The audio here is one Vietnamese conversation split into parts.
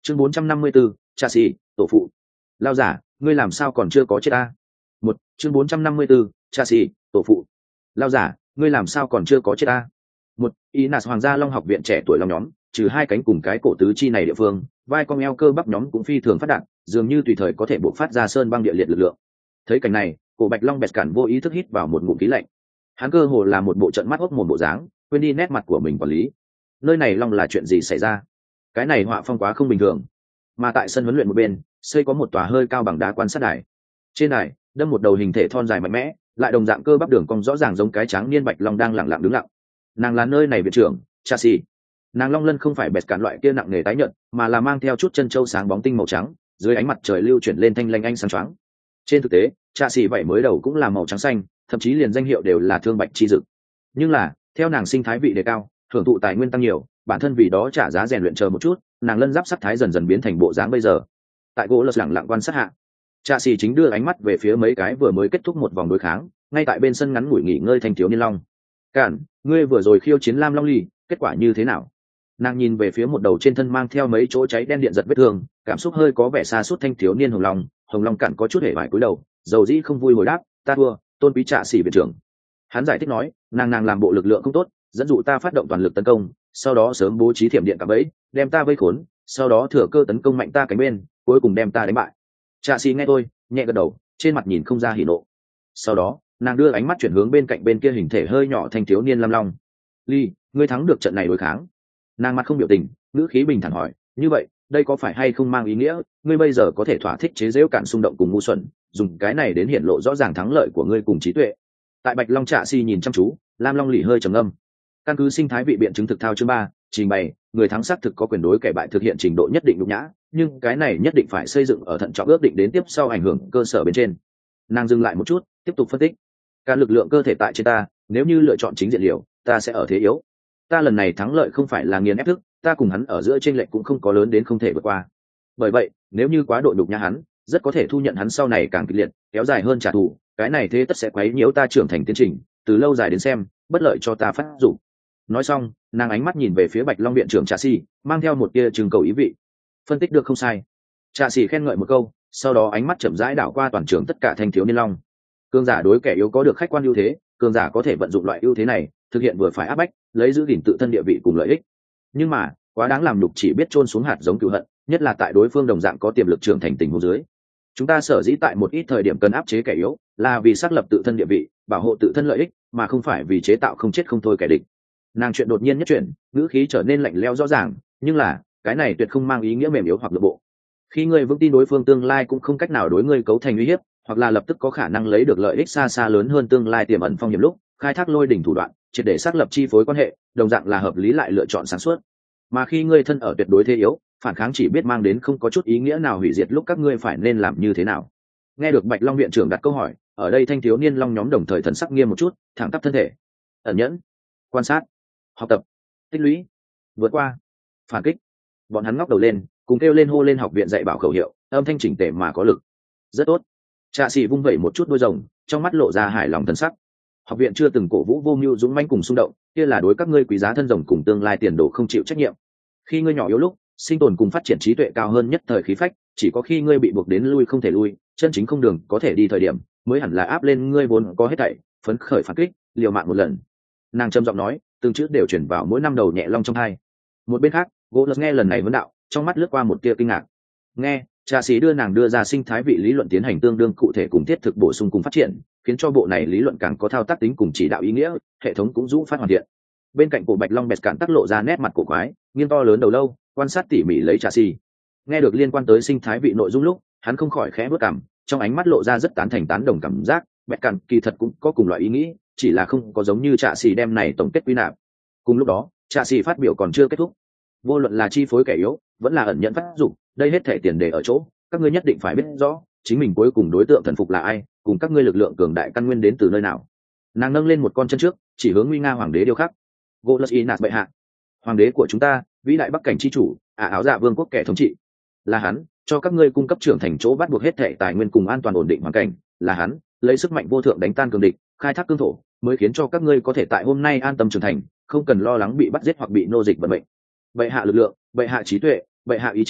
Chương 454, Trà Xỉ, tổ phụ. Lao giả, ngươi làm sao còn chưa có chết ta? Một, chương 454, Trà Xỉ, tổ phụ. Lao giả, ngươi làm sao còn chưa có chết ta? Một, Inas Hoàng gia Long học viện trẻ tuổi long nhóm, trừ hai cánh cùng cái cổ tứ chi này địa phương, vai cong eo cơ bắp nhóm cũng phi thường phát đạt, dường như tùy thời có thể bộc phát ra sơn băng địa liệt lực lượng. Thấy cảnh này, cổ Bạch Long bẹt cản vô ý thức hít vào một ngụm khí lạnh. Hắn cơ hồ là một bộ trận mắt hốc mồm bộ dáng, quên đi nét mặt của mình quản lý. Nơi này long là chuyện gì xảy ra? Cái này họa phong quá không bình thường. Mà tại sân huấn luyện một bên, xây có một tòa hơi cao bằng đá quan sát đài. Trên đài, đâm một đầu hình thể thon dài mạnh mẽ, lại đồng dạng cơ bắp đường cong rõ ràng giống cái trắng niên bạch long đang lặng lặng đứng lặng. Nàng là nơi này viện trưởng, Trà Xỉ. Nàng long lân không phải bẹt cản loại kia nặng nề tái nhợt, mà là mang theo chút chân châu sáng bóng tinh màu trắng, dưới ánh mặt trời lưu chuyển lên thanh lanh ánh sáng choáng. Trên thực tế, Trà Xỉ vậy mới đầu cũng là màu trắng xanh, thậm chí liền danh hiệu đều là thương bạch chi dực. Nhưng là, theo nàng sinh thái vị đề cao, thưởng thụ tài nguyên tăng nhiều, bản thân vì đó trả giá rèn luyện chờ một chút, nàng lân giáp sắc thái dần dần biến thành bộ dáng bây giờ. Tại gỗ lật lặng lặng quan sát hạ, Trà Xỉ chính đưa ánh mắt về phía mấy cái vừa mới kết thúc một vòng đối kháng, ngay tại bên sân ngắn ngủi nghỉ ngơi thanh thiếu niên long. Cản, ngươi vừa rồi khiêu chiến lam long ly, kết quả như thế nào? Nàng nhìn về phía một đầu trên thân mang theo mấy chỗ cháy đen điện giật vết thương, cảm xúc hơi có vẻ xa suốt thanh thiếu niên hồng long cản có chút hề vải cúi đầu, dầu dĩ không vui hồi đáp, ta thua, tôn quý Trà Xỉ viện trưởng. Hắn giải thích nói, nàng làm bộ lực lượng không tốt, dẫn dụ ta phát động toàn lực tấn công, sau đó sớm bố trí thiểm điện cả bẫy, đem ta vây khốn, sau đó thừa cơ tấn công mạnh ta cánh bên, cuối cùng đem ta đánh bại. Trà Xỉ nghe tôi, nhẹ gật đầu, trên mặt nhìn không ra hỉ nộ. Sau đó, nàng đưa ánh mắt chuyển hướng bên cạnh bên kia hình thể hơi nhỏ thanh thiếu niên lam long. Ly, ngươi thắng được trận này đối kháng. Nàng mặt không biểu tình, ngữ khí bình thản hỏi, như vậy, đây có phải hay không mang ý nghĩa, ngươi bây giờ có thể thỏa thích chế giễu cản xung động cùng ngu xuẩn, dùng cái này đến hiện lộ rõ ràng thắng lợi của ngươi cùng trí tuệ. Tại Bạch Long Trà Xỉ nhìn chăm chú, lam long lì hơi trầm ngâm. Căn cứ sinh thái vị biện chứng thực thao chương 3, trình bày, người thắng xác thực có quyền đối kẻ bại thực hiện trình độ nhất định nhục nhã, nhưng cái này nhất định phải xây dựng ở thận trọng ước định đến tiếp sau ảnh hưởng cơ sở bên trên. Nàng dừng lại một chút, tiếp tục phân tích. Cả lực lượng cơ thể tại trên ta, nếu như lựa chọn chính diện liều, ta sẽ ở thế yếu. Ta lần này thắng lợi không phải là nghiền ép thức, ta cùng hắn ở giữa chênh lệch cũng không có lớn đến không thể vượt qua. Bởi vậy, nếu như quá độ nhục nhã hắn, rất có thể thu nhận hắn sau này càng kịch liệt, kéo dài hơn trả thù, cái này thế tất sẽ quấy nhiễu ta trưởng thành tiến trình, từ lâu dài đến xem, bất lợi cho ta phát dụng. Nói xong, nàng ánh mắt nhìn về phía Bạch Long viện trưởng Trà Xỉ, mang theo một tia trừng cầu ý vị. Phân tích được không sai. Trà Xỉ khen ngợi một câu, sau đó ánh mắt chậm rãi đảo qua toàn trường tất cả thanh thiếu niên long. Cường giả đối kẻ yếu có được khách quan ưu thế, cường giả có thể vận dụng loại ưu thế này, thực hiện vừa phải áp bách, lấy giữ gìn tự thân địa vị cùng lợi ích. Nhưng mà, quá đáng làm nhục chỉ biết chôn xuống hạt giống cừu hận, nhất là tại đối phương đồng dạng có tiềm lực trưởng thành tình huống dưới. Chúng ta sở dĩ tại một ít thời điểm cần áp chế kẻ yếu, là vì xác lập tự thân địa vị, bảo hộ tự thân lợi ích, mà không phải vì chế tạo không chết không thôi kẻ địch. Nàng chuyện đột nhiên nhất chuyển, ngữ khí trở nên lạnh lẽo rõ ràng, nhưng là cái này tuyệt không mang ý nghĩa mềm yếu hoặc nhượng bộ. Khi ngươi vững tin đối phương tương lai cũng không cách nào đối ngươi cấu thành uy hiếp, hoặc là lập tức có khả năng lấy được lợi ích xa xa lớn hơn tương lai tiềm ẩn phong hiểm lúc, khai thác lôi đỉnh thủ đoạn, triệt để xác lập chi phối quan hệ, đồng dạng là hợp lý lại lựa chọn sáng suốt. Mà khi ngươi thân ở tuyệt đối thế yếu, phản kháng chỉ biết mang đến không có chút ý nghĩa nào hủy diệt lúc các ngươi phải nên làm như thế nào? Nghe được Bạch Long viện trưởng đặt câu hỏi, ở đây thanh thiếu niên long nhóm đồng thời thần sắc nghiêm một chút, thẳng tắp thân thể, ẩn nhẫn, quan sát, học tập, tích lũy, vượt qua, phản kích. Bọn hắn ngóc đầu lên, cùng kêu lên hô lên học viện dạy bảo khẩu hiệu, âm thanh chỉnh tề mà có lực. Rất tốt. Trà Xỉ vung vẩy một chút đôi rồng, trong mắt lộ ra hài lòng thần sắc. Học viện chưa từng cổ vũ vô mưu dũng mãnh cùng xung động, kia là đối các ngươi quý giá thân rồng cùng tương lai tiền đồ không chịu trách nhiệm. Khi ngươi nhỏ yếu lúc, sinh tồn cùng phát triển trí tuệ cao hơn nhất thời khí phách, chỉ có khi ngươi bị buộc đến lui không thể lui, chân chính không đường có thể đi thời điểm, mới hẳn là áp lên ngươi vốn có hết thảy, phấn khởi phản kích, liều mạng một lần. Nàng trầm giọng nói, từng chữ đều chuyển vào mỗi năm đầu nhẹ long trong hai. Một bên khác, Golos nghe lần này vấn đạo, trong mắt lướt qua một tia kinh ngạc. Nghe, Trà Xỉ nàng đưa ra sinh thái vị lý luận tiến hành tương đương cụ thể cùng thiết thực bổ sung cùng phát triển, khiến cho bộ này lý luận càng có thao tác tính cùng chỉ đạo ý nghĩa, hệ thống cũng rũ phát hoàn thiện. Bên cạnh cổ Bạch Long bẹt cản tác lộ ra nét mặt cổ quái, nghiêng to lớn đầu lâu, quan sát tỉ mỉ lấy Trà Xỉ. Nghe được liên quan tới sinh thái vị nội dung lúc, hắn không khỏi khẽ bước cằm, trong ánh mắt lộ ra rất tán thành tán đồng cảm giác, bẹt cản kỳ thật cũng có cùng loại ý nghĩ, chỉ là không có giống như Trà Xỉ đem này tổng kết quy nạp. Cùng lúc đó, Trà Xỉ phát biểu còn chưa kết thúc. Vô luận là chi phối kẻ yếu, vẫn là ẩn nhận phát dụng, đây hết thể tiền đề ở chỗ, các ngươi nhất định phải biết rõ, chính mình cuối cùng đối tượng thần phục là ai, cùng các ngươi lực lượng cường đại căn nguyên đến từ nơi nào. Nàng nâng lên một con chân trước, chỉ hướng nguy nga hoàng đế điêu khắc. Golos Inas bệ hạ, hoàng đế của chúng ta, vĩ đại bắc cảnh chi chủ, áo dạ vương quốc kẻ thống trị, là hắn cho các ngươi cung cấp trưởng thành chỗ bắt buộc hết thể tài nguyên cùng an toàn ổn định hoàn cảnh, là hắn lấy sức mạnh vô thượng đánh tan cường địch, khai thác cương thổ, mới khiến cho các ngươi có thể tại hôm nay an tâm trưởng thành, không cần lo lắng bị bắt giết hoặc bị nô dịch vận mệnh. Bệ hạ lực lượng, bệ hạ trí tuệ, bệ hạ ý chí,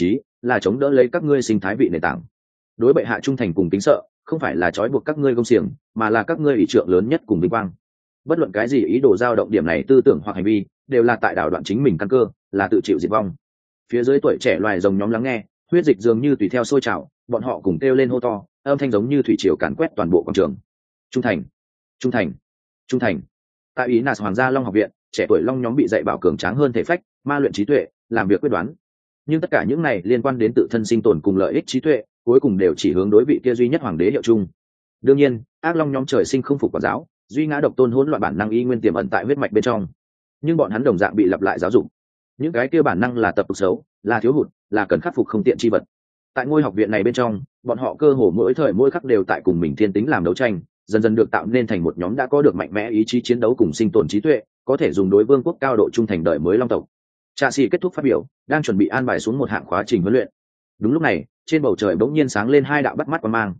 là chống đỡ lấy các ngươi sinh thái vị nền tảng. Đối bệ hạ trung thành cùng kính sợ không phải là trói buộc các ngươi công xiềng, mà là các ngươi ủy trượng lớn nhất cùng vinh quang. Bất luận cái gì ý đồ dao động điểm này tư tưởng hoặc hành vi đều là tại đảo đoạn chính mình căn cơ, là tự chịu diệt vong. Phía dưới tuổi trẻ loài rồng nhóm lắng nghe, huyết dịch dường như tùy theo sôi trào, bọn họ cùng kêu lên hô to, âm thanh giống như thủy triều càn quét toàn bộ quảng trường. Trung thành, trung thành, trung thành. Tại Ý Nạt Hoàng gia Long học viện, trẻ tuổi long nhóm bị dạy bảo cường tráng hơn thể phách, ma luyện trí tuệ, làm việc quyết đoán. Nhưng tất cả những này liên quan đến tự thân sinh tồn cùng lợi ích trí tuệ, cuối cùng đều chỉ hướng đối vị kia duy nhất hoàng đế hiệu chung. Đương nhiên, ác long nhóm trời sinh không phục quản giáo, duy ngã độc tôn hỗn loạn bản năng y nguyên tiềm ẩn tại huyết mạch bên trong. Nhưng bọn hắn đồng dạng bị lặp lại giáo dục. Những cái kia bản năng là tập tục xấu, là thiếu hụt, là cần khắc phục không tiện chi vật. Tại ngôi học viện này bên trong, bọn họ cơ hồ mỗi thời mỗi khắc đều tại cùng mình thiên tính làm đấu tranh, dần dần được tạo nên thành một nhóm đã có được mạnh mẽ ý chí chiến đấu cùng sinh tồn trí tuệ, có thể dùng đối vương quốc cao độ trung thành đời mới long tộc. Trạ sĩ kết thúc phát biểu, đang chuẩn bị an bài xuống một hạng khóa trình huấn luyện. Đúng lúc này, trên bầu trời bỗng nhiên sáng lên hai đạo bắt mắt quang mang.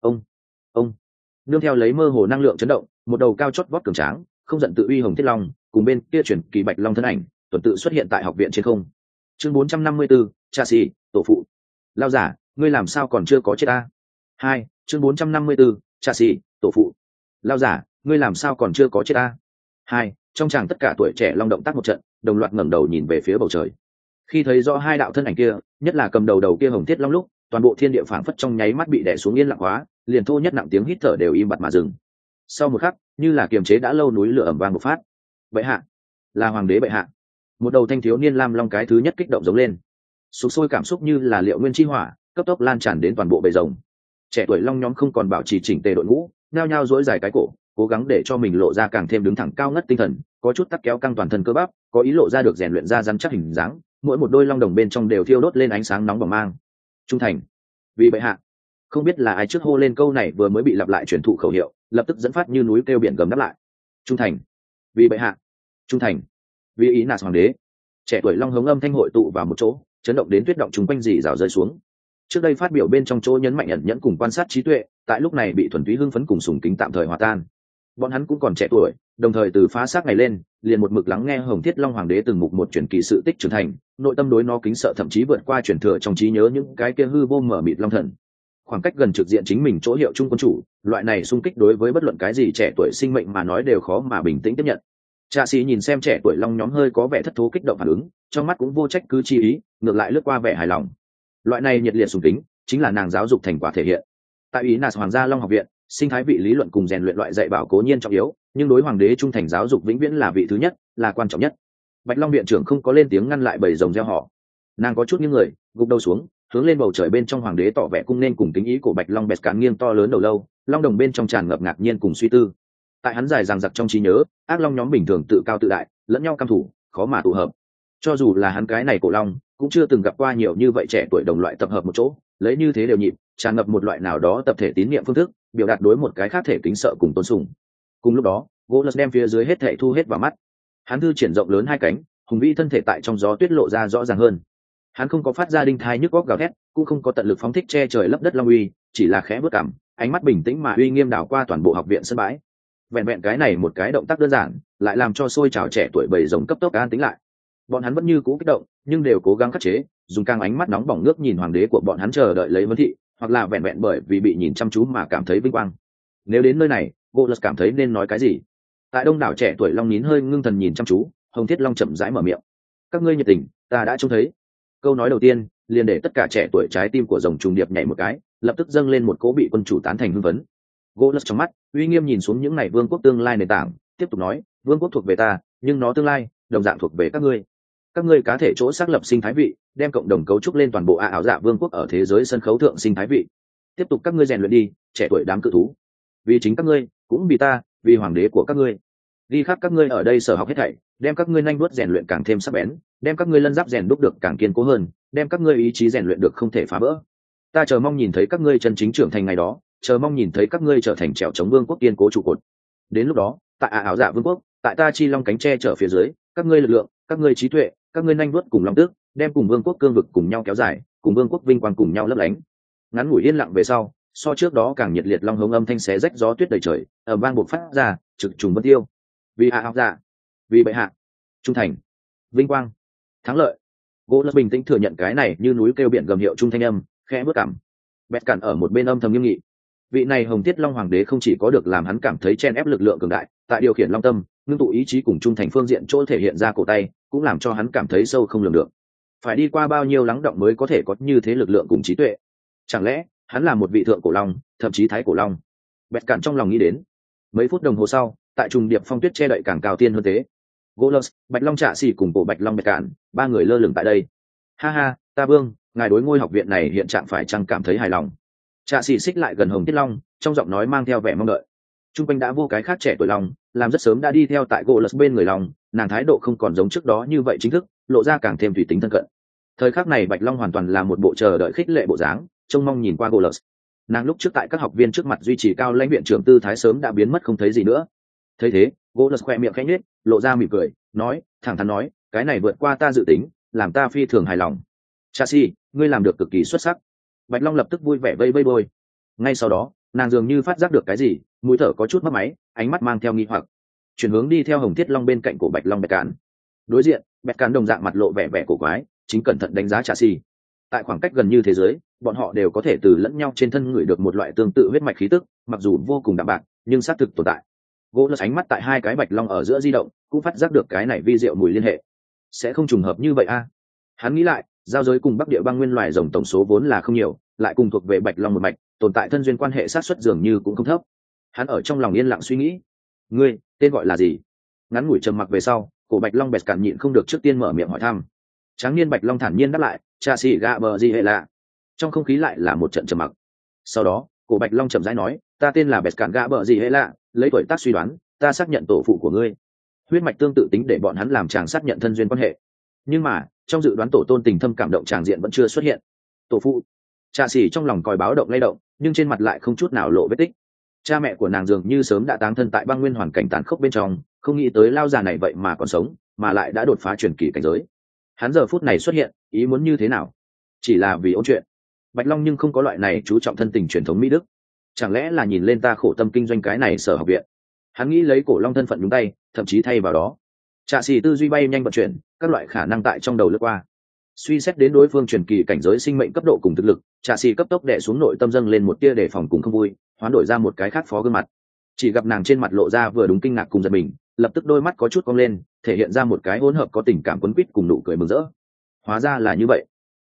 Ông, nương theo lấy mơ hồ năng lượng chấn động, một đầu cao chót vót cường tráng, không giận tự uy hồng thiết long, cùng bên kia chuyển kỳ bạch long thân ảnh, tuần tự xuất hiện tại học viện trên không. Chương 454, Trạ sĩ, tổ phụ. Lao giả, ngươi làm sao còn chưa có chết a? 2, chương 454, Trạ sĩ, tổ phụ. Lao giả, ngươi làm sao còn chưa có chết a? 2, trong chàng tất cả tuổi trẻ long động tác một trận, đồng loạt ngẩng đầu nhìn về phía bầu trời. Khi thấy rõ hai đạo thân ảnh kia, nhất là cầm đầu kia hồng thiết long lúc, toàn bộ thiên địa phảng phất trong nháy mắt bị đè xuống yên lặng hóa, liền thô nhất nặng tiếng hít thở đều im bặt mà dừng. Sau một khắc, như là kiềm chế đã lâu núi lửa ầm vang bộc phát. Bệ hạ, là hoàng đế bệ hạ. Một đầu thanh thiếu niên lam long cái thứ nhất kích động giống lên, sục sôi cảm xúc như là liệu nguyên chi hỏa, cấp tốc lan tràn đến toàn bộ bầy rồng. Trẻ tuổi long nhóm không còn bảo trì chỉnh tề đội ngũ, nhao nhao duỗi dài cái cổ, cố gắng để cho mình lộ ra càng thêm đứng thẳng cao ngất tinh thần, có chút tắc kéo căng toàn thân cơ bắp, có ý lộ ra được rèn luyện ra rắn chắc hình dáng, mỗi một đôi long đồng bên trong đều thiêu đốt lên ánh sáng nóng bỏng mang. Trung thành, vì bệ hạ. Không biết là ai trước hô lên câu này vừa mới bị lặp lại truyền thụ khẩu hiệu, lập tức dẫn phát như núi kêu biển gầm đáp lại. Trung thành, vì bệ hạ. Trung thành, vì Ý Nạt hoàng đế. Trẻ tuổi long hống âm thanh hội tụ vào một chỗ, chấn động đến tuyết động chúng quanh dì rào rơi xuống. Trước đây phát biểu bên trong chỗ nhấn mạnh ẩn nhẫn cùng quan sát trí tuệ, tại lúc này bị thuần túy hưng phấn cùng sùng kính tạm thời hòa tan. Bọn hắn cũng còn trẻ tuổi, đồng thời từ phá xác ngày lên, liền một mực lắng nghe Hồng Thiết Long Hoàng đế từng mục một truyền kỳ sự tích trưởng thành, nội tâm đối nó kính sợ thậm chí vượt qua truyền thừa trong trí nhớ những cái kia hư vô mở mịt long thần. Khoảng cách gần trực diện chính mình chỗ hiệu trung quân chủ, loại này xung kích đối với bất luận cái gì trẻ tuổi sinh mệnh mà nói đều khó mà bình tĩnh tiếp nhận. Trạ sĩ nhìn xem trẻ tuổi long nhóm hơi có vẻ thất thố kích động phản ứng, trong mắt cũng vô trách cứ chi ý, ngược lại lướt qua vẻ hài lòng. Loại này nhiệt liệt sùng kính chính là nàng giáo dục thành quả thể hiện. Tại Ý Nạt Hoàng gia Long học viện, sinh thái vị lý luận cùng rèn luyện loại dạy bảo cố nhiên trọng yếu, nhưng đối hoàng đế trung thành giáo dục vĩnh viễn là vị thứ nhất, là quan trọng nhất. Bạch Long viện trưởng không có lên tiếng ngăn lại bầy rồng reo hò, nàng có chút nghiêng người, gục đầu xuống, hướng lên bầu trời bên trong hoàng đế tỏ vẻ cung nên cùng kính ý của Bạch Long bẹt cán nghiêng to lớn đầu lâu, long đồng bên trong tràn ngập ngạc nhiên cùng suy tư. Tại hắn dài dằng dặc trong trí nhớ, ác long nhóm bình thường tự cao tự đại, lẫn nhau căm thủ, khó mà tụ hợp. Cho dù là hắn cái này cổ long, cũng chưa từng gặp qua nhiều như vậy trẻ tuổi đồng loại tập hợp một chỗ, lấy như thế đều nhịp, tràn ngập một loại nào đó tập thể tín niệm phương thức, biểu đạt đối một cái khác thể kính sợ cùng tôn sùng. Cùng lúc đó, Golos đem phía dưới hết thảy thu hết vào mắt. Hắn thư triển rộng lớn hai cánh, hùng vĩ thân thể tại trong gió tuyết lộ ra rõ ràng hơn. Hắn không có phát ra đinh thai nhức góc gào thét, cũng không có tận lực phóng thích che trời lấp đất long uy, chỉ là khẽ bước cằm, ánh mắt bình tĩnh mà uy nghiêm đảo qua toàn bộ học viện sân bãi. Vẹn vẹn cái này một cái động tác đơn giản, lại làm cho sôi trào trẻ tuổi bầy rồng cấp tốc an tĩnh lại. Bọn hắn vẫn như cũ kích động, nhưng đều cố gắng khắc chế, dùng càng ánh mắt nóng bỏng nước nhìn hoàng đế của bọn hắn chờ đợi lấy vấn thị, hoặc là vẹn vẹn bởi vì bị nhìn chăm chú mà cảm thấy vinh quang. Nếu đến nơi này, Golos cảm thấy nên nói cái gì? Tại đông đảo trẻ tuổi long nín hơi ngưng thần nhìn chăm chú, Hồng Thiết Long chậm rãi mở miệng: "Các ngươi nhiệt tình, ta đã trông thấy." Câu nói đầu tiên, liền để tất cả trẻ tuổi trái tim của rồng trùng điệp nhảy một cái, lập tức dâng lên một cỗ bị quân chủ tán thành hưng phấn. Golos trong mắt uy nghiêm nhìn xuống những này vương quốc tương lai nền tảng, tiếp tục nói: "Vương quốc thuộc về ta, nhưng nó tương lai đồng dạng thuộc về các ngươi. Các ngươi cá thể chỗ xác lập sinh thái vị, đem cộng đồng cấu trúc lên toàn bộ ảo dạ vương quốc ở thế giới sân khấu thượng sinh thái vị. Tiếp tục các ngươi rèn luyện đi, trẻ tuổi đám cự thú. Vì chính các ngươi, cũng vì ta, vì hoàng đế của các ngươi. Ghi khắc các ngươi ở đây sở học hết thảy, đem các ngươi nhanh vuốt rèn luyện càng thêm sắc bén, đem các ngươi lân giáp rèn đúc được càng kiên cố hơn, đem các ngươi ý chí rèn luyện được không thể phá vỡ. Ta chờ mong nhìn thấy các ngươi chân chính trưởng thành ngày đó, chờ mong nhìn thấy các ngươi trở thành trèo chống vương quốc kiên cố trụ cột. Đến lúc đó, tại ảo dạ vương quốc, tại ta chi long cánh tre chở phía dưới, các ngươi lực lượng, các ngươi trí tuệ, các ngươi nhanh vuốt cùng long tước, đem cùng vương quốc cương vực cùng nhau kéo dài, cùng vương quốc vinh quang cùng nhau lấp lánh." Ngắn ngủi yên lặng về sau, so trước đó càng nhiệt liệt long hống âm thanh xé rách gió tuyết đầy trời, ở vang bộc phát ra, trực trùng vân tiêu. Vì ảo dạ, vì bệ hạ, trung thành, vinh quang, thắng lợi. Gỗ lật bình tĩnh thừa nhận cái này như núi kêu biển gầm hiệu trung thanh âm, khẽ bước cảm. Bẹt cản ở một bên âm thầm nghiêm nghị. Vị này Hồng Thiết Long Hoàng đế không chỉ có được làm hắn cảm thấy chen ép lực lượng cường đại, tại điều khiển long tâm, ngưng tụ ý chí cùng trung thành phương diện chỗ thể hiện ra cổ tay, cũng làm cho hắn cảm thấy sâu không lường được. Phải đi qua bao nhiêu lắng động mới có thể có như thế lực lượng cùng trí tuệ? Chẳng lẽ hắn là một vị thượng cổ long, thậm chí thái cổ long? Bẹt cản trong lòng nghĩ đến. Mấy phút đồng hồ sau, tại trùng điệp phong tuyết che đậy càng cao tiên hơn thế. Golos, Bạch Long Trạ Xỉ cùng bộ Bạch Long Bẹt cản, ba người lơ lửng tại đây. Ha ha, ta vương, ngài đối ngôi học viện này hiện trạng phải chăng cảm thấy hài lòng? Trạ Xỉ xích lại gần Hồng Thiết Long, trong giọng nói mang theo vẻ mong đợi. Trung quanh đã vô cái khác trẻ tuổi long, làm rất sớm đã đi theo tại Golos bên người long, nàng thái độ không còn giống trước đó như vậy chính thức, lộ ra càng thêm thủy tính thân cận. Thời khắc này Bạch Long hoàn toàn là một bộ chờ đợi khích lệ bộ dáng, trông mong nhìn qua Golos. Nàng lúc trước tại các học viên trước mặt duy trì cao lãnh viện trưởng tư thái sớm đã biến mất không thấy gì nữa. Thấy thế, Golos khoe miệng khẽ nhếch, lộ ra mỉm cười, nói, thẳng thắn nói, cái này vượt qua ta dự tính, làm ta phi thường hài lòng. Chasi, ngươi làm được cực kỳ xuất sắc. Bạch Long lập tức vui vẻ vây vây đôi. Ngay sau đó, nàng dường như phát giác được cái gì, mũi thở có chút mất máy, ánh mắt mang theo nghi hoặc, chuyển hướng đi theo Hồng Thiết Long bên cạnh của Bạch Long Bẹt cản. Đối diện, Bẹt cản đồng dạng mặt lộ vẻ vẻ cổ quái, chính cẩn thận đánh giá Chasi. Tại khoảng cách gần như thế giới, bọn họ đều có thể từ lẫn nhau trên thân ngửi được một loại tương tự huyết mạch khí tức, mặc dù vô cùng đạm bạc, nhưng xác thực tồn tại. Gỗ lật ánh mắt tại hai cái bạch long ở giữa di động, cũng phát giác được cái này vi diệu mùi liên hệ. Sẽ không trùng hợp như vậy a? Hắn nghĩ lại, giao giới cùng Bắc Địa băng nguyên loài rồng tổng số vốn là không nhiều, lại cùng thuộc về bạch long một mạch, tồn tại thân duyên quan hệ sát suất dường như cũng không thấp. Hắn ở trong lòng yên lặng suy nghĩ. Ngươi, tên gọi là gì? Ngắn ngủi trầm mặc về sau, cổ bạch long bẹt cản nhịn không được trước tiên mở miệng hỏi thăm. Tráng niên bạch long thản nhiên đáp lại, cha xì gạ bờ gì hệ lạ. Trong không khí lại là một trận trầm mặc. Sau đó, cổ bạch long chậm rãi nói, ta tên là bẹt cản gạ bờ gì hệ lạ, lấy tuổi tác suy đoán, ta xác nhận tổ phụ của ngươi. Huyết mạch tương tự tính để bọn hắn làm chàng xác nhận thân duyên quan hệ. Nhưng mà, trong dự đoán tổ tôn tình thâm cảm động tràng diện vẫn chưa xuất hiện. Tổ phụ. Cha xì trong lòng còi báo động lay động, nhưng trên mặt lại không chút nào lộ vết tích. Cha mẹ của nàng dường như sớm đã táng thân tại băng nguyên hoàn cảnh tàn khốc bên trong, không nghĩ tới lao già này vậy mà còn sống, mà lại đã đột phá truyền kỳ cảnh giới. Hắn giờ phút này xuất hiện, ý muốn như thế nào? Chỉ là vì ôn chuyện. Bạch Long nhưng không có loại này chú trọng thân tình truyền thống Mỹ Đức. Chẳng lẽ là nhìn lên ta khổ tâm kinh doanh cái này sở học viện? Hắn nghĩ lấy cổ long thân phận nhúng tay, thậm chí thay vào đó. Trạ xì tư duy bay nhanh vận chuyển, các loại khả năng tại trong đầu lướt qua. Suy xét đến đối phương truyền kỳ cảnh giới sinh mệnh cấp độ cùng thực lực, Trạ xì cấp tốc đè xuống nội tâm dâng lên một tia đề phòng cùng không vui, hoán đổi ra một cái khác phó gương mặt. Chỉ gặp nàng trên mặt lộ ra vừa đúng kinh ngạc cùng giật mình, lập tức đôi mắt có chút cong lên, thể hiện ra một cái hỗn hợp có tình cảm quấn quýt cùng nụ cười mừng rỡ. Hóa ra là như vậy.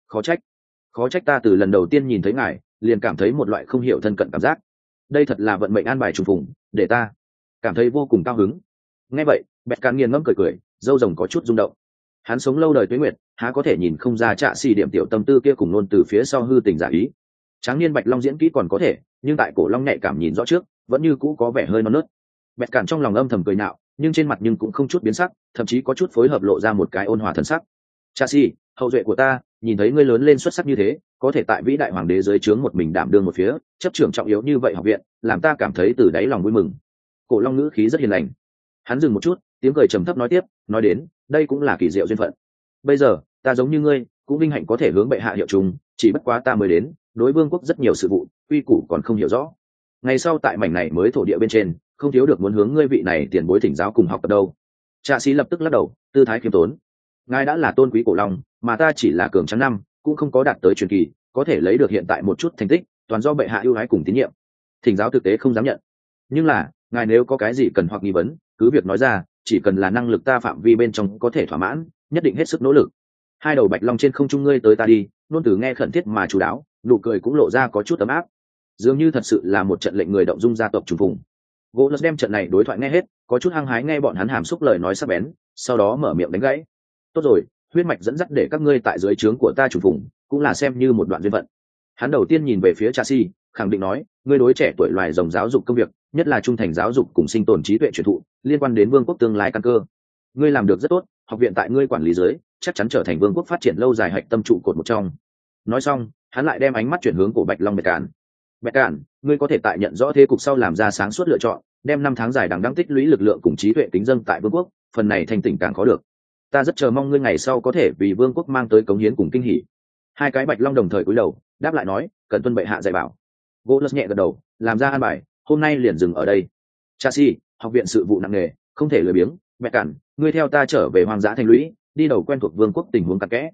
Khó trách ta từ lần đầu tiên nhìn thấy ngài, liền cảm thấy một loại không hiểu thân cận cảm giác. Đây thật là vận mệnh an bài trùng phùng, để ta cảm thấy vô cùng cao hứng. Nghe vậy, Bẹt Cản nghiền ngẫm cười, râu rồng có chút rung động. Hắn sống lâu đời tuế nguyệt, há có thể nhìn không ra Trạ xì điểm tiểu tâm tư kia cùng nôn từ phía sau hư tình giả ý. Tráng niên bạch long diễn kỹ còn có thể, nhưng tại cổ long nhạy cảm nhìn rõ trước, vẫn như cũ có vẻ hơi non nớt. Bẹt Cản trong lòng âm thầm cười nhạo, nhưng trên mặt nhưng cũng không chút biến sắc, thậm chí có chút phối hợp lộ ra một cái ôn hòa thần sắc. Trạ xì, hậu duệ của ta, nhìn thấy ngươi lớn lên xuất sắc như thế, có thể tại vĩ đại hoàng đế dưới trướng một mình đảm đương một phía, chấp trưởng trọng yếu như vậy học viện, làm ta cảm thấy từ đáy lòng vui mừng. Cổ long ngữ khí rất hiền lành. Hắn dừng một chút, tiếng cười trầm thấp nói tiếp, nói đến, đây cũng là kỳ diệu duyên phận. Bây giờ, ta giống như ngươi, cũng vinh hạnh có thể hướng bệ hạ hiệu trùng, chỉ bất quá ta mới đến, đối vương quốc rất nhiều sự vụ, quy củ còn không hiểu rõ. Ngày sau tại mảnh này mới thổ địa bên trên, không thiếu được muốn hướng ngươi vị này tiền bối thỉnh giáo cùng học ở đâu. Trạ sĩ lập tức lắc đầu, tư thái khiêm tốn. Ngài đã là tôn quý cổ long, mà ta chỉ là cường tráng năm, cũng không có đạt tới truyền kỳ, có thể lấy được hiện tại một chút thành tích, toàn do bệ hạ ưu ái cùng tín nhiệm. Thỉnh giáo thực tế không dám nhận. Nhưng là, ngài nếu có cái gì cần hoặc nghi vấn, cứ việc nói ra, chỉ cần là năng lực ta phạm vi bên trong có thể thỏa mãn, nhất định hết sức nỗ lực. Hai đầu bạch long trên không trung ngươi tới ta đi, nôn từ nghe khẩn thiết mà chú đáo, nụ cười cũng lộ ra có chút ấm áp. Dường như thật sự là một trận lệnh người động dung gia tộc trùng phùng. Golos đem trận này đối thoại nghe hết, có chút hăng hái nghe bọn hắn hàm xúc lời nói sắc bén, sau đó mở miệng đánh gãy. Tốt rồi, huyết mạch dẫn dắt để các ngươi tại dưới trướng của ta trùng phùng, cũng là xem như một đoạn duyên phận. Hắn đầu tiên nhìn về phía Chasi, khẳng định nói, ngươi đối trẻ tuổi loài rồng giáo dục công việc, nhất là trung thành giáo dục cùng sinh tồn trí tuệ truyền thụ, liên quan đến vương quốc tương lai căn cơ. Ngươi làm được rất tốt, học viện tại ngươi quản lý dưới, chắc chắn trở thành vương quốc phát triển lâu dài hạch tâm trụ cột một trong. Nói xong, hắn lại đem ánh mắt chuyển hướng cổ bạch long Bẹt Cản. Bẹt Cản, ngươi có thể tại nhận rõ thế cục sau làm ra sáng suốt lựa chọn, đem năm tháng dài đằng đẵng tích lũy lực lượng cùng trí tuệ kính dâng tại vương quốc, phần này thành tỉnh càng khó được. Ta rất chờ mong ngươi ngày sau có thể vì vương quốc mang tới cống hiến cùng kinh hỉ. Hai cái bạch long đồng thời cúi đầu, đáp lại nói, cần tuân bệ hạ dạy bảo. Golos nhẹ gật đầu, làm ra an bài, hôm nay liền dừng ở đây. Chasi, học viện sự vụ nặng nề, không thể lười biếng. Bẹt Cản, ngươi theo ta trở về hoang dã thành lũy, đi đầu quen thuộc vương quốc tình huống cặn kẽ.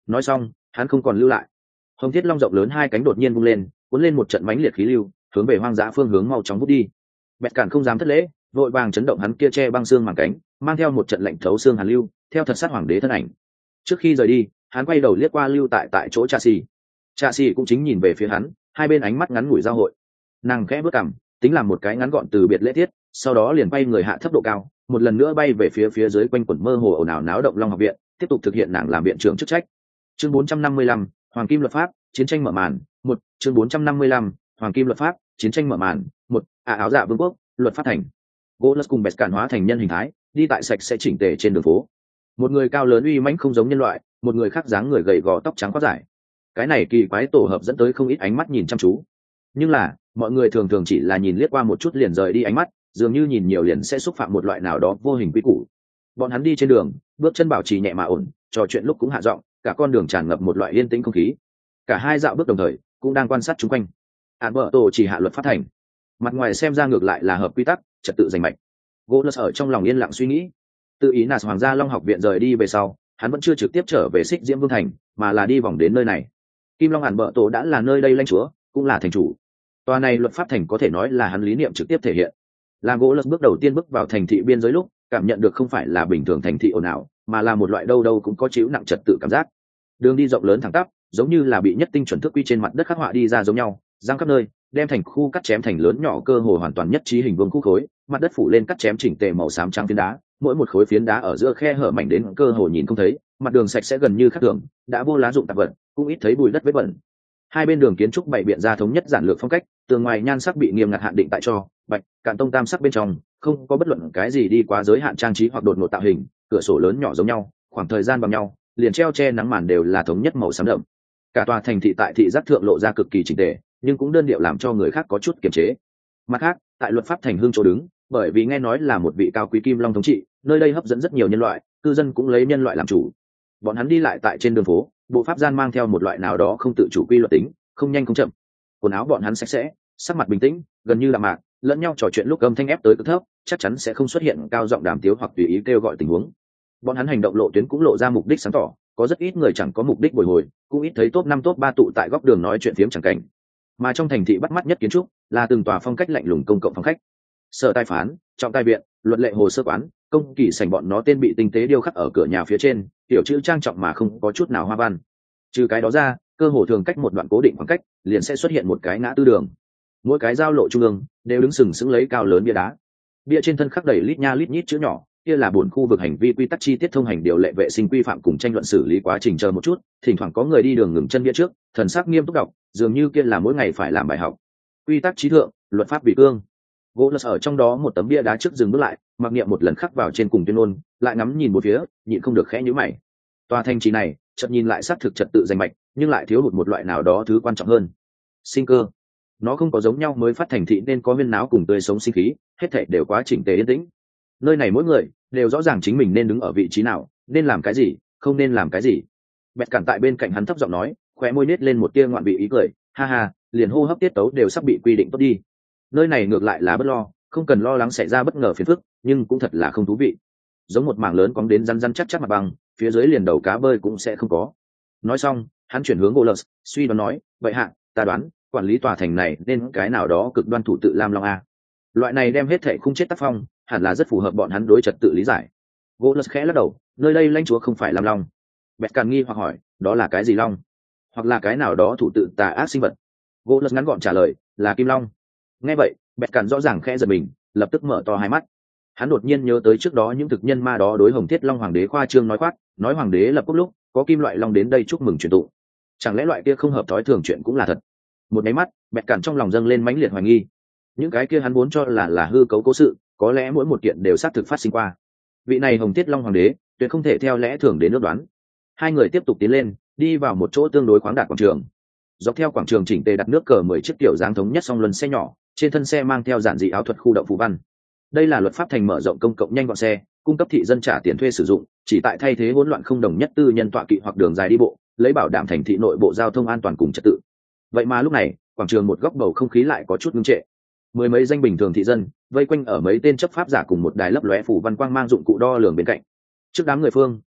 nói xong hắn không còn lưu lại. Hồng Thiết Long rộng lớn hai cánh đột nhiên vung lên, cuốn lên một trận mãnh liệt khí lưu, hướng về hoang dã phương hướng mau chóng vút đi. Bẹt Cản không dám thất lễ, vội vàng chấn động hắn kia che băng xương màng cánh, mang theo một trận lạnh thấu xương hàn lưu, theo thật sát hoàng đế thân ảnh. Trước khi rời đi, hắn quay đầu liếc qua lưu tại chỗ Trạ Sĩ cũng chính nhìn về phía hắn, hai bên ánh mắt ngắn ngủi giao hội. Nàng khẽ bước cằm, tính làm một cái ngắn gọn từ biệt lễ tiết, sau đó liền bay người hạ thấp độ cao, một lần nữa bay về phía dưới quanh quẩn mơ hồ ồn ào náo động Long học viện, tiếp tục thực hiện nàng làm viện trưởng chức trách. Chương 455, Hoàng Kim luật pháp, chiến tranh mở màn. Một, chương 455, Hoàng Kim luật pháp, chiến tranh mở màn. Một, áo dạ vương quốc, luật pháp thành. Golos cùng Bẹt Cản hóa thành nhân hình thái, đi tại sạch sẽ chỉnh tề trên đường phố. Một người cao lớn uy mãnh không giống nhân loại, một người khác dáng người gầy gò tóc trắng khoác dài. Cái này kỳ quái tổ hợp dẫn tới không ít ánh mắt nhìn chăm chú. Nhưng là, mọi người thường thường chỉ là nhìn liếc qua một chút liền rời đi ánh mắt, dường như nhìn nhiều liền sẽ xúc phạm một loại nào đó vô hình quy củ. Bọn hắn đi trên đường, bước chân bảo trì nhẹ mà ổn, trò chuyện lúc cũng hạ giọng, cả con đường tràn ngập một loại yên tĩnh không khí. Cả hai dạo bước đồng thời, cũng đang quan sát xung quanh. Alberto chỉ hạ luật pháp thành, mặt ngoài xem ra ngược lại là hợp quy tắc, trật tự rành mạch. Golos ở trong lòng yên lặng suy nghĩ. Tự ý là hoàng gia Long học viện rời đi về sau, hắn vẫn chưa trực tiếp trở về Xích Diễm Vương thành, mà là đi vòng đến nơi này. Kim Long Alberto đã là nơi đây lãnh chúa, cũng là thành chủ. Tòa này luật pháp thành có thể nói là hắn lý niệm trực tiếp thể hiện. Làm Golos bước đầu tiên bước vào thành thị biên giới lúc, cảm nhận được không phải là bình thường thành thị ồn ào, mà là một loại đâu đâu cũng có chịu nặng trật tự cảm giác. Đường đi rộng lớn thẳng tắp, giống như là bị nhất tinh chuẩn thức quy trên mặt đất khắc họa đi ra giống nhau, giang khắp nơi, đem thành khu cắt chém thành lớn nhỏ cơ hồ hoàn toàn nhất trí hình vuông khu khối, mặt đất phủ lên cắt chém chỉnh tề màu xám trắng phiến đá, mỗi một khối phiến đá ở giữa khe hở mảnh đến cơ hồ nhìn không thấy, mặt đường sạch sẽ gần như khắc thường, đã vô lá dụng tạp vật, cũng ít thấy bụi đất vết bẩn. Hai bên đường kiến trúc bày biện ra thống nhất giản lược phong cách, tường ngoài nhan sắc bị nghiêm ngặt hạn định tại cho bạch, cạn tông tam sắc bên trong, không có bất luận cái gì đi quá giới hạn trang trí hoặc đột ngột tạo hình, cửa sổ lớn nhỏ giống nhau, khoảng thời gian bằng nhau, liền treo che nắng màn đều là thống nhất màu xám đậm. Cả tòa thành thị tại thị giác thượng lộ ra cực kỳ chỉnh tề, nhưng cũng đơn điệu làm cho người khác có chút kiềm chế. Mặt khác, tại luật pháp thành hương chỗ đứng, bởi vì nghe nói là một vị cao quý kim long thống trị, nơi đây hấp dẫn rất nhiều nhân loại, cư dân cũng lấy nhân loại làm chủ. Bọn hắn đi lại tại trên đường phố, bộ pháp gian mang theo một loại nào đó không tự chủ quy luật tính, không nhanh không chậm. Quần áo bọn hắn sạch sẽ, sắc mặt bình tĩnh, gần như đạm mạc, lẫn nhau trò chuyện lúc âm thanh ép tới cực thấp, chắc chắn sẽ không xuất hiện cao giọng đàm tiếu hoặc tùy ý kêu gọi tình huống. Bọn hắn hành động lộ tuyến cũng lộ ra mục đích sáng tỏ, có rất ít người chẳng có mục đích bồi hồi, cũng ít thấy top 5 top 3 tụ tại góc đường nói chuyện phiếm chẳng cảnh. Mà trong thành thị bắt mắt nhất kiến trúc là từng tòa phong cách lạnh lùng công cộng phòng khách, sở tài phán, trọng tài viện, luật lệ hồ sơ quán, công kỳ sảnh bọn nó tên bị tinh tế điêu khắc ở cửa nhà phía trên, tiểu chữ trang trọng mà không có chút nào hoa văn. Trừ cái đó ra, cơ hồ thường cách một đoạn cố định khoảng cách, liền sẽ xuất hiện một cái ngã tư đường. Mỗi cái giao lộ trung ương đều đứng sừng sững lấy cao lớn bia đá. Bia trên thân khắc đầy lít nha lít nhít chữ nhỏ, kia là buồn khu vực hành vi quy tắc chi tiết thông hành điều lệ vệ sinh quy phạm cùng tranh luận xử lý quá trình. Chờ một chút, thỉnh thoảng có người đi đường ngừng chân bia trước, thần sắc nghiêm túc đọc, dường như kia là mỗi ngày phải làm bài học. Quy tắc trí thượng, luật pháp vị cương. Golos ở trong đó một tấm bia đá trước dừng bước lại, mặc niệm một lần khắc vào trên cùng tuyên ngôn, lại ngắm nhìn một phía, nhịn không được khẽ nhíu mày. Tòa thành trì này, chợt nhìn lại xác thực trật tự rành mạch, nhưng lại thiếu hụt một loại nào đó thứ quan trọng hơn. Sinh cơ. Nó không có giống nhau mới phát thành thị nên có huyên náo cùng tươi sống sinh khí, hết thảy đều quá chỉnh tề yên tĩnh. Nơi này mỗi người đều rõ ràng chính mình nên đứng ở vị trí nào, nên làm cái gì, không nên làm cái gì. Bẹt Cản tại bên cạnh hắn thấp giọng nói, khóe môi nết lên một tia ngoạn vị ý cười, ha ha, liền hô hấp tiết tấu đều sắp bị quy định tốt đi. Nơi này ngược lại là bất lo, không cần lo lắng xảy ra bất ngờ phiền phức, nhưng cũng thật là không thú vị. Giống một mảng lớn cóng đến răn răn chắc chắc mặt bằng, phía dưới liền đầu cá bơi cũng sẽ không có. Nói xong, hắn chuyển hướng Golos, suy đoán nói, vậy hạ, ta đoán, quản lý tòa thành này nên cái nào đó cực đoan thủ tự Lam Long a. Loại này đem hết thệ không chết tác phong, hẳn là rất phù hợp bọn hắn đối trật tự lý giải. Golos khẽ lắc đầu, nơi đây lãnh chúa không phải Lam Long. Bẹt Cản nghi hoặc hỏi, đó là cái gì long? Hoặc là cái nào đó thủ tự tà ác sinh vật? Golos ngắn gọn trả lời, là Kim Long. Nghe vậy, Bẹt Cản rõ ràng khẽ giật mình, lập tức mở to hai mắt. Hắn đột nhiên nhớ tới trước đó những thực nhân ma đó đối Hồng Thiết Long hoàng đế khoa trương nói khoác, nói hoàng đế lập quốc lúc có kim loại long đến đây chúc mừng truyền tụ. Chẳng lẽ loại kia không hợp thói thường chuyện cũng là thật? Một cái mắt, Bẹt Cản trong lòng dâng lên mãnh liệt hoài nghi. Những cái kia hắn vốn cho là hư cấu cố sự, có lẽ mỗi một kiện đều xác thực phát sinh qua. Vị này Hồng Thiết Long hoàng đế, tuyệt không thể theo lẽ thường đến ước đoán. Hai người tiếp tục tiến lên, đi vào một chỗ tương đối khoáng đạt quảng trường. Dọc theo quảng trường chỉnh tề đặt nước cờ 10 chiếc kiểu dáng thống nhất song luân xe nhỏ, trên thân xe mang theo giản dị áo thuật khu động phù văn. Đây là luật pháp thành mở rộng công cộng nhanh gọn xe, cung cấp thị dân trả tiền thuê sử dụng, chỉ tại thay thế hỗn loạn không đồng nhất tư nhân tọa kỵ hoặc đường dài đi bộ, lấy bảo đảm thành thị nội bộ giao thông an toàn cùng trật tự. Vậy mà lúc này, quảng trường một góc bầu không khí lại có chút ngưng trệ. Mười mấy danh bình thường thị dân vây quanh ở mấy tên chấp pháp giả cùng một đài lấp lóe phủ văn quang mang dụng cụ đo lường bên cạnh. Trước đám người phương,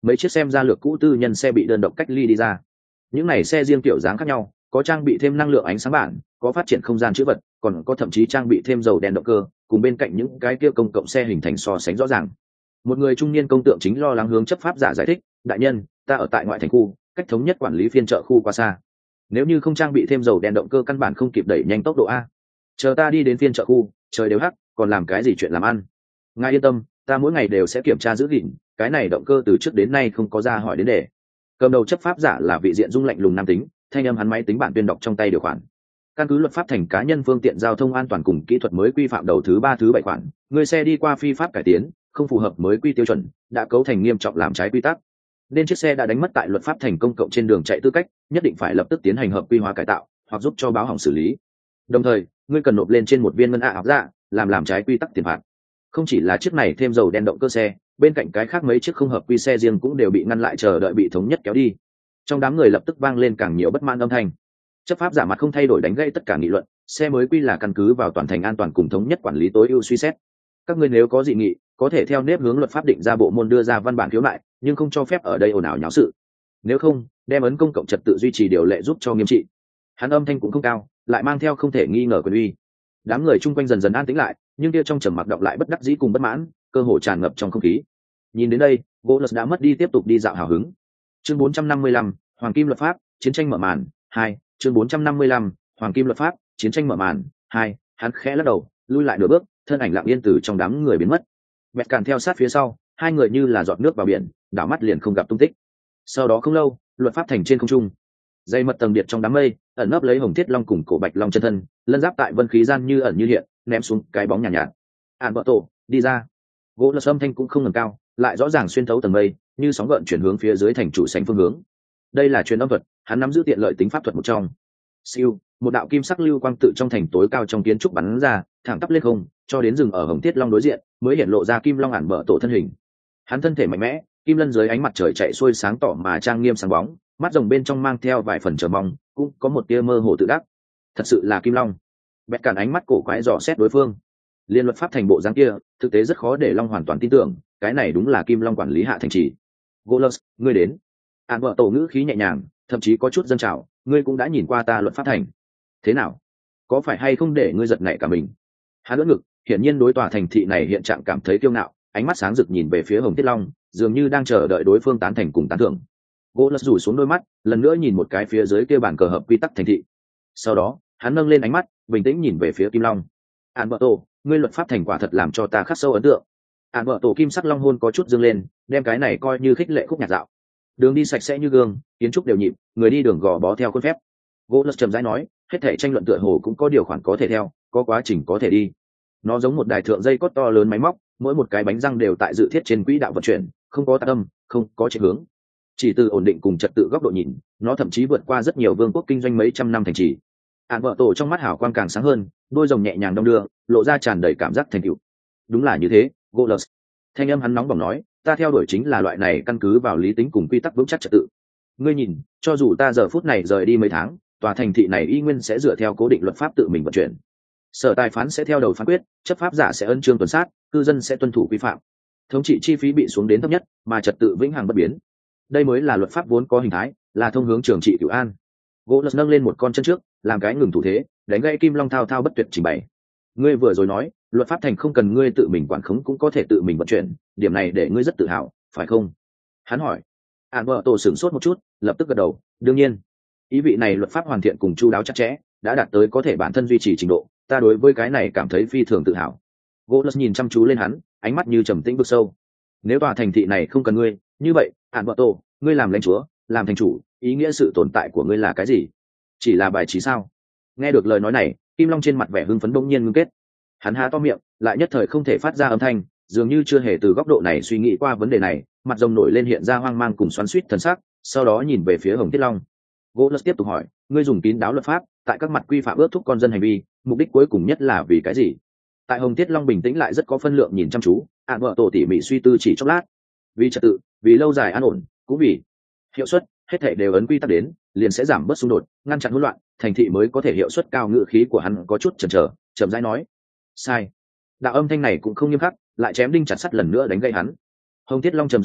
mấy chiếc xem ra lược cũ tư nhân xe bị đơn độc cách ly đi ra. Những này xe riêng kiểu dáng khác nhau, có trang bị thêm năng lượng ánh sáng bản, có phát triển không gian chữ vật, còn có thậm chí trang bị thêm dầu đèn động cơ, cùng bên cạnh những cái kia công cộng xe hình thành so sánh rõ ràng. Một người trung niên công tượng chính lo lắng hướng chấp pháp giả giải thích, đại nhân, ta ở tại ngoại thành khu, cách thống nhất quản lý phiên chợ khu quá xa, nếu như không trang bị thêm dầu đèn động cơ căn bản không kịp đẩy nhanh tốc độ a. Chờ ta đi đến phiên chợ khu, trời đều hắc, còn làm cái gì chuyện làm ăn. Ngài yên tâm, ta mỗi ngày đều sẽ kiểm tra giữ gìn, cái này động cơ từ trước đến nay không có ra hỏi đến để. Cầm đầu chấp pháp giả là vị diện dung lạnh lùng nam tính, thanh âm hắn máy tính bản tuyên đọc trong tay điều khoản. Căn cứ luật pháp thành cá nhân phương tiện giao thông an toàn cùng kỹ thuật mới quy phạm đầu thứ 3 thứ 7 khoản, người xe đi qua phi pháp cải tiến, không phù hợp mới quy tiêu chuẩn, đã cấu thành nghiêm trọng làm trái quy tắc. Nên chiếc xe đã đánh mất tại luật pháp thành công cộng trên đường chạy tư cách, nhất định phải lập tức tiến hành hợp quy hóa cải tạo, hoặc giúp cho báo hỏng xử lý. Đồng thời, ngươi cần nộp lên trên một viên ngân ạ ảo dạ, làm trái quy tắc tiền phạt. Không chỉ là chiếc này thêm dầu đen động cơ xe, bên cạnh cái khác mấy chiếc không hợp quy xe riêng cũng đều bị ngăn lại chờ đợi bị thống nhất kéo đi. Trong đám người lập tức vang lên càng nhiều bất mãn âm thanh. Chấp pháp giả mặt không thay đổi đánh gãy tất cả nghị luận, xe mới quy là căn cứ vào toàn thành an toàn cùng thống nhất quản lý tối ưu suy xét. Các ngươi nếu có dị nghị, có thể theo nếp hướng luật pháp định ra bộ môn đưa ra văn bản khiếu nại, nhưng không cho phép ở đây ồn ào nháo sự. Nếu không, đem ấn công cộng trật tự duy trì điều lệ giúp cho nghiêm trị. Hắn âm thanh cũng không cao, lại mang theo không thể nghi ngờ quyền uy. Đám người chung quanh dần dần an tĩnh lại, nhưng kia trong trầm mặc đọc lại bất đắc dĩ cùng bất mãn, cơ hồ tràn ngập trong không khí. Nhìn đến đây, Golos đã mất đi tiếp tục đi dạo hào hứng. Chương 455, Hoàng kim luật pháp, chiến tranh mở màn 2. Chương 455, Hoàng kim luật pháp, chiến tranh mở màn 2. Hắn khẽ lắc đầu, lui lại nửa bước, thân ảnh lặng yên từ trong đám người biến mất. Bẹt càn theo sát phía sau, hai người như là giọt nước vào biển, đảo mắt liền không gặp tung tích. Sau đó không lâu, luật pháp thành trên không trung, dây mật tầng biệt trong đám mây, ẩn nấp lấy hồng thiết long cùng cổ bạch long chân thân, lân giáp tại vân khí gian như ẩn như hiện, ném xuống cái bóng nhàn nhạt. Ản vợ tổ đi ra. Gỗ lật âm thanh cũng không ngừng cao, lại rõ ràng xuyên thấu tầng mây, như sóng gợn chuyển hướng phía dưới thành chủ sánh phương hướng. Đây là truyền âm thuật, hắn nắm giữ tiện lợi tính pháp thuật một trong. Siêu, một đạo kim sắc lưu quang tự trong thành tối cao trong kiến trúc bắn ra, thẳng tắp lên không, cho đến rừng ở hồng thiết long đối diện, mới hiện lộ ra kim long Ản vợ tổ thân hình. Hắn thân thể mạnh mẽ, kim lân dưới ánh mặt trời chạy xuôi sáng tỏ mà trang nghiêm sáng bóng, mắt rồng bên trong mang theo vài phần chờ mong, cũng có một tia mơ hồ tự đắc. Thật sự là kim long. Bẹt cản ánh mắt cổ quái dò xét đối phương. Liên luật pháp thành bộ dáng kia, thực tế rất khó để long hoàn toàn tin tưởng, cái này đúng là kim long quản lý hạ thành trì. Golos, ngươi đến. Ản vợ tổ ngữ khí nhẹ nhàng, thậm chí có chút dân trào, ngươi cũng đã nhìn qua ta luật pháp thành. Thế nào? Có phải hay không để ngươi giật nảy cả mình? Hắn lưỡng ngực, hiển nhiên đối tòa thành thị này hiện trạng cảm thấy kiêu ngạo, ánh mắt sáng rực nhìn về phía hồng thiết long, dường như đang chờ đợi đối phương tán thành cùng tán thưởng. Golos rủ xuống đôi mắt, lần nữa nhìn một cái phía dưới kia bản cờ hợp quy tắc thành thị. Sau đó, hắn nâng lên ánh mắt, bình tĩnh nhìn về phía kim long. Alberto, ngươi luật pháp thành quả thật làm cho ta khắc sâu ấn tượng. Alberto kim sắc long hôn có chút dương lên, đem cái này coi như khích lệ khúc nhạc dạo. Đường đi sạch sẽ như gương, kiến trúc đều nhịp, người đi đường gò bó theo khuôn phép. Golos trầm rãi nói, hết thảy tranh luận tựa hồ cũng có điều khoản có thể theo, có quá trình có thể đi. Nó giống một đài thượng dây cót to lớn máy móc, mỗi một cái bánh răng đều tại dự thiết trên quỹ đạo vận chuyển, không có tạc âm, không có chạy hướng. Chỉ từ ổn định cùng trật tự góc độ nhìn, nó thậm chí vượt qua rất nhiều vương quốc kinh doanh mấy trăm năm thành trì. Ản vợ tổ trong mắt hào quang càng sáng hơn, đôi rồng nhẹ nhàng đong đưa, lộ ra tràn đầy cảm giác thành tựu. Đúng là như thế, Golos. Thanh âm hắn nóng bỏng nói, ta theo đuổi chính là loại này căn cứ vào lý tính cùng quy tắc vững chắc trật tự. Ngươi nhìn, cho dù ta giờ phút này rời đi mấy tháng, tòa thành thị này y nguyên sẽ dựa theo cố định luật pháp tự mình vận chuyển. Sở tài phán sẽ theo đầu phán quyết, chấp pháp giả sẽ ân chương tuần sát, cư dân sẽ tuân thủ quy phạm. Thống trị chi phí bị xuống đến thấp nhất, mà trật tự vĩnh hằng bất biến. Đây mới là luật pháp vốn có hình thái, là thông hướng trường trị cửu an. Golos nâng lên một con chân trước, làm cái ngừng thủ thế, đánh gãy kim long thao thao bất tuyệt trình bày. Ngươi vừa rồi nói, luật pháp thành không cần ngươi tự mình quản khống cũng có thể tự mình vận chuyển, điểm này để ngươi rất tự hào, phải không? Hắn hỏi. Alberto sửng sốt một chút, lập tức gật đầu, đương nhiên. Ý vị này luật pháp hoàn thiện cùng chu đáo chặt chẽ, đã đạt tới có thể bản thân duy trì trình độ, ta đối với cái này cảm thấy phi thường tự hào. Golos nhìn chăm chú lên hắn, ánh mắt như trầm tĩnh vực sâu. Nếu tòa thành thị này không cần ngươi, như vậy, Alberto, ngươi làm lãnh chúa, làm thành chủ, ý nghĩa sự tồn tại của ngươi là cái gì? Chỉ là bài trí sao? Nghe được lời nói này, kim long trên mặt vẻ hưng phấn bỗng nhiên ngưng kết. Hắn há to miệng, lại nhất thời không thể phát ra âm thanh, dường như chưa hề từ góc độ này suy nghĩ qua vấn đề này, mặt rồng nổi lên hiện ra hoang mang cùng xoắn xuýt thần sắc, sau đó nhìn về phía hồng thiết long. Golos tiếp tục hỏi, ngươi dùng kín đáo luật pháp, tại các mặt quy phạm ước thúc con dân hành vi, mục đích cuối cùng nhất là vì cái gì? Tại hồng thiết long bình tĩnh lại rất có phân lượng nhìn chăm chú, vợ tổ tỉ mỉ suy tư chỉ chốc lát. Vì trật tự, vì lâu dài an ổn, cũng vì hiệu suất, hết thảy đều ấn quy tắc đến, liền sẽ giảm bớt xung đột, ngăn chặn hỗn loạn, thành thị mới có thể hiệu suất cao. Ngữ khí của hắn có chút chần chờ, chậm rãi nói, sai. Đạo âm thanh này cũng không nghiêm khắc, lại chém đinh chặt sắt lần nữa đánh gây hắn. Hồng thiết long trầm giọng nói,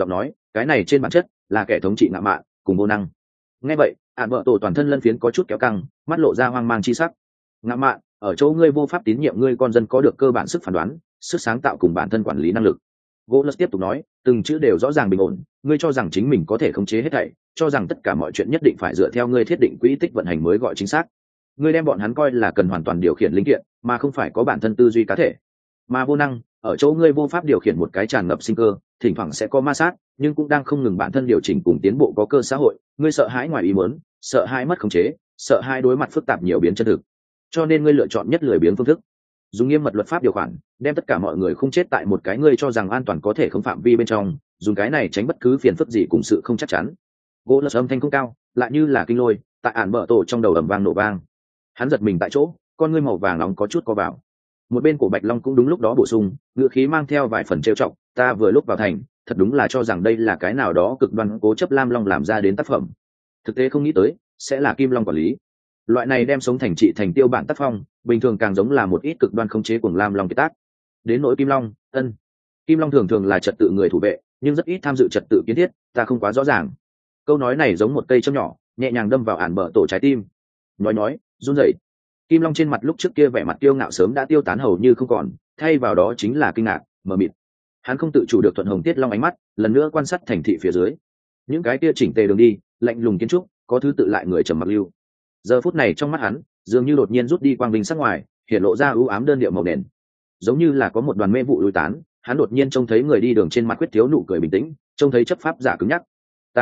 cái này trên bản chất là kẻ thống trị ngạo mạn cùng vô năng. Nghe vậy ạn bợ tổ toàn thân lân phiến có chút kéo căng, mắt lộ ra hoang mang chi sắc. Ngạo mạn ở chỗ ngươi vô pháp tín nhiệm ngươi con dân có được cơ bản sức phán đoán, sức sáng tạo cùng bản thân quản lý năng lực. Golos tiếp tục nói, từng chữ đều rõ ràng bình ổn, ngươi cho rằng chính mình có thể khống chế hết thảy, cho rằng tất cả mọi chuyện nhất định phải dựa theo ngươi thiết định quỹ tích vận hành mới gọi chính xác. Ngươi đem bọn hắn coi là cần hoàn toàn điều khiển linh kiện, mà không phải có bản thân tư duy cá thể. Mà vô năng, ở chỗ ngươi vô pháp điều khiển một cái tràn ngập sinh cơ, thỉnh thoảng sẽ có ma sát, nhưng cũng đang không ngừng bản thân điều chỉnh cùng tiến bộ có cơ xã hội. Ngươi sợ hãi ngoài ý muốn, sợ hãi mất khống chế, sợ hãi đối mặt phức tạp nhiều biến chân thực. Cho nên ngươi lựa chọn nhất lười biếng phương thức, dùng nghiêm mật luật pháp điều khoản, đem tất cả mọi người không chết tại một cái ngươi cho rằng an toàn có thể không phạm vi bên trong, dùng cái này tránh bất cứ phiền phức gì cùng sự không chắc chắn. Gỗ lật âm thanh không cao, lại như là kinh lôi, tại ản bờ tổ trong đầu ầm vang nổ vang. Hắn giật mình tại chỗ, con ngươi màu vàng nóng có chút co vào. Một bên của Bạch Long cũng đúng lúc đó bổ sung, ngữ khí mang theo vài phần trêu chọc, ta vừa lúc vào thành, thật đúng là cho rằng đây là cái nào đó cực đoan cố chấp Lam Long làm ra đến tác phẩm. Thực tế không nghĩ tới, sẽ là Kim Long quản lý. Loại này đem sống thành trị thành tiêu bản tác phong, bình thường càng giống là một ít cực đoan khống chế của Lam Long kiệt tác. Đến nỗi Kim Long, Kim Long thường thường là trật tự người thủ vệ, nhưng rất ít tham dự trật tự kiến thiết, ta không quá rõ ràng. Câu nói này giống một cây châm nhỏ, nhẹ nhàng đâm vào ản bờ tổ trái tim. Nói, run rẩy. Kim Long trên mặt lúc trước kia vẻ mặt kiêu ngạo sớm đã tiêu tán hầu như không còn, thay vào đó chính là kinh ngạc, mờ mịt. Hắn không tự chủ được thuận hồng tiết long ánh mắt, lần nữa quan sát thành thị phía dưới. Những cái kia chỉnh tề đường đi, lạnh lùng kiến trúc, có thứ tự lại người trầm mặc lưu. Giờ phút này trong mắt hắn, dường như đột nhiên rút đi quang vinh sắc ngoài, hiện lộ ra ưu ám đơn điệu màu nền. Giống như là có một đoàn mê vụ lùi tán, hắn đột nhiên trông thấy người đi đường trên mặt quyết thiếu nụ cười bình tĩnh, trông thấy chấp pháp giả cứng nhắc.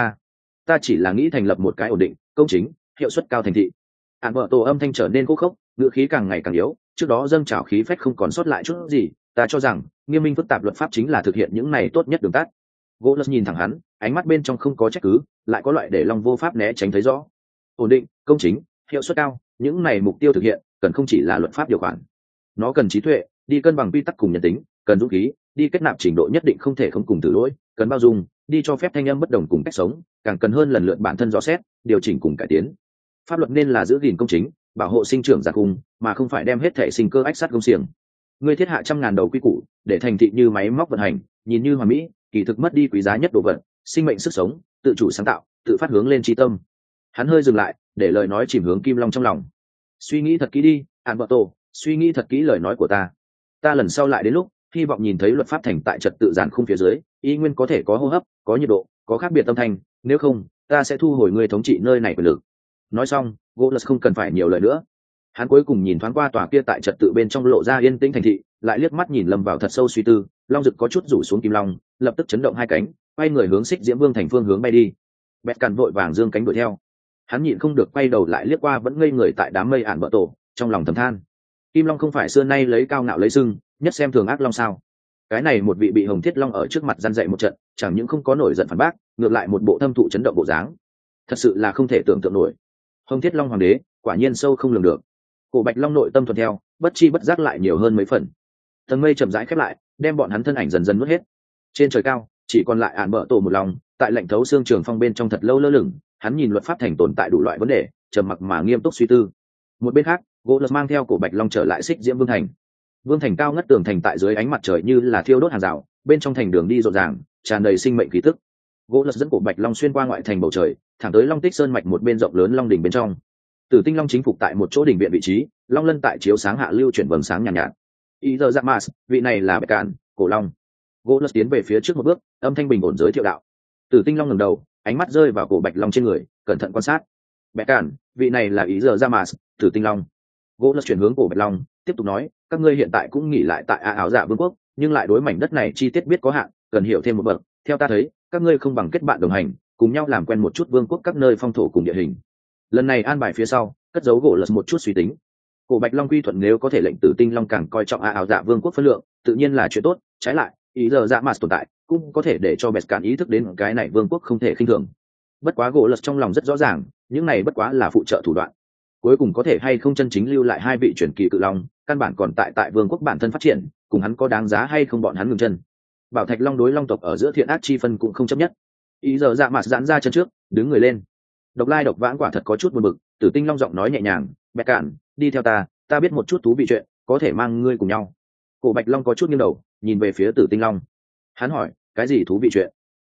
Ta chỉ là nghĩ thành lập một cái ổn định, công chính, hiệu suất cao thành thị. Ản vợ tổ âm thanh trở nên khô khốc, ngữ khí càng ngày càng yếu, trước đó dâng trào khí phách không còn sót lại chút gì, ta cho rằng nghiêm minh phức tạp luật pháp chính là thực hiện những này tốt nhất đường tắt. Golos nhìn thẳng hắn, ánh mắt bên trong không có trách cứ, lại có loại để lòng vô pháp né tránh thấy rõ. Ổn định, công chính, hiệu suất cao, những này mục tiêu thực hiện cần không chỉ là luật pháp điều khoản, nó cần trí tuệ, đi cân bằng quy tắc cùng nhân tính, cần dũng khí, đi kết nạp trình độ nhất định không thể không cùng tử lỗi, cần bao dung, đi cho phép thanh âm bất đồng cùng cách sống, càng cần hơn lần lượt bản thân rõ xét, điều chỉnh cùng cải tiến. Pháp luật nên là giữ gìn công chính, bảo hộ sinh trưởng giặc cung, mà không phải đem hết thể sinh cơ ách sát công xiềng. Ngươi thiết hạ 100.000 đầu quy củ, để thành thị như máy móc vận hành, nhìn như hoàn mỹ, kỳ thực mất đi quý giá nhất đồ vật, sinh mệnh sức sống, tự chủ sáng tạo, tự phát hướng lên trí tâm. Hắn hơi dừng lại, để lời nói chìm hướng Kim Long trong lòng. Suy nghĩ thật kỹ đi, Alberto, suy nghĩ thật kỹ lời nói của ta. Ta lần sau lại đến lúc, hy vọng nhìn thấy luật pháp thành tại trật tự giản khung phía dưới, y nguyên có thể có hô hấp, có nhiệt độ, có khác biệt âm thanh, nếu không, ta sẽ thu hồi ngươi thống trị nơi này quyền lực. Nói xong, Golos không cần phải nhiều lời nữa. Hắn cuối cùng nhìn thoáng qua tòa kia tại trật tự bên trong lộ ra yên tĩnh thành thị, lại liếc mắt nhìn lâm vào thật sâu suy tư. Long Dực có chút rủ xuống Kim Long, lập tức chấn động hai cánh, quay người hướng Xích Diễm Vương thành phương hướng bay đi. Bẹt càn vội vàng dương cánh đuổi theo. Hắn nhịn không được quay đầu lại liếc qua vẫn ngây người tại đám mây ản bợ tổ, trong lòng thầm than. Kim Long không phải xưa nay lấy cao ngạo lấy sưng, nhất xem thường ác long sao? Cái này một vị bị Hồng Thiết Long ở trước mặt gian dạy một trận, chẳng những không có nổi giận phản bác, ngược lại một bộ thâm thụ chấn động bộ dáng. Thật sự là không thể tưởng tượng nổi. Hồng Thiết Long hoàng đế, quả nhiên sâu không lường được. Cổ Bạch Long nội tâm thuận theo, bất chi bất giác lại nhiều hơn mấy phần. Tầng mây chậm rãi khép lại, đem bọn hắn thân ảnh dần dần nuốt hết. Trên trời cao, chỉ còn lại ản bợ tổ một lòng, tại lạnh thấu xương trường phong bên trong thật lâu lơ lửng, hắn nhìn luật pháp thành tồn tại đủ loại vấn đề, trầm mặc mà nghiêm túc suy tư. Một bên khác, Golos mang theo Cổ Bạch Long trở lại Xích Diễm Vương thành. Vương thành cao ngất tường thành tại dưới ánh mặt trời như là thiêu đốt hàng rào, bên trong thành đường đi rộn ràng, tràn đầy sinh mệnh khí tức. Golos dẫn Cổ Bạch Long xuyên qua ngoại thành bầu trời, thẳng tới Long Tích Sơn mạch một bên rộng lớn long đỉnh bên trong. Tử Tinh Long chính phục tại một chỗ đỉnh viện vị trí, long lân tại chiếu sáng hạ lưu chuyển vầng sáng nhàn nhạt. Ý giờ Zamas, vị này là Bạch Cạn, Cổ Long. Golos tiến về phía trước một bước, âm thanh bình ổn giới thiệu đạo. Tử Tinh Long ngẩng đầu, ánh mắt rơi vào Cổ Bạch Long trên người, cẩn thận quan sát. Bạch Cạn, vị này là Ý giờ Zamas, Tử Tinh Long. Golos chuyển hướng Cổ Bạch Long, tiếp tục nói, các ngươi hiện tại cũng nghỉ lại tại áo dạ vương quốc, nhưng lại đối mảnh đất này chi tiết biết có hạn, cần hiểu thêm một bậc. Theo ta thấy, các ngươi không bằng kết bạn đồng hành, cùng nhau làm quen một chút vương quốc các nơi phong thổ cùng địa hình. Lần này an bài phía sau, cất giấu gỗ lật một chút suy tính. Cổ Bạch Long quy thuận nếu có thể lệnh Tử Tinh Long càng coi trọng áo dạ vương quốc phân lượng, tự nhiên là chuyện tốt. Trái lại, ý giờ dạ mà tồn tại cũng có thể để cho Bẹt Cạn ý thức đến cái này vương quốc không thể khinh thường. Bất quá gỗ lật trong lòng rất rõ ràng, những này bất quá là phụ trợ thủ đoạn. Cuối cùng có thể hay không chân chính lưu lại hai vị truyền kỳ cự long, căn bản còn tại vương quốc bản thân phát triển, cùng hắn có đáng giá hay không bọn hắn ngừng chân. Bảo Thạch Long đối long tộc ở giữa thiện ác chi phân cũng không chấp nhất. Ý giờ dạ mà giãn ra chân trước, đứng người lên. Độc Lai Độc Vãng quả thật có chút buồn bực, Tử Tinh Long giọng nói nhẹ nhàng, Bẹt Cạn, đi theo ta biết một chút thú vị chuyện, có thể mang ngươi cùng nhau. Cổ Bạch Long có chút nghiêng đầu, nhìn về phía Tử Tinh Long. Hắn hỏi, cái gì thú vị chuyện?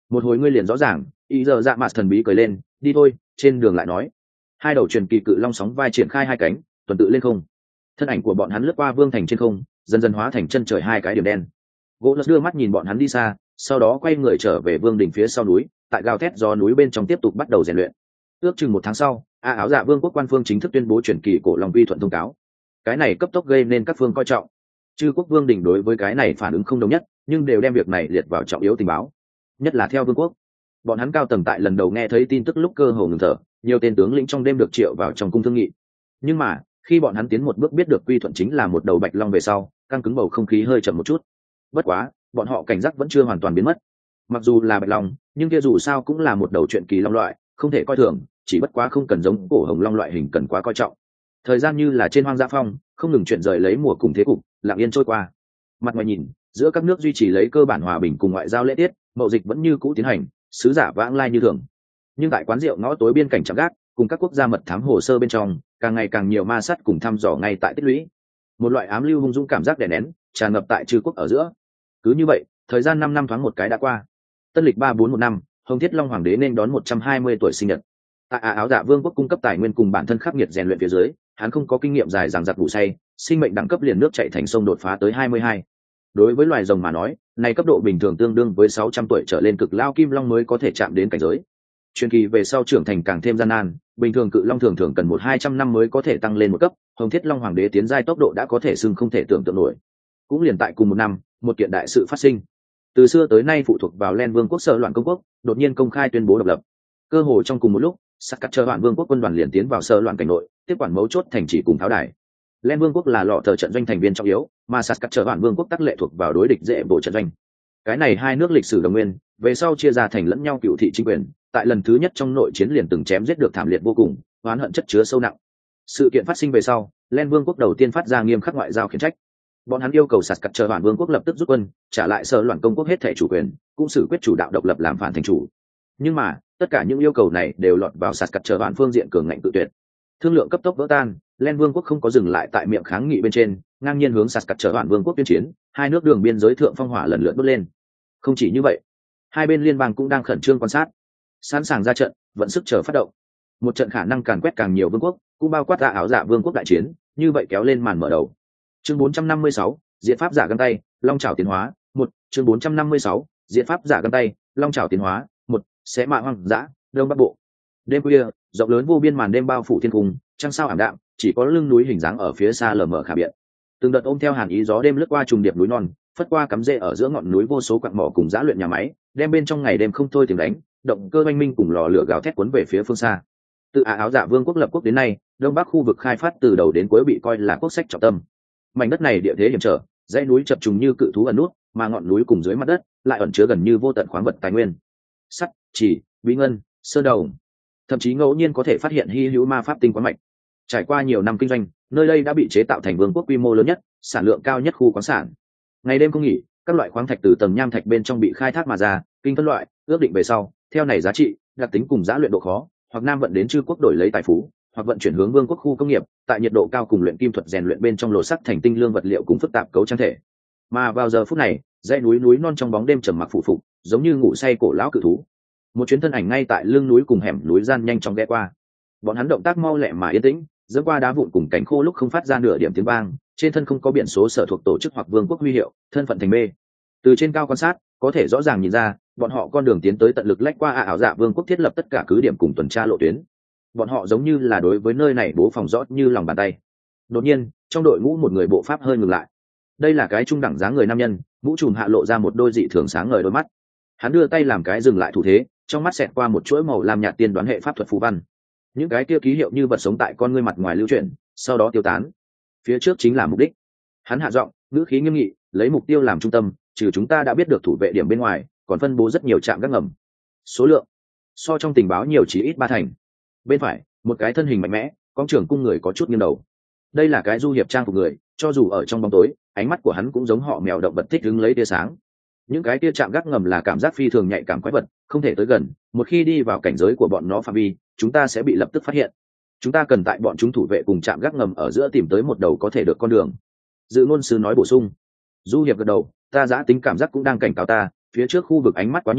Một hồi ngươi liền rõ ràng. Ý giờ dạ mạt thần bí cười lên, đi thôi, trên đường lại nói. Hai đầu truyền kỳ cự long sóng vai triển khai hai cánh, tuần tự lên không. Thân ảnh của bọn hắn lướt qua vương thành trên không, dần dần hóa thành chân trời hai cái điểm đen. Gỗ lật đưa mắt nhìn bọn hắn đi xa, sau đó quay người trở về vương đỉnh phía sau núi, tại gào thét gió núi bên trong tiếp tục bắt đầu rèn luyện. Ước chừng 1 tháng sau, áo dạ vương quốc quan phương chính thức tuyên bố truyền kỳ cổ long vi thuận thông cáo. Cái này cấp tốc gây nên các phương coi trọng. Chư quốc vương đỉnh đối với cái này phản ứng không đồng nhất, nhưng đều đem việc này liệt vào trọng yếu tình báo. Nhất là theo vương quốc, bọn hắn cao tầng tại lần đầu nghe thấy tin tức lúc cơ hồ ngừng thở, nhiều tên tướng lĩnh trong đêm được triệu vào trong cung thương nghị. Nhưng mà khi bọn hắn tiến một bước biết được quy thuận chính là một đầu bạch long về sau, căng cứng bầu không khí hơi chậm một chút. Bất quá bọn họ cảnh giác vẫn chưa hoàn toàn biến mất. Mặc dù là bạch long, nhưng kia dù sao cũng là một đầu truyện kỳ long loại, không thể coi thường, chỉ bất quá không cần giống cổ hồng long loại hình cần quá coi trọng. Thời gian như là trên hoang dã phong, không ngừng chuyển rời lấy mùa cùng thế cục, lặng yên trôi qua. Mặt ngoài nhìn, giữa các nước duy trì lấy cơ bản hòa bình cùng ngoại giao lễ tiết, mậu dịch vẫn như cũ tiến hành, sứ giả vãng lai như thường. Nhưng tại quán rượu ngõ tối biên cảnh trạm gác, cùng các quốc gia mật thám hồ sơ bên trong, càng ngày càng nhiều ma sát cùng thăm dò ngay tại tích lũy. Một loại ám lưu hung dũng cảm giác đè nén, tràn ngập tại chư quốc ở giữa. Cứ như vậy, thời gian 5 năm thoáng một cái đã qua. Tân lịch 3415, Hồng Thiết Long Hoàng đế nên đón 120 tuổi sinh nhật. Tại áo dạ vương quốc cung cấp tài nguyên cùng bản thân khắc nghiệt rèn luyện phía dưới, hắn không có kinh nghiệm dài dằng dặc vụ say, sinh mệnh đẳng cấp liền nước chảy thành sông đột phá tới 22. Đối với loài rồng mà nói, này cấp độ bình thường tương đương với 600 tuổi trở lên cực lao kim long mới có thể chạm đến cảnh giới. Truyền kỳ về sau trưởng thành càng thêm gian nan, bình thường cự long thường cần 100-200 năm mới có thể tăng lên một cấp, Hồng Thiết Long Hoàng đế tiến giai tốc độ đã có thể xưng không thể tưởng tượng nổi. Cũng liền tại cùng một năm, một kiện đại sự phát sinh. Từ xưa tới nay phụ thuộc vào Len Vương quốc Sở Loạn công quốc, đột nhiên công khai tuyên bố độc lập. Cơ hội trong cùng một lúc, Sát Cắt Chờ Hoạn Vương quốc quân đoàn liền tiến vào Sở Loạn cảnh nội, tiếp quản mấu chốt thành trì cùng tháo đài. Len Vương quốc là lọ thờ trận doanh thành viên trọng yếu, mà Sát Cắt Chờ Hoạn Vương quốc tắc lệ thuộc vào đối địch dễ bộ trận doanh. Cái này hai nước lịch sử đồng nguyên, về sau chia ra thành lẫn nhau cựu thị chính quyền, tại lần thứ nhất trong nội chiến liền từng chém giết được thảm liệt vô cùng, oán hận chất chứa sâu nặng. Sự kiện phát sinh về sau, Len Vương quốc đầu tiên phát ra nghiêm khắc ngoại giao khiển trách. Bọn hắn yêu cầu Sát Cắt Chờ Hoạn Vương quốc lập tức rút quân, trả lại Sở Loạn công quốc hết thể chủ quyền, cũng xử quyết chủ đạo độc lập làm phản thành chủ. Nhưng mà tất cả những yêu cầu này đều lọt vào Sát Cắt Chờ Hoạn phương diện cường ngạnh tự tuyệt. Thương lượng cấp tốc vỡ tan, Len Vương quốc không có dừng lại tại miệng kháng nghị bên trên, ngang nhiên hướng Sát Cắt Chờ Hoạn Vương quốc tuyên chiến, hai nước đường biên giới thượng phong hỏa lần lượt đốt lên. Không chỉ như vậy, hai bên liên bang cũng đang khẩn trương quan sát, sẵn sàng ra trận, vận sức chờ phát động. Một trận khả năng càn quét càng nhiều vương quốc, cũng bao quát áo dạ vương quốc đại chiến, như vậy kéo lên màn mở đầu. Chương 456, Diện pháp giả găng tay, long chảo tiến hóa, 1, chương 456, Diện pháp giả găng tay, long chảo tiến hóa, 1, xé mạ hoang dã, đông bắc bộ. Đêm khuya, rộng lớn vô biên màn đêm bao phủ thiên cung, trăng sao ảm đạm, chỉ có lưng núi hình dáng ở phía xa lờ mờ khả biện. Từng đợt ôm theo hàn ý gió đêm lướt qua trùng điệp núi non, phất qua cắm rễ ở giữa ngọn núi vô số quặng mỏ cùng giã luyện nhà máy, đem bên trong ngày đêm không thôi tiếng đánh, động cơ oanh minh cùng lò lửa gào thét cuốn về phía phương xa. Từ áo dạ vương quốc lập quốc đến nay, đông bắc khu vực khai phát từ đầu đến cuối bị coi là quốc sách trọng tâm. Mảnh đất này địa thế hiểm trở, dãy núi chập trùng như cự thú ẩn nút, mà ngọn núi cùng dưới mặt đất lại ẩn chứa gần như vô tận khoáng vật tài nguyên, sắt, chỉ, bí ngân, sơn đầu, thậm chí ngẫu nhiên có thể phát hiện hy hữu ma pháp tinh quán mạch. Trải qua nhiều năm kinh doanh, nơi đây đã bị chế tạo thành vương quốc quy mô lớn nhất, sản lượng cao nhất khu khoáng sản. Ngày đêm không nghỉ, các loại khoáng thạch từ tầng nham thạch bên trong bị khai thác mà ra, kinh phân loại, ước định về sau, theo này giá trị, đặc tính cùng giá luyện độ khó, hoặc nam vận đến chư quốc đổi lấy tài phú, hoặc vận chuyển hướng vương quốc khu công nghiệp, tại nhiệt độ cao cùng luyện kim thuật rèn luyện bên trong lột sắc thành tinh lương vật liệu cùng phức tạp cấu trang thể. Mà vào giờ phút này, dãy núi non trong bóng đêm trầm mặc phụ phục, giống như ngủ say cổ lão cự thú. Một chuyến thân ảnh ngay tại lưng núi cùng hẻm núi gian nhanh chóng ghé qua. Bọn hắn động tác mau lẹ mà yên tĩnh, dẫm qua đá vụn cùng cánh khô lúc không phát ra nửa điểm tiếng vang, trên thân không có biển số sở thuộc tổ chức hoặc vương quốc huy hiệu, thân phận thành mê. Từ trên cao quan sát, có thể rõ ràng nhìn ra, bọn họ con đường tiến tới tận lực lách qua ảo dạ vương quốc thiết lập tất cả cứ điểm cùng tuần tra lộ tuyến. Bọn họ giống như là đối với nơi này bố phòng rõ như lòng bàn tay. Đột nhiên, trong đội ngũ một người bộ pháp hơi ngừng lại. Đây là cái trung đẳng dáng người nam nhân, mũ trùm hạ lộ ra một đôi dị thường sáng ngời đôi mắt. Hắn đưa tay làm cái dừng lại thủ thế, trong mắt xẹt qua một chuỗi màu lam nhạt tiên đoán hệ pháp thuật phù văn. Những cái kia ký hiệu như vật sống tại con ngươi mặt ngoài lưu chuyển, sau đó tiêu tán. Phía trước chính là mục đích. Hắn hạ giọng, ngữ khí nghiêm nghị, lấy mục tiêu làm trung tâm, trừ chúng ta đã biết được thủ vệ điểm bên ngoài, còn phân bố rất nhiều trạm gác ngầm. Số lượng so trong tình báo nhiều chỉ ít 3 thành. Bên phải, một cái thân hình mạnh mẽ, con trưởng cung người có chút nghiêng đầu. Đây là cái du hiệp trang phục người, cho dù ở trong bóng tối, ánh mắt của hắn cũng giống họ mèo động vật thích đứng lấy tia sáng. Những cái tia chạm gác ngầm là cảm giác phi thường nhạy cảm quái vật, không thể tới gần, một khi đi vào cảnh giới của bọn nó phạm vi, chúng ta sẽ bị lập tức phát hiện. Chúng ta cần tại bọn chúng thủ vệ cùng chạm gác ngầm ở giữa tìm tới một đầu có thể được con đường. Dự ngôn sư nói bổ sung. Du hiệp gật đầu, ta giã tính cảm giác cũng đang cảnh cáo ta, phía trước khu vực ánh mắt quá nhiều,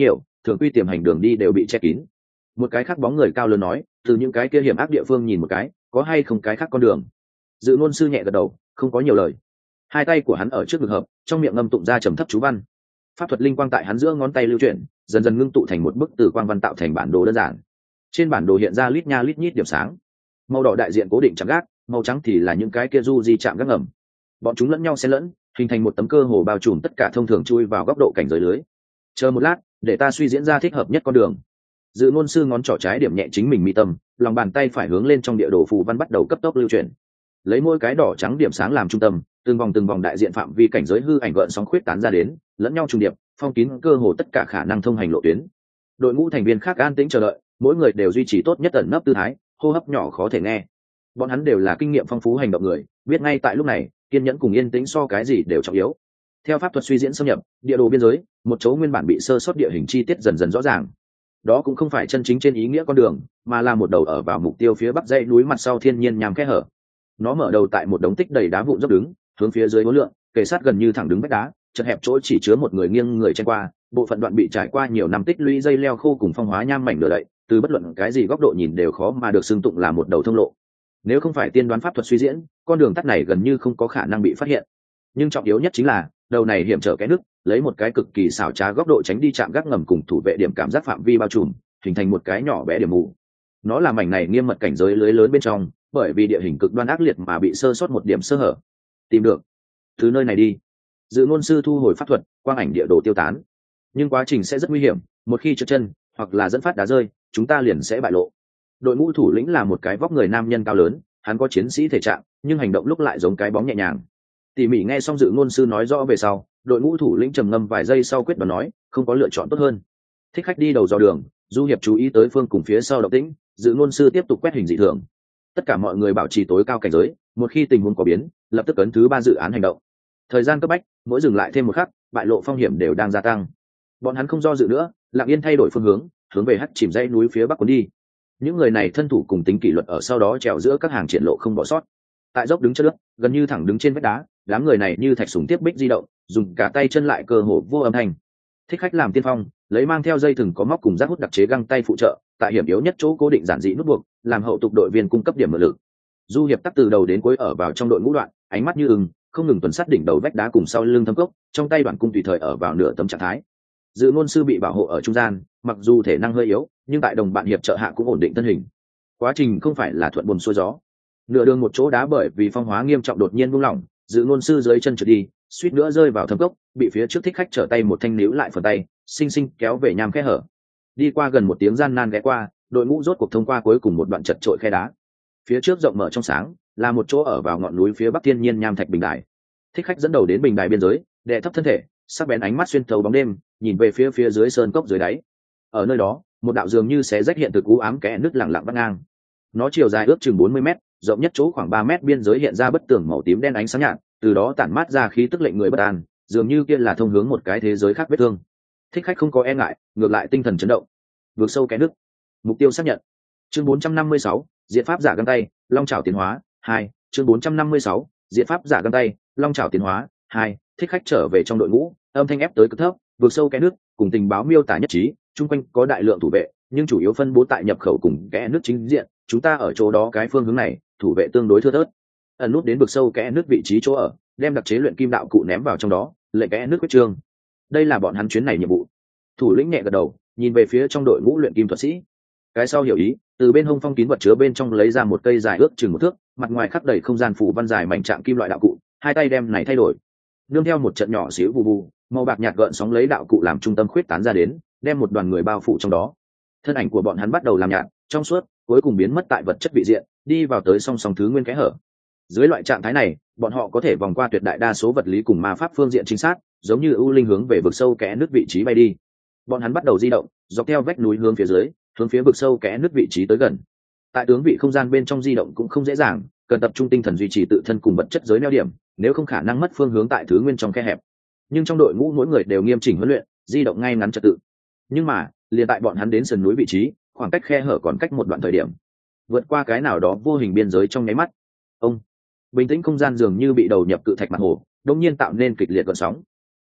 thường quy tiềm hành đường đi đều bị che kín. Một cái khác bóng người cao lớn nói, từ những cái kia hiểm ác địa phương nhìn một cái, có hay không cái khác con đường. Dự ngôn sư nhẹ gật đầu, không có nhiều lời. Hai tay của hắn ở trước ngực hợp, trong miệng ngâm tụng ra trầm thấp chú văn. Pháp thuật linh quang tại hắn giữa ngón tay lưu chuyển, dần dần ngưng tụ thành một bức từ quang văn tạo thành bản đồ đơn giản. Trên bản đồ hiện ra lít nha lít nhít điểm sáng. Màu đỏ đại diện cố định chạm gác, màu trắng thì là những cái kia du di chạm gác ngầm. Bọn chúng lẫn nhau xen lẫn, hình thành một tấm cơ hồ bao trùm tất cả thông thường chui vào góc độ cảnh giới lưới. Chờ một lát, để ta suy diễn ra thích hợp nhất con đường. Dự ngôn sư ngón trỏ trái điểm nhẹ chính mình mi tâm, lòng bàn tay phải hướng lên trong địa đồ phù văn bắt đầu cấp tốc lưu chuyển. Lấy mỗi cái đỏ trắng điểm sáng làm trung tâm, từng vòng đại diện phạm vi cảnh giới hư ảnh gợn sóng khuyết tán ra đến, lẫn nhau trùng điệp, phong kín cơ hồ tất cả khả năng thông hành lộ tuyến. Đội ngũ thành viên khác an tĩnh chờ đợi, mỗi người đều duy trì tốt nhất ẩn nấp tư thái, hô hấp nhỏ khó thể nghe. Bọn hắn đều là kinh nghiệm phong phú hành động người, biết ngay tại lúc này, kiên nhẫn cùng yên tĩnh so cái gì đều trọng yếu. Theo pháp thuật suy diễn xâm nhập, địa đồ biên giới, một chỗ nguyên bản bị sơ sót địa hình chi tiết dần dần rõ ràng. Đó cũng không phải chân chính trên ý nghĩa con đường, mà là một đầu ở vào mục tiêu phía bắc dãy núi mặt sau thiên nhiên nhằm khe hở. Nó mở đầu tại một đống tích đầy đá vụn dốc đứng, hướng phía dưới uốn lượn, kề sát gần như thẳng đứng vách đá, chật hẹp chỗ chỉ chứa một người nghiêng người chen qua, bộ phận đoạn bị trải qua nhiều năm tích lũy dây leo khô cùng phong hóa nham mảnh lửa đậy, từ bất luận cái gì góc độ nhìn đều khó mà được xưng tụng là một đầu thông lộ. Nếu không phải tiên đoán pháp thuật suy diễn, con đường tắt này gần như không có khả năng bị phát hiện. Nhưng trọng yếu nhất chính là đầu này hiểm trở cái nước, lấy một cái cực kỳ xảo trá góc độ tránh đi chạm gác ngầm cùng thủ vệ điểm cảm giác phạm vi bao trùm, hình thành một cái nhỏ bé điểm mù. Nó là mảnh này nghiêm mật cảnh giới lưới lớn bên trong, bởi vì địa hình cực đoan ác liệt mà bị sơ sót một điểm sơ hở. Tìm được, từ nơi này đi. Dự ngôn sư thu hồi pháp thuật, quang ảnh địa đồ tiêu tán. Nhưng quá trình sẽ rất nguy hiểm, một khi trượt chân hoặc là dẫn phát đá rơi, chúng ta liền sẽ bại lộ. Đội ngũ thủ lĩnh là một cái vóc người nam nhân cao lớn, hắn có chiến sĩ thể trạng, nhưng hành động lúc lại giống cái bóng nhẹ nhàng. Tỉ mỉ nghe xong dự ngôn sư nói rõ về sau, đội ngũ thủ lĩnh trầm ngâm vài giây sau quyết đoán nói, không có lựa chọn tốt hơn. Thích khách đi đầu dò đường, du hiệp chú ý tới phương cùng phía sau động tĩnh, dự ngôn sư tiếp tục quét hình dị thường. Tất cả mọi người bảo trì tối cao cảnh giới, một khi tình huống có biến, lập tức ấn thứ 3 dự án hành động. Thời gian cấp bách, mỗi dừng lại thêm một khắc, bại lộ phong hiểm đều đang gia tăng. Bọn hắn không do dự nữa, lặng yên thay đổi phương hướng về hắt chìm dãy núi phía bắc cuốn đi. Những người này thân thủ cùng tính kỷ luật ở sau đó trèo giữa các hàng triển lộ không bỏ sót. Tại dốc đứng chân nước, gần như thẳng đứng trên vách đá, đám người này như thạch súng tiếp bích di động, dùng cả tay chân lại cơ hồ vô âm thanh. Thích khách làm tiên phong, lấy mang theo dây thừng có móc cùng giác hút đặc chế găng tay phụ trợ, tại hiểm yếu nhất chỗ cố định giản dị nút buộc, làm hậu tục đội viên cung cấp điểm mượn lực. Du hiệp tắc từ đầu đến cuối ở vào trong đội ngũ đoạn, ánh mắt như ưng, không ngừng tuần sát đỉnh đầu vách đá cùng sau lưng thâm cốc, trong tay đoạn cung tùy thời ở vào nửa tấm trạng thái. Dự ngôn sư bị bảo hộ ở trung gian, mặc dù thể năng hơi yếu, nhưng tại đồng bạn hiệp trợ hạ cũng ổn định thân hình. Quá trình không phải là thuận buồm xuôi gió. Nửa đường một chỗ đá bởi vì phong hóa nghiêm trọng đột nhiên buông lỏng, dự ngôn sư dưới chân trượt đi, suýt nữa rơi vào thâm cốc, bị phía trước thích khách trở tay một thanh níu lại phần tay, xinh xinh kéo về nham khe hở. Đi qua gần một tiếng gian nan ghé qua, đội ngũ rốt cuộc thông qua cuối cùng một đoạn chật trội khe đá. Phía trước rộng mở trong sáng, là một chỗ ở vào ngọn núi phía bắc thiên nhiên nham thạch bình đài. Thích khách dẫn đầu đến bình đài biên giới, đè thấp thân thể, sắc bén ánh mắt xuyên thấu bóng đêm, nhìn về phía dưới sơn cốc dưới đáy. Ở nơi đó, một đạo dường như xé rách hiện thực u ám kẽ nước lặng lặng vắt ngang. Nó chiều dài ước chừng 40 mét, rộng nhất chỗ khoảng 3 mét, biên giới hiện ra bức tường màu tím đen ánh sáng nhạt, từ đó tản mát ra khí tức lệnh người bất an, dường như kia là thông hướng một cái thế giới khác vết thương. Thích khách không có e ngại, ngược lại tinh thần chấn động. Vượt sâu kẽ nước, mục tiêu xác nhận. Chương 456, diện pháp giả găng tay, long chảo tiến hóa 2. Chương 456, diện pháp giả găng tay, long chảo tiến hóa 2. Thích khách trở về trong đội ngũ, âm thanh ép tới cực thấp, vượt sâu kẽ nước, cùng tình báo miêu tả nhất trí, chung quanh có đại lượng thủ vệ, nhưng chủ yếu phân bố tại nhập khẩu cùng kẽ nước chính diện, chúng ta ở chỗ đó cái phương hướng này, thủ vệ tương đối thưa thớt. Ẩn nút đến vực sâu kẽ nước vị trí chỗ ở, đem đặc chế luyện kim đạo cụ ném vào trong đó, lệnh kẽ nước quyết trương. Đây là bọn hắn chuyến này nhiệm vụ. Thủ lĩnh nhẹ gật đầu, nhìn về phía trong đội ngũ luyện kim thuật sĩ. Cái sau hiểu ý, từ bên hông phong kín vật chứa bên trong lấy ra một cây dài ước chừng 1 thước, mặt ngoài khắc đầy không gian phủ văn dài mảnh trạng kim loại đạo cụ, hai tay đem này thay đổi. Nương theo một trận nhỏ xíu vù vù, màu bạc nhạt gợn sóng lấy đạo cụ làm trung tâm khuyết tán ra đến, đem một đoàn người bao phủ trong đó. Thân ảnh của bọn hắn bắt đầu làm nhạt, trong suốt, cuối cùng biến mất tại vật chất vị diện, đi vào tới song song thứ nguyên kẽ hở. Dưới loại trạng thái này, bọn họ có thể vòng qua tuyệt đại đa số vật lý cùng ma pháp phương diện chính xác, giống như ưu linh hướng về vực sâu kẽ nước vị trí bay đi. Bọn hắn bắt đầu di động, dọc theo vách núi hướng phía dưới, hướng phía vực sâu kẽ nước vị trí tới gần. Tại tướng vị không gian bên trong di động cũng không dễ dàng, cần tập trung tinh thần duy trì tự thân cùng vật chất giới neo điểm, nếu không khả năng mất phương hướng tại thứ nguyên trong khe hẹp. Nhưng trong đội ngũ mỗi người đều nghiêm chỉnh huấn luyện, di động ngay ngắn trật tự. Nhưng mà, liền tại bọn hắn đến sườn núi vị trí, khoảng cách khe hở còn cách một đoạn thời điểm, vượt qua cái nào đó vô hình biên giới trong nháy mắt. Bình tĩnh không gian dường như bị đầu nhập cự thạch mặt hồ, đột nhiên tạo nên kịch liệt gợn sóng.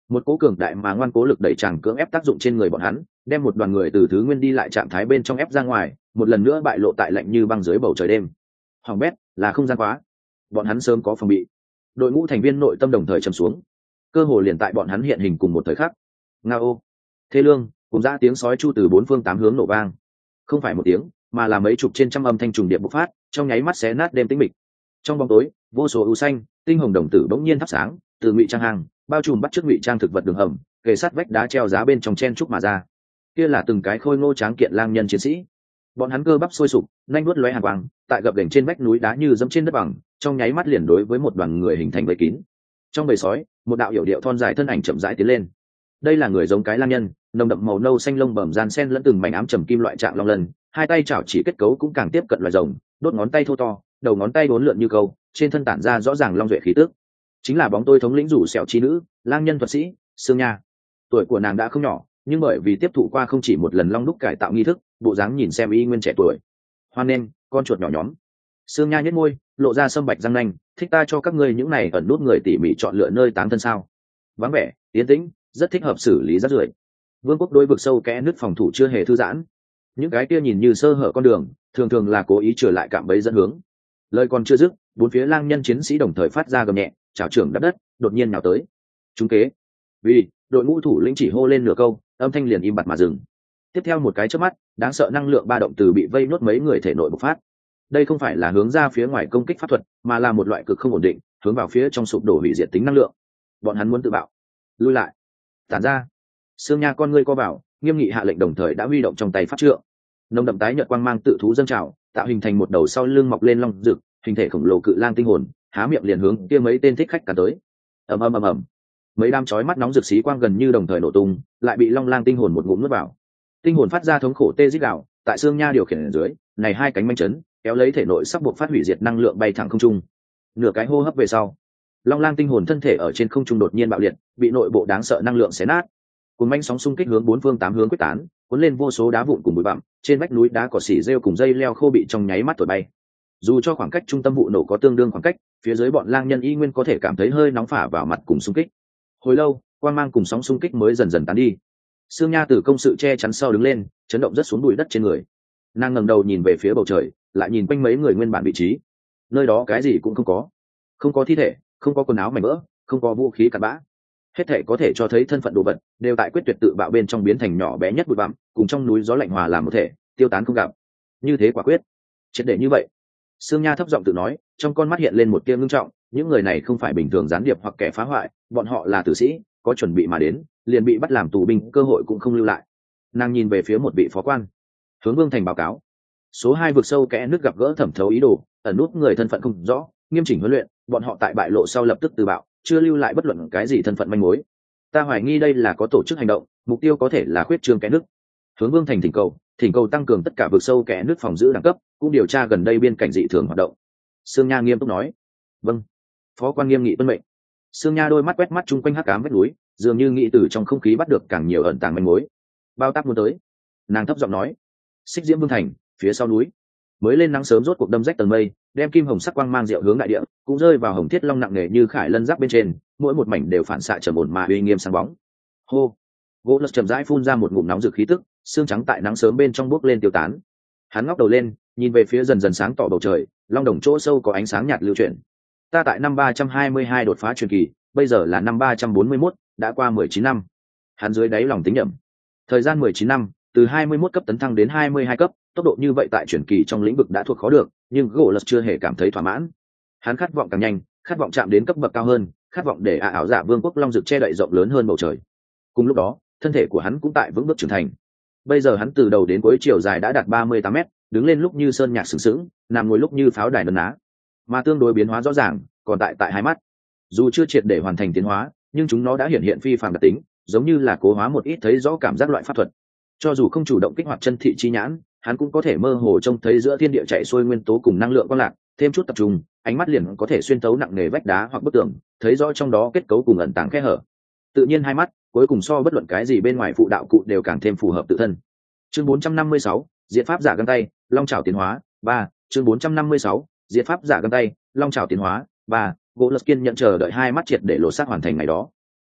Một cố cường đại mà ngoan cố lực đẩy chàng cưỡng ép tác dụng trên người bọn hắn, đem một đoàn người từ thứ nguyên đi lại trạng thái bên trong ép ra ngoài, một lần nữa bại lộ tại lạnh như băng dưới bầu trời đêm. Hoàng bét, là không gian quá. Bọn hắn sớm có phòng bị. Đội ngũ thành viên nội tâm đồng thời trầm xuống. Cơ hồ liền tại bọn hắn hiện hình cùng một thời khắc. Ngao, thê lương, cùng ra tiếng sói chu từ bốn phương tám hướng nổ vang. Không phải một tiếng, mà là mấy chục trên trăm âm thanh trùng điệp bộc phát, trong nháy mắt xé nát đêm tĩnh mịch. Trong bóng tối, vô số ưu xanh, tinh hồng đồng tử bỗng nhiên thắp sáng, từ ngụy trang hàng, bao trùm bắt chước ngụy trang thực vật đường hầm, kề sát vách đá treo giá bên trong chen trúc mà ra. Kia là từng cái khôi ngô tráng kiện lang nhân chiến sĩ. Bọn hắn cơ bắp sôi sục, nhanh nuốt lóe hàn quang, tại gập ghềnh trên vách núi đá như dẫm trên đất bằng, trong nháy mắt liền đối với một đoàn người hình thành vây kín. Trong bầy sói, một đạo hiểu điệu thon dài thân ảnh chậm rãi tiến lên. Đây là người giống cái lang nhân, nồng đậm màu nâu xanh lông bẩm gian sen lẫn từng mảnh ám trầm kim loại trạng long lân, hai tay chảo chỉ kết cấu cũng càng tiếp cận loài rồng, đốt ngón tay thô to, đầu ngón tay uốn lượn như câu, trên thân tản ra rõ ràng long duệ khí tức. Chính là bóng tôi thống lĩnh rủ sẹo chi nữ, lang nhân thuật sĩ, Sương Nha. Tuổi của nàng đã không nhỏ, nhưng bởi vì tiếp thụ qua không chỉ một lần long đúc cải tạo nghi thức, bộ dáng nhìn xem y nguyên trẻ tuổi. Hoan nên, con chuột nhỏ nhóm. Sương Nha nhếch môi, lộ ra sâm bạch răng nanh, thích ta cho các ngươi những này ẩn nút người tỉ mỉ chọn lựa nơi táng thân sao? Vắng vẻ, yên tĩnh, rất thích hợp xử lý rác rưởi. Vương quốc đối vực sâu kẽ nứt phòng thủ chưa hề thư giãn. Những cái kia nhìn như sơ hở con đường, thường thường là cố ý trở lại cạm bẫy dẫn hướng. Lời còn chưa dứt, bốn phía lang nhân chiến sĩ đồng thời phát ra gầm nhẹ, chảo trưởng đắp đất, đột nhiên nào tới. Chúng kế. Vì đội ngũ thủ lĩnh chỉ hô lên nửa câu, âm thanh liền im bặt mà dừng. Tiếp theo một cái chớp mắt, đáng sợ năng lượng ba động từ bị vây nốt mấy người thể nội bộc phát. Đây không phải là hướng ra phía ngoài công kích pháp thuật, mà là một loại cực không ổn định, hướng vào phía trong sụp đổ hủy diệt tính năng lượng. Bọn hắn muốn tự bạo. Lui lại. Tản ra. Sương Nha con ngươi co vào, nghiêm nghị hạ lệnh đồng thời đã huy động trong tay pháp trượng. Nồng đậm tái nhợt quang mang tự thú dâng trào, tạo hình thành một đầu sau lưng mọc lên long rực, hình thể khổng lồ cự lang tinh hồn, há miệng liền hướng kia mấy tên thích khách cả tới. Ầm ầm ầm ầm. Mấy đám chói mắt nóng rực xí quang gần như đồng thời nổ tung, lại bị long lang tinh hồn một ngụm nuốt vào. Tinh hồn phát ra thống khổ tê rít gào, tại Sương Nha điều khiển ở dưới, này hai cánh manh chấn, kéo lấy thể nội sắp buộc phát hủy diệt năng lượng bay thẳng không trung. Nửa cái hô hấp về sau, long lang tinh hồn thân thể ở trên không trung đột nhiên bạo liệt, bị nội bộ đáng sợ năng lượng xé nát. Cùng manh sóng xung kích hướng bốn phương tám hướng quyết tán, cuốn lên vô số đá vụn cùng bụi bặm, trên vách núi đá cỏ xỉ rêu cùng dây leo khô bị trong nháy mắt thổi bay. Dù cho khoảng cách trung tâm vụ nổ có tương đương khoảng cách, phía dưới bọn lang nhân y nguyên có thể cảm thấy hơi nóng phả vào mặt cùng xung kích. Hồi lâu, quang mang cùng sóng xung kích mới dần dần tán đi. Sương Nha từ công sự che chắn sau đứng lên, chấn động rất xuống bụi đất trên người. Nàng ngẩng đầu nhìn về phía bầu trời, lại nhìn quanh mấy người nguyên bản vị trí. Nơi đó cái gì cũng không có, không có thi thể, không có quần áo mảnh vỡ, không có vũ khí cặn bã. Hết thể có thể cho thấy thân phận đồ vật đều tại quyết tuyệt tự bạo bên trong biến thành nhỏ bé nhất bụi bặm, cùng trong núi gió lạnh hòa làm một thể, tiêu tán không gặp. Như thế quả quyết, triệt để như vậy. Sương Nha thấp giọng tự nói, trong con mắt hiện lên một tia ngưng trọng. Những người này không phải bình thường gián điệp hoặc kẻ phá hoại, bọn họ là tử sĩ, có chuẩn bị mà đến, liền bị bắt làm tù binh cơ hội cũng không lưu lại. Nàng nhìn về phía một vị phó quan, hướng Vương Thành báo cáo. Số 2 vực sâu kẽ nước gặp gỡ thẩm thấu ý đồ, ẩn nút người thân phận không rõ, nghiêm chỉnh huấn luyện, bọn họ tại bại lộ sau lập tức tự bạo, chưa lưu lại bất luận cái gì thân phận manh mối. Ta hoài nghi đây là có tổ chức hành động, mục tiêu có thể là khuyết trương kẽ nước. Hướng Vương Thành thỉnh cầu tăng cường tất cả vực sâu kẽ nước phòng giữ đẳng cấp, cũng điều tra gần đây biên cảnh dị thường hoạt động. Sương Nha nghiêm túc nói. Vâng. Phó quan nghiêm nghị tuân mệnh. Sương Nha đôi mắt quét mắt chung quanh hắc ám vách núi, dường như nghĩ từ trong không khí bắt được càng nhiều ẩn tàng manh mối. Bao tác muốn tới. Nàng thấp giọng nói. Xích Diễm Vương Thành, phía sau núi. Mới lên nắng sớm rốt cuộc đâm rách tầng mây, đem kim hồng sắc quang mang diệu hướng đại địa, cũng rơi vào hồng thiết long nặng nề như khải lân giáp bên trên, mỗi một mảnh đều phản xạ trầm ổn mà uy nghiêm sáng bóng. Hô. Gỗ lật chậm rãi phun ra một ngụm nóng rực khí tức, xương trắng tại nắng sớm bên trong bốc lên tiêu tán. Hắn ngóc đầu lên, nhìn về phía dần dần sáng tỏ bầu trời, long đồng chỗ sâu có ánh sáng nhạt lưu chuyển. Ta tại năm 322 đột phá truyền kỳ, bây giờ là năm 341, đã qua 19 năm. Hắn dưới đáy lòng tính nhẩm. Thời gian 19 năm, từ 21 cấp tấn thăng đến 22 cấp, tốc độ như vậy tại truyền kỳ trong lĩnh vực đã thuộc khó được, nhưng gỗ lật chưa hề cảm thấy thỏa mãn. Hắn khát vọng càng nhanh, khát vọng chạm đến cấp bậc cao hơn, khát vọng để ảo dạ vương quốc long dực che đậy rộng lớn hơn bầu trời. Cùng lúc đó, thân thể của hắn cũng tại vững bước trưởng thành. Bây giờ hắn từ đầu đến cuối chiều dài đã đạt 38 mét, đứng lên lúc như sơn nhạc sừng sững, nằm ngồi lúc như pháo đài nấn ná. Mà tương đối biến hóa rõ ràng, còn tại hai mắt. Dù chưa triệt để hoàn thành tiến hóa, nhưng chúng nó đã hiện phi phàm đặc tính, giống như là cố hóa một ít thấy rõ cảm giác loại pháp thuật. Cho dù không chủ động kích hoạt chân thị chi nhãn, hắn cũng có thể mơ hồ trông thấy giữa thiên địa chạy xuôi nguyên tố cùng năng lượng quang lạc, thêm chút tập trung, ánh mắt liền có thể xuyên tấu nặng nề vách đá hoặc bức tường, thấy rõ trong đó kết cấu cùng ẩn tàng khe hở. Tự nhiên hai mắt, cuối cùng so bất luận cái gì bên ngoài phụ đạo cụ đều càng thêm phù hợp tự thân. Chương 456, Diệt pháp giả găng tay, long chảo tiến hóa 3. Chương 456, Diệt pháp giả găng tay, long chảo tiến hóa 3. Gỗ Lật kiên nhận chờ đợi hai mắt triệt để lộ xác hoàn thành ngày đó.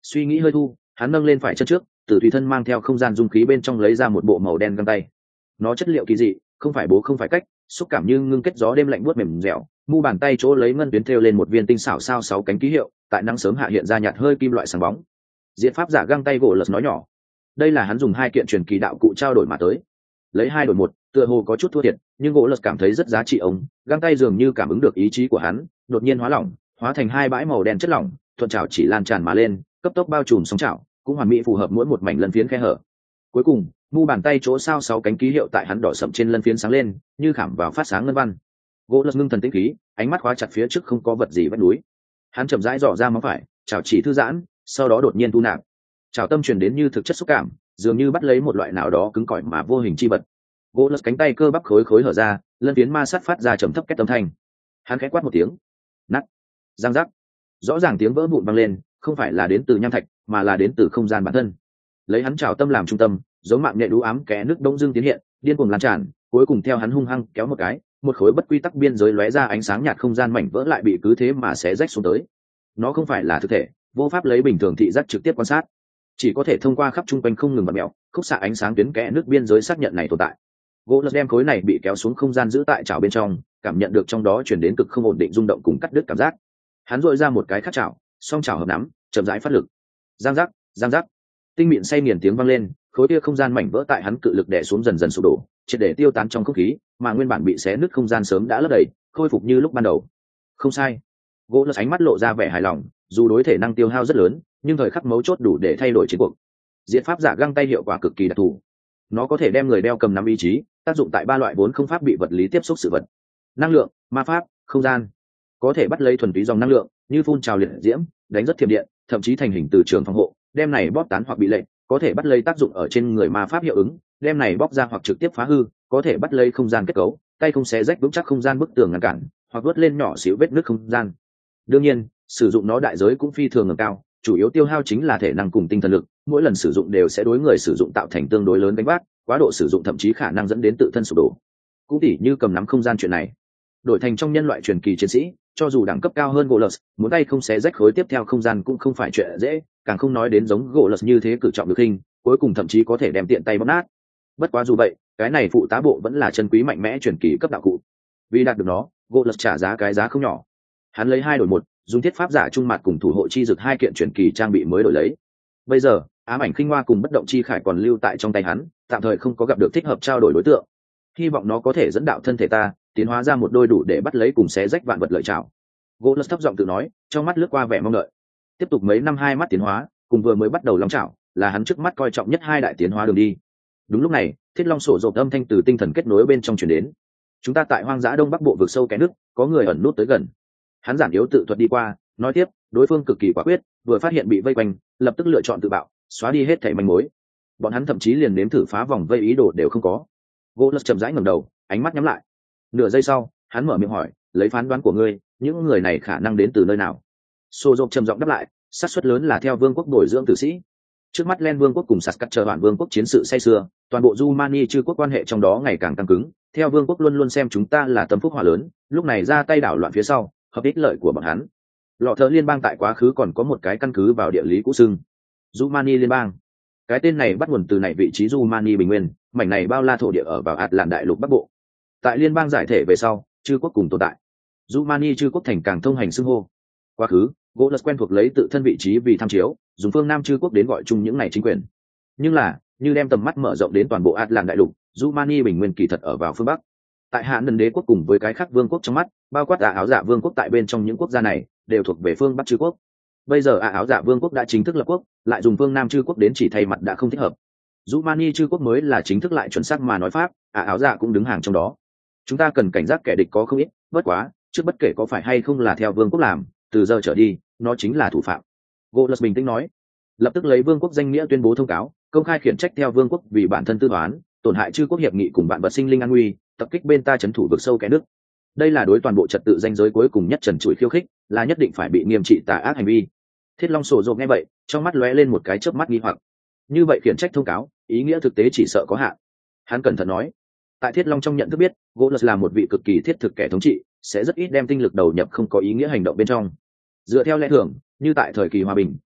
Suy nghĩ hơi thu, hắn nâng lên phải chân trước, từ tùy thân mang theo không gian dung khí bên trong lấy ra một bộ màu đen găng tay. Nó chất liệu kỳ dị, không phải bố không phải cách, xúc cảm như ngưng kết gió đêm lạnh buốt mềm dẻo, mu bàn tay chỗ lấy ngân tuyến thêu lên một viên tinh xảo sao 6 cánh ký hiệu, tại nắng sớm hạ hiện ra nhạt hơi kim loại sáng bóng. Diện pháp giả găng tay gỗ lật nói nhỏ, đây là hắn dùng 2 kiện truyền kỳ đạo cụ trao đổi mà tới, lấy 2 đổi 1, tựa hồ có chút thua thiệt, nhưng gỗ lật cảm thấy rất giá trị ông, găng tay dường như cảm ứng được ý chí của hắn, đột nhiên hóa lỏng, hóa thành 2 bãi màu đen chất lỏng, thuận chảo chỉ lan tràn mà lên, cấp tốc bao trùm sóng chảo, cũng hoàn mỹ phù hợp mỗi một mảnh lân phiến khe hở. Cuối cùng, mu bàn tay chỗ sao 6 cánh ký hiệu tại hắn đỏ sậm trên lân phiến sáng lên, như khảm vào phát sáng ngân văn. Gỗ lật ngưng thần tĩnh khí, ánh mắt khóa chặt phía trước không có vật gì vách núi. Hắn chậm rãi dò ra móng phải, chảo chỉ thư giãn, sau đó đột nhiên thu nạp. Chảo tâm truyền đến như thực chất xúc cảm, dường như bắt lấy một loại nào đó cứng cỏi mà vô hình chi vật. Gỗ lật cánh tay cơ bắp khối khối hở ra, lân phiến ma sát phát ra trầm thấp két âm thanh. Hắn khẽ quát một tiếng, nát, răng rắc, rõ ràng tiếng vỡ vụn vang lên, không phải là đến từ nham thạch, mà là đến từ không gian bản thân. Lấy hắn chảo tâm làm trung tâm, giống mạng nhện đú ám kẽ nước đông dương tiến hiện, điên cuồng lan tràn, cuối cùng theo hắn hung hăng kéo một cái, một khối bất quy tắc biên giới lóe ra ánh sáng nhạt, không gian mảnh vỡ lại bị cứ thế mà xé rách xuống tới. Nó không phải là thực thể, vô pháp lấy bình thường thị giác trực tiếp quan sát, chỉ có thể thông qua khắp trung quanh không ngừng bật mèo, khúc xạ ánh sáng tuyến kẽ nước biên giới xác nhận này tồn tại. Gỗ lật đem khối này bị kéo xuống không gian giữ tại chảo bên trong, cảm nhận được trong đó chuyển đến cực không ổn định rung động cùng cắt đứt cảm giác. Hắn dội ra một cái khắc chảo, song chảo hợp nắm, chậm rãi phát lực. Giang giác, giang giác, tinh mịn say nghiền tiếng vang lên, khối kia không gian mảnh vỡ tại hắn cự lực đè xuống dần dần sụp đổ, triệt để tiêu tán trong không khí, mà nguyên bản bị xé nứt không gian sớm đã lấp đầy, khôi phục như lúc ban đầu. Không sai. Gỗ lật ánh mắt lộ ra vẻ hài lòng, dù đối thể năng tiêu hao rất lớn, nhưng thời khắc mấu chốt đủ để thay đổi chiến cuộc. Diễn pháp giả găng tay hiệu quả cực kỳ đặc thù. Nó có thể đem người đeo cầm nắm ý chí, tác dụng tại 3 loại vốn không pháp bị vật lý tiếp xúc sự vật: năng lượng, ma pháp, không gian. Có thể bắt lấy thuần túy dòng năng lượng, như phun trào liệt diễm, đánh rất thiểm điện, thậm chí thành hình từ trường phòng hộ, đem này bóp tán hoặc bị lệnh, có thể bắt lấy tác dụng ở trên người ma pháp hiệu ứng, đem này bóp ra hoặc trực tiếp phá hư, có thể bắt lấy không gian kết cấu, tay không xé rách vững chắc không gian bức tường ngăn cản, hoặc vớt lên nhỏ xíu vết nứt không gian. Đương nhiên, sử dụng nó đại giới cũng phi thường ngầm cao, chủ yếu tiêu hao chính là thể năng cùng tinh thần lực, mỗi lần sử dụng đều sẽ đối người sử dụng tạo thành tương đối lớn gánh vác, quá độ sử dụng thậm chí khả năng dẫn đến tự thân sụp đổ. Cũng tỉ như cầm nắm không gian chuyện này, đổi thành trong nhân loại truyền kỳ chiến sĩ, cho dù đẳng cấp cao hơn Golus, muốn tay không xé rách khối tiếp theo không gian cũng không phải chuyện dễ, càng không nói đến giống Golus như thế cử trọng được hình, cuối cùng thậm chí có thể đem tiện tay bóp nát. Bất quá dù vậy, cái này phụ tá bộ vẫn là chân quý mạnh mẽ truyền kỳ cấp đạo cụ. Vì đạt được nó, Golus trả giá cái giá không nhỏ. Hắn lấy 2 đổi 1, dùng thiết pháp giả trung mặt cùng thủ hộ chi dược 2 kiện truyền kỳ trang bị mới đổi lấy. Bây giờ, ám ảnh khinh hoa cùng bất động chi khải còn lưu tại trong tay hắn, tạm thời không có gặp được thích hợp trao đổi đối tượng. Hy vọng nó có thể dẫn đạo thân thể ta tiến hóa ra một đôi đủ để bắt lấy cùng xé rách vạn vật lợi chảo. Golus thấp giọng tự nói, trong mắt lướt qua vẻ mong đợi. Tiếp tục mấy năm 2 mắt tiến hóa, cùng vừa mới bắt đầu long chảo, là hắn trước mắt coi trọng nhất 2 đại tiến hóa đường đi. Đúng lúc này, Thiết Long sổ rộp âm thanh từ tinh thần kết nối bên trong truyền đến. Chúng ta tại hoang dã đông bắc bộ vực sâu kẽ nước, có người ẩn nút tới gần. Hắn giản yếu tự thuật đi qua, nói tiếp, đối phương cực kỳ quả quyết, vừa phát hiện bị vây quanh, lập tức lựa chọn tự bạo, xóa đi hết thảy manh mối. Bọn hắn thậm chí liền nếm thử phá vòng vây ý đồ đều không có. Golus chậm rãi ngẩng đầu, ánh mắt nhắm lại. Nửa giây sau, hắn mở miệng hỏi, lấy phán đoán của ngươi, những người này khả năng đến từ nơi nào? Sô Dốc trầm giọng đáp lại, xác suất lớn là theo vương quốc bồi dưỡng tử sĩ. Trước mắt Len vương quốc cùng sạt cắt chờ bản vương quốc chiến sự say sưa, toàn bộ Jumani chư quốc quan hệ trong đó ngày càng tăng cứng. Theo vương quốc luôn luôn xem chúng ta là tâm phúc hỏa lớn, lúc này ra tay đảo loạn phía sau, hợp ích lợi của bọn hắn. Lọ thợ liên bang tại quá khứ còn có một cái căn cứ vào địa lý cũ xưng, Jumani liên bang. Cái tên này bắt nguồn từ này vị trí Jumani bình nguyên, mảnh này bao la thổ địa ở vào Atlant đại lục bắc bộ. Tại liên bang giải thể về sau, chư quốc cùng tồn tại. Jumani chư quốc thành càng thông hành xưng hô. Quá khứ, Golus quen thuộc lấy tự thân vị trí vì tham chiếu, dùng phương Nam chư quốc đến gọi chung những này chính quyền. Nhưng là, như đem tầm mắt mở rộng đến toàn bộ Atlant đại lục, Jumani bình nguyên kỳ thật ở vào phương Bắc. Tại Hạ Nần đế quốc cùng với cái khác vương quốc trong mắt, bao quát áo dạ vương quốc tại bên trong những quốc gia này, đều thuộc về phương Bắc chư quốc. Bây giờ áo dạ vương quốc đã chính thức lập quốc, lại dùng phương Nam chư quốc đến chỉ thay mặt đã không thích hợp. Jumani chư quốc mới là chính thức lại chuẩn xác mà nói pháp, áo dạ cũng đứng hàng trong đó. Chúng ta cần cảnh giác kẻ địch có không ít, bất quá, trước bất kể có phải hay không là theo vương quốc làm, từ giờ trở đi, nó chính là thủ phạm. Golus bình tĩnh nói, lập tức lấy vương quốc danh nghĩa tuyên bố thông cáo, công khai khiển trách theo vương quốc vì bản thân tư toán, tổn hại chư quốc hiệp nghị cùng bạn vật sinh linh an nguy, tập kích bên ta trấn thủ vực sâu kẽ nước. Đây là đối toàn bộ trật tự danh giới cuối cùng nhất trần trụi khiêu khích, là nhất định phải bị nghiêm trị tà ác hành vi. Thiết Long sổ rộp nghe vậy, trong mắt lóe lên một cái chớp mắt nghi hoặc. Như vậy khiển trách thông cáo, ý nghĩa thực tế chỉ sợ có hạn. Hắn cẩn thận nói, tại Thiết Long trong nhận thức biết, Golus là một vị cực kỳ thiết thực kẻ thống trị, sẽ rất ít đem tinh lực đầu nhập không có ý nghĩa hành động bên trong. Dựa theo lẽ thường, như tại thời kỳ hòa bình,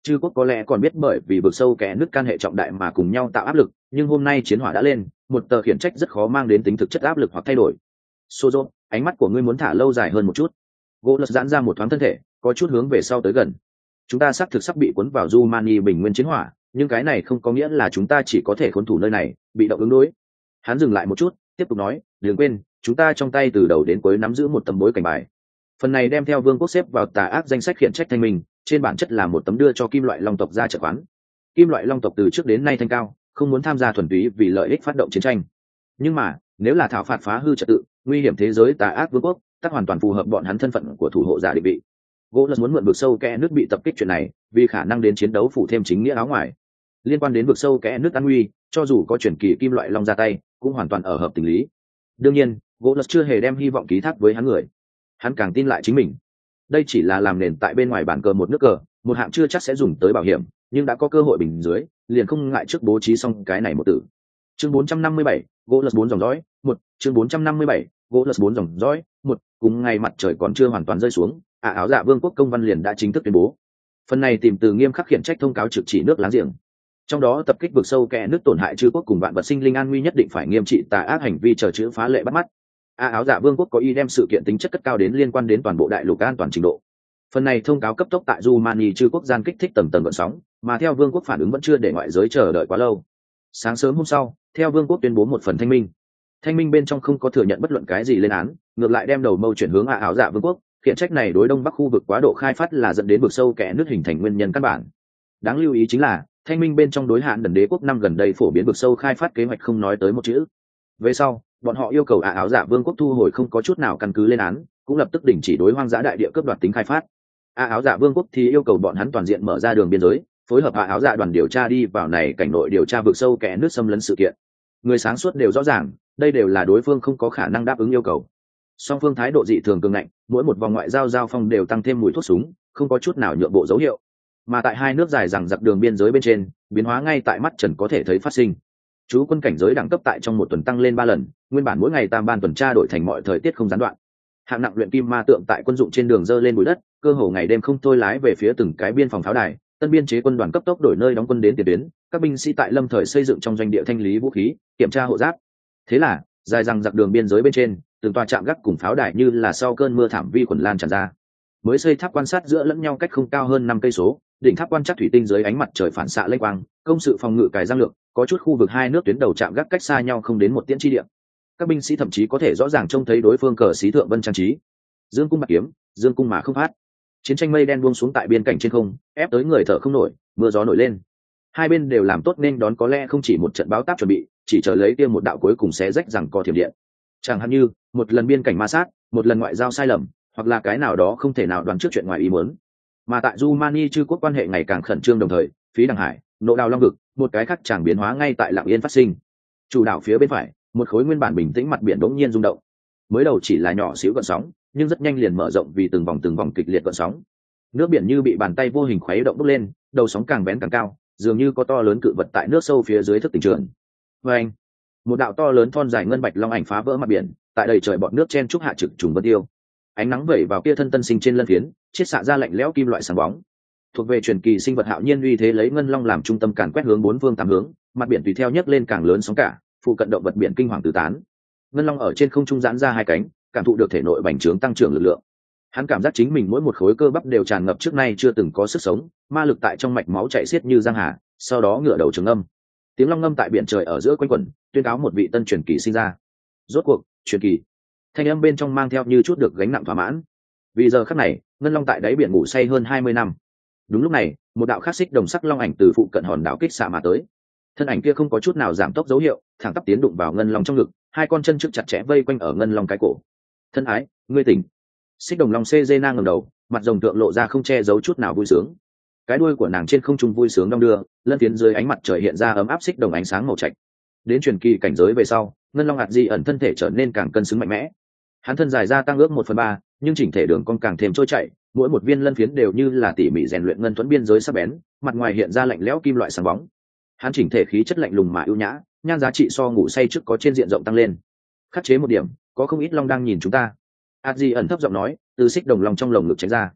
Chư quốc có lẽ còn biết bởi vì vực sâu kẽ nước can hệ trọng đại mà cùng nhau tạo áp lực, nhưng hôm nay chiến hỏa đã lên, một tờ khiển trách rất khó mang đến tính thực chất áp lực hoặc thay đổi. Sozo, ánh mắt của ngươi muốn thả lâu dài hơn một chút. Gỗ lật giãn ra một thoáng thân thể, có chút hướng về sau tới gần. Chúng ta xác thực sắp bị cuốn vào Rumani bình nguyên chiến hỏa, nhưng cái này không có nghĩa là chúng ta chỉ có thể khốn thủ nơi này, bị động ứng đối. Hắn dừng lại một chút, tiếp tục nói, đừng quên, chúng ta trong tay từ đầu đến cuối nắm giữ một tấm bối cảnh bài. Phần này đem theo vương quốc xếp vào tà ác danh sách khiển trách thanh minh, trên bản chất là một tấm đưa cho kim loại long tộc ra trợ quán. Kim loại long tộc từ trước đến nay thanh cao, không muốn tham gia thuần túy vì lợi ích phát động chiến tranh. Nhưng mà, nếu là thảo phạt phá hư trật tự, nguy hiểm thế giới tà ác vương quốc, tất hoàn toàn phù hợp bọn hắn thân phận của thủ hộ giả định vị. Gỗ lật muốn mượn vực sâu kẽ nước bị tập kích chuyện này, vì khả năng đến chiến đấu phủ thêm chính nghĩa áo ngoài. Liên quan đến vực sâu kẽ nước an nguy, cho dù có chuyển kỳ kim loại long ra tay, cũng hoàn toàn ở hợp tình lý. Đương nhiên, gỗ lật chưa hề đem hy vọng ký thác với hắn người. Hắn càng tin lại chính mình. Đây chỉ là làm nền tại bên ngoài bàn cờ một nước cờ, một hạng chưa chắc sẽ dùng tới bảo hiểm, nhưng đã có cơ hội bình dưới, liền không ngại trước bố trí xong cái này một tử. Chương 457, gỗ lật 4 dòng dõi, 1, chương 457, gỗ lật 4 dòng dõi, 1, cùng ngày mặt trời còn chưa hoàn toàn rơi xuống, áo dạ vương quốc công văn liền đã chính thức tuyên bố. Phần này tìm từ nghiêm khắc khiển trách thông cáo trực chỉ nước láng giềng. Trong đó tập kích vực sâu kẽ nước tổn hại chư quốc cùng vạn vật sinh linh an nguy nhất định phải nghiêm trị tà ác hành vi chờ chữ phá lệ bắt mắt. Áo dạ vương quốc có ý đem sự kiện tính chất cất cao đến liên quan đến toàn bộ đại lục an toàn trình độ. Phần này thông cáo cấp tốc tại Rumani chư quốc gian kích thích tầng tầng gợn sóng, mà theo vương quốc phản ứng vẫn chưa để ngoại giới chờ đợi quá lâu. Sáng sớm hôm sau, theo vương quốc tuyên bố một phần thanh minh. Thanh minh bên trong không có thừa nhận bất luận cái gì lên án, ngược lại đem đầu mâu chuyển hướng áo dạ vương quốc, khiển trách này đối đông bắc khu vực quá độ khai phát là dẫn đến vực sâu kẽ nước hình thành nguyên nhân căn bản. Đáng lưu ý chính là, thanh minh bên trong đối hạn đần đế quốc năm gần đây phổ biến vực sâu khai phát kế hoạch không nói tới một chữ. Về sau, bọn họ yêu cầu áo dạ vương quốc thu hồi không có chút nào căn cứ lên án, cũng lập tức đình chỉ đối hoang dã đại địa cướp đoạt tính khai phát. Áo dạ vương quốc thì yêu cầu bọn hắn toàn diện mở ra đường biên giới, phối hợp áo dạ đoàn điều tra đi vào này cảnh nội điều tra vực sâu kẽ nước xâm lấn sự kiện. Người sáng suốt đều rõ ràng, đây đều là đối phương không có khả năng đáp ứng yêu cầu. Song phương thái độ dị thường cường ngạnh, mỗi một vòng ngoại giao giao phong đều tăng thêm mùi thuốc súng, không có chút nào nhượng bộ dấu hiệu. Mà tại hai nước dài rằng giặc đường biên giới bên trên, biến hóa ngay tại mắt trần có thể thấy phát sinh. Chú quân cảnh giới đẳng cấp tại trong một tuần tăng lên 3 lần, nguyên bản mỗi ngày tam ban tuần tra đổi thành mọi thời tiết không gián đoạn. Hạng nặng luyện kim ma tượng tại quân dụng trên đường dơ lên bụi đất, cơ hồ ngày đêm không thôi lái về phía từng cái biên phòng pháo đài. Tân biên chế quân đoàn cấp tốc đổi nơi đóng quân đến tiền tuyến, các binh sĩ tại lâm thời xây dựng trong doanh địa thanh lý vũ khí, kiểm tra hộ giáp. Thế là, dài rằng giặc đường biên giới bên trên, từng tòa trạm gác cùng pháo đài như là sau cơn mưa thảm vi khuẩn lan tràn ra. Mới xây tháp quan sát giữa lẫn nhau cách không cao hơn 5 cây số, đỉnh tháp quan trắc thủy tinh dưới ánh mặt trời phản xạ lênh quang, công sự phòng ngự cài giang lược, có chút khu vực hai nước tuyến đầu trạm gác cách xa nhau không đến một tiễn chi địa. Các binh sĩ thậm chí có thể rõ ràng trông thấy đối phương cờ xí thượng vân trang trí. Dương cung bạc kiếm, dương cung mà không phát. Chiến tranh mây đen buông xuống tại biên cảnh trên không, ép tới người thở không nổi, mưa gió nổi lên. Hai bên đều làm tốt nên đón có lẽ không chỉ một trận báo táp chuẩn bị, chỉ chờ lấy tiêm một đạo cuối cùng xé rách rằng co thiểm điện. Chẳng hạn như một lần biên cảnh ma sát, một lần ngoại giao sai lầm, hoặc là cái nào đó không thể nào đoán trước chuyện ngoài ý muốn. Mà tại Rumani chư quốc quan hệ ngày càng khẩn trương đồng thời, phía đằng hải, nộ đào long vực, một cái khác chẳng biến hóa ngay tại lặng yên phát sinh. Chủ đảo phía bên phải, một khối nguyên bản bình tĩnh mặt biển đột nhiên rung động. Mới đầu chỉ là nhỏ xíu gợn sóng, nhưng rất nhanh liền mở rộng vì từng vòng kịch liệt gợn sóng. Nước biển như bị bàn tay vô hình khuấy động bốc lên, đầu sóng càng bén càng cao, dường như có to lớn cự vật tại nước sâu phía dưới thức tỉnh trường. Và anh, một đạo to lớn thon dài ngân bạch long ảnh phá vỡ mặt biển, tại đầy trời bọt nước chen trúc hạ trực trùng vân tiêu. Ánh nắng vẩy vào kia thân tân sinh trên lân phiến, chiết xạ ra lạnh lẽo kim loại sáng bóng. Thuộc về truyền kỳ sinh vật hạo nhiên uy thế lấy ngân long làm trung tâm càn quét hướng bốn phương tám hướng, mặt biển tùy theo nhấc lên càng lớn sóng cả, phụ cận động vật biển kinh hoàng tứ tán. Ngân long ở trên không trung giãn ra hai cánh, cảm thụ được thể nội bành trướng tăng trưởng lực lượng. Hắn cảm giác chính mình mỗi một khối cơ bắp đều tràn ngập trước nay chưa từng có sức sống, ma lực tại trong mạch máu chảy xiết như giang hà, sau đó ngửa đầu trường âm. Tiếng long ngâm tại biển trời ở giữa quanh quẩn, tuyên cáo một vị tân truyền kỳ sinh ra. Rốt cuộc, truyền kỳ. Thanh âm bên trong mang theo như chút được gánh nặng thỏa mãn. Vì giờ khắc này, ngân long tại đáy biển ngủ say hơn 20 năm. Đúng lúc này, một đạo khắc xích đồng sắc long ảnh từ phụ cận hòn đảo kích xạ mà tới. Thân ảnh kia không có chút nào giảm tốc dấu hiệu, thẳng tắp tiến đụng vào ngân long trong ngực, hai con chân trước chặt chẽ vây quanh ở ngân long cái cổ. Thân ái, ngươi tỉnh. Xích đồng long cê nang ngẩng đầu, mặt rồng tượng lộ ra không che giấu chút nào vui sướng. Cái đuôi của nàng trên không trung vui sướng đong đưa, lân phiến dưới ánh mặt trời hiện ra ấm áp xích đồng ánh sáng màu trạch. Đến truyền kỳ cảnh giới về sau, ngân long hạt di ẩn thân thể trở nên càng cân xứng mạnh mẽ. Hắn thân dài ra tăng ước 1/3, nhưng chỉnh thể đường cong càng thêm trôi chảy, mỗi một viên lân phiến đều như là tỉ mỉ rèn luyện ngân thuẫn biên giới sắc bén, mặt ngoài hiện ra lạnh lẽo kim loại sáng bóng. Hắn chỉnh thể khí chất lạnh lùng mà ưu nhã, nhan giá trị so ngủ say trước có trên diện rộng tăng lên. Khắc chế một điểm, có không ít long đang nhìn chúng ta. Hạt di ẩn thấp giọng nói, từ xích đồng long trong lồng ngực tránh ra.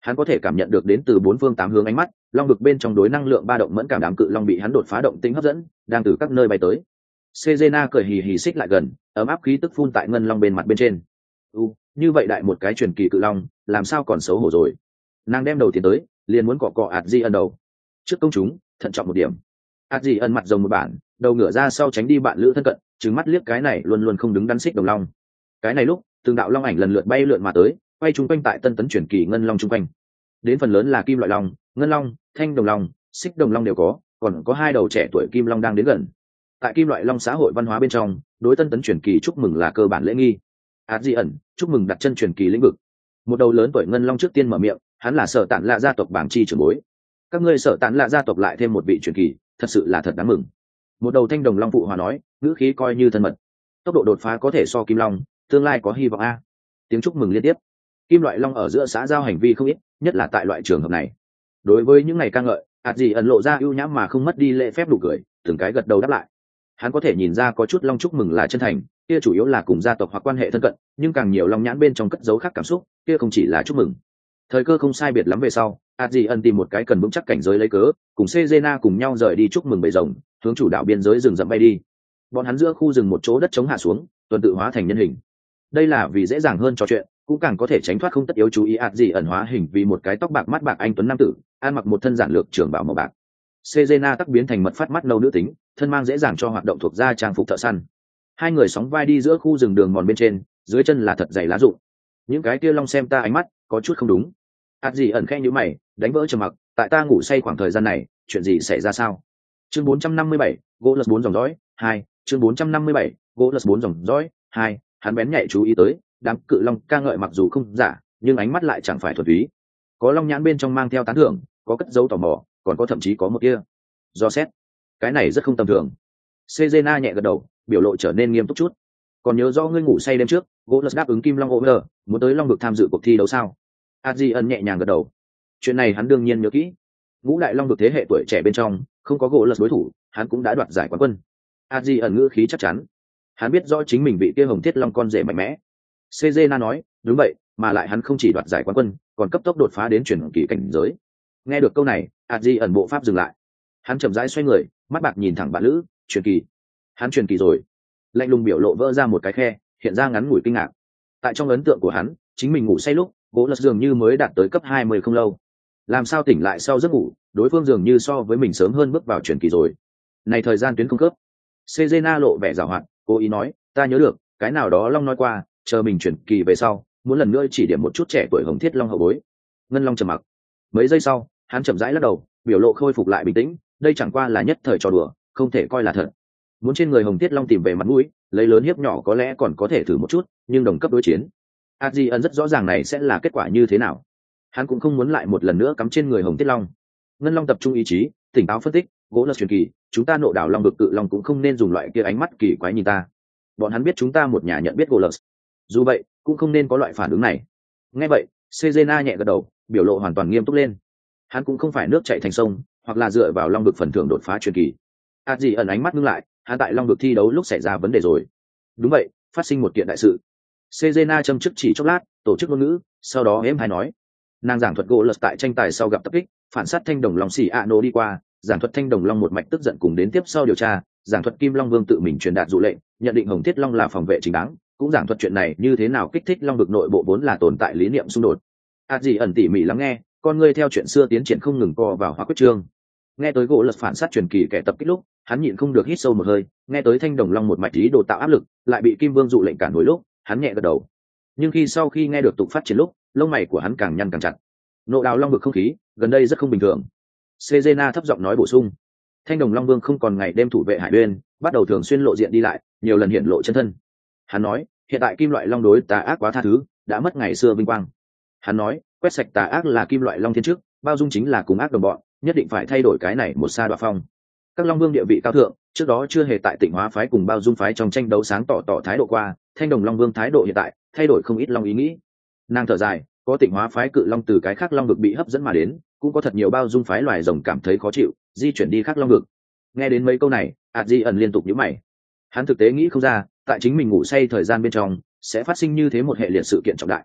Hắn có thể cảm nhận được đến từ bốn phương tám hướng ánh mắt, long vực bên trong đối năng lượng ba động mẫn cảm, đám cự long bị hắn đột phá động tĩnh hấp dẫn, đang từ các nơi bay tới. Sejena cười hì hì xích lại gần, ấm áp khí tức phun tại ngân long bên mặt bên trên. Như vậy đại một cái truyền kỳ cự long, làm sao còn xấu hổ rồi. Nàng đem đầu tiến tới, liền muốn cọ cọ ạt di ân đầu. Trước công chúng, thận trọng một điểm. Ạt di ân mặt rồng một bản, đầu ngửa ra sau tránh đi bạn lữ thân cận, trừng mắt liếc cái này luôn luôn không đứng đắn xích đồng long. Cái này lúc, từng đạo long ảnh lần lượt bay lượn mà tới, quay chung quanh tại tân tấn truyền kỳ ngân long chung quanh. Đến phần lớn là kim loại long, ngân long, thanh đồng long, xích đồng long đều có, còn có hai đầu trẻ tuổi kim long đang đến gần. Tại kim loại long xã hội văn hóa bên trong, đối tân tấn truyền kỳ chúc mừng là cơ bản lễ nghi. Át di ẩn, chúc mừng đặt chân truyền kỳ lĩnh vực. Một đầu lớn tuổi ngân long trước tiên mở miệng, hắn là Sở Tản Lạ gia tộc bảng chi trưởng bối. Các ngươi Sở Tản Lạ gia tộc lại thêm một vị truyền kỳ, thật sự là thật đáng mừng. Một đầu thanh đồng long phụ hòa nói, ngữ khí coi như thân mật. Tốc độ đột phá có thể so kim long, tương lai có hy vọng a. Tiếng chúc mừng liên tiếp. Kim loại long ở giữa xã giao hành vi không ít, nhất là tại loại trường hợp này. Đối với những ngày ca ngợi, Át di ẩn lộ ra ưu nhãm mà không mất đi lễ phép, đủ cười, từng cái gật đầu đáp lại. Hắn có thể nhìn ra có chút long chúc mừng là chân thành, kia chủ yếu là cùng gia tộc hoặc quan hệ thân cận, nhưng càng nhiều long nhãn bên trong cất giấu khác cảm xúc, kia không chỉ là chúc mừng. Thời cơ không sai biệt lắm về sau, Át di ẩn tìm một cái cần vững chắc cảnh giới lấy cớ, cùng Sejena cùng nhau rời đi chúc mừng bầy rồng, hướng chủ đạo biên giới rừng rậm bay đi. Bọn hắn giữa khu rừng một chỗ đất trống hạ xuống, tuần tự hóa thành nhân hình. Đây là vì dễ dàng hơn trò chuyện, cũng càng có thể tránh thoát không tất yếu chú ý. Át di ẩn hóa hình vì một cái tóc bạc mắt bạc anh tuấn nam tử, ăn mặc một thân giản lược trường bào màu bạc. Sejena tắc biến thành mật phát mắt nâu nữ tính, thân mang dễ dàng cho hoạt động thuộc gia trang phục thợ săn. Hai người sóng vai đi giữa khu rừng đường mòn bên trên, dưới chân là thật dày lá rụng. Những cái kia long xem ta ánh mắt có chút không đúng. Át gì ẩn khẽ nhíu mày, đánh vỡ trầm mặc, tại ta ngủ say khoảng thời gian này, chuyện gì xảy ra sao? Chương 457, Golos 4 dòng dõi 2, chương 457, Golos 4 dòng dõi 2, hắn bén nhạy chú ý tới, đám cự long ca ngợi mặc dù không giả, nhưng ánh mắt lại chẳng phải thuần túy. Có long nhãn bên trong mang theo tán thưởng, có cất dấu tò mò, còn có thậm chí có một kia do xét. Cái này rất không tầm thường. Sejena nhẹ gật đầu, biểu lộ trở nên nghiêm túc chút. Còn nhớ do ngươi ngủ say đêm trước, Golos đáp ứng Kim Long Over, muốn tới Long vực tham dự cuộc thi đấu sao? Adrian nhẹ nhàng gật đầu. Chuyện này hắn đương nhiên nhớ kỹ. Ngũ đại Long vực thế hệ tuổi trẻ bên trong, không có Golos đối thủ, hắn cũng đã đoạt giải quán quân. Adrian ngữ khí chắc chắn. Hắn biết rõ chính mình bị kia Hồng Thiết Long con rể mạnh mẽ. Sejena nói, đúng vậy, mà lại hắn không chỉ đoạt giải quán quân, còn cấp tốc đột phá đến truyền kỳ cảnh giới. Nghe được câu này, Adrian bộ pháp dừng lại. Hắn chậm rãi xoay người, mắt bạc nhìn thẳng bạn lữ, truyền kỳ. Hắn truyền kỳ rồi. Lạnh lùng biểu lộ vỡ ra một cái khe, hiện ra ngắn ngủi kinh ngạc. Tại trong ấn tượng của hắn, chính mình ngủ say lúc, Golos dường như mới đạt tới cấp 20 không lâu. Làm sao tỉnh lại sau giấc ngủ, đối phương dường như so với mình sớm hơn bước vào truyền kỳ rồi. Này thời gian tuyến không khớp. Sejena lộ vẻ giảo hoạt, cố ý nói, ta nhớ được, cái nào đó Long nói qua, chờ mình truyền kỳ về sau, muốn lần nữa chỉ điểm một chút trẻ tuổi Hồng Thiết Long hậu bối. Ngân Long trầm mặc. Mấy giây sau, hắn chậm rãi lắc đầu, biểu lộ khôi phục lại bình tĩnh, đây chẳng qua là nhất thời trò đùa, không thể coi là thật. Muốn trên người Hồng Thiết Long tìm về mặt mũi, lấy lớn hiếp nhỏ có lẽ còn có thể thử một chút, nhưng đồng cấp đối chiến, Adrian rất rõ ràng này sẽ là kết quả như thế nào. Hắn cũng không muốn lại một lần nữa cắm trên người Hồng Thiết Long. Ngân Long tập trung ý chí, tỉnh táo phân tích, Golos truyền kỳ, chúng ta nộ đảo Long vực cự long cũng không nên dùng loại kia ánh mắt kỳ quái nhìn ta. Bọn hắn biết chúng ta một nhà nhận biết Golos. Dù vậy, cũng không nên có loại phản ứng này. Nghe vậy, Sejena nhẹ gật đầu, biểu lộ hoàn toàn nghiêm túc lên. Hắn cũng không phải nước chảy thành sông, hoặc là dựa vào Long vực phần thưởng đột phá truyền kỳ. Adrian ánh mắt ngưng lại, hắn tại Long vực thi đấu lúc xảy ra vấn đề rồi. Đúng vậy, phát sinh một kiện đại sự. Sejena châm chức chỉ chốc lát, tổ chức ngôn ngữ, sau đó em hay nói. Nàng giảng thuật Golos tại tranh tài sau gặp tập kích, phản sát thanh đồng long xỉ Ano đi qua, giảng thuật thanh đồng long một mạch tức giận cùng đến tiếp sau điều tra, giảng thuật Kim Long Vương tự mình truyền đạt dụ lệnh, nhận định Hồng Thiết Long là phòng vệ chính đáng, cũng giảng thuật chuyện này như thế nào kích thích Long vực nội bộ vốn là tồn tại lý niệm xung đột. Adrian tỉ mỉ lắng nghe, con người theo chuyện xưa tiến triển không ngừng co vào hóa quyết chương. Nghe tới Golos phản sát truyền kỳ kẻ tập kích lúc, hắn nhịn không được hít sâu một hơi, nghe tới thanh đồng long một mạch ý đồ tạo áp lực, lại bị Kim Vương dụ lệnh cản nổi lúc, hắn nhẹ gật đầu. Nhưng sau khi nghe được tục phát triển lúc, lông mày của hắn càng nhăn càng chặt. Nộ đào long vực không khí, gần đây rất không bình thường. Sejena thấp giọng nói bổ sung. Thanh đồng long vương không còn ngày đêm thủ vệ hải bên, bắt đầu thường xuyên lộ diện đi lại, nhiều lần hiện lộ chân thân. Hắn nói, hiện tại kim loại long đối tà ác quá tha thứ, đã mất ngày xưa vinh quang. Hắn nói, quét sạch tà ác là kim loại long thiên chức, bao dung chính là cùng ác đồng bọn, nhất định phải thay đổi cái này một sa đoạ phong. Các long vương địa vị cao thượng, trước đó chưa hề tại Tịnh Hóa phái cùng bao dung phái trong tranh đấu sáng tỏ thái độ qua, thanh đồng long vương thái độ hiện tại thay đổi không ít long ý nghĩ. Nàng thở dài, có Tịnh Hóa phái cự long từ cái khác long vực bị hấp dẫn mà đến, cũng có thật nhiều bao dung phái loài rồng cảm thấy khó chịu, di chuyển đi khác long vực. Nghe đến mấy câu này, Adrian liên tục nhíu mày. Hắn thực tế nghĩ không ra, tại chính mình ngủ say thời gian bên trong sẽ phát sinh như thế một hệ liệt sự kiện trọng đại.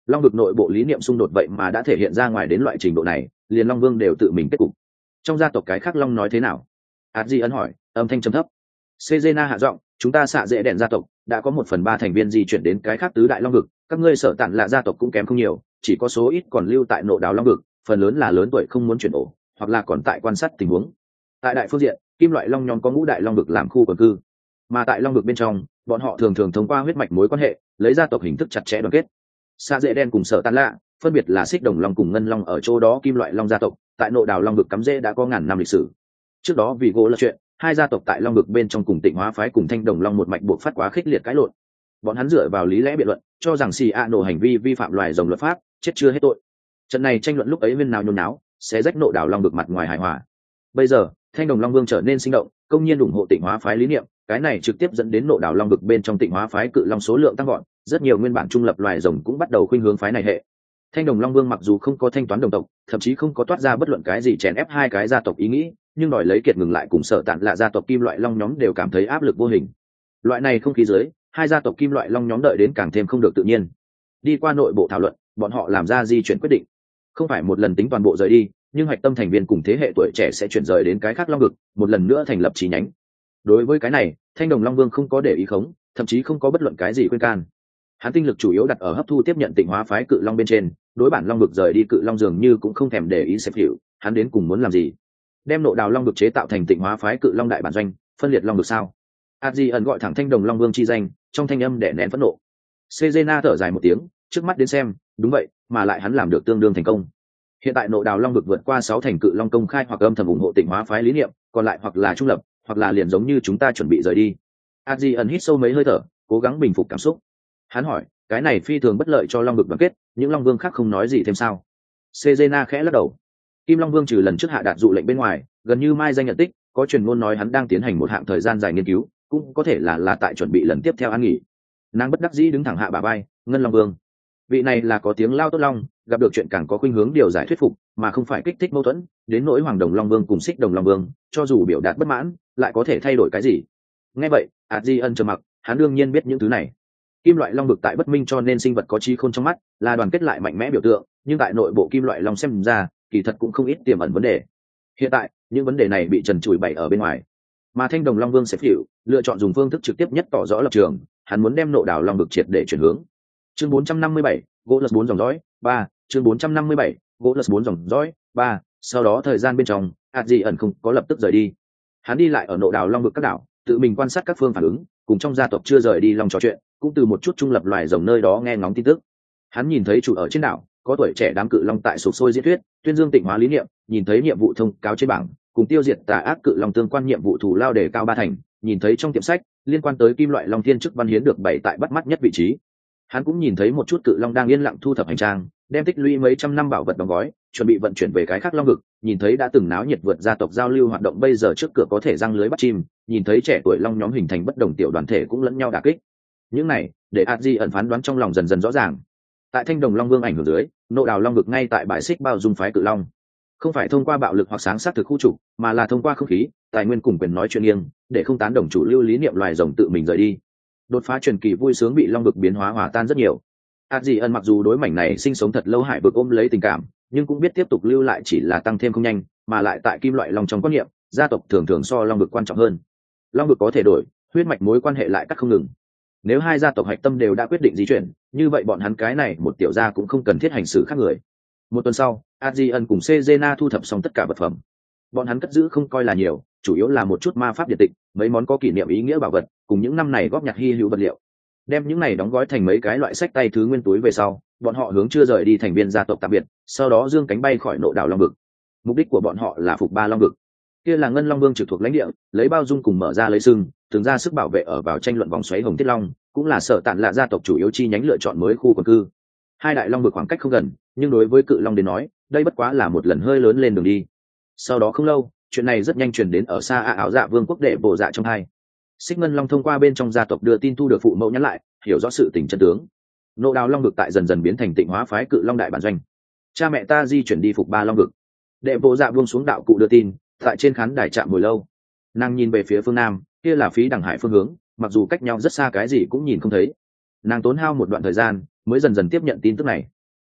Long vực nội bộ lý niệm xung đột vậy mà đã thể hiện ra ngoài đến loại trình độ này, liền Long Vương đều tự mình kết cục. Trong gia tộc cái khác Long nói thế nào? Adji ấn hỏi, âm thanh trầm thấp. Sejena hạ giọng, chúng ta xạ dễ đèn gia tộc đã có 1/3 thành viên di chuyển đến cái khác tứ đại Long vực, các ngươi sở tản là gia tộc cũng kém không nhiều, chỉ có số ít còn lưu tại Nộ Đào Long vực, phần lớn là lớn tuổi không muốn chuyển ổ, hoặc là còn tại quan sát tình huống. Tại đại phương diện, kim loại long nhóm có ngũ đại Long vực làm khu quần cư, mà tại Long vực bên trong, bọn họ thường thường thông qua huyết mạch mối quan hệ, lấy gia tộc hình thức chặt chẽ đoàn kết. Xạ dễ đen cùng sở tản lạ phân biệt là xích đồng long cùng ngân long ở chỗ đó kim loại long gia tộc tại Nộ Đào Long vực cắm rễ đã có ngàn năm lịch sử. Trước đó vì gỗ là chuyện, hai gia tộc tại Long vực bên trong cùng Tịnh Hóa phái cùng Thanh Đồng Long một mạch buộc phát quá khích liệt cãi lộn. Bọn hắn dựa vào lý lẽ biện luận, cho rằng Xì A nổ hành vi vi phạm loài rồng luật pháp, chết chưa hết tội. Trận này tranh luận lúc ấy viên nào nhốn náo, sẽ rách Nộ Đào Long vực mặt ngoài hài hòa. Bây giờ, Thanh Đồng Long Vương trở nên sinh động, công nhiên ủng hộ Tịnh Hóa phái lý niệm, cái này trực tiếp dẫn đến Nộ Đào Long vực bên trong Tịnh Hóa phái cự long số lượng tăng vọt, rất nhiều nguyên bản trung lập loài rồng cũng bắt đầu khuynh hướng phái này hệ. Thanh Đồng Long Vương mặc dù không có thanh toán đồng tộc, thậm chí không có toát ra bất luận cái gì chèn ép hai cái gia tộc ý nghĩ, nhưng đòi lấy kiệt ngừng lại cùng sở tạn là gia tộc kim loại long nhóm đều cảm thấy áp lực vô hình. Loại này không khí dưới, hai gia tộc kim loại long nhóm đợi đến càng thêm không được tự nhiên. Đi qua nội bộ thảo luận, bọn họ làm ra di chuyển quyết định, không phải một lần tính toàn bộ rời đi, nhưng hạch tâm thành viên cùng thế hệ tuổi trẻ sẽ chuyển rời đến cái khác long vực, một lần nữa thành lập chi nhánh. Đối với cái này, Thanh Đồng Long Vương không có để ý khống, thậm chí không có bất luận cái gì khuyên can. Hắn tinh lực chủ yếu đặt ở hấp thu tiếp nhận Tịnh Hóa phái cự long bên trên, đối bản long vực rời đi cự long dường như cũng không thèm để ý xếp hiệu, hắn đến cùng muốn làm gì? Đem Nộ Đào Long vực chế tạo thành Tịnh Hóa phái cự long đại bản doanh, phân liệt long vực sao? Adji ẩn gọi thẳng Thanh Đồng Long Vương chi danh, trong thanh âm đè nén phẫn nộ. Sejena thở dài một tiếng, trước mắt đến xem, đúng vậy, mà lại hắn làm được tương đương thành công. Hiện tại Nộ Đào Long vực vượt qua 6 thành cự long công khai hoặc âm thầm ủng hộ Tịnh Hóa phái lý niệm, còn lại hoặc là trung lập, hoặc là liền giống như chúng ta chuẩn bị rời đi. Adji ẩn hít sâu mấy hơi thở, cố gắng bình phục cảm xúc. Hắn hỏi, cái này phi thường bất lợi cho long vực đoàn kết, những long vương khác không nói gì thêm sao? Sejena khẽ lắc đầu. Kim Long Vương trừ lần trước hạ đạt dụ lệnh bên ngoài, gần như mai danh nhận tích, có truyền ngôn nói hắn đang tiến hành một hạng thời gian dài nghiên cứu, cũng có thể là tại chuẩn bị lần tiếp theo an nghỉ. Nàng bất đắc dĩ đứng thẳng hạ bà bay, Ngân Long Vương. Vị này là có tiếng lao tốt long, gặp được chuyện càng có khuynh hướng điều giải thuyết phục, mà không phải kích thích mâu thuẫn, đến nỗi Hoàng Đồng Long Vương cùng Xích Đồng Long Vương, cho dù biểu đạt bất mãn, lại có thể thay đổi cái gì? Nghe vậy, Adji ân trầm mặc, hắn đương nhiên biết những thứ này. Kim loại long vực tại bất minh cho nên sinh vật có trí khôn trong mắt, là đoàn kết lại mạnh mẽ biểu tượng, nhưng tại nội bộ kim loại long xem ra, kỳ thật cũng không ít tiềm ẩn vấn đề. Hiện tại, những vấn đề này bị trần trụi bày ở bên ngoài, mà Thanh Đồng Long Vương sẽ hiểu, lựa chọn dùng phương thức trực tiếp nhất tỏ rõ lập trường, hắn muốn đem Nộ Đào Long vực triệt để chuyển hướng. Chương 457, Golas 4 dòng dõi 3, chương 457, Golas 4 dòng dõi 3. Sau đó thời gian bên trong, Adji ẩn không có lập tức rời đi. Hắn đi lại ở Nộ Đào Long vực các đảo, tự mình quan sát các phương phản ứng, cùng trong gia tộc chưa rời đi long trò chuyện, cũng từ một chút trung lập loài rồng nơi đó nghe ngóng tin tức. Hắn nhìn thấy chủ ở trên đảo có tuổi trẻ đám cự long tại sục sôi diễn thuyết, tuyên dương Tịnh Hóa lý niệm, nhìn thấy nhiệm vụ thông cáo trên bảng, cùng tiêu diệt tà ác cự long tương quan nhiệm vụ thù lao đề cao 3 thành, nhìn thấy trong tiệm sách liên quan tới kim loại long thiên chức văn hiến được bày tại bắt mắt nhất vị trí. Hắn cũng nhìn thấy một chút cự long đang yên lặng thu thập hành trang, đem tích lũy mấy trăm năm bảo vật đóng gói, chuẩn bị vận chuyển về cái khác long vực, nhìn thấy đã từng náo nhiệt vượt gia tộc giao lưu hoạt động bây giờ trước cửa có thể răng lưới bắt chim, nhìn thấy trẻ tuổi long nhóm hình thành bất đồng tiểu đoàn thể cũng lẫn nhau đả kích. Những này, để Adji ẩn phán đoán trong lòng dần dần rõ ràng. Tại Thanh Đồng Long Vương ảnh hưởng dưới, Nộ Đào Long vực ngay tại bãi xích bao dung phái cự long, không phải thông qua bạo lực hoặc sáng sát thực khu trục, mà là thông qua không khí, tài nguyên cùng quyền nói chuyện nghiêng, để không tán đồng chủ lưu lý niệm loài rồng tự mình rời đi. Đột phá truyền kỳ vui sướng bị long vực biến hóa hòa tan rất nhiều. Adji ẩn mặc dù đối mảnh này sinh sống thật lâu hải vực ôm lấy tình cảm, nhưng cũng biết tiếp tục lưu lại chỉ là tăng thêm không nhanh, mà lại tại kim loại long trong quan niệm, gia tộc thường thường so long vực quan trọng hơn. Long vực có thể đổi, huyết mạch mối quan hệ lại cắt không ngừng. Nếu hai gia tộc hạch tâm đều đã quyết định di chuyển, như vậy bọn hắn cái này một tiểu gia cũng không cần thiết hành xử khác người. Một tuần sau, Adji ẩn cùng Sejena thu thập xong tất cả vật phẩm. Bọn hắn cất giữ không coi là nhiều, chủ yếu là một chút ma pháp điện tịch, mấy món có kỷ niệm ý nghĩa bảo vật, cùng những năm này góp nhặt hy hữu vật liệu. Đem những này đóng gói thành mấy cái loại sách tay thứ nguyên túi về sau, bọn họ hướng chưa rời đi thành viên gia tộc tạm biệt, sau đó dương cánh bay khỏi Nộ Đào Long vực. Mục đích của bọn họ là phục 3 long vực. Kia là Ngân Long Vương trực thuộc lãnh địa, lấy bao dung cùng mở ra lấy sưng, từng ra sức bảo vệ ở vào tranh luận vòng xoáy Hồng Thiết Long, cũng là sở tạn là gia tộc chủ yếu chi nhánh lựa chọn mới khu quần cư. Hai đại long vực khoảng cách không gần, nhưng đối với cự long đến nói, đây bất quá là một lần hơi lớn lên đường đi. Sau đó không lâu, chuyện này rất nhanh truyền đến ở xa ảo dạ vương quốc đệ bộ dạ trong hai. Xích Ngân Long thông qua bên trong gia tộc đưa tin thu được phụ mẫu nhắn lại, hiểu rõ sự tình chân tướng. Nộ Đào Long vực tại dần dần biến thành Tịnh Hóa phái cự long đại bản doanh. Cha mẹ ta di chuyển đi phục 3 long vực. Đệ bộ dạ buông xuống đạo cụ đưa tin, tại trên khán đài trạm hồi lâu. Nàng nhìn về phía phương nam, kia là Phí Đằng Hải phương hướng, mặc dù cách nhau rất xa cái gì cũng nhìn không thấy. Nàng tốn hao một đoạn thời gian mới dần dần tiếp nhận tin tức này.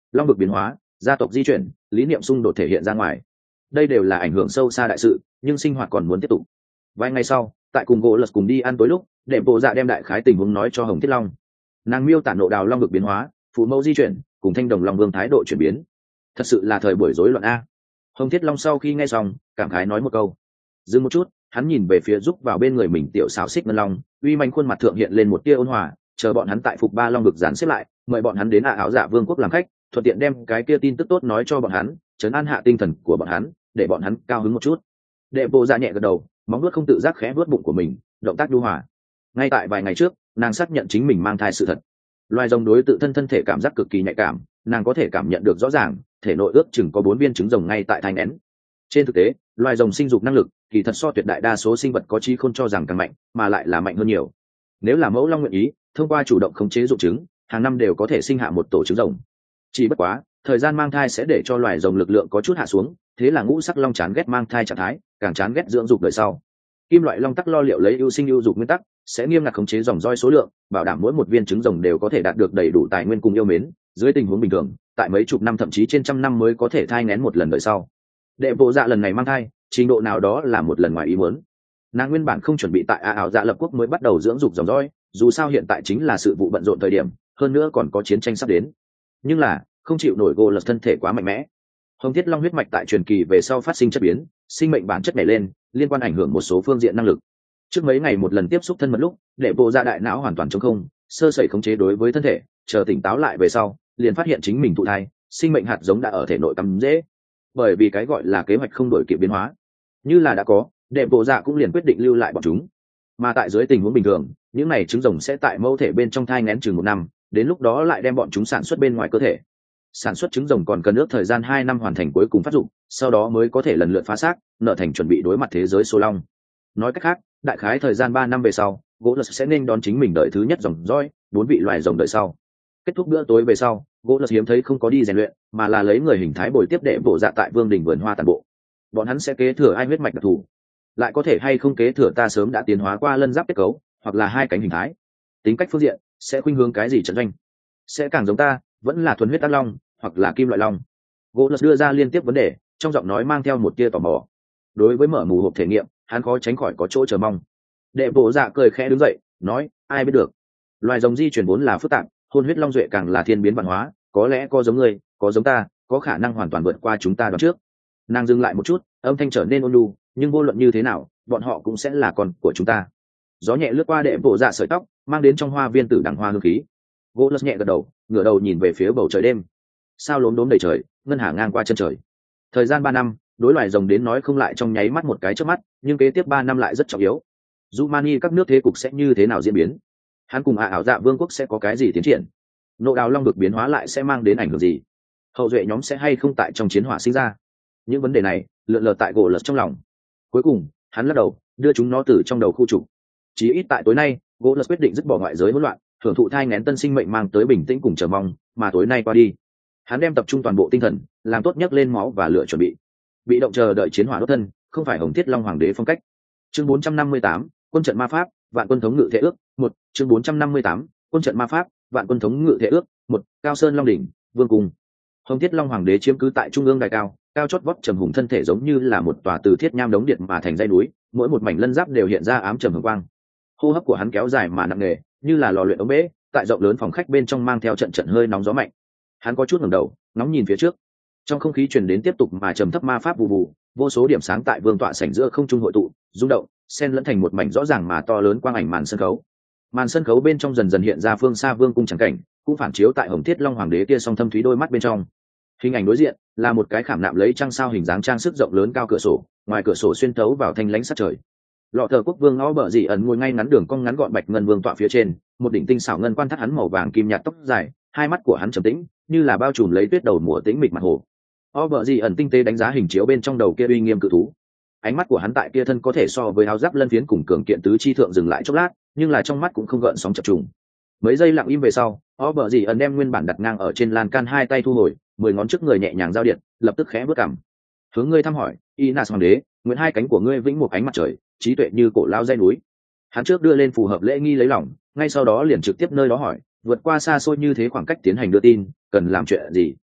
long vực biến hóa, gia tộc di chuyển, lý niệm xung đột thể hiện ra ngoài. Đây đều là ảnh hưởng sâu xa đại sự, nhưng sinh hoạt còn muốn tiếp tục. Vài ngày sau, tại cùng gỗ lật cùng đi ăn tối lúc, để bộ dạ đem đại khái tình huống nói cho Hồng Thiết Long. Nàng miêu tả nộ đào long vực biến hóa, phụ mẫu di chuyển, cùng thanh đồng long vương thái độ chuyển biến. Thật sự là thời buổi rối loạn a. Hồng Thiết Long sau khi nghe xong, cảm khái nói một câu. Dừng một chút, hắn nhìn về phía giúp vào bên người mình tiểu xáo xích ngân long, uy manh khuôn mặt thượng hiện lên một tia ôn hòa, chờ bọn hắn tại phục ba long vực dàn xếp lại, mời bọn hắn đến ảo dạ vương quốc làm khách, thuận tiện đem cái kia tin tức tốt nói cho bọn hắn, trấn an hạ tinh thần của bọn hắn, để bọn hắn cao hứng một chút. Đệ bộ dạ nhẹ gật đầu, móng nuốt không tự giác khẽ vuốt bụng của mình, động tác nhu hòa. Ngay tại vài ngày trước, nàng xác nhận chính mình mang thai sự thật. Loài rồng đối tự thân thân thể cảm giác cực kỳ nhạy cảm, nàng có thể cảm nhận được rõ ràng, thể nội ước chừng có 4 viên trứng rồng ngay tại thai nghén. Trên thực tế, loài rồng sinh dục năng lực kỳ thật so tuyệt đại đa số sinh vật có trí khôn cho rằng càng mạnh, mà lại là mạnh hơn nhiều. Nếu là mẫu long nguyện ý, thông qua chủ động khống chế dụng trứng, hàng năm đều có thể sinh hạ một tổ trứng rồng. Chỉ bất quá, thời gian mang thai sẽ để cho loài rồng lực lượng có chút hạ xuống, thế là ngũ sắc long chán ghét mang thai trạng thái, càng chán ghét dưỡng dục đời sau. Kim loại long tắc lo liệu lấy ưu sinh ưu dục nguyên tắc, sẽ nghiêm ngặt khống chế dòng roi số lượng, bảo đảm mỗi một viên trứng rồng đều có thể đạt được đầy đủ tài nguyên cùng yêu mến. Dưới tình huống bình thường, tại mấy chục năm thậm chí trên trăm năm mới có thể thai nghén một lần đời sau. Đệ bộ dạ lần này mang thai, trình độ nào đó là một lần ngoài ý muốn. Nàng nguyên bản không chuẩn bị tại ảo dạ lập quốc mới bắt đầu dưỡng dục dòng roi, dù sao hiện tại chính là sự vụ bận rộn thời điểm, hơn nữa còn có chiến tranh sắp đến. Nhưng là không chịu nổi gỗ lật thân thể quá mạnh mẽ. Hồng Thiết Long huyết mạch tại truyền kỳ về sau phát sinh chất biến, sinh mệnh bản chất nảy lên, liên quan ảnh hưởng một số phương diện năng lực. Trước mấy ngày một lần tiếp xúc thân mật lúc, để bộ dạ đại não hoàn toàn trống không, sơ sẩy khống chế đối với thân thể, chờ tỉnh táo lại về sau, liền phát hiện chính mình thụ thai, sinh mệnh hạt giống đã ở thể nội cắm rễ. Bởi vì cái gọi là kế hoạch không đổi kịp biến hóa, như là đã có, đệ bộ dạ cũng liền quyết định lưu lại bọn chúng. Mà tại dưới tình huống bình thường, những này trứng rồng sẽ tại mẫu thể bên trong thai nghén chừng 1 năm, đến lúc đó lại đem bọn chúng sản xuất bên ngoài cơ thể. Sản xuất trứng rồng còn cần ước thời gian 2 năm hoàn thành cuối cùng phát dụng, sau đó mới có thể lần lượt phá xác, nợ thành chuẩn bị đối mặt thế giới số long. Nói cách khác, đại khái thời gian 3 năm về sau, gỗ lật sẽ nên đón chính mình đợi thứ nhất dòng roi, 4 vị loài rồng đợi sau. Kết thúc bữa tối về sau, gỗ lật hiếm thấy không có đi rèn luyện, mà là lấy người hình thái bồi tiếp đệ bộ dạ tại vương đình vườn hoa tàn bộ. Bọn hắn sẽ kế thừa ai huyết mạch đặc thù, lại có thể hay không kế thừa ta sớm đã tiến hóa qua lân giáp kết cấu, hoặc là 2 cánh hình thái. Tính cách phương diện sẽ khuynh hướng cái gì trận doanh, sẽ càng giống ta, vẫn là thuần huyết ác long, hoặc là kim loại long. Gỗ lật đưa ra liên tiếp vấn đề, trong giọng nói mang theo một tia tò mò. Đối với mở mù hộp thể nghiệm, hắn khó tránh khỏi có chỗ chờ mong. Đệ bộ dạ cười khẽ đứng dậy, nói, ai biết được. Loài rồng di chuyển vốn là phức tạp, hôn huyết long duệ càng là thiên biến văn hóa, có lẽ có giống ngươi, có giống ta, có khả năng hoàn toàn vượt qua chúng ta đoán trước. Nàng dừng lại một chút, âm thanh trở nên ôn nhu, nhưng vô luận như thế nào, bọn họ cũng sẽ là con của chúng ta. Gió nhẹ lướt qua đệ bộ dạ sợi tóc, mang đến trong hoa viên tử đằng hoa hương khí. Gỗ lật nhẹ gật đầu, ngửa đầu nhìn về phía bầu trời đêm. Sao lốm đốm đầy trời, ngân hà ngang qua chân trời. Thời gian 3 năm, đối loài rồng đến nói không lại trong nháy mắt một cái chớp mắt, nhưng kế tiếp 3 năm lại rất trọng yếu. Rumani các nước thế cục sẽ như thế nào diễn biến? Hắn cùng ảo dạ vương quốc sẽ có cái gì tiến triển? Nộ đào long vực biến hóa lại sẽ mang đến ảnh hưởng gì? Hậu duệ nhóm sẽ hay không tại trong chiến hỏa sinh ra? Những vấn đề này lượn lờ tại gỗ lật trong lòng. Cuối cùng, hắn lắc đầu, đưa chúng nó từ trong đầu khu trục. Chí ít tại tối nay, gỗ lật quyết định dứt bỏ ngoại giới hỗn loạn, hưởng thụ thai nghén tân sinh mệnh mang tới bình tĩnh cùng chờ mong, mà tối nay qua đi, hắn đem tập trung toàn bộ tinh thần, làm tốt nhất lên máu và lửa chuẩn bị động chờ đợi chiến hỏa đốt thân, không phải Hồng Thiết Long hoàng đế phong cách. Chương 458, quân trận ma pháp, vạn quân thống ngự thể ước, 1, chương 458, quân trận ma pháp, vạn quân thống ngự thể ước, 1, Cao Sơn Long đỉnh, vương cung. Hồng Thiết Long hoàng đế chiếm cứ tại trung ương đài cao, cao chót vót trầm hùng thân thể giống như là một tòa từ thiết nham đống điện mà thành dãy núi, mỗi một mảnh lân giáp đều hiện ra ám trầm hồng quang. Hô hấp của hắn kéo dài mà nặng nề, như là lò luyện ống bể, tại rộng lớn phòng khách bên trong mang theo trận trận hơi nóng gió mạnh. Hắn có chút ngẩng đầu, ngóng nhìn phía trước. Trong không khí truyền đến tiếp tục mà trầm thấp ma pháp vụ vụ, vô số điểm sáng tại vương tọa sảnh giữa không trung hội tụ, rung động, xen lẫn thành một mảnh rõ ràng mà to lớn quang ảnh màn sân khấu. Màn sân khấu bên trong dần dần hiện ra phương xa vương cung trắng cảnh, cũng phản chiếu tại Hồng Thiết Long hoàng đế kia song thâm thúy đôi mắt bên trong. Hình ảnh đối diện là một cái khảm nạm lấy trăng sao hình dáng trang sức rộng lớn cao cửa sổ, ngoài cửa sổ xuyên thấu vào thanh lãnh sát trời. Lọ thờ quốc vương o bờ dị ẩn ngồi ngay ngắn đường cong ngắn gọn bạch ngân vương tọa phía trên, một đỉnh tinh xảo ngân quan thắt hắn màu vàng kim nhạt tóc dài, hai mắt của hắn trầm tĩnh, như là bao trùm lấy tuyết đầu mùa tĩnh mịch mặt hồ. O bờ dị ẩn tinh tế đánh giá hình chiếu bên trong đầu kia uy nghiêm cự thú. Ánh mắt của hắn tại kia thân có thể so với áo giáp lân phiến cùng cường kiện tứ chi thượng dừng lại chốc lát, nhưng là trong mắt cũng không gợn sóng chập trùng. Mấy giây lặng im về sau, o bờ dị ẩn đem nguyên bản đặt ngang ở trên lan can hai tay thu hồi, 10 ngón trước người nhẹ nhàng giao điện, lập tức khẽ bước cằm. Hướng ngươi thăm hỏi, Inas hoàng đế, nguyện hai cánh của ngươi vĩnh một ánh mặt trời, trí tuệ như cổ lao dây núi. Hắn trước đưa lên phù hợp lễ nghi lấy lòng, ngay sau đó liền trực tiếp nơi đó hỏi, vượt qua xa xôi như thế khoảng cách tiến hành đưa tin, cần làm chuyện gì?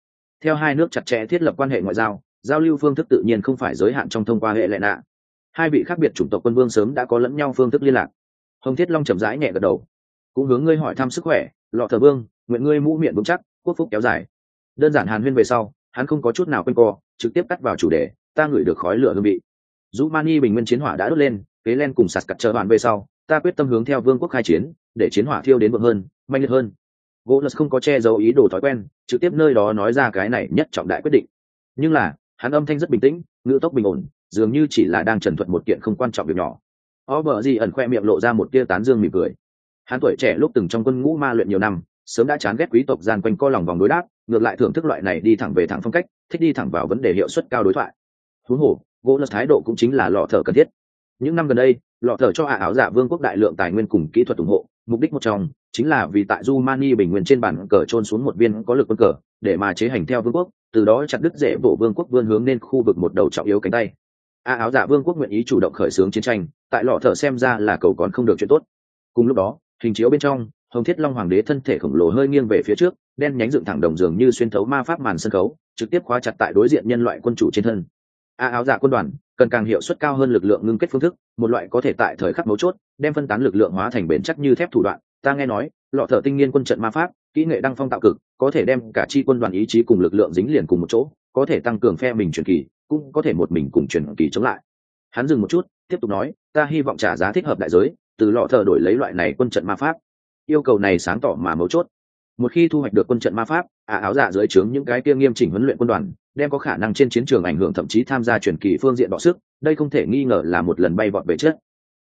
Theo hai nước chặt chẽ thiết lập quan hệ ngoại giao, giao lưu phương thức tự nhiên không phải giới hạn trong thông qua hệ lệ nạ. Hai vị khác biệt chủng tộc quân vương sớm đã có lẫn nhau phương thức liên lạc. Hồng Thiết Long chậm rãi nhẹ gật đầu, cũng hướng ngươi hỏi thăm sức khỏe. Lọ Thờ Vương, nguyện ngươi mũ miệng vững chắc, quốc phúc kéo dài. Đơn giản hàn huyên về sau, hắn không có chút nào quanh co, trực tiếp cắt vào chủ đề. Ta ngửi được khói lửa hương vị. Rumani bình nguyên chiến hỏa đã đốt lên, kế len cùng sạt cắt chờ bạn về sau, ta quyết tâm hướng theo vương quốc khai chiến, để chiến hỏa thiêu đến vượng hơn, mạnh liệt hơn. Golos không có che giấu ý đồ thói quen, trực tiếp nơi đó nói ra cái này nhất trọng đại quyết định. Nhưng là, hắn âm thanh rất bình tĩnh, ngữ tốc bình ổn, dường như chỉ là đang trần thuật một kiện không quan trọng việc nhỏ. Bờ ẩn khoe miệng lộ ra một tia tán dương mỉm cười. Hắn tuổi trẻ lúc từng trong quân ngũ ma luyện nhiều năm, sớm đã chán ghét quý tộc gian quanh co lòng vòng đối đáp, ngược lại thưởng thức loại này đi thẳng về thẳng phong cách, thích đi thẳng vào vấn đề hiệu suất cao đối thoại. Huống hồ, Golos thái độ cũng chính là lọ thở cần thiết. Những năm gần đây, lọ thở cho áo dạ vương quốc đại lượng tài nguyên cùng kỹ thuật ủng hộ, mục đích một trong chính là vì tại Rumani bình nguyên trên bản cờ trôn xuống một viên có lực quân cờ, để mà chế hành theo vương quốc, từ đó chặt đứt rễ bộ vương quốc vươn hướng nên khu vực một đầu trọng yếu cánh tay. Áo dạ vương quốc nguyện ý chủ động khởi xướng chiến tranh, tại lọ thở xem ra là cầu còn không được chuyện tốt. Cùng lúc đó, hình chiếu bên trong, Hồng Thiết Long hoàng đế thân thể khổng lồ hơi nghiêng về phía trước, đen nhánh dựng thẳng đồng dường như xuyên thấu ma pháp màn sân khấu, trực tiếp khóa chặt tại đối diện nhân loại quân chủ trên thân. Áo dạ quân đoàn cần càng hiệu suất cao hơn lực lượng ngưng kết phương thức, một loại có thể tại thời khắc mấu chốt đem phân tán lực lượng hóa thành bền chắc như thép thủ đoạn. Ta nghe nói lọ thở tinh nghiên quân trận ma pháp kỹ nghệ đăng phong tạo cực, có thể đem cả chi quân đoàn ý chí cùng lực lượng dính liền cùng một chỗ, có thể tăng cường phe mình truyền kỳ, cũng có thể một mình cùng truyền kỳ chống lại. Hắn dừng một chút, tiếp tục nói, ta hy vọng trả giá thích hợp đại giới, từ lọ thở đổi lấy loại này quân trận ma pháp. Yêu cầu này sáng tỏ mà mấu chốt. Một khi thu hoạch được quân trận ma pháp, áo dạ dưới trướng những cái kia nghiêm chỉnh huấn luyện quân đoàn, đem có khả năng trên chiến trường ảnh hưởng thậm chí tham gia truyền kỳ phương diện đọ sức, đây không thể nghi ngờ là một lần bay vọt về trước.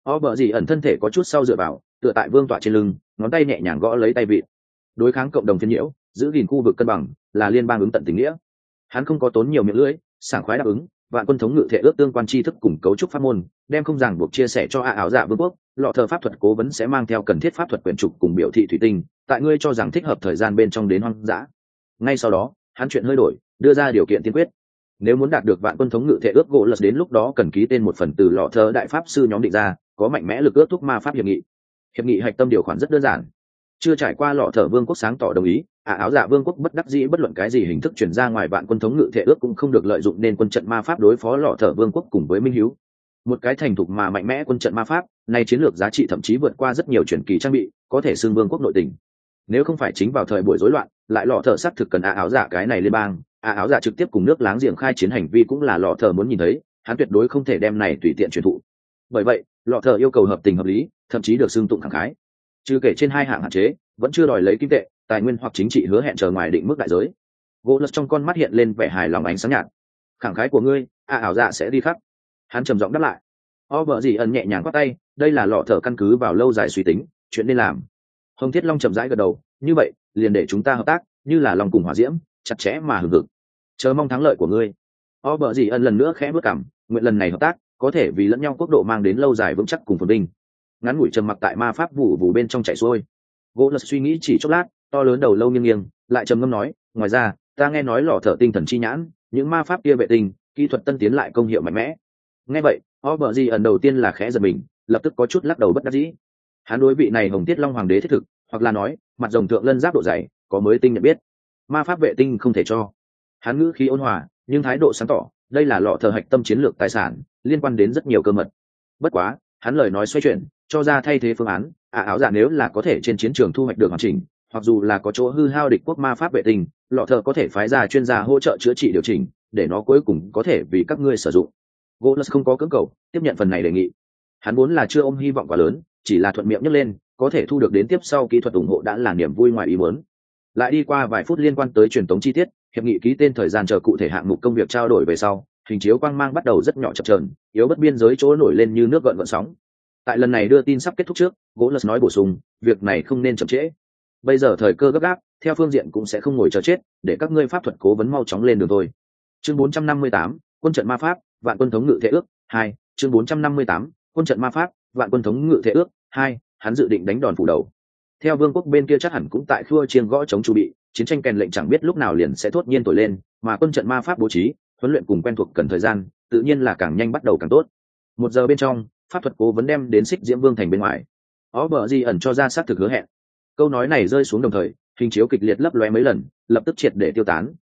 Ẩn thân thể có chút sau dựa vào, tựa tại vương tọa trên lưng, ngón tay nhẹ nhàng gõ lấy tay vịn. Đối kháng cộng đồng phiên nhiễu, giữ gìn khu vực cân bằng, là liên bang ứng tận tình nghĩa. Hắn không có tốn nhiều miệng lưỡi, sảng khoái đáp ứng. Vạn quân thống ngự thể ước tương quan tri thức cùng cấu trúc pháp môn, đem không ràng buộc chia sẻ cho áo dạ vương quốc. Lọ thờ pháp thuật cố vấn sẽ mang theo cần thiết pháp thuật quyển trục cùng biểu thị thủy tinh, tại ngươi cho rằng thích hợp thời gian bên trong đến hoang dã. Ngay sau đó, hắn chuyện hơi đổi, đưa ra điều kiện tiên quyết. Nếu muốn đạt được vạn quân thống ngự thể ước gỗ lật, đến lúc đó cần ký tên một phần từ lọ thờ đại pháp sư nhóm định ra, có mạnh mẽ lực ước thúc ma pháp hiệp nghị. Hiệp nghị hạch tâm điều khoản rất đơn giản. Chưa trải qua lọ thờ vương quốc sáng tỏ đồng ý, áo dạ vương quốc bất đắc dĩ bất luận cái gì hình thức chuyển ra ngoài vạn quân thống ngự thể ước cũng không được lợi dụng nên quân trận ma pháp đối phó lọ thờ vương quốc cùng với minh hiếu. Một cái thành thục mà mạnh mẽ quân trận ma pháp này chiến lược giá trị thậm chí vượt qua rất nhiều truyền kỳ trang bị, có thể xưng vương quốc nội tình. Nếu không phải chính vào thời buổi rối loạn, lại lọ thờ xác thực cần áo dạ cái này liên bang, áo dạ trực tiếp cùng nước láng giềng khai chiến hành vi cũng là lọ thờ muốn nhìn thấy, hắn tuyệt đối không thể đem này tùy tiện truyền thụ. Bởi vậy, lọ thờ yêu cầu hợp tình hợp lý, thậm chí được xưng tụng khẳng khái. Trừ kể trên hai hạng hạn chế, vẫn chưa đòi lấy kim tệ, tài nguyên hoặc chính trị hứa hẹn chờ ngoài định mức đại giới. Golos trong con mắt hiện lên vẻ hài lòng ánh sáng nhạt. Khẳng khái của ngươi, áo dạ sẽ đi khắc. Hắn trầm giọng đáp lại. Ẩn nhẹ nhàng quát tay, đây là lọ thở căn cứ vào lâu dài suy tính, chuyện nên làm. Hồng Thiết Long chậm rãi gật đầu, như vậy, liền để chúng ta hợp tác, như là lòng cùng hỏa diễm, chặt chẽ mà hừng hực. Chờ mong thắng lợi của ngươi. Ẩn lần nữa khẽ bước cằm, nguyện lần này hợp tác, có thể vì lẫn nhau quốc độ mang đến lâu dài vững chắc cùng phồn vinh. Ngắn ngủi trầm mặc tại ma pháp vụ vụ bên trong chảy xuôi. Golos suy nghĩ chỉ chốc lát, to lớn đầu lâu nghiêng nghiêng, lại trầm ngâm nói, ngoài ra, ta nghe nói lọ thở tinh thần chi nhãn, những ma pháp kia vệ tinh, kỹ thuật tân tiến lại công hiệu mạnh mẽ. Nghe vậy, Ẩn đầu tiên là khẽ giật mình, lập tức có chút lắc đầu bất đắc dĩ. Hắn đối vị này Hồng Tiết Long hoàng đế thiết thực, hoặc là nói, mặt rồng thượng lân giáp độ dày, có mới tinh nhận biết. Ma pháp vệ tinh không thể cho. Hắn ngữ khí ôn hòa, nhưng thái độ sáng tỏ, đây là lọ thở hạch tâm chiến lược tài sản, liên quan đến rất nhiều cơ mật. Bất quá, hắn lời nói xoay chuyển, cho ra thay thế phương án, áo dạ nếu là có thể trên chiến trường thu hoạch được hoàn chỉnh, hoặc dù là có chỗ hư hao địch quốc ma pháp vệ tinh, lọ thở có thể phái ra chuyên gia hỗ trợ chữa trị điều chỉnh, để nó cuối cùng có thể vì các ngươi sử dụng. Golos không có cưỡng cầu, tiếp nhận phần này đề nghị. Hắn vốn là chưa ôm hy vọng quá lớn, chỉ là thuận miệng nhấc lên, có thể thu được đến tiếp sau kỹ thuật ủng hộ đã là niềm vui ngoài ý muốn. Lại đi qua vài phút liên quan tới truyền tống chi tiết, hiệp nghị ký tên thời gian chờ cụ thể hạng mục công việc trao đổi về sau, hình chiếu quang mang bắt đầu rất nhỏ chập chờn, yếu bất biên giới chỗ nổi lên như nước gợn sóng. Tại lần này đưa tin sắp kết thúc trước, Golos nói bổ sung, việc này không nên chậm trễ. Bây giờ thời cơ gấp gáp, theo phương diện cũng sẽ không ngồi chờ chết, để các ngươi pháp thuật cố vấn mau chóng lên đường thôi. Chương 458, quân trận ma pháp, vạn quân thống ngự thể ước 2, chương 458, quân trận ma pháp, vạn quân thống ngự thể ước 2, hắn dự định đánh đòn phủ đầu. Theo vương quốc bên kia chắc hẳn cũng tại khua chiêng gõ chống chuẩn bị, chiến tranh kèn lệnh chẳng biết lúc nào liền sẽ thốt nhiên thổi lên, mà quân trận ma pháp bố trí, huấn luyện cùng quen thuộc cần thời gian, tự nhiên là càng nhanh bắt đầu càng tốt. 1 giờ bên trong, pháp thuật cố vấn đem đến Xích Diễm Vương thành bên ngoài. Ẩn cho ra xác thực hứa hẹn. Câu nói này rơi xuống đồng thời, hình chiếu kịch liệt lấp lóe mấy lần, lập tức triệt để tiêu tán,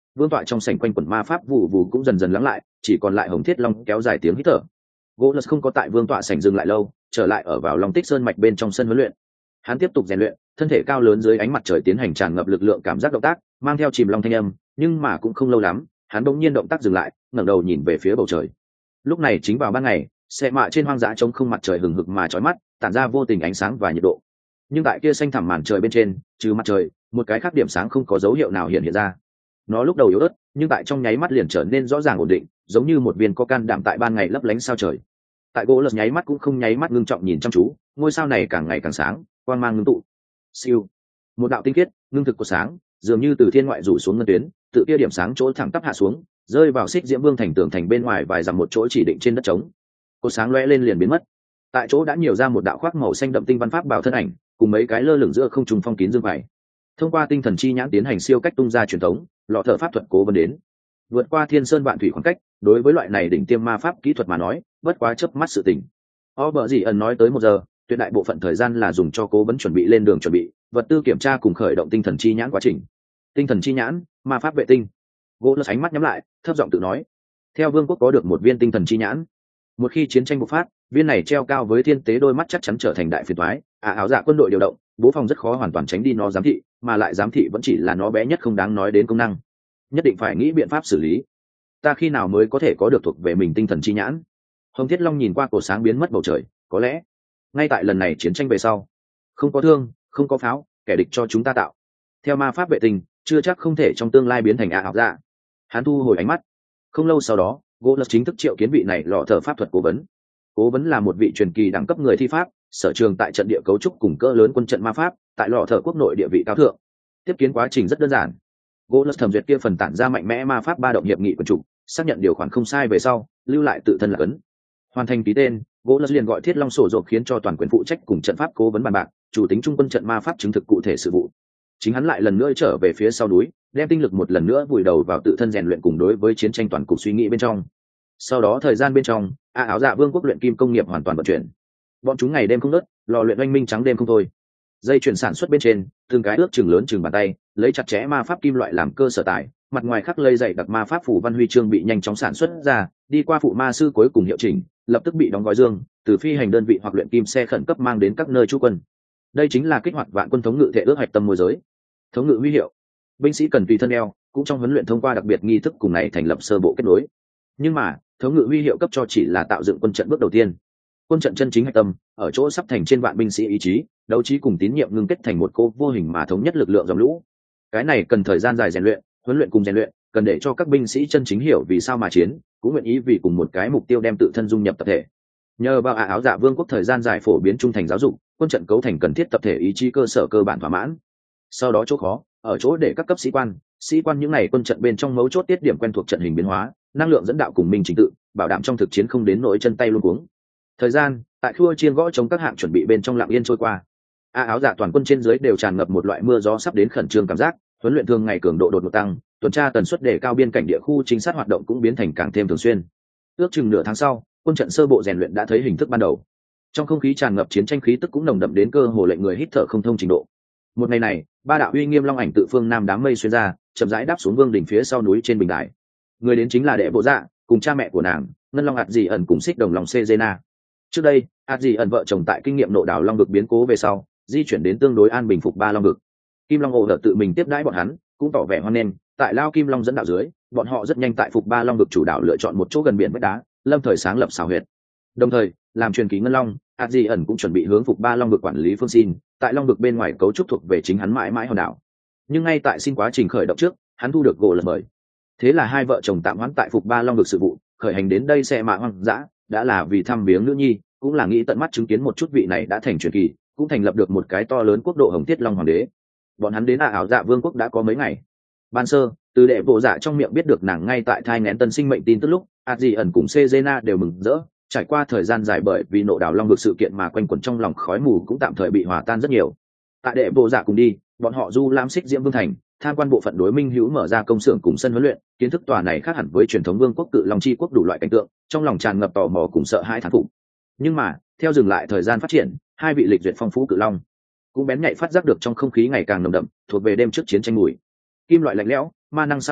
vương tọa trong sảnh quanh quần ma pháp vụ vụ cũng dần dần lắng lại, chỉ còn lại Hồng Thiết Long kéo dài tiếng hít thở. Golos không có tại vương tọa sảnh dừng lại lâu, trở lại ở vào Long Tích Sơn mạch bên trong sân huấn luyện. Hắn tiếp tục rèn luyện, thân thể cao lớn dưới ánh mặt trời tiến hành tràn ngập lực lượng cảm giác động tác, mang theo chìm long thanh âm, nhưng mà cũng không lâu lắm, hắn bỗng nhiên động tác dừng lại, ngẩng đầu nhìn về phía bầu trời. Lúc này chính vào ban ngày, xe mạ trên hoang dã trống không mặt trời hừng hực mà chói mắt, tản ra vô tình ánh sáng và nhiệt độ. Nhưng tại kia xanh thẳm màn trời bên trên, trừ mặt trời, một cái khác điểm sáng không có dấu hiệu nào hiện ra. Nó lúc đầu yếu ớt, nhưng tại trong nháy mắt liền trở nên rõ ràng ổn định, giống như một viên có can đảm tại ban ngày lấp lánh sao trời. Tại gỗ lật nháy mắt cũng không nháy mắt ngưng trọng nhìn chăm chú, ngôi sao này càng ngày càng sáng, quang mang ngưng tụ. Siêu, một đạo tinh khiết ngưng thực của sáng dường như từ thiên ngoại rủ xuống ngân tuyến, tự kia điểm sáng chỗ thẳng tắp hạ xuống, rơi vào xích diễm vương thành tường thành bên ngoài vài dặm một chỗ chỉ định trên đất trống. Cột sáng lóe lên liền biến mất. Tại chỗ đã nhiều ra một đạo khoác màu xanh đậm tinh văn pháp bảo thân ảnh, cùng mấy cái lơ lửng giữa không trung phong kín dương vải. Thông qua tinh thần chi nhãn tiến hành siêu cách tung ra truyền thống, lọ thở pháp thuật cố vấn đến. Vượt qua thiên sơn vạn thủy khoảng cách, đối với loại này đỉnh tiêm ma pháp kỹ thuật mà nói, bất quá chớp mắt sự tình. Bở gì ẩn nói tới 1 giờ, tuyệt đại bộ phận thời gian là dùng cho cố vấn chuẩn bị lên đường chuẩn bị, vật tư kiểm tra cùng khởi động tinh thần chi nhãn quá trình. Tinh thần chi nhãn, ma pháp vệ tinh. Gỗ lơ ánh mắt nhắm lại, thấp giọng tự nói. Theo vương quốc có được một viên tinh thần chi nhãn, một khi chiến tranh bộc phát, viên này treo cao với thiên tế đôi mắt chắc chắn trở thành đại phiền toái. Áo dạ quân đội điều động, bố phòng rất khó hoàn toàn tránh đi nó giám thị, mà lại giám thị vẫn chỉ là nó bé nhất không đáng nói đến công năng. Nhất định phải nghĩ biện pháp xử lý. Ta khi nào mới có thể có được thuộc về mình tinh thần chi nhãn? Hồng Thiết Long nhìn qua cổ sáng biến mất bầu trời, có lẽ ngay tại lần này chiến tranh về sau, không có thương, không có pháo, kẻ địch cho chúng ta tạo theo ma pháp vệ tinh, chưa chắc không thể trong tương lai biến thành ảo dạ. Hắn thu hồi ánh mắt. Không lâu sau đó, gỗ lật chính thức triệu kiến vị này lọ thở pháp thuật cố vấn. Cố vấn là một vị truyền kỳ đẳng cấp người thi pháp, sở trường tại trận địa cấu trúc cùng cỡ lớn quân trận ma pháp, tại lọ thở quốc nội địa vị cao thượng. Tiếp kiến quá trình rất đơn giản. Gỗ lật thẩm duyệt kia phần tản ra mạnh mẽ ma pháp ba động hiệp nghị quân chủ, xác nhận điều khoản không sai về sau, lưu lại tự thân là ấn. Hoàn thành ký tên, gỗ lật liền gọi Thiết Long sổ rộp khiến cho toàn quyền phụ trách cùng trận pháp cố vấn bàn bạc, chủ tính trung quân trận ma pháp chứng thực cụ thể sự vụ. Chính hắn lại lần nữa trở về phía sau núi, đem tinh lực một lần nữa vùi đầu vào tự thân rèn luyện cùng đối với chiến tranh toàn cục suy nghĩ bên trong. Sau đó thời gian bên trong, áo dạ vương quốc luyện kim công nghiệp hoàn toàn vận chuyển. Bọn chúng ngày đêm không ngớt, lò luyện oanh minh trắng đêm không thôi. Dây chuyển sản xuất bên trên, từng cái ước chừng lớn chừng bàn tay, lấy chặt chẽ ma pháp kim loại làm cơ sở tải, mặt ngoài khắc lây dày đặc ma pháp phủ văn huy chương bị nhanh chóng sản xuất ra, đi qua phụ ma sư cuối cùng hiệu chỉnh, lập tức bị đóng gói dương, từ phi hành đơn vị hoặc luyện kim xe khẩn cấp mang đến các nơi trú quân. Đây chính là kích hoạt vạn quân thống ngự thể ước hạch tâm môi giới. Thống ngự huy hiệu, binh sĩ cần tùy thân đeo, cũng trong huấn luyện thông qua đặc biệt nghi thức cùng này thành lập sơ bộ kết nối. Nhưng mà, thống ngự huy hiệu cấp cho chỉ là tạo dựng quân trận bước đầu tiên. Quân trận chân chính hạch tâm, ở chỗ sắp thành trên vạn binh sĩ ý chí, đấu trí cùng tín nhiệm ngưng kết thành một cô vô hình mà thống nhất lực lượng dòng lũ. Cái này cần thời gian dài rèn luyện, huấn luyện cùng rèn luyện, cần để cho các binh sĩ chân chính hiểu vì sao mà chiến, cũng nguyện ý vì cùng một cái mục tiêu đem tự thân dung nhập tập thể. Nhờ vào áo dạ vương quốc thời gian dài phổ biến trung thành giáo dục, quân trận cấu thành cần thiết tập thể ý chí cơ sở cơ bản thỏa mãn. Sau đó chỗ khó, ở chỗ để các cấp sĩ quan những này quân trận bên trong mấu chốt tiết điểm quen thuộc trận hình biến hóa, năng lượng dẫn đạo cùng minh trình tự, bảo đảm trong thực chiến không đến nỗi chân tay luống cuống. Thời gian tại khua chiên gõ chống các hạng chuẩn bị bên trong lặng yên trôi qua. Áo dạ toàn quân trên dưới đều tràn ngập một loại mưa gió sắp đến khẩn trương cảm giác, huấn luyện thường ngày cường độ đột ngột tăng, tuần tra tần suất đề cao, biên cảnh địa khu trinh sát hoạt động cũng biến thành càng thêm thường xuyên. Ước chừng nửa tháng sau, quân trận sơ bộ rèn luyện đã thấy hình thức ban đầu. Trong không khí tràn ngập chiến tranh khí tức cũng nồng đậm đến cơ hồ lệnh người hít thở không thông trình độ. Một ngày này, ba đạo uy nghiêm long ảnh tự phương nam đám mây xuyên ra, chậm rãi đáp xuống vương đỉnh phía sau núi trên bình đài. Người đến chính là đệ bộ dạ, cùng cha mẹ của nàng, ngân long hạt dị ẩn cùng xích đồng lòng Cezena. Trước đây, hạt dị ẩn vợ chồng tại kinh nghiệm nộ đảo long vực biến cố về sau, di chuyển đến tương đối an bình phục ba long vực. Kim Long ổ đợt tự mình tiếp đãi bọn hắn, cũng tỏ vẻ hoan nghênh. Tại Lao Kim Long dẫn đạo dưới, bọn họ rất nhanh tại phục ba long vực chủ đạo lựa chọn một chỗ gần biển vách đá, lâm thời sáng lập xào huyệt. Đồng thời, làm truyền ký ngân long, hạt dị ẩn cũng chuẩn bị hướng phục ba long vực quản lý phương xin, tại long vực bên ngoài cấu trúc thuộc về chính hắn mãi mãi hòn đảo. Nhưng ngay tại xin quá trình khởi động trước, hắn thu được gỗ lần mời. Thế là hai vợ chồng tạm hoãn tại phục ba long vực sự vụ, khởi hành đến đây xe mạ hoang dã, đã là vì thăm viếng nữ nhi, cũng là nghĩ tận mắt chứng kiến một chút vị này đã thành truyền kỳ, cũng thành lập được một cái to lớn quốc độ Hồng Thiết Long hoàng đế. Bọn hắn đến ảo dạ vương quốc đã có mấy ngày. Ban sơ, từ đệ bộ dạ trong miệng biết được nàng ngay tại thai nghén tân sinh mệnh tin tức lúc, hạt dị ẩn cùng Cezena đều mừng rỡ. Trải qua thời gian dài bởi vì nộ đảo long vực sự kiện mà quanh quẩn trong lòng khói mù cũng tạm thời bị hòa tan rất nhiều. Tại đệ bộ dạ cùng đi, bọn họ du lam xích diễm vương thành, tham quan bộ phận đối minh hữu mở ra công xưởng cùng sân huấn luyện, kiến thức tòa này khác hẳn với truyền thống vương quốc cự long chi quốc đủ loại cảnh tượng, trong lòng tràn ngập tò mò cùng sợ hãi thán phục. Nhưng mà, theo dừng lại thời gian phát triển, hai vị lịch duyệt phong phú cự long cũng bén nhạy phát giác được trong không khí ngày càng nồng đậm, thuộc về đêm trước chiến tranh mùi. Kim loại lạnh lẽo, ma năng sao động,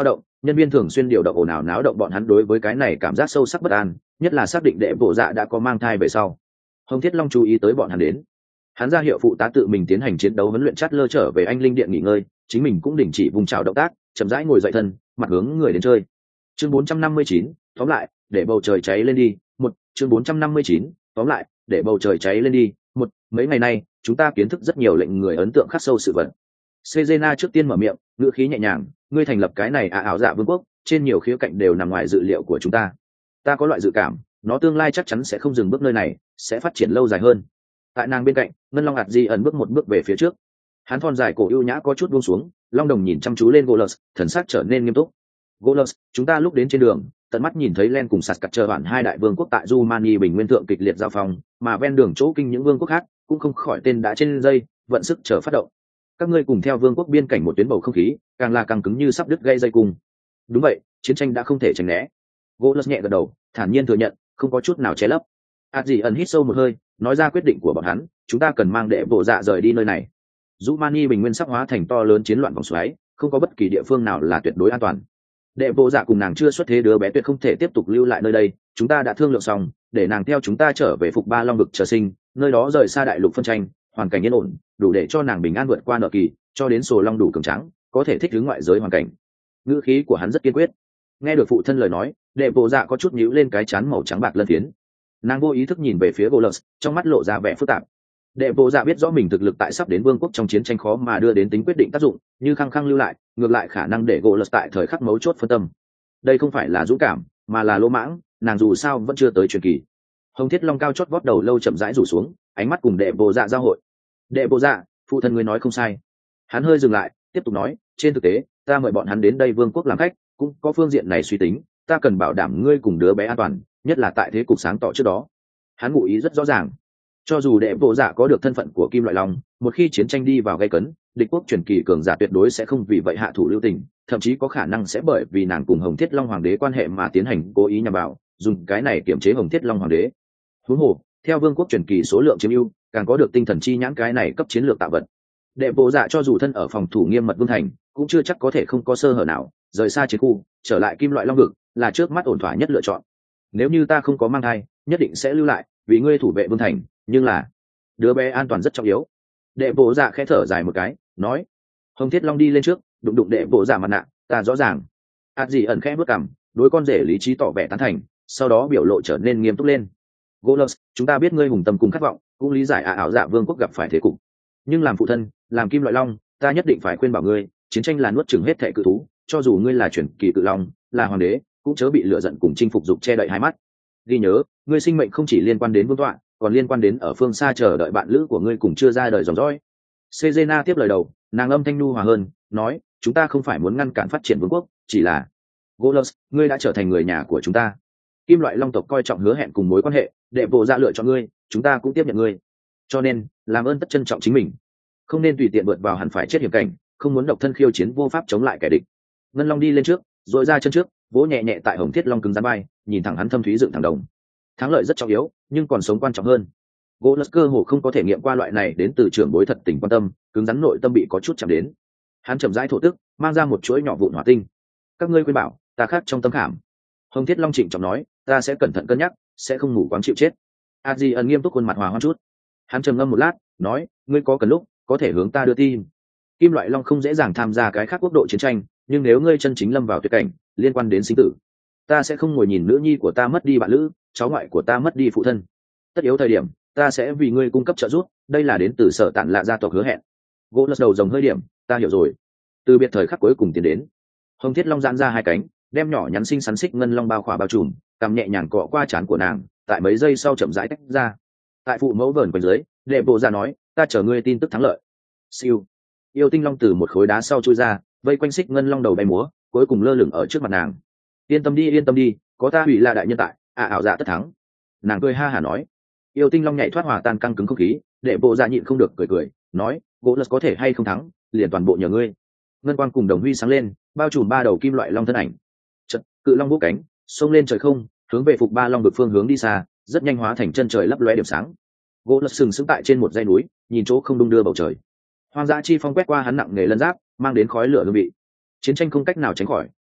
nhân viên thường xuyên điều động ồn ào náo động bọn hắn đối với cái này cảm giác sâu sắc bất an, nhất là xác định đệ bộ dạ đã có mang thai về sau. Hồng Thiết Long chú ý tới bọn hắn đến, hắn ra hiệu phụ tá tự mình tiến hành chiến đấu huấn luyện chát lơ trở về anh linh điện nghỉ ngơi, chính mình cũng đình chỉ vùng trào động tác, chậm rãi ngồi dậy thân, mặt hướng người đến chơi. Chương 459, tóm lại, để bầu trời cháy lên đi. Chương 459, tóm lại, để bầu trời cháy lên đi. Mấy ngày nay, chúng ta kiến thức rất nhiều lệnh người ấn tượng khắc sâu sự vật. Sejena trước tiên mở miệng, ngữ khí nhẹ nhàng, ngươi thành lập cái này ảo dạ vương quốc, trên nhiều khía cạnh đều nằm ngoài dự liệu của chúng ta. Ta có loại dự cảm, nó tương lai chắc chắn sẽ không dừng bước nơi này, sẽ phát triển lâu dài hơn. Tại nàng bên cạnh, Ngân Long Hạt Di ẩn bước một bước về phía trước. Hắn thon dài cổ ưu nhã có chút buông xuống, long đồng nhìn chăm chú lên Golos, thần sắc trở nên nghiêm túc. Golos, chúng ta lúc đến trên đường, tận mắt nhìn thấy Len cùng Sạt Cắt chờ bản hai đại vương quốc tại Jumani bình nguyên thượng kịch liệt giao phong, mà ven đường chỗ kinh những vương quốc khác cũng không khỏi tên đã trên dây, vận sức chờ phát động. Các ngươi cùng theo vương quốc biên cảnh một tuyến bầu không khí, càng là càng cứng như sắp đứt gây dây cùng. Đúng vậy, chiến tranh đã không thể tránh né. Golos nhẹ gật đầu, thản nhiên thừa nhận, không có chút nào che lấp. Adji ẩn hít sâu một hơi, nói ra quyết định của bọn hắn, chúng ta cần mang đệ bộ dạ rời đi nơi này. Jumani bình nguyên sắp hóa thành to lớn chiến loạn vòng xoáy, không có bất kỳ địa phương nào là tuyệt đối an toàn. Đệ bộ dạ cùng nàng chưa xuất thế đứa bé tuyệt không thể tiếp tục lưu lại nơi đây, chúng ta đã thương lượng xong, để nàng theo chúng ta trở về Phục Ba Long vực chờ sinh, nơi đó rời xa đại lục phân tranh, hoàn cảnh yên ổn, đủ để cho nàng bình an vượt qua nợ kỳ, cho đến sổ long đủ cường tráng, có thể thích ứng ngoại giới hoàn cảnh. Ngữ khí của hắn rất kiên quyết. Nghe được phụ thân lời nói, đệ bộ dạ có chút nhíu lên cái trán màu trắng bạc lân phiến. Nàng vô ý thức nhìn về phía Golos, trong mắt lộ ra vẻ phức tạp. Đệ bộ dạ biết rõ mình thực lực tại sắp đến vương quốc trong chiến tranh khó mà đưa đến tính quyết định tác dụng, như khăng khăng lưu lại, ngược lại khả năng để Golos tại thời khắc mấu chốt phân tâm. Đây không phải là dũng cảm, mà là lỗ mãng, nàng dù sao vẫn chưa tới truyền kỳ. Hồng Thiết Long cao chót vót đầu lâu chậm rãi rủ xuống, ánh mắt cùng đệ bộ dạ giao hội. Đệ bộ dạ, phụ thân ngươi nói không sai. Hắn hơi dừng lại, tiếp tục nói, trên thực tế, ta mời bọn hắn đến đây vương quốc làm khách, cũng có phương diện này suy tính, ta cần bảo đảm ngươi cùng đứa bé an toàn, nhất là tại thế cục sáng tỏ trước đó. Hắn ngụ ý rất rõ ràng. Cho dù đệ bộ dạ có được thân phận của Kim Loại Long, một khi chiến tranh đi vào gây cấn, địch quốc truyền kỳ cường giả tuyệt đối sẽ không vì vậy hạ thủ lưu tình, thậm chí có khả năng sẽ bởi vì nàng cùng Hồng Thiết Long Hoàng đế quan hệ mà tiến hành cố ý nhằm vào, dùng cái này kiểm chế Hồng Thiết Long Hoàng đế. Huống hồ, theo vương quốc truyền kỳ số lượng chiếm ưu, càng có được tinh thần chi nhãn cái này cấp chiến lược tạo vật. Đệ bộ dạ cho dù thân ở phòng thủ nghiêm mật vương thành, cũng chưa chắc có thể không có sơ hở nào, rời xa chiến khu, trở lại Kim Loại Long vực, là trước mắt ổn thỏa nhất lựa chọn. Nếu như ta không có mang thai, nhất định sẽ lưu lại, vì ngươi thủ vệ vương thành, nhưng là đứa bé an toàn rất trọng yếu. Đệ bộ dạ khẽ thở dài một cái, nói. Hồng Thiết Long đi lên trước, đụng đụng đệ bộ dạ mặt nạ, ta rõ ràng. Adji ẩn khẽ bước cằm, đối con rể lý trí tỏ vẻ tán thành, sau đó biểu lộ trở nên nghiêm túc lên. Golos, chúng ta biết ngươi hùng tâm cùng khát vọng, cũng lý giải ảo dạ vương quốc gặp phải thế cục, nhưng làm phụ thân, làm Kim Loại Long, ta nhất định phải khuyên bảo ngươi, chiến tranh là nuốt chửng hết thệ cự thú, cho dù ngươi là truyền kỳ cự long, là hoàng đế, cũng chớ bị lửa giận cùng chinh phục dục che đậy hai mắt. Ghi nhớ, ngươi sinh mệnh không chỉ liên quan đến vương tọa, còn liên quan đến ở phương xa chờ đợi bạn lữ của ngươi cùng chưa ra đời dòng dõi. Sejena tiếp lời đầu, nàng âm thanh nhu hòa hơn, nói, chúng ta không phải muốn ngăn cản phát triển vương quốc, chỉ là Golos, ngươi đã trở thành người nhà của chúng ta. Kim Loại Long tộc coi trọng hứa hẹn cùng mối quan hệ, đệ bộ dạ lựa chọn ngươi, chúng ta cũng tiếp nhận ngươi. Cho nên, làm ơn tất trân trọng chính mình, không nên tùy tiện vượt vào hẳn phải chết hiểm cảnh, không muốn độc thân khiêu chiến vô pháp chống lại kẻ địch. Ngân Long đi lên trước, rồi ra chân trước, vỗ nhẹ nhẹ tại Hồng Thiết Long cứng rắn bay, nhìn thẳng hắn thâm thúy dựng thẳng đồng. Thắng lợi rất trọng yếu, nhưng còn sống quan trọng hơn. Golos cơ hồ không có thể nghiệm qua loại này đến từ trưởng bối thật tình quan tâm, cứng rắn nội tâm bị có chút chạm đến. Hắn chậm rãi thổ tức, mang ra một chuỗi nhỏ vụn hỏa tinh. Các ngươi khuyên bảo, ta khắc trong tâm khảm. Hồng Thiết Long trịnh trọng nói, ta sẽ cẩn thận cân nhắc, sẽ không ngủ quáng chịu chết. Adji ẩn nghiêm túc khuôn mặt hòa hoãn chút. Hắn trầm ngâm một lát, nói, ngươi có cần lúc có thể hướng ta đưa tin. Kim Loại Long không dễ dàng tham gia cái khác quốc độ chiến tranh, nhưng nếu ngươi chân chính lâm vào tuyệt cảnh, liên quan đến sinh tử, ta sẽ không ngồi nhìn nữ nhi của ta mất đi bạn lữ, cháu ngoại của ta mất đi phụ thân. Tất yếu thời điểm, ta sẽ vì ngươi cung cấp trợ giúp, đây là đến từ Sở Tản Lạ gia tộc hứa hẹn. Gỗ lật đầu rồng hơi điểm, ta hiểu rồi. Từ biệt thời khắc cuối cùng tiến đến. Hồng Thiết Long giãn ra hai cánh, đem nhỏ nhắn xinh xắn xích ngân long bao khỏa bao trùm, cầm nhẹ nhàng cọ qua trán của nàng, tại mấy giây sau chậm rãi tách ra. Tại phụ mẫu vờn quanh dưới, đệ bộ ra nói, ta chờ ngươi tin tức thắng lợi. Siêu. Yêu tinh long từ một khối đá sau chui ra, vây quanh xích ngân long đầu bay múa, cuối cùng lơ lửng ở trước mặt nàng. Yên tâm đi, có ta hủy là đại nhân tại, ảo dạ tất thắng. Nàng cười ha hả nói. Yêu tinh long nhảy thoát hòa tan căng cứng không khí, đệ bộ ra nhịn không được cười, nói, gỗ lật có thể hay không thắng, liền toàn bộ nhờ ngươi. Ngân quang cùng đồng huy sáng lên, bao trùm ba đầu kim loại long thân ảnh. Chợt, cự long vỗ cánh, xông lên trời không, hướng về Phục Ba Long vực phương hướng đi xa, rất nhanh hóa thành chân trời lấp lóe điểm sáng. Gỗ lật sừng sững tại trên một dãy núi, nhìn chỗ không đung đưa bầu trời. Hoang dã chi phong quét qua hắn nặng nề lân giáp, mang đến khói lửa hương vị. Chiến tranh không cách nào tránh khỏi,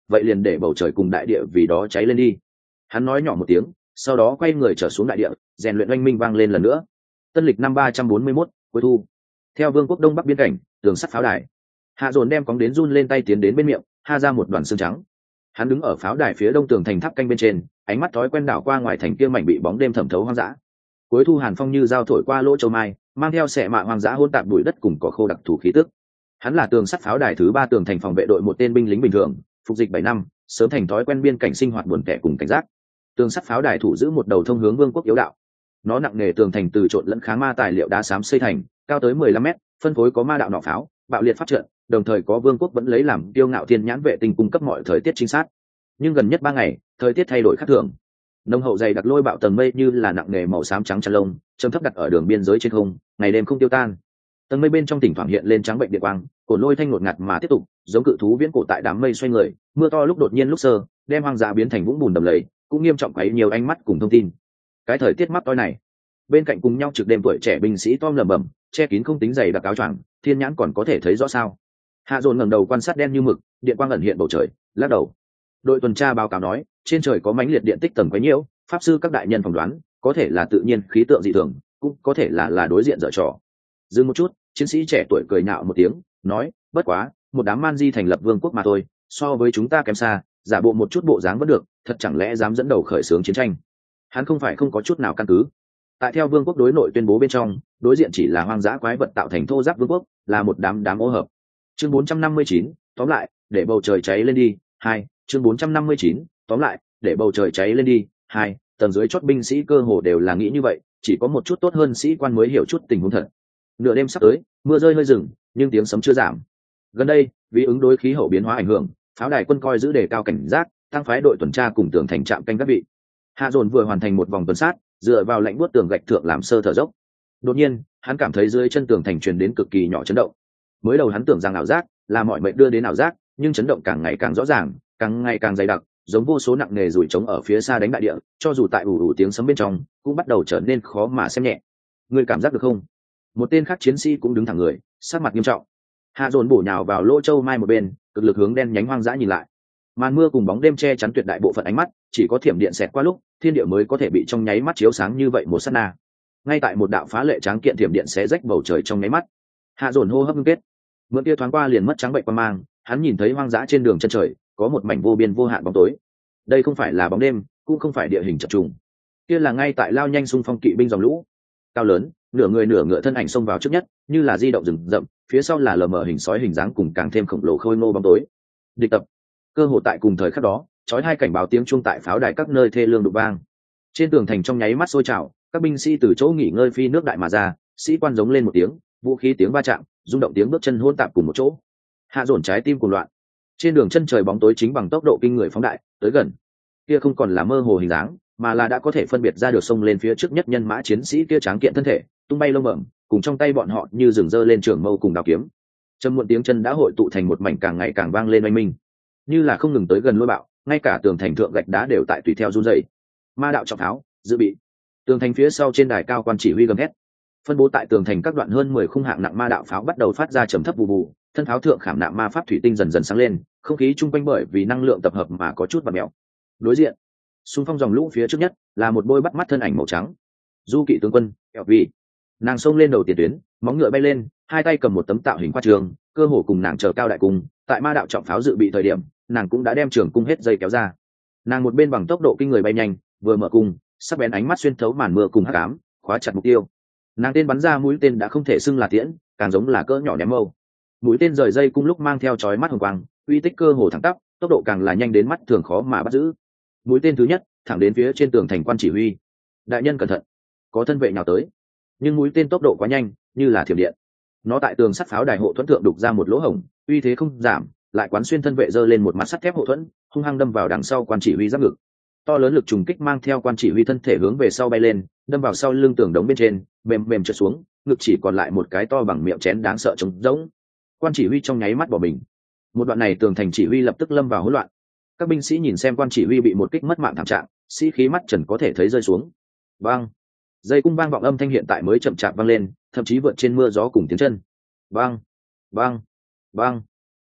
vậy liền để bầu trời cùng đại địa vì đó cháy lên đi. Hắn nói nhỏ một tiếng, sau đó quay người trở xuống đại địa, rèn luyện oanh minh vang lên lần nữa. Tân lịch năm 341, cuối thu. Theo vương quốc đông bắc biên cảnh, tường sắt pháo đài. Hạ Dồn đem cóng đến run lên tay tiến đến bên miệng, ha ra một đoàn xương trắng. Hắn đứng ở pháo đài phía đông tường thành tháp canh bên trên, ánh mắt thói quen đảo qua ngoài thành kia mảnh bị bóng đêm thẩm thấu hoang dã. Cuối thu hàn phong như dao thổi qua lỗ châu mai, mang theo xẻ mạ hoang dã hỗn tạp bụi đất cùng cỏ khô đặc thù khí tức. Hắn là tường sắt pháo đài thứ 3 tường thành phòng vệ đội một tên binh lính bình thường, phục dịch 7 năm, sớm thành thói quen biên cảnh sinh hoạt buồn tẻ cùng cảnh giác. Tường sắt pháo đài thủ giữ một đầu thông hướng vương quốc yếu đạo. Nó nặng nề tường thành từ trộn lẫn kháng ma tài liệu đá xám xây thành, cao tới 15 mét, phân phối có ma đạo nỏ pháo, bạo liệt pháp trận, đồng thời có vương quốc vẫn lấy làm kiêu ngạo thiên nhãn vệ tinh cung cấp mọi thời tiết chính xác. Nhưng gần nhất 3 ngày, thời tiết thay đổi khác thường. Nông hậu dày đặc lôi bạo tầng mây như là nặng nề màu xám trắng chăn lông, châm thấp đặt ở đường biên giới trên không, ngày đêm không tiêu tan. Tầng mây bên trong thỉnh thoảng hiện lên trắng bệnh địa quang, cồn lôi thanh ngột ngạt mà tiếp tục, giống cự thú viễn cổ tại đám mây xoay người, mưa to lúc đột nhiên lúc sơ, đem hoang dã biến thành vũng bùn đầm lầy, cũng nghiêm trọng quấy nhiều ánh mắt cùng thông tin. Cái thời tiết mắc toi này, bên cạnh cùng nhau trực đêm tuổi trẻ binh sĩ Tom lẩm bẩm, che kín không tính dày đặc áo choàng, thiên nhãn còn có thể thấy rõ sao? Hạ Dồn ngẩng đầu quan sát đen như mực, điện quang ẩn hiện bầu trời, lắc đầu. Đội tuần tra báo cáo nói, trên trời có mãnh liệt điện tích tầng quấy nhiễu, pháp sư các đại nhân phỏng đoán, có thể là tự nhiên khí tượng dị thường, cũng có thể là đối diện dở trò. Dừng một chút, chiến sĩ trẻ tuổi cười nhạo một tiếng, nói, bất quá, một đám man di thành lập vương quốc mà thôi, so với chúng ta kém xa, giả bộ một chút bộ dáng vẫn được, thật chẳng lẽ dám dẫn đầu khởi xướng chiến tranh? Hắn không phải không có chút nào căn cứ. Tại theo vương quốc đối nội tuyên bố bên trong, đối diện chỉ là hoang dã quái vật tạo thành thô giáp vương quốc, là một đám ô hợp. Chương 459, tóm lại, để bầu trời cháy lên đi. 2, chương 459, tóm lại, để bầu trời cháy lên đi. 2, tầng dưới chót binh sĩ cơ hồ đều là nghĩ như vậy, chỉ có một chút tốt hơn sĩ quan mới hiểu chút tình huống thật. Nửa đêm sắp tới, mưa rơi hơi dừng, nhưng tiếng sấm chưa giảm. Gần đây, vì ứng đối khí hậu biến hóa ảnh hưởng, pháo đài quân coi giữ đề cao cảnh giác, tăng phái đội tuần tra cùng tường thành trạm canh các vị. Hạ Dồn vừa hoàn thành một vòng tuần sát, dựa vào lạnh buốt tường gạch thượng làm sơ thở dốc. Đột nhiên, hắn cảm thấy dưới chân tường thành truyền đến cực kỳ nhỏ chấn động. Mới đầu hắn tưởng rằng ảo giác, là mọi mệnh đưa đến ảo giác, nhưng chấn động càng ngày càng rõ ràng, càng ngày càng dày đặc, giống vô số nặng nề rủi trống ở phía xa đánh đại địa, cho dù tại ù ù tiếng sấm bên trong, cũng bắt đầu trở nên khó mà xem nhẹ. Ngươi cảm giác được không? Một tên khác chiến sĩ cũng đứng thẳng người, sắc mặt nghiêm trọng. Hạ Dồn bổ nhào vào lỗ châu mai một bên, cực lực hướng đen nhánh hoang dã nhìn lại. Màn mưa cùng bóng đêm che chắn tuyệt đại bộ phận ánh mắt, chỉ có thiểm điện xẹt qua lúc, thiên địa mới có thể bị trong nháy mắt chiếu sáng như vậy một sát na. Ngay tại một đạo phá lệ tráng kiện thiểm điện xé rách bầu trời trong nháy mắt, Hạ Dồn hô hấp ngưng kết. Mượn kia thoáng qua liền mất trắng bệnh qua mang, hắn nhìn thấy hoang dã trên đường chân trời, có một mảnh vô biên vô hạn bóng tối. Đây không phải là bóng đêm, cũng không phải địa hình chập trùng. Kia là ngay tại lao nhanh xung phong kỵ binh dòng lũ. Cao lớn, nửa người nửa ngựa thân ảnh xông vào trước nhất, như là di động rừng rậm, phía sau là lờ mờ hình sói hình dáng cùng càng thêm khổng lồ khôi ngô bóng tối. Địch tập. Cơ hội tại cùng thời khắc đó, chói hai cảnh báo tiếng chuông tại pháo đài các nơi thê lương đục vang. Trên tường thành trong nháy mắt sôi trào, các binh sĩ từ chỗ nghỉ ngơi phi nước đại mà ra, sĩ quan giống lên một tiếng, vũ khí tiếng va chạm, rung động tiếng bước chân hỗn tạp cùng một chỗ. Hạ Dồn trái tim cuồng loạn. Trên đường chân trời bóng tối chính bằng tốc độ kinh người phóng đại, tới gần. Kia không còn là mơ hồ hình dáng, mà là đã có thể phân biệt ra được xông lên phía trước nhất nhân mã chiến sĩ kia tráng kiện thân thể, tung bay lông bẩm, cùng trong tay bọn họ như rừng rơ lên trường mâu cùng đao kiếm. Trầm muộn tiếng chân đã hội tụ thành một mảnh càng ngày càng vang lên oanh minh, như là không ngừng tới gần lôi bạo, ngay cả tường thành thượng gạch đá đều tại tùy theo run rẩy. Ma đạo trọng tháo, dự bị. Tường thành phía sau trên đài cao quan chỉ huy gầm hét. Phân bố tại tường thành các đoạn hơn 10 khung hạng nặng ma đạo pháo bắt đầu phát ra trầm thấp bù bù, thân pháo thượng khảm nạm ma pháp thủy tinh dần dần sáng lên, không khí chung quanh bởi vì năng lượng tập hợp mà có chút bặm mèo. Đối diện, xung phong dòng lũ phía trước nhất là một đôi bắt mắt thân ảnh màu trắng. Du kỵ tướng quân, Kẹo Vị. Nàng xông lên đầu tiền tuyến, móng ngựa bay lên, hai tay cầm một tấm tạo hình khoa trường, cơ hồ cùng nàng chờ cao đại cung. Tại ma đạo trọng pháo dự bị thời điểm, nàng cũng đã đem trường cung hết dây kéo ra. Nàng một bên bằng tốc độ kinh người bay nhanh, vừa mở cung, sắc bén ánh mắt xuyên thấu màn mưa cùng hắc ám, khóa chặt mục tiêu. Nàng tên bắn ra mũi tên đã không thể xưng là tiễn, càng giống là cỡ nhỏ ném mâu. Mũi tên rời dây cung lúc mang theo chói mắt hồng quang, uy tích cơ hồ thẳng tắp, tốc độ càng là nhanh đến mắt thường khó mà bắt giữ. Mũi tên thứ nhất thẳng đến phía trên tường thành quan chỉ huy. Đại nhân cẩn thận, có thân vệ nhào tới. Nhưng mũi tên tốc độ quá nhanh, như là thiểm điện. Nó tại tường sắt pháo đài hộ thuẫn thượng đục ra một lỗ hổng, uy thế không giảm, lại quán xuyên thân vệ giơ lên một mặt sắt thép hộ thuẫn, hung hăng đâm vào đằng sau quan chỉ huy giáp ngực. To lớn lực trùng kích mang theo quan chỉ huy thân thể hướng về sau bay lên, đâm vào sau lưng tường đống bên trên, mềm mềm trượt xuống, ngực chỉ còn lại một cái to bằng miệng chén đáng sợ trống rỗng. Quan chỉ huy trong nháy mắt bỏ mình. Một đoạn này tường thành chỉ huy lập tức lâm vào hỗn loạn. Các binh sĩ nhìn xem quan chỉ huy bị một kích mất mạng thảm trạng, sĩ khí mắt trần có thể thấy rơi xuống. Vang, dây cung vang vọng âm thanh hiện tại mới chậm chạp vang lên, thậm chí vượt trên mưa gió cùng tiếng chân. Vang, vang, vang.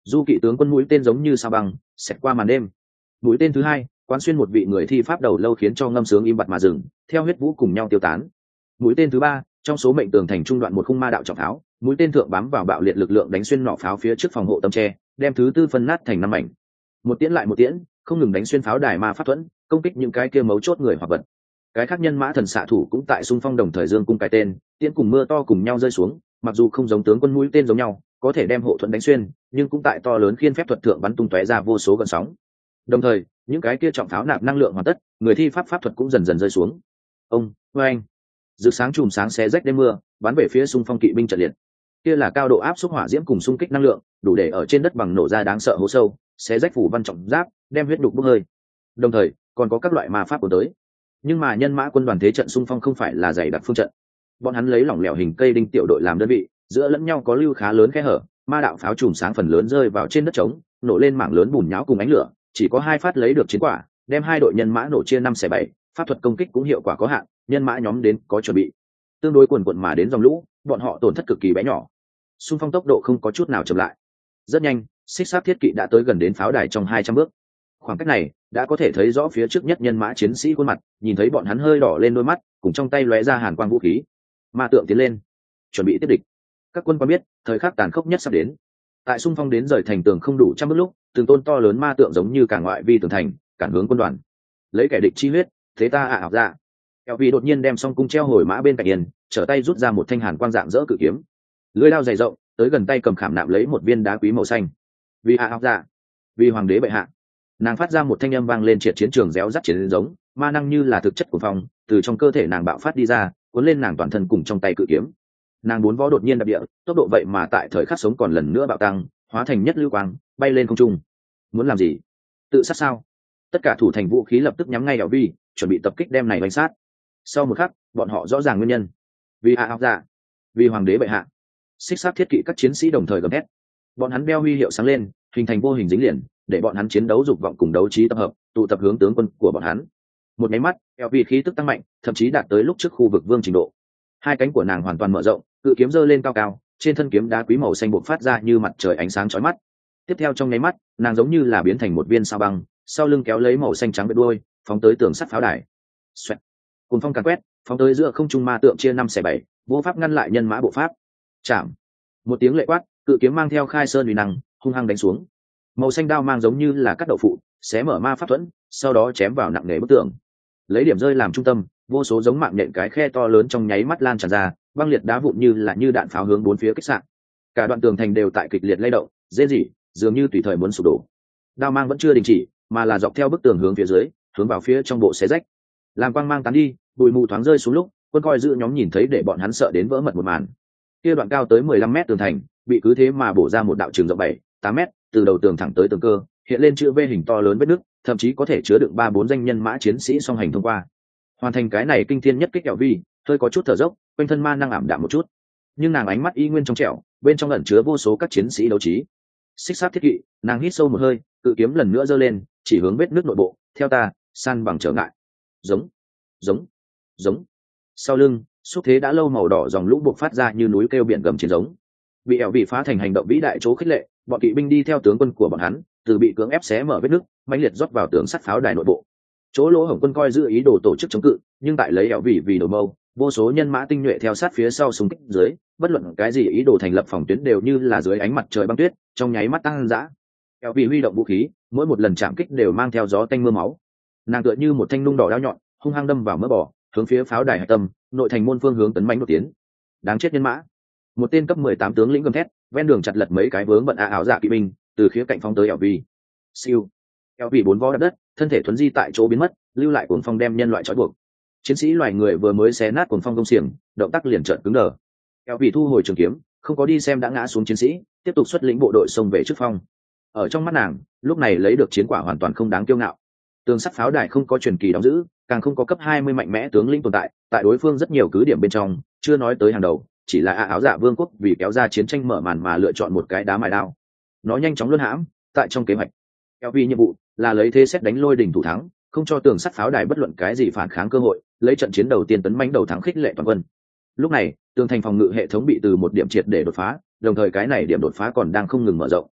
Du kỵ tướng quân mũi tên giống như sao băng xẹt qua màn đêm. Mũi tên thứ hai quán xuyên một vị người thi pháp đầu lâu, khiến cho ngâm sướng im bặt mà dừng, theo huyết vũ cùng nhau tiêu tán. Mũi tên thứ ba trong số mệnh tường thành trung đoạn một khung ma đạo trọng pháo, mũi tên thượng bám vào bạo liệt lực lượng đánh xuyên nỏ pháo phía trước phòng hộ tấm tre, đem thứ tư phân nát thành 5 mảnh. Một tiễn lại một tiễn, không ngừng đánh xuyên pháo đài ma pháp thuẫn, công kích những cái kia mấu chốt người hoặc vật. Cái khác nhân mã thần xạ thủ cũng tại xung phong đồng thời dương cung cái tên, tiễn cùng mưa to cùng nhau rơi xuống, mặc dù không giống tướng quân mũi tên giống nhau có thể đem hộ thuẫn đánh xuyên, nhưng cũng tại to lớn khiên phép thuật thượng bắn tung tóe ra vô số gợn sóng. Đồng thời những cái kia trọng pháo nạp năng lượng hoàn tất, người thi pháp pháp thuật cũng dần dần rơi xuống. Ông anh rực sáng chùm sáng xé rách đêm mưa, bắn về phía xung phong kỵ binh trận liệt. Kia là cao độ áp suất hỏa diễm cùng xung kích năng lượng, đủ để ở trên đất bằng nổ ra đáng sợ hố sâu, xé rách phủ văn trọng giáp, đem huyết đục bốc hơi. Đồng thời còn có các loại ma pháp của tới. Nhưng mà nhân mã quân đoàn thế trận xung phong không phải là dày đặc phương trận, bọn hắn lấy lỏng lẻo hình cây đinh tiểu đội làm đơn vị, giữa lẫn nhau có lưu khá lớn khe hở, ma đạo pháo chùm sáng phần lớn rơi vào trên đất trống, nổ lên mảng lớn bùn nhão cùng ánh lửa, chỉ có 2 phát lấy được chiến quả, đem 2 đội nhân mã nổ chia 5 xẻ 7, pháp thuật công kích cũng hiệu quả có hạn, nhân mã nhóm đến có chuẩn bị, tương đối quần quần mà đến dòng lũ, bọn họ tổn thất cực kỳ bé nhỏ. Xung phong tốc độ không có chút nào chậm lại. Rất nhanh, xích sát thiết kỵ đã tới gần đến pháo đài trong 200 bước. Khoảng cách này đã có thể thấy rõ phía trước nhất nhân mã chiến sĩ khuôn mặt, nhìn thấy bọn hắn hơi đỏ lên đôi mắt, cùng trong tay lóe ra hàn quang vũ khí. Ma tượng tiến lên, chuẩn bị tiếp địch. Các quân quan biết, thời khắc tàn khốc nhất sắp đến. Tại xung phong đến rời thành tường không đủ trăm bước lúc, từng tôn to lớn ma tượng giống như cả ngoại vi tường thành, cản hướng quân đoàn. Lấy kẻ địch chi huyết, thế ta ảo ra. Eo Vi đột nhiên đem song cung treo hồi mã bên cạnh yên, trở tay rút ra một thanh hàn quang dạng dỡ cự kiếm. Lưỡi đao dày rộng, tới gần tay cầm khảm nạm lấy một viên đá quý màu xanh. Vì ảo ra, vì hoàng đế bệ hạ. Nàng phát ra một thanh âm vang lên triệt chiến trường réo rắt chiến giống, ma năng như là thực chất của phong, từ trong cơ thể nàng bạo phát đi ra, cuốn lên nàng toàn thân cùng trong tay cự kiếm. Nàng 4 vó đột nhiên đạp địa, tốc độ vậy mà tại thời khắc sống còn lần nữa bạo tăng, hóa thành nhất lưu quang, bay lên không trung. Muốn làm gì? Tự sát sao? Tất cả thủ thành vũ khí lập tức nhắm ngay Eo Vi, chuẩn bị tập kích đem này đánh sát. Sau một khắc, bọn họ rõ ràng nguyên nhân. Vì ảo dạ, vì hoàng đế bệ hạ. Xích sát thiết kỵ các chiến sĩ đồng thời gầm hét. Bọn hắn đeo huy hiệu sáng lên, hình thành vô hình dính liền, để bọn hắn chiến đấu dục vọng cùng đấu trí tập hợp, tụ tập hướng tướng quân của bọn hắn. Một cái mắt, Eo Vi khí tức tăng mạnh, thậm chí đạt tới lúc trước khu vực vương trình độ. 2 cánh của nàng hoàn toàn mở rộng, cự kiếm giơ lên cao cao, trên thân kiếm đá quý màu xanh bộc phát ra như mặt trời ánh sáng chói mắt. Tiếp theo trong nháy mắt, nàng giống như là biến thành một viên sao băng, sau lưng kéo lấy màu xanh trắng bên đuôi, phóng tới tường sắt pháo đài. Xoẹt. Cùng phong càn quét, phóng tới giữa không trung ma tượng chia 5 xẻ 7, vô pháp ngăn lại nhân mã bộ pháp. Chạm. Một tiếng lệ quát, cự kiếm mang theo khai sơn uy năng, hung hăng đánh xuống. Màu xanh đao mang giống như là cắt đậu phụ, xé mở ma pháp thuẫn, sau đó chém vào nặng nề bức tường. Lấy điểm rơi làm trung tâm, vô số giống mạng nhện cái khe to lớn trong nháy mắt lan tràn ra, băng liệt đá vụn như đạn pháo hướng 4 phía kích sạn. Cả đoạn tường thành đều tại kịch liệt lay động, rên rỉ, dường như tùy thời muốn sụp đổ. Đao mang vẫn chưa đình chỉ, mà là dọc theo bức tường hướng phía dưới, hướng vào phía trong bộ xé rách. Làm quang mang tán đi, bụi mù thoáng rơi xuống lúc, quân coi giữ nhóm nhìn thấy để bọn hắn sợ đến vỡ mật một màn. Kia đoạn cao tới 15 mét tường thành, bị cứ thế mà bổ ra một đạo trường rộng 7-8 mét, từ đầu tường thẳng tới tường cơ, hiện lên chữ V hình to lớn vết nứt, thậm chí có thể chứa đựng 3-4 danh nhân mã chiến sĩ song hành thông qua. Hoàn thành cái này kinh thiên nhất kích Eo Vi, hơi có chút thở dốc, quanh thân ma năng ảm đạm một chút, nhưng nàng ánh mắt y nguyên trong trẻo, bên trong ẩn chứa vô số các chiến sĩ đấu trí. Xích sát thiết kỵ, nàng hít sâu một hơi, cự kiếm lần nữa giơ lên, chỉ hướng vết nước nội bộ, theo ta, san bằng trở ngại. Giống, giống, giống. Sau lưng, xúc thế đã lâu màu đỏ dòng lũ buộc phát ra như núi kêu biển gầm chiến giống. Bị Eo Vi phá thành hành động vĩ đại chỗ khích lệ, bọn kỵ binh đi theo tướng quân của bọn hắn, từ bị cưỡng ép xé mở vết nước, mãnh liệt rót vào tường sắt pháo đài nội bộ. Chỗ lỗ hổng quân coi giữ ý đồ tổ chức chống cự, nhưng tại lấy Eo Vi vì đầu mâu, vô số nhân mã tinh nhuệ theo sát phía sau xung kích dưới, bất luận cái gì ý đồ thành lập phòng tuyến đều như là dưới ánh mặt trời băng tuyết, trong nháy mắt tăng dã. Eo Vi huy động vũ khí, mỗi một lần chạm kích đều mang theo gió tanh mưa máu. Nàng tựa như một thanh nung đỏ đao nhọn, hung hăng đâm vào mỡ bò, hướng phía pháo đài hạch tâm, nội thành môn phương hướng tấn mãnh đột tiến. Đáng chết nhân mã! Một tên cấp 18 tướng lĩnh gầm thét, ven đường chặt lật mấy cái vướng bận ảo dạ kỵ binh, từ khía cạnh phóng tới Eo Vi. Siêu! Eo Vi 4 vó đập đất, thân thể thuần di tại chỗ biến mất, lưu lại cuồng phong đem nhân loại trói buộc. Chiến sĩ loài người vừa mới xé nát cuồng phong công xiềng, động tác liền trợn cứng đờ. Eo Vi thu hồi trường kiếm, không có đi xem đã ngã xuống chiến sĩ, tiếp tục xuất lĩnh bộ đội xông về trước phong. Ở trong mắt nàng, lúc này lấy được chiến quả hoàn toàn không đáng kiêu ngạo. Tường sắt pháo đài không có truyền kỳ đóng giữ, càng không có cấp 20 mạnh mẽ tướng lĩnh tồn tại, tại đối phương rất nhiều cứ điểm bên trong, chưa nói tới hàng đầu, chỉ là áo dạ vương quốc vì kéo ra chiến tranh mở màn mà lựa chọn một cái đá mài đao. Nó nhanh chóng luân hãm, tại trong kế hoạch. Eo Vi nhiệm vụ là lấy thế xét đánh lôi đỉnh thủ thắng, không cho tường sắt pháo đài bất luận cái gì phản kháng cơ hội, lấy trận chiến đầu tiên tấn mãnh đầu thắng khích lệ toàn quân. Lúc này, tường thành phòng ngự hệ thống bị từ một điểm triệt để đột phá, đồng thời cái này điểm đột phá còn đang không ngừng mở rộng.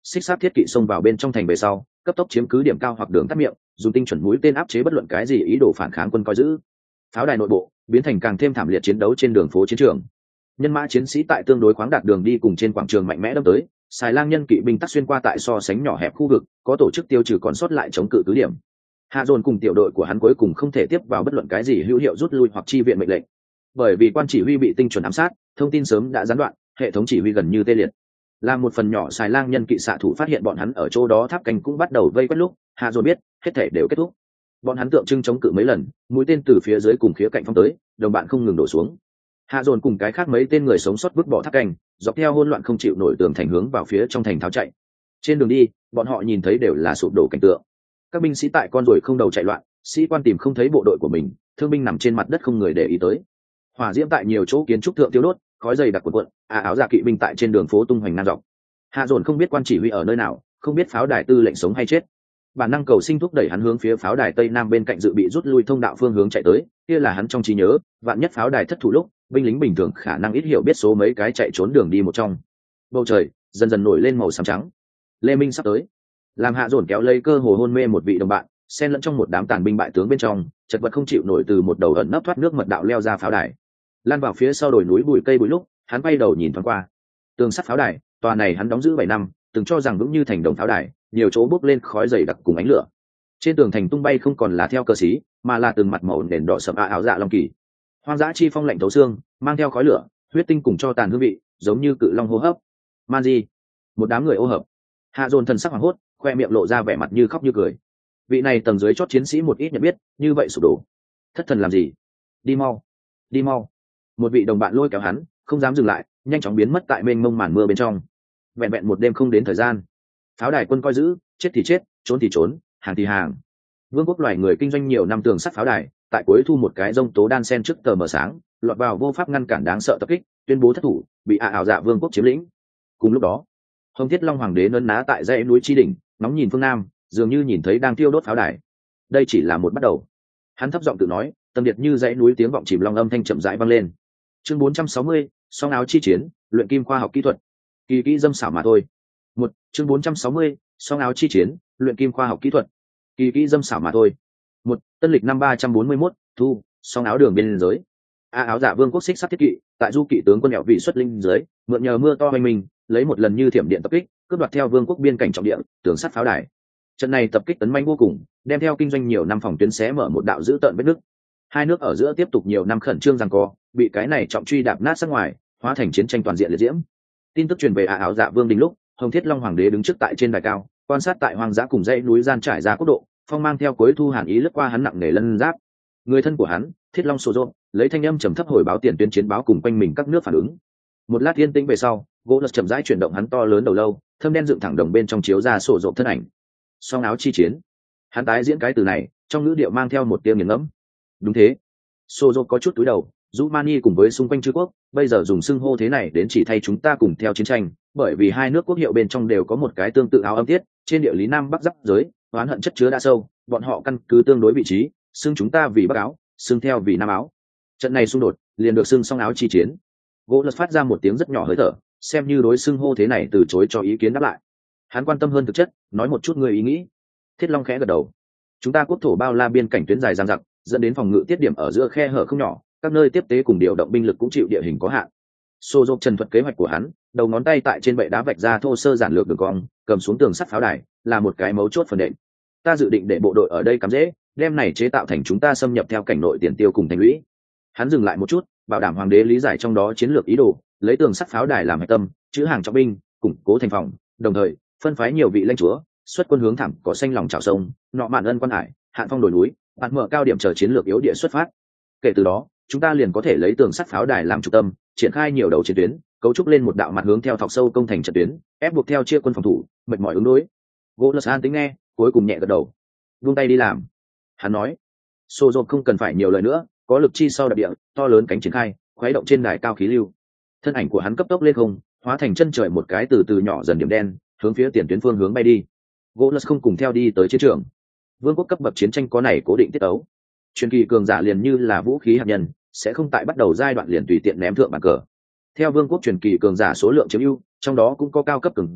xích sát thiết kỵ xông vào bên trong thành về sau cấp tốc chiếm cứ điểm cao hoặc đường tắt miệng, dùng tinh chuẩn mũi tên áp chế bất luận cái gì ý đồ phản kháng quân coi giữ. Pháo đài nội bộ biến thành càng thêm thảm liệt chiến đấu trên đường phố chiến trường. Nhân mã chiến sĩ tại tương đối khoáng đạt đường đi cùng trên quảng trường mạnh mẽ đâm tới, xài lang nhân kỵ binh tắc xuyên qua tại so sánh nhỏ hẹp khu vực, có tổ chức tiêu trừ còn sót lại chống cự cứ điểm. Hạ dồn cùng tiểu đội của hắn cuối cùng không thể tiếp vào bất luận cái gì hữu hiệu rút lui hoặc chi viện mệnh lệnh, bởi vì quan chỉ huy bị tinh chuẩn ám sát, thông tin sớm đã gián đoạn, hệ thống chỉ huy gần như tê liệt. Làm một phần nhỏ xài lang nhân kỵ xạ thủ phát hiện bọn hắn ở chỗ đó tháp canh cũng bắt đầu vây quét lúc, Hạ dồn biết hết thể đều kết thúc. Bọn hắn tượng trưng chống cự mấy lần, mũi tên từ phía dưới cùng khía cạnh phong tới, đồng bạn không ngừng đổ xuống. Hạ dồn cùng cái khác mấy tên người sống sót vứt bỏ tháp canh, dọc theo hỗn loạn không chịu nổi tường thành hướng vào phía trong thành tháo chạy. Trên đường đi, bọn họ nhìn thấy đều là sụp đổ cảnh tượng. Các binh sĩ tại con ruồi không đầu chạy loạn, sĩ quan tìm không thấy bộ đội của mình, thương binh nằm trên mặt đất không người để ý tới. Hỏa diễm tại nhiều chỗ kiến trúc thượng tiêu đốt, khói dày đặc cuộn cuộn, áo giả kỵ binh tại trên đường phố tung hoành ngang dọc. Hạ dồn không biết quan chỉ huy ở nơi nào, không biết pháo đài tư lệnh sống hay chết. Bản năng cầu sinh thúc đẩy hắn hướng phía pháo đài tây nam bên cạnh dự bị rút lui thông đạo phương hướng chạy tới, kia là hắn trong trí nhớ, vạn nhất pháo đài thất thủ lúc, binh lính bình thường khả năng ít hiểu biết số mấy cái chạy trốn đường đi một trong. Bầu trời dần dần nổi lên màu xám trắng. Lê Minh sắp tới. Làm Hạ dồn kéo lấy cơ hồ hôn mê một vị đồng bạn, xen lẫn trong một đám tàn binh bại tướng bên trong, chật vật không chịu nổi từ một đầu ẩn nấp thoát nước mật đạo leo ra pháo đài. Lan vào phía sau đồi núi bụi cây bụi lúc, hắn quay đầu nhìn thoáng qua. Tường sắt pháo đài, tòa này hắn đóng giữ 7 năm, từng cho rằng vững như thành đồng pháo đài, nhiều chỗ bốc lên khói dày đặc cùng ánh lửa. Trên tường thành tung bay không còn là theo cơ sĩ, mà là từng mặt màu nền đỏ sẫm áo dạ long kỳ. Hoang dã chi phong lạnh thấu xương, mang theo khói lửa, huyết tinh cùng cho tàn hương vị, giống như cự long hô hấp. Manji, một đám người ô hợp. Hạ dồn thần sắc hoảng hốt, khoe miệng lộ ra vẻ mặt như khóc như cười. Vị này tầng dưới chót chiến sĩ một ít nhận biết, như vậy sụp đổ. Thất thần làm gì? Đi mau, đi mau. Một vị đồng bạn lôi kéo hắn, không dám dừng lại, nhanh chóng biến mất tại mênh mông màn mưa bên trong. Vẹn vẹn một đêm không đến thời gian, pháo đài quân coi giữ, chết thì chết, trốn thì trốn, hàng thì hàng. Vương quốc loài người kinh doanh nhiều năm tường sắt pháo đài, tại cuối thu một cái rông tố đan sen trước tờ mờ sáng, lọt vào vô pháp ngăn cản đáng sợ tập kích, tuyên bố thất thủ, bị ảo dạ vương quốc chiếm lĩnh. Cùng lúc đó, Hồng Thiết Long hoàng đế nấn ná tại dãy núi Chi đỉnh, nóng nhìn phương nam, dường như nhìn thấy đang tiêu đốt pháo đài. Đây chỉ là một bắt đầu. Hắn thấp giọng tự nói, tâm điệt như dãy núi tiếng vọng chìm long âm thanh chậm rãi vang lên. Chương 460, song áo chi chiến, luyện kim khoa học kỹ thuật. Kỳ kỹ dâm xảo mà thôi. Một, chương 460, song áo chi chiến, luyện kim khoa học kỹ thuật. Kỳ kỹ dâm xảo mà thôi. Một, tân lịch năm 341, thu, song áo đường biên giới. Áo dạ vương quốc xích sắt thiết kỵ, tại du kỵ tướng quân đẹo vị xuất linh dưới, mượn nhờ mưa to hoành mình, lấy một lần như thiểm điện tập kích, cướp đoạt theo vương quốc biên cảnh trọng địa, tường sắt pháo đài. Trận này tập kích tấn manh vô cùng, đem theo kinh doanh nhiều năm phòng tuyến xé mở một đạo dữ tợn vết nứt. Hai nước ở giữa tiếp tục nhiều năm khẩn trương giằng co, bị cái này trọng truy đạp nát sát ngoài, hóa thành chiến tranh toàn diện liệt diễm. Tin tức truyền về áo dạ vương đình lúc, Hồng Thiết Long hoàng đế đứng trước tại trên đài cao, quan sát tại hoang dã cùng dãy núi gian trải ra quốc độ, phong mang theo cuối thu hàn ý lướt qua hắn nặng nề lân giáp. Người thân của hắn, Thiết Long Sô Dô, lấy thanh âm trầm thấp hồi báo tiền tuyến chiến báo cùng quanh mình các nước phản ứng. Một lát yên tĩnh về sau, gỗ lật chậm rãi chuyển động hắn to lớn đầu lâu, thâm đen dựng thẳng đồng bên trong chiếu ra sổ rộp thân ảnh. Song áo chi chiến. Hắn tái diễn cái từ này, trong ngữ điệu mang theo một tia nghiền ngẫm. Đúng thế. Sô Dô có chút túi đầu, Rumani cùng với xung quanh chư quốc, bây giờ dùng xưng hô thế này đến chỉ thay chúng ta cùng theo chiến tranh, bởi vì hai nước quốc hiệu bên trong đều có một cái tương tự áo âm tiết, trên địa lý nam bắc giáp giới, oán hận chất chứa đã sâu, bọn họ căn cứ tương đối vị trí, xưng chúng ta vì bắc áo, xưng theo vì nam áo. Trận này xung đột, liền được xưng song áo chi chiến. Gỗ lật phát ra một tiếng rất nhỏ hơi thở, xem như đối xưng hô thế này từ chối cho ý kiến đáp lại. Hắn quan tâm hơn thực chất, nói một chút người ý nghĩ. Thiết Long khẽ gật đầu. Chúng ta quốc thổ bao la biên cảnh tuyến dài dang dặc, dẫn đến phòng ngự tiết điểm ở giữa khe hở không nhỏ, các nơi tiếp tế cùng điều động binh lực cũng chịu địa hình có hạn. Xô dốc trần thuật kế hoạch của hắn, đầu ngón tay tại trên bệ đá vạch ra thô sơ giản lược đường cong, cầm xuống tường sắt pháo đài, là một cái mấu chốt phần đệm. Ta dự định để bộ đội ở đây cắm rễ, đem này chế tạo thành chúng ta xâm nhập theo cảnh nội tiền tiêu cùng thành lũy. Hắn dừng lại một chút, bảo đảm hoàng đế lý giải trong đó chiến lược ý đồ, lấy tường sắt pháo đài làm hạch tâm, chữ hàng trọng binh, củng cố thành phòng, đồng thời phân phái nhiều vị lãnh chúa, xuất quân hướng thẳng có xanh lòng chảo sông, nọ mạn ân quan hải, hạn phong đồi núi, bạn mở cao điểm chờ chiến lược yếu địa xuất phát. Kể từ đó, chúng ta liền có thể lấy tường sắt pháo đài làm trung tâm, triển khai nhiều đầu chiến tuyến, cấu trúc lên một đạo mặt hướng theo thọc sâu công thành trận tuyến, ép buộc theo chia quân phòng thủ, mệt mỏi ứng đối. Golos an tính nghe, cuối cùng nhẹ gật đầu. Buông tay đi làm. Hắn nói, Sô Dô không cần phải nhiều lời nữa, có lực chi sau đập địa, to lớn cánh triển khai, khuấy động trên đài cao khí lưu. Thân ảnh của hắn cấp tốc lên không, hóa thành chân trời một cái từ từ nhỏ dần điểm đen, hướng phía tiền tuyến phương hướng bay đi. Golos không cùng theo đi tới chiến trường. Vương quốc cấp bậc chiến tranh có này cố định tiết ấu. Truyền kỳ cường giả liền như là vũ khí hạt nhân, sẽ không tại bắt đầu giai đoạn liền tùy tiện ném thượng bàn cờ. Theo vương quốc truyền kỳ cường giả số lượng chiếm ưu, trong đó cũng có cao cấp cường giả,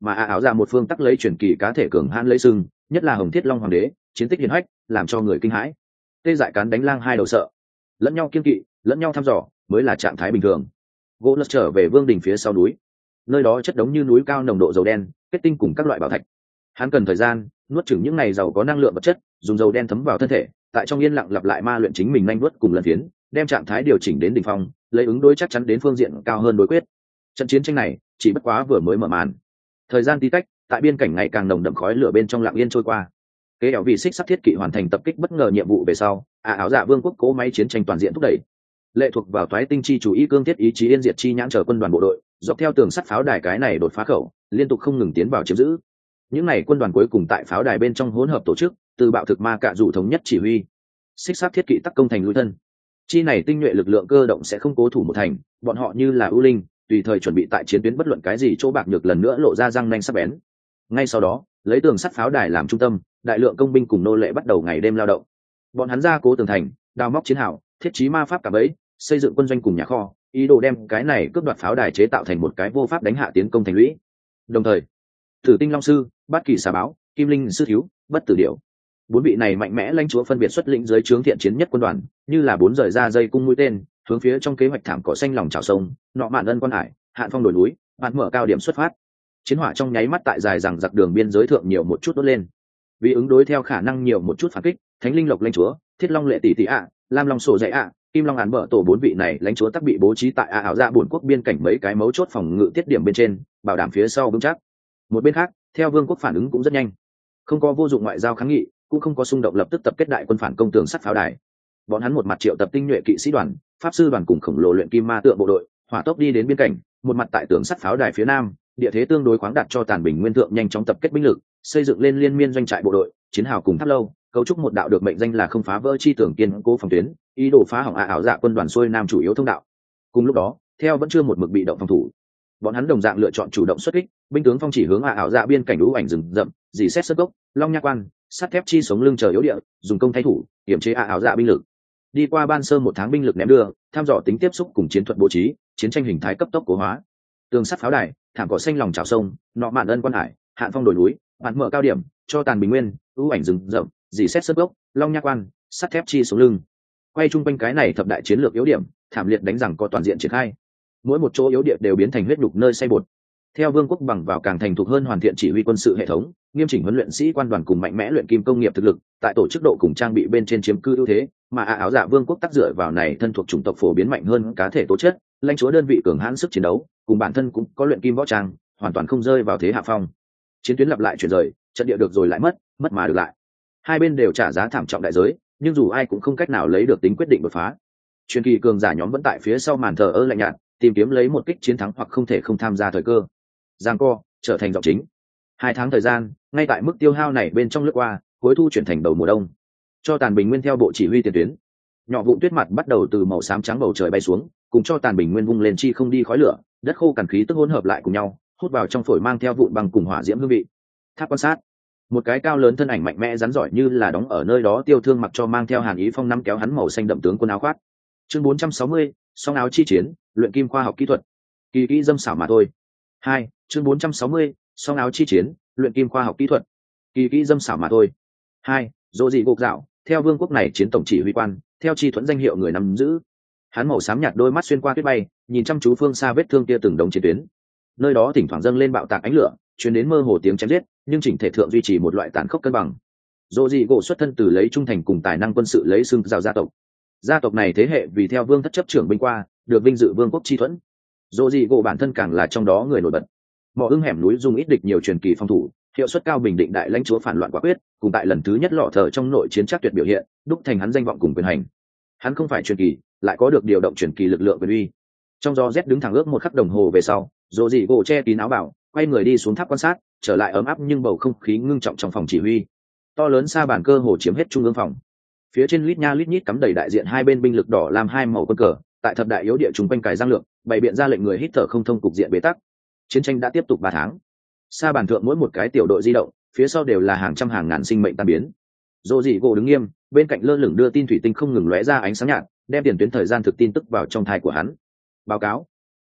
mà áo dạ một phương tắc lấy truyền kỳ cá thể cường hãn lấy sưng, nhất là Hồng Thiết Long Hoàng đế, chiến tích hiển hách, làm cho người kinh hãi. Tê dại cán đánh lang hai đầu sợ, lẫn nhau kiên kỵ, lẫn nhau thăm dò, mới là trạng thái bình thường. Gỗ lật trở về vương đình phía sau núi, nơi đó chất đống như núi cao nồng độ dầu đen, kết tinh cùng các loại bảo thạch. Hắn cần thời gian nuốt chửng những này giàu có năng lượng vật chất, dùng dầu đen thấm vào thân thể, tại trong yên lặng lặp lại ma luyện chính mình nhanh nuốt cùng lần phiến, đem trạng thái điều chỉnh đến đỉnh phong, lấy ứng đối chắc chắn đến phương diện cao hơn đối quyết. Trận chiến tranh này chỉ bất quá vừa mới mở màn. Thời gian tí tách, tại biên cảnh ngày càng nồng đậm khói lửa bên trong lặng yên trôi qua. Kế ẻo vì xích sắt thiết kỵ hoàn thành tập kích bất ngờ nhiệm vụ về sau, áo dạ vương quốc cố máy chiến tranh toàn diện thúc đẩy. Lệ thuộc vào toái tinh chi chủ ý cương thiết ý chí yên diệt chi nhãn chờ quân đoàn bộ đội, dọc theo tường sắt pháo đài cái này đột phá khẩu, liên tục không ngừng tiến vào chiếm giữ. Những này quân đoàn cuối cùng tại pháo đài bên trong hỗn hợp tổ chức, từ bạo thực ma cạ rủ thống nhất chỉ huy. Xích sắt thiết kỵ tắc công thành lui thân. Chi này tinh nhuệ lực lượng cơ động sẽ không cố thủ một thành, bọn họ như là ưu linh, tùy thời chuẩn bị tại chiến tuyến bất luận cái gì chỗ bạc nhược lần nữa lộ ra răng nanh sắc bén. Ngay sau đó, lấy tường sắt pháo đài làm trung tâm, đại lượng công binh cùng nô lệ bắt đầu ngày đêm lao động. Bọn hắn ra cố tường thành, đào móc chiến hào, thiết trí ma pháp cả bẫy, xây dựng quân doanh cùng nhà kho, ý đồ đem cái này cướp đoạt pháo đài chế tạo thành một cái vô pháp đánh hạ tiến công thành lũy. Đồng thời, Tử Tinh Long sư, Bát Kỳ xà báo, Kim Linh sư thiếu, Bất Tử điểu, bốn vị này mạnh mẽ lãnh chúa phân biệt xuất lĩnh dưới trướng thiện chiến nhất quân đoàn, như là bốn rời ra dây cung mũi tên, hướng phía trong kế hoạch thảm cỏ xanh lòng trào sông, nọ mạn ân quan hải, hạn phong đồi núi, bạn mở cao điểm xuất phát. Chiến hỏa trong nháy mắt tại dài rằng giặc đường biên giới thượng nhiều một chút đốt lên. Vì ứng đối theo khả năng nhiều một chút phản kích, Thánh Linh Lộc lãnh chúa, Thiết Long Lệ tỷ tỷ ạ, Lam Long sổ dạy ạ, Kim Long án bợ tổ bốn vị này lãnh chúa tắc bị bố trí tại ảo dạ buồn quốc biên cảnh mấy cái mấu chốt phòng ngự tiết điểm bên trên, bảo đảm phía sau vững chắc. Một bên khác, theo vương quốc phản ứng cũng rất nhanh, không có vô dụng ngoại giao kháng nghị, cũng không có xung động lập tức tập kết đại quân phản công tường sắt pháo đài. Bọn hắn một mặt triệu tập tinh nhuệ kỵ sĩ đoàn, pháp sư đoàn cùng khổng lồ luyện kim ma tượng bộ đội, hỏa tốc đi đến biên cảnh, một mặt tại tường sắt pháo đài phía nam, địa thế tương đối khoáng đạt cho tàn bình nguyên thượng nhanh chóng tập kết binh lực, xây dựng lên liên miên doanh trại bộ đội, chiến hào cùng tháp lâu, cấu trúc một đạo được mệnh danh là không phá vỡ chi tưởng kiên cố phòng tuyến, ý đồ phá hỏng ảo dạ quân đoàn xuôi nam chủ yếu thông đạo. Cùng lúc đó, theo vẫn chưa một mực bị động phòng thủ, bọn hắn đồng dạng lựa chọn chủ động xuất kích, binh tướng phong chỉ hướng ảo dạ biên cảnh ưu ảnh rừng rậm, dì xét sơ gốc, long nha quan, sắt thép chi sống lưng chờ yếu địa, dùng công thay thủ, kiểm chế ảo dạ binh lực. Đi qua ban sơ một tháng binh lực ném đưa, tham dò tính tiếp xúc cùng chiến thuật bố trí, chiến tranh hình thái cấp tốc cố hóa. Tường sắt pháo đài, thảm cỏ xanh lòng trào sông, nọ mạn ân quan hải, hạn phong đồi núi, bạn mở cao điểm, cho tàn bình nguyên, ưu ảnh rừng rậm, dì xét sơ gốc, long nha quan, sắt thép chi sống lưng. Quay chung quanh cái này thập đại chiến lược yếu điểm, thảm liệt đánh rằng có toàn diện triển khai. Mỗi một chỗ yếu địa đều biến thành huyết đục nơi xây bột. Theo vương quốc bằng vào càng thành thục hơn hoàn thiện chỉ huy quân sự hệ thống, nghiêm chỉnh huấn luyện sĩ quan đoàn cùng mạnh mẽ luyện kim công nghiệp thực lực, tại tổ chức độ cùng trang bị bên trên chiếm cư ưu thế, mà áo dạ vương quốc tác dựa vào này thân thuộc chủng tộc phổ biến mạnh hơn cá thể tố chất, lãnh chúa đơn vị cường hãn sức chiến đấu, cùng bản thân cũng có luyện kim võ trang, hoàn toàn không rơi vào thế hạ phong. Chiến tuyến lặp lại chuyển rời, trận địa được rồi lại mất, mất mà được lại. Hai bên đều trả giá thảm trọng đại giới, nhưng dù ai cũng không cách nào lấy được tính quyết định đột phá. Truyền kỳ cường giả nhóm vẫn tại phía sau màn thờ ơ lạnh nhạt, tìm kiếm lấy một kích chiến thắng hoặc không thể không tham gia thời cơ. Giang co trở thành giọng chính. 2 tháng thời gian, ngay tại mức tiêu hao này bên trong lướt qua, cuối thu chuyển thành đầu mùa đông. Cho tàn bình nguyên theo bộ chỉ huy tiền tuyến, nhỏ vụn tuyết mặt bắt đầu từ màu xám trắng bầu trời bay xuống, cùng cho tàn bình nguyên vung lên chi không đi khói lửa, đất khô cằn khí tức hỗn hợp lại cùng nhau, hút vào trong phổi mang theo vụn băng cùng hỏa diễm hương vị. Tháp quan sát, một cái cao lớn thân ảnh mạnh mẽ rắn giỏi như là đóng ở nơi đó tiêu thương mặc cho mang theo hàn ý phong năm kéo hắn màu xanh đậm tướng quân áo khoác. Chương 460, song áo chi chiến, luyện kim khoa học kỹ thuật. Kỳ kỹ dâm xảo mà thôi. 2, chương 460, song áo chi chiến, luyện kim khoa học kỹ thuật. Kỳ kỹ dâm xảo mà thôi. 2, dỗ dị gục dạo, theo vương quốc này chiến tổng chỉ huy quan, theo chi thuẫn danh hiệu người nắm giữ. Hắn màu xám nhạt đôi mắt xuyên qua tuyết bay, nhìn chăm chú phương xa vết thương kia từng đống chiến tuyến. Nơi đó thỉnh thoảng dâng lên bạo tạc ánh lửa, truyền đến mơ hồ tiếng chém giết, nhưng chỉnh thể thượng duy trì một loại tàn khốc cân bằng. Dỗ dị gỗ xuất thân từ lấy trung thành cùng tài năng quân sự lấy xưng rào gia tộc. Gia tộc này thế hệ vì theo vương thất chấp trưởng binh qua, được vinh dự vương quốc chi thuẫn. Dỗ dị gỗ bản thân càng là trong đó người nổi bật. Mỏ ưng hẻm núi dùng ít địch nhiều truyền kỳ phòng thủ, hiệu suất cao bình định đại lãnh chúa phản loạn quả quyết, cùng tại lần thứ nhất lọ thở trong nội chiến chắc tuyệt biểu hiện, đúc thành hắn danh vọng cùng quyền hành. Hắn không phải truyền kỳ, lại có được điều động truyền kỳ lực lượng quyền uy. Trong gió rét đứng thẳng ước một khắc đồng hồ về sau, Dỗ dị gỗ che kín áo bảo, quay người đi xuống tháp quan sát, trở lại ấm áp nhưng bầu không khí ngưng trọng trong phòng chỉ huy. To lớn sa bàn cơ hồ chiếm hết trung ương phòng. Phía trên lít nha lít nhít cắm đầy đại diện hai bên binh lực đỏ làm hai màu quân cờ, tại thập đại yếu địa trùng quanh cài giang lượng, bày biện ra lệnh người hít thở không thông cục diện bế tắc. Chiến tranh đã tiếp tục 3 tháng. Sa bàn thượng mỗi một cái tiểu đội di động, phía sau đều là hàng trăm hàng ngàn sinh mệnh tan biến. Dỗ dị gỗ đứng nghiêm, bên cạnh lơ lửng đưa tin thủy tinh không ngừng lóe ra ánh sáng nhạt, đem tiền tuyến thời gian thực tin tức vào trong thai của hắn. Báo cáo,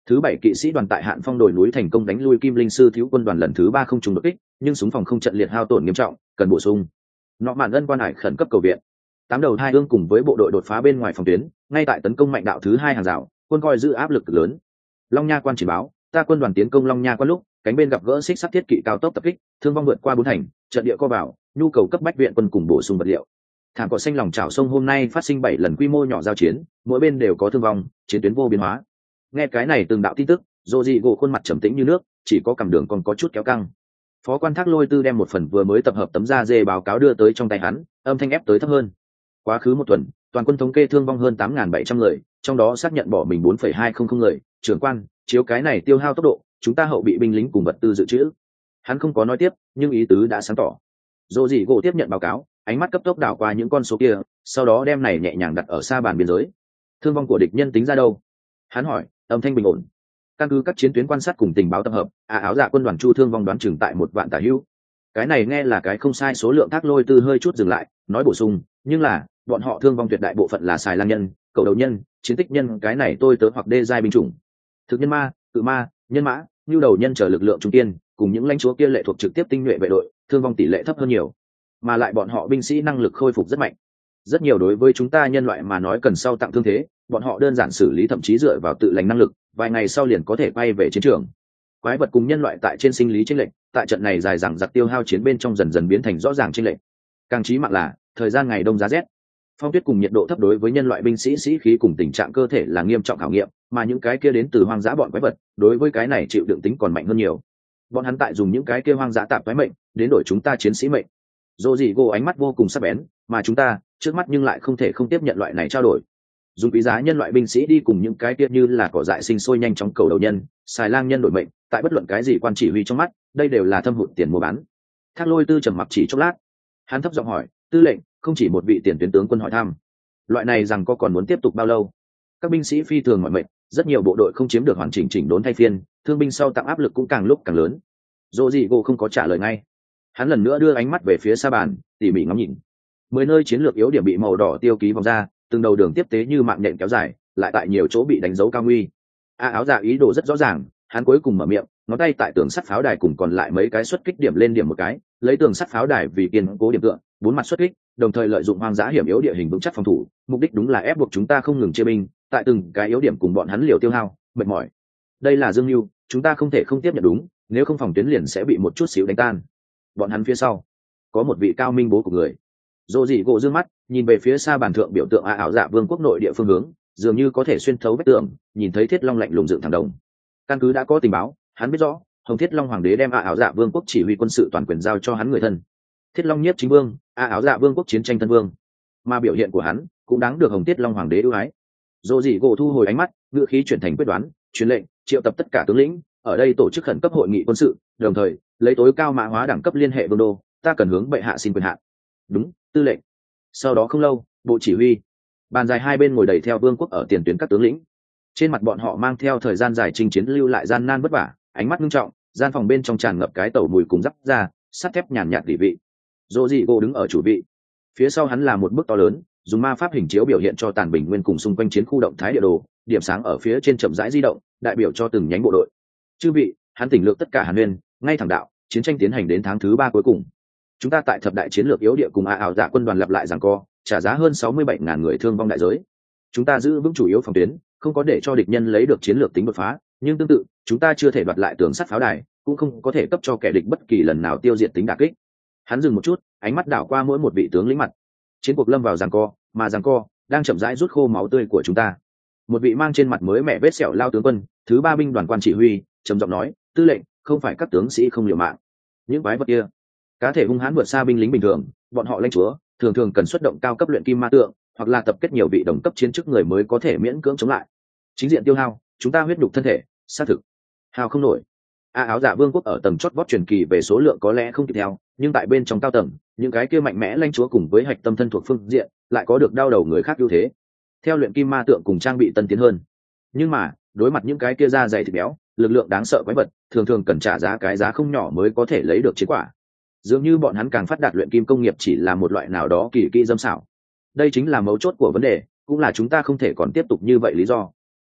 Thứ 7 kỵ sĩ đoàn tại Hạn Phong đồi núi thành công đánh lui Kim Linh sư thiếu quân đoàn lần thứ 3 không trùng đột kích, nhưng súng phòng không trận liệt hao tổn nghiêm trọng, cần bổ sung. Nọ mạn ân quan hải khẩn cấp cầu viện. Tám đầu hai ương cùng với bộ đội đột phá bên ngoài phòng tuyến, ngay tại tấn công mạnh đạo thứ 2 hàng rào, quân coi giữ áp lực lớn. Long Nha quan chỉ báo, ta quân đoàn tiến công Long Nha quan lúc, cánh bên gặp gỡ xích sắt thiết kỵ cao tốc tập kích, thương vong vượt qua 4 thành, trận địa co vào, nhu cầu cấp bách viện quân cùng bổ sung vật liệu. Thảm cỏ xanh lòng chảo sông hôm nay phát sinh 7 lần quy mô nhỏ giao chiến, mỗi bên đều có thương vong, chiến tuyến vô biến hóa. Nghe cái này từng đạo tin tức, Dô dị gỗ khuôn mặt trầm tĩnh như nước, chỉ có cảm đường còn có chút kéo căng. Phó quan Thác Lôi Tư đem một phần vừa mới tập hợp tấm da dê báo cáo đưa tới trong tay hắn, âm thanh ép tới thấp hơn. Quá khứ một tuần, toàn quân thống kê thương vong hơn 8.700 người, trong đó xác nhận bỏ mình 4,200 người. Trưởng quan, chiếu cái này tiêu hao tốc độ, chúng ta hậu bị binh lính cùng vật tư dự trữ. Hắn không có nói tiếp, nhưng ý tứ đã sáng tỏ. Dô dị gỗ tiếp nhận báo cáo, ánh mắt cấp tốc đảo qua những con số kia, sau đó đem này nhẹ nhàng đặt ở xa bàn biên giới. Thương vong của địch nhân tính ra đâu? Hắn hỏi, âm thanh bình ổn. Căn cứ các chiến tuyến quan sát cùng tình báo tập hợp, áo dạ quân đoàn Chu thương vong đoán chừng tại 1 vạn tả hữu. Cái này nghe là cái không sai số lượng. Thác Lôi Tư hơi chút dừng lại, nói bổ sung, nhưng là bọn họ thương vong tuyệt đại bộ phận là xài lang nhân, cầu đầu nhân, chiến tích nhân, cái này tôi tớ hoặc đê giai binh chủng. Thực nhân ma, cự ma, nhân mã, nhu đầu nhân trở lực lượng trung kiên, cùng những lãnh chúa kia lệ thuộc trực tiếp tinh nhuệ vệ đội, thương vong tỷ lệ thấp hơn nhiều, mà lại bọn họ binh sĩ năng lực khôi phục rất mạnh. Rất nhiều đối với chúng ta nhân loại mà nói cần sau tặng thương thế, bọn họ đơn giản xử lý thậm chí dựa vào tự lành năng lực, vài ngày sau liền có thể quay về chiến trường. Quái vật cùng nhân loại tại trên sinh lý chênh lệch, tại trận này dài dằng dặc tiêu hao chiến bên trong dần dần biến thành rõ ràng chênh lệch. Càng chí mạng là thời gian ngày đông giá rét, phong tuyết cùng nhiệt độ thấp đối với nhân loại binh sĩ sĩ khí cùng tình trạng cơ thể là nghiêm trọng khảo nghiệm, mà những cái kia đến từ hoang dã bọn quái vật, đối với cái này chịu đựng tính còn mạnh hơn nhiều. Bọn hắn tại dùng những cái kia hoang dã tạp quái mệnh đến đổi chúng ta chiến sĩ mệnh. Dô dị gỗ ánh mắt vô cùng sắc bén, mà chúng ta trước mắt nhưng lại không thể không tiếp nhận loại này trao đổi. Dùng quý giá nhân loại binh sĩ đi cùng những cái kia như là cỏ dại sinh sôi nhanh chóng cầu đầu nhân, xài lang nhân đổi mệnh, tại bất luận cái gì quan chỉ huy trong mắt, đây đều là thâm hụt tiền mua bán. Thác Lôi Tư trầm mặc chỉ chốc lát, hắn thấp giọng hỏi, tư lệnh, không chỉ một vị tiền tuyến tướng quân hỏi thăm, loại này rằng có còn muốn tiếp tục bao lâu? Các binh sĩ phi thường mọi mệnh, rất nhiều bộ đội không chiếm được hoàn chỉnh chỉnh đốn thay phiên, thương binh sau tặng áp lực cũng càng lúc càng lớn. Dô dị gỗ không có trả lời ngay, hắn lần nữa đưa ánh mắt về phía xa bàn, tỉ mỉ ngắm nhìn. 10 nơi chiến lược yếu điểm bị màu đỏ tiêu ký vòng ra, từng đầu đường tiếp tế như mạng nhện kéo dài, lại tại nhiều chỗ bị đánh dấu cao nguy. Áo dạ ý đồ rất rõ ràng, hắn cuối cùng mở miệng, ngón tay tại tường sắt pháo đài cùng còn lại mấy cái xuất kích điểm lên điểm một cái, lấy tường sắt pháo đài vì kiên cố điểm tựa, 4 mặt xuất kích, đồng thời lợi dụng hoang dã hiểm yếu địa hình vững chắc phòng thủ, mục đích đúng là ép buộc chúng ta không ngừng chia binh, tại từng cái yếu điểm cùng bọn hắn liều tiêu hao, mệt mỏi. Đây là dương mưu, chúng ta không thể không tiếp nhận đúng, nếu không phòng tuyến liền sẽ bị một chút xíu đánh tan. Bọn hắn phía sau có một vị cao minh bố của người. Dô dị gỗ dương mắt nhìn về phía xa bàn thượng biểu tượng ảo dạ vương quốc nội địa phương hướng, dường như có thể xuyên thấu vách tường, nhìn thấy Thiết Long lạnh lùng dựng thẳng đồng. Căn cứ đã có tình báo, hắn biết rõ Hồng Thiết Long hoàng đế đem ảo dạ vương quốc chỉ huy quân sự toàn quyền giao cho hắn người thân Thiết Long nhiếp chính vương, ảo dạ vương quốc chiến tranh thân vương, mà biểu hiện của hắn cũng đáng được Hồng Thiết Long hoàng đế ưu ái. Dô dị gỗ thu hồi ánh mắt, ngữ khí chuyển thành quyết đoán, truyền lệnh triệu tập tất cả tướng lĩnh ở đây tổ chức khẩn cấp hội nghị quân sự, đồng thời lấy tối cao mã hóa đẳng cấp liên hệ vương đô, ta cần hướng bệ hạ xin quyền hạn. Đúng, tư lệnh. Sau đó không lâu, bộ chỉ huy bàn dài hai bên ngồi đầy theo vương quốc ở tiền tuyến các tướng lĩnh, trên mặt bọn họ mang theo thời gian dài chinh chiến lưu lại gian nan vất vả, ánh mắt nghiêm trọng, gian phòng bên trong tràn ngập cái tẩu mùi cùng dắp ra sắt thép nhàn nhạt địa vị. Dô dị gỗ đứng ở chủ vị, phía sau hắn là một bức to lớn, dùng ma pháp hình chiếu biểu hiện cho tàn bình nguyên cùng xung quanh chiến khu động thái địa đồ, điểm sáng ở phía trên chậm rãi di động, đại biểu cho từng nhánh bộ đội. Chư vị, hắn tỉnh lược tất cả Hàn Nguyên, ngay thẳng đạo, chiến tranh tiến hành đến tháng thứ 3 cuối cùng. Chúng ta tại thập đại chiến lược yếu địa cùng ảo dạ quân đoàn lập lại giằng co, trả giá hơn 67.000 người thương vong đại giới. Chúng ta giữ vững chủ yếu phòng tuyến, không có để cho địch nhân lấy được chiến lược tính đột phá, nhưng tương tự, chúng ta chưa thể đoạt lại tường sắt pháo đài, cũng không có thể cấp cho kẻ địch bất kỳ lần nào tiêu diệt tính đả kích. Hắn dừng một chút, ánh mắt đảo qua mỗi một vị tướng lĩnh mặt. Chiến cuộc lâm vào giằng co, mà giằng co đang chậm rãi rút khô máu tươi của chúng ta. Một vị mang trên mặt mới mẹ vết sẹo lao tướng quân, thứ 3 binh đoàn quan chỉ huy, trầm giọng nói, tư lệnh, không phải các tướng sĩ không liều mạng, những quái vật kia cá thể hung hãn vượt xa binh lính bình thường, bọn họ lãnh chúa thường thường cần xuất động cao cấp luyện kim ma tượng, hoặc là tập kết nhiều vị đồng cấp chiến chức người mới có thể miễn cưỡng chống lại. Chính diện tiêu hao, chúng ta huyết nhục thân thể xác thực hao không nổi. Áo dạ vương quốc ở tầng chót vót truyền kỳ về số lượng có lẽ không kịp theo, nhưng tại bên trong cao tầng, những cái kia mạnh mẽ lãnh chúa cùng với hạch tâm thân thuộc phương diện lại có được đau đầu người khác ưu thế. Theo luyện kim ma tượng cùng trang bị tân tiến hơn, nhưng mà đối mặt những cái kia da dày thịt béo, lực lượng đáng sợ quái vật, thường thường cần trả giá cái giá không nhỏ mới có thể lấy được chiến quả. Dường như bọn hắn càng phát đạt luyện kim công nghiệp chỉ là một loại nào đó kỳ kỹ dâm xảo. Đây chính là mấu chốt của vấn đề, cũng là chúng ta không thể còn tiếp tục như vậy lý do.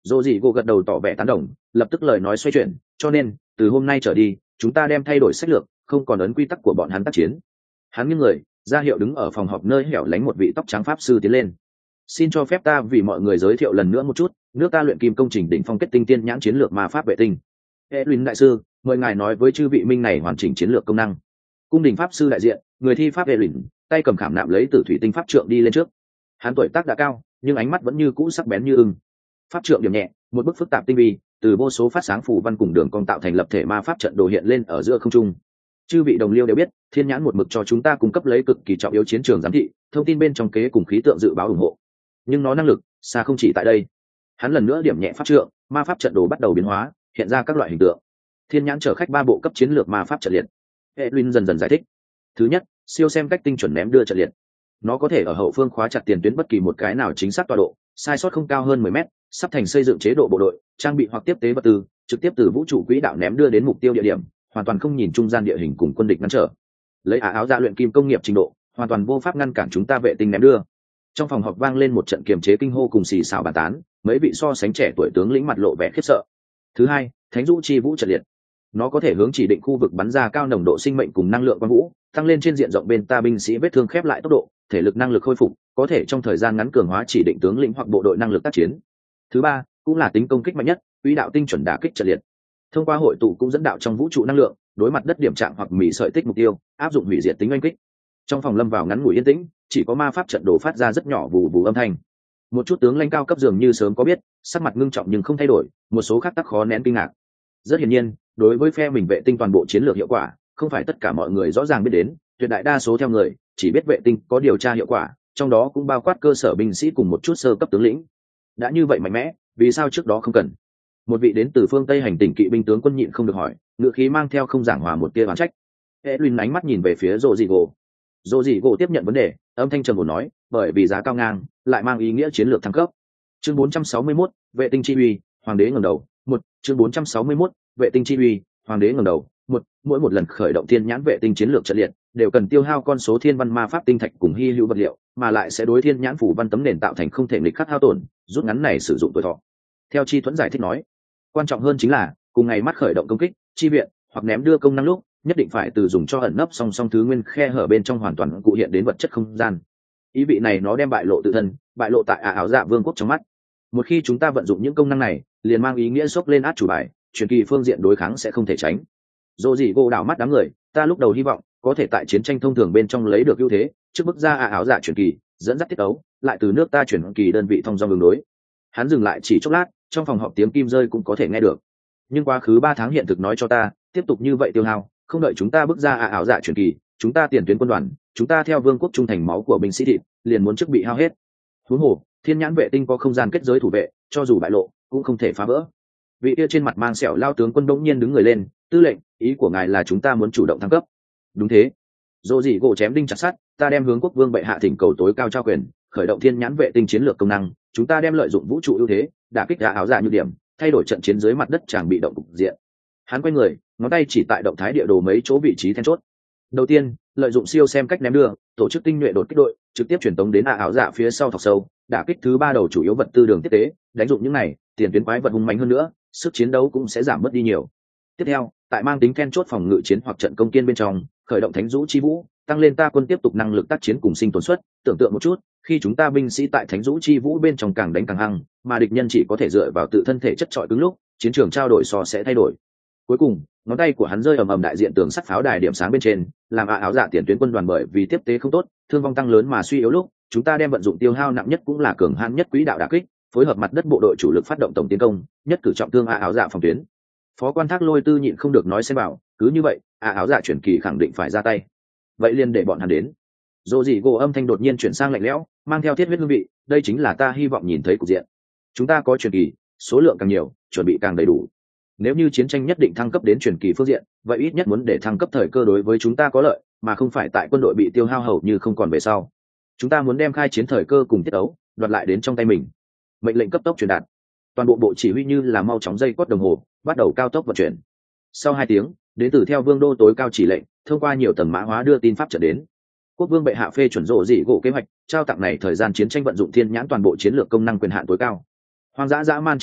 Dô dị gỗ gật đầu tỏ vẻ tán đồng, lập tức lời nói xoay chuyển, cho nên từ hôm nay trở đi chúng ta đem thay đổi sách lược, không còn ấn quy tắc của bọn hắn tác chiến. Hắn nghiêng người ra hiệu đứng ở phòng họp nơi hẻo lánh một vị tóc trắng pháp sư tiến lên. Xin cho phép ta vì mọi người giới thiệu lần nữa một chút nước ta luyện kim công trình đỉnh phong kết tinh tiên nhãn chiến lược ma pháp vệ tinh. Edwin đại sư, mời ngài nói với chư vị minh này hoàn chỉnh chiến lược công năng. Cung đình pháp sư đại diện, người thi pháp Edwin, tay cầm khảm nạm lấy tử thủy tinh pháp trượng đi lên trước. Hắn tuổi tác đã cao, nhưng ánh mắt vẫn như cũ sắc bén như ưng. Pháp trượng điểm nhẹ, một bức phức tạp tinh vi, từ vô số phát sáng phù văn cùng đường cong tạo thành lập thể ma pháp trận đồ hiện lên ở giữa không trung. Chư vị đồng liêu đều biết, thiên nhãn một mực cho chúng ta cung cấp lấy cực kỳ trọng yếu chiến trường giám thị, thông tin bên trong kế cùng khí tượng dự báo ủng hộ. Nhưng nó năng lực xa không chỉ tại đây. Hắn lần nữa điểm nhẹ pháp trượng, ma pháp trận đồ bắt đầu biến hóa, hiện ra các loại hình tượng. Thiên nhãn chở khách 3 bộ cấp chiến lược ma pháp trận liệt. Edwin dần dần giải thích. Thứ nhất, siêu xem cách tinh chuẩn ném đưa trận liệt. Nó có thể ở hậu phương khóa chặt tiền tuyến bất kỳ một cái nào chính xác tọa độ, sai sót không cao hơn 10 mét, sắp thành xây dựng chế độ bộ đội, trang bị hoặc tiếp tế vật tư, trực tiếp từ vũ trụ quỹ đạo ném đưa đến mục tiêu địa điểm, hoàn toàn không nhìn trung gian địa hình cùng quân địch ngăn trở. Lấy áo ra luyện kim công nghiệp trình độ, hoàn toàn vô pháp ngăn cản chúng ta vệ tinh ném đưa. Trong phòng họp vang lên một trận kiềm chế kinh hô cùng xì xào bàn tán, mấy vị so sánh trẻ tuổi tướng lĩnh mặt lộ vẻ khiếp sợ. Thứ hai, thánh vũ chi vũ trận liệt. Nó có thể hướng chỉ định khu vực bắn ra cao nồng độ sinh mệnh cùng năng lượng quang vũ, tăng lên trên diện rộng bên ta binh sĩ vết thương khép lại tốc độ, thể lực năng lực khôi phục, có thể trong thời gian ngắn cường hóa chỉ định tướng lĩnh hoặc bộ đội năng lực tác chiến. Thứ ba, cũng là tính công kích mạnh nhất, quỹ đạo tinh chuẩn đả kích trận liệt. Thông qua hội tụ cũng dẫn đạo trong vũ trụ năng lượng, đối mặt đất điểm trạng hoặc mỉ sợi tích mục tiêu, áp dụng hủy diệt tính oanh kích. Trong phòng lâm vào ngắn ngủi yên tĩnh, chỉ có ma pháp trận đồ phát ra rất nhỏ vù vù âm thanh. Một chút tướng lãnh cao cấp dường như sớm có biết, sắc mặt ngưng trọng nhưng không thay đổi, một số khác tắc khó nén kinh ngạc. Rất hiển nhiên, đối với phe mình vệ tinh toàn bộ chiến lược hiệu quả, không phải tất cả mọi người rõ ràng biết đến, tuyệt đại đa số theo người chỉ biết vệ tinh có điều tra hiệu quả, trong đó cũng bao quát cơ sở binh sĩ cùng một chút sơ cấp tướng lĩnh. Đã như vậy mạnh mẽ, vì sao trước đó không cần? Một vị đến từ phương Tây hành tỉnh kỵ binh tướng quân nhịn không được hỏi, ngựa khí mang theo không giảng hòa một tia oán trách. Edwin ánh mắt nhìn về phía Rodrigo. Rodrigo tiếp nhận vấn đề, âm thanh trầm ổn nói, bởi vì giá cao ngang, lại mang ý nghĩa chiến lược thăng cấp. Chương 461, vệ tinh chi uy, hoàng đế ngẩng đầu. Chương 461, vệ tinh chi uy, hoàng đế ngẩng đầu. Mỗi một lần khởi động thiên nhãn vệ tinh chiến lược trận liệt, đều cần tiêu hao con số thiên văn ma pháp tinh thạch cùng hy hữu vật liệu, mà lại sẽ đối thiên nhãn phủ văn tấm nền tạo thành không thể nghịch khắc hao tổn, rút ngắn này sử dụng tuổi thọ. Theo Chi Thuẫn giải thích nói, quan trọng hơn chính là cùng ngày mắt khởi động công kích, chi viện hoặc ném đưa công năng lúc, nhất định phải từ dùng cho ẩn nấp song song thứ nguyên khe hở bên trong hoàn toàn cụ hiện đến vật chất không gian. Ý vị này nó đem bại lộ tự thân, bại lộ tại ảo dạ vương quốc trong mắt. Một khi chúng ta vận dụng những công năng này, liền mang ý nghĩa sốc lên át chủ bài, truyền kỳ phương diện đối kháng sẽ không thể tránh. Dô gì gỗ đảo mắt đám người, ta lúc đầu hy vọng có thể tại chiến tranh thông thường bên trong lấy được ưu thế, trước bước ra áo dạ truyền kỳ, dẫn dắt tiết ấu, lại từ nước ta chuyển kỳ đơn vị thông dong đường đối. Hắn dừng lại chỉ chốc lát, trong phòng họp tiếng kim rơi cũng có thể nghe được. Nhưng quá khứ 3 tháng hiện thực nói cho ta, tiếp tục như vậy tiêu hao, không đợi chúng ta bước ra áo dạ truyền kỳ, chúng ta tiền tuyến quân đoàn, chúng ta theo vương quốc trung thành máu của binh sĩ thịt, liền muốn trước bị hao hết. Huống hồ, thiên nhãn vệ tinh có không gian kết giới thủ vệ, cho dù bại lộ, cũng không thể phá vỡ. Vị kia trên mặt mang sẹo lao tướng quân đống nhiên đứng người lên, tư lệnh, ý của ngài là chúng ta muốn chủ động thăng cấp? Đúng thế. Dô gì gỗ chém đinh chặt sắt, ta đem hướng quốc vương bệ hạ thỉnh cầu tối cao trao quyền, khởi động thiên nhãn vệ tinh chiến lược công năng, chúng ta đem lợi dụng vũ trụ ưu thế, đả kích áo dạ như điểm, thay đổi trận chiến dưới mặt đất chàng bị động cục diện. Hắn quay người, ngón tay chỉ tại động thái địa đồ mấy chỗ vị trí then chốt. Đầu tiên, lợi dụng siêu xem cách ném đưa, tổ chức tinh nhuệ đột kích đội, trực tiếp truyền tống đến áo dạ phía sau thọc sâu, đả kích thứ 3 đầu chủ yếu vật tư đường tiếp tế, đánh dụng những này, tiền tuyến quái vật hung mạnh hơn nữa, sức chiến đấu cũng sẽ giảm bớt đi nhiều. Tiếp theo, tại mang tính then chốt phòng ngự chiến hoặc trận công kiên bên trong, khởi động thánh vũ chi vũ, tăng lên ta quân tiếp tục năng lực tác chiến cùng sinh tồn suất. Tưởng tượng một chút, khi chúng ta binh sĩ tại thánh vũ chi vũ bên trong càng đánh càng hăng, mà địch nhân chỉ có thể dựa vào tự thân thể chất trọi cứng lúc, chiến trường trao đổi so sẽ thay đổi. Cuối cùng, ngón tay của hắn rơi ầm ầm đại diện tường sắt pháo đài điểm sáng bên trên, làm áo dạ tiền tuyến quân đoàn bởi vì tiếp tế không tốt, thương vong tăng lớn mà suy yếu lúc, chúng ta đem vận dụng tiêu hao nặng nhất cũng là cường hãn nhất quỹ đạo đả kích, phối hợp mặt đất bộ đội chủ lực phát động tổng tiến công, nhất cử trọng thương áo dạ phòng tuyến. Phó quan Thác Lôi Tư nhịn không được nói xem bảo, cứ như vậy, áo dạ chuyển kỳ khẳng định phải ra tay. Vậy liền để bọn hắn đến. Dô gì gỗ âm thanh đột nhiên chuyển sang lạnh lẽo, mang theo thiết huyết hương vị, đây chính là ta hy vọng nhìn thấy cục diện. Chúng ta có chuyển kỳ, số lượng càng nhiều, chuẩn bị càng đầy đủ. Nếu như chiến tranh nhất định thăng cấp đến chuyển kỳ phương diện, vậy ít nhất muốn để thăng cấp thời cơ đối với chúng ta có lợi, mà không phải tại quân đội bị tiêu hao hầu như không còn về sau. Chúng ta muốn đem khai chiến thời cơ cùng tiết ấu đoạt lại đến trong tay mình. Mệnh lệnh cấp tốc truyền đạt. Toàn bộ bộ chỉ huy như là mau chóng dây cót đồng hồ, bắt đầu cao tốc vận chuyển. Sau 2 tiếng, đến từ theo vương đô tối cao chỉ lệnh, thông qua nhiều tầng mã hóa đưa tin pháp trận đến. Quốc vương bệ hạ phê chuẩn rộ dị gỗ kế hoạch, trao tặng này thời gian chiến tranh vận dụng thiên nhãn toàn bộ chiến lược công năng quyền hạn tối cao. Hoang dã dã man chi vật,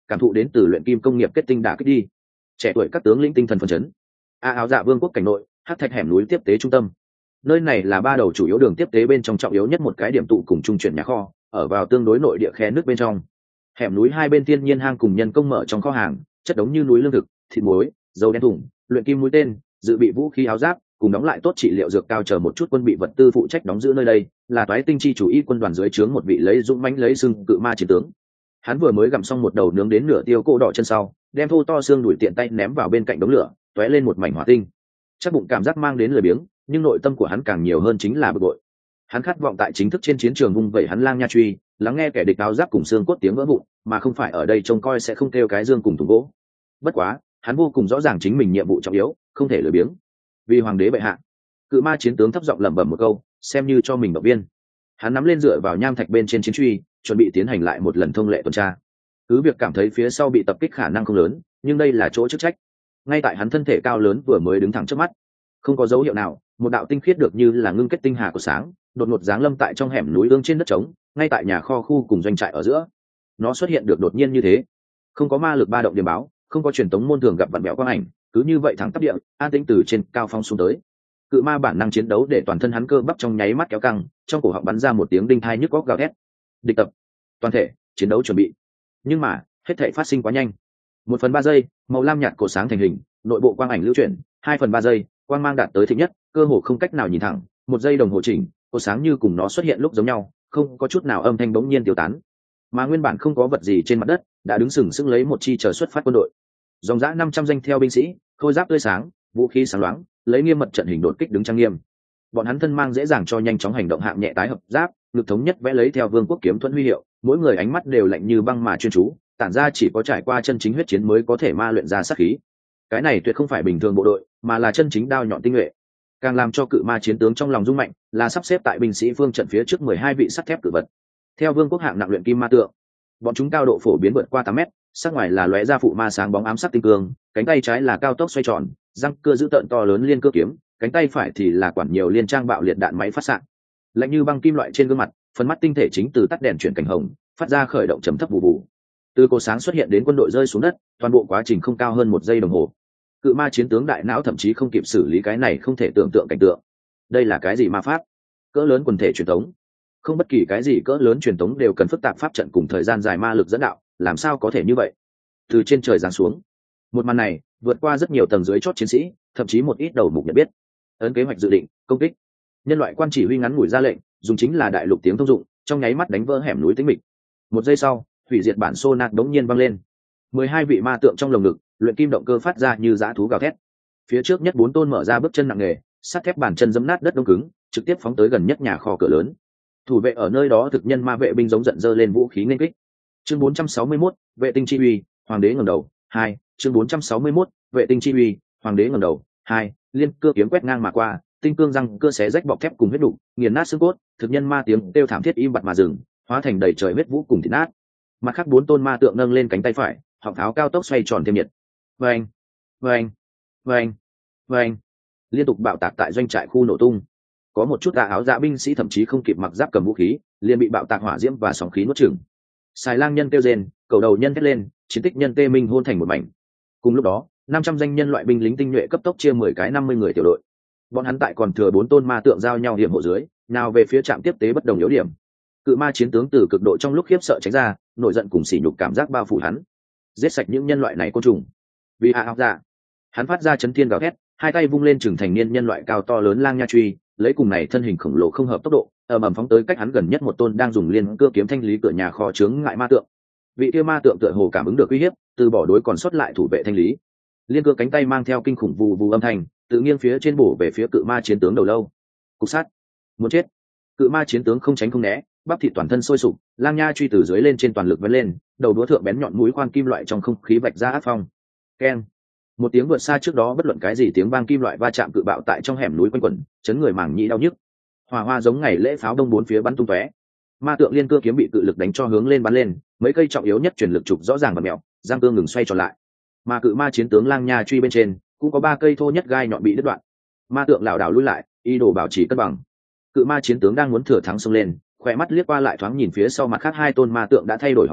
cảm thụ đến từ luyện kim công nghiệp kết tinh đả kích đi. Trẻ tuổi các tướng lĩnh tinh thần phấn chấn. Áo dạ vương quốc cảnh nội, hắc thạch hẻm núi tiếp tế trung tâm. Nơi này là ba đầu chủ yếu đường tiếp tế bên trong trọng yếu nhất một cái điểm tụ cùng trung chuyển nhà kho, ở vào tương đối nội địa khe nước bên trong. Hẻm núi hai bên thiên nhiên hang cùng nhân công mở trong kho hàng, chất đống như núi lương thực, thịt muối, dầu đen thùng, luyện kim mũi tên, dự bị vũ khí áo giáp, cùng đóng lại tốt trị liệu dược cao chờ một chút quân bị vật tư phụ trách đóng giữ nơi đây, là toái tinh chi chủ y quân đoàn dưới trướng một vị lấy dũng mãnh lấy sừng cự ma chiến tướng. Hắn vừa mới gặm xong một đầu nướng đến nửa tiêu cô đỏ chân sau, đem thô to xương đuổi tiện tay ném vào bên cạnh đống lửa, tóe lên một mảnh hỏa tinh. Chắc bụng cảm giác mang đến lười biếng, nhưng nội tâm của hắn càng nhiều hơn chính là bực bội. Hắn khát vọng tại chính thức trên chiến trường vung vẩy hắn lang nha truy, lắng nghe kẻ địch áo giáp cùng xương cốt tiếng vỡ vụn, mà không phải ở đây trông coi sẽ không kêu cái dương cùng thùng gỗ. Bất quá, hắn vô cùng rõ ràng chính mình nhiệm vụ trọng yếu, không thể lười biếng. Vì hoàng đế bệ hạ. Cự ma chiến tướng thấp giọng lẩm bẩm một câu, xem như cho mình động viên. Hắn nắm lên dựa vào nham thạch bên trên chiến truy, chuẩn bị tiến hành lại một lần thông lệ tuần tra. Cứ việc cảm thấy phía sau bị tập kích khả năng không lớn, nhưng đây là chỗ chức trách. Ngay tại hắn thân thể cao lớn vừa mới đứng thẳng trước mắt, không có dấu hiệu nào, một đạo tinh khiết được như là ngưng kết tinh hà của sáng, đột ngột giáng lâm tại trong hẻm núi ương trên đất trống, ngay tại nhà kho khu cùng doanh trại ở giữa. Nó xuất hiện được đột nhiên như thế, không có ma lực ba động điểm báo, không có truyền tống môn thường gặp vặn vẹo quang ảnh, cứ như vậy thẳng tắp địa, an tĩnh từ trên cao phong xuống tới. Cự ma bản năng chiến đấu để toàn thân hắn cơ bắp trong nháy mắt kéo căng, trong cổ họng bắn ra một tiếng đinh thai nhức góc gào thét. Địch tập, toàn thể chiến đấu chuẩn bị. Nhưng mà hết thảy phát sinh quá nhanh. 1/3 giây, màu lam nhạt cổ sáng thành hình, nội bộ quang ảnh lưu chuyển. 2/3 giây, quang mang đạt tới thịnh nhất, cơ hồ không cách nào nhìn thẳng. 1 giây đồng hồ chỉnh, cổ sáng như cùng nó xuất hiện lúc giống nhau, không có chút nào âm thanh bỗng nhiên tiêu tán. Mà nguyên bản không có vật gì trên mặt đất, đã đứng sừng sững lấy một chi chờ xuất phát quân đội. Dòng dã 500 danh theo binh sĩ, khôi giáp tươi sáng, vũ khí sáng loáng, lấy nghiêm mật trận hình đột kích đứng trang nghiêm. Bọn hắn thân mang dễ dàng cho nhanh chóng hành động hạng nhẹ tái hợp giáp, ngực thống nhất vẽ lấy theo vương quốc kiếm thuẫn huy hiệu, mỗi người ánh mắt đều lạnh như băng mà chuyên chú, tản ra chỉ có trải qua chân chính huyết chiến mới có thể ma luyện ra sát khí. Cái này tuyệt không phải bình thường bộ đội, mà là chân chính đao nhọn tinh nhuệ. Càng làm cho cự ma chiến tướng trong lòng rung mạnh, là sắp xếp tại binh sĩ phương trận phía trước 12 vị sắt thép cự vật. Theo vương quốc hạng nặng luyện kim ma tượng, bọn chúng cao độ phổ biến vượt qua 8 mét, sắc ngoài là lóe ra phụ ma sáng bóng ám sắc tinh cương, cánh tay trái là cao tốc xoay tròn, răng cưa giữ tợn to lớn liên cưa kiếm, cánh tay phải thì là quản nhiều liên trang bạo liệt đạn máy phát xạ. Lạnh như băng kim loại trên gương mặt, phần mắt tinh thể chính từ tắt đèn chuyển cảnh hồng, phát ra khởi động trầm thấp vụ vụ. Từ cổ sáng xuất hiện đến quân đội rơi xuống đất, toàn bộ quá trình không cao hơn 1 giây đồng hồ. Cự ma chiến tướng đại não thậm chí không kịp xử lý cái này không thể tưởng tượng cảnh tượng. Đây là cái gì ma pháp? Cỡ lớn quần thể truyền thống? Không bất kỳ cái gì cỡ lớn truyền thống đều cần phức tạp pháp trận cùng thời gian dài ma lực dẫn đạo, làm sao có thể như vậy? Từ trên trời giáng xuống, một màn này vượt qua rất nhiều tầng dưới chót chiến sĩ, thậm chí một ít đầu mục nhận biết. Ấn kế hoạch dự định, công kích. Nhân loại quan chỉ huy ngắn ngủi ra lệnh, dùng chính là đại lục tiếng thông dụng, trong nháy mắt đánh vỡ hẻm núi tĩnh mịch. 1 giây sau, hủy diệt bản xô nạt đống nhiên vang lên. 12 vị ma tượng trong lồng ngực, luyện kim động cơ phát ra như dã thú gào thét. Phía trước nhất 4 tôn mở ra bước chân nặng nề, sắt thép bàn chân giẫm nát đất đông cứng, trực tiếp phóng tới gần nhất nhà kho cửa lớn. Thủ vệ ở nơi đó thực nhân ma vệ binh giống giận dơ lên vũ khí nghênh kích. Chương 461, vệ tinh chi uy, hoàng đế ngẩng đầu. 2, chương 461, vệ tinh chi uy, hoàng đế ngẩng đầu. 2, liên cưa kiếm quét ngang mà qua, tinh cương răng cưa xé rách bọc thép cùng huyết đủ, nghiền nát xương cốt, thực nhân ma tiếng kêu thảm thiết im bặt mà dừng, hóa thành đầy trời huyết vũ cùng thịt nát. Mặt khác 4 tôn ma tượng nâng lên cánh tay phải, họng tháo cao tốc xoay tròn thêm nhiệt. Vâng, vâng, vâng, vâng, liên tục bạo tạc tại doanh trại khu nổ tung. Có một chút áo dạ binh sĩ thậm chí không kịp mặc giáp cầm vũ khí, liền bị bạo tạc hỏa diễm và sóng khí nuốt chửng. Xài lang nhân kêu rên, cầu đầu nhân thét lên, chiến tích nhân tê minh hôn thành một mảnh. Cùng lúc đó, 500 danh nhân loại binh lính tinh nhuệ cấp tốc chia 10 cái 50 người tiểu đội. Bọn hắn tại còn thừa 4 tôn ma tượng giao nhau hiểm hộ dưới, nào về phía trạm tiếp tế bất đồng yếu điểm. Cự ma chiến tướng từ cực độ trong lúc khiếp sợ tránh ra, nổi giận cùng sỉ nhục cảm giác bao phủ hắn. Giết sạch những nhân loại này côn trùng. Vì áo dạ, hắn phát ra chấn thiên gào thét, hai tay vung lên trưởng thành niên nhân loại cao to lớn lang nha truy, lấy cùng này thân hình khổng lồ không hợp tốc độ, ầm phóng tới cách hắn gần nhất một tôn đang dùng liên cưa kiếm thanh lý cửa nhà kho chướng ngại ma tượng. Vị kia ma tượng tựa hồ cảm ứng được uy hiếp, từ bỏ đối còn sót lại thủ vệ thanh lý. Liên cưa cánh tay mang theo kinh khủng vù vù âm thanh, tự nghiêng phía trên bổ về phía cự ma chiến tướng đầu lâu. Cục sát, muốn chết. Cự ma chiến tướng không tránh không né, bắp thịt toàn thân sôi sục, lang nha truy từ dưới lên trên toàn lực vén lên, đầu đũa thượng bén nhọn mũi khoan kim loại trong không khí vạch ra ác phong. Keng. Một tiếng vượt xa trước đó bất luận cái gì tiếng vang kim loại va chạm cự bạo tại trong hẻm núi quanh quẩn, chấn người màng nhĩ đau nhức. Hỏa hoa giống ngày lễ pháo đông bốn phía bắn tung tóe. Ma tượng liên cưa kiếm bị cự lực đánh cho hướng lên bắn lên, mấy cây trọng yếu nhất truyền lực trục rõ ràng và mèo, giang cương ngừng xoay tròn lại. Mà cự ma chiến tướng lang nha truy bên trên cũng có 3 cây thô nhất gai nhọn bị đứt đoạn. Ma tượng lảo đảo lùi lại, ý đồ bảo trì cân bằng. Cự ma chiến tướng đang muốn thừa thắng xông lên, khỏe mắt liếc qua lại thoáng nhìn phía sau mặt khác 2 tôn ma tượng đã thay đổi họng pháo,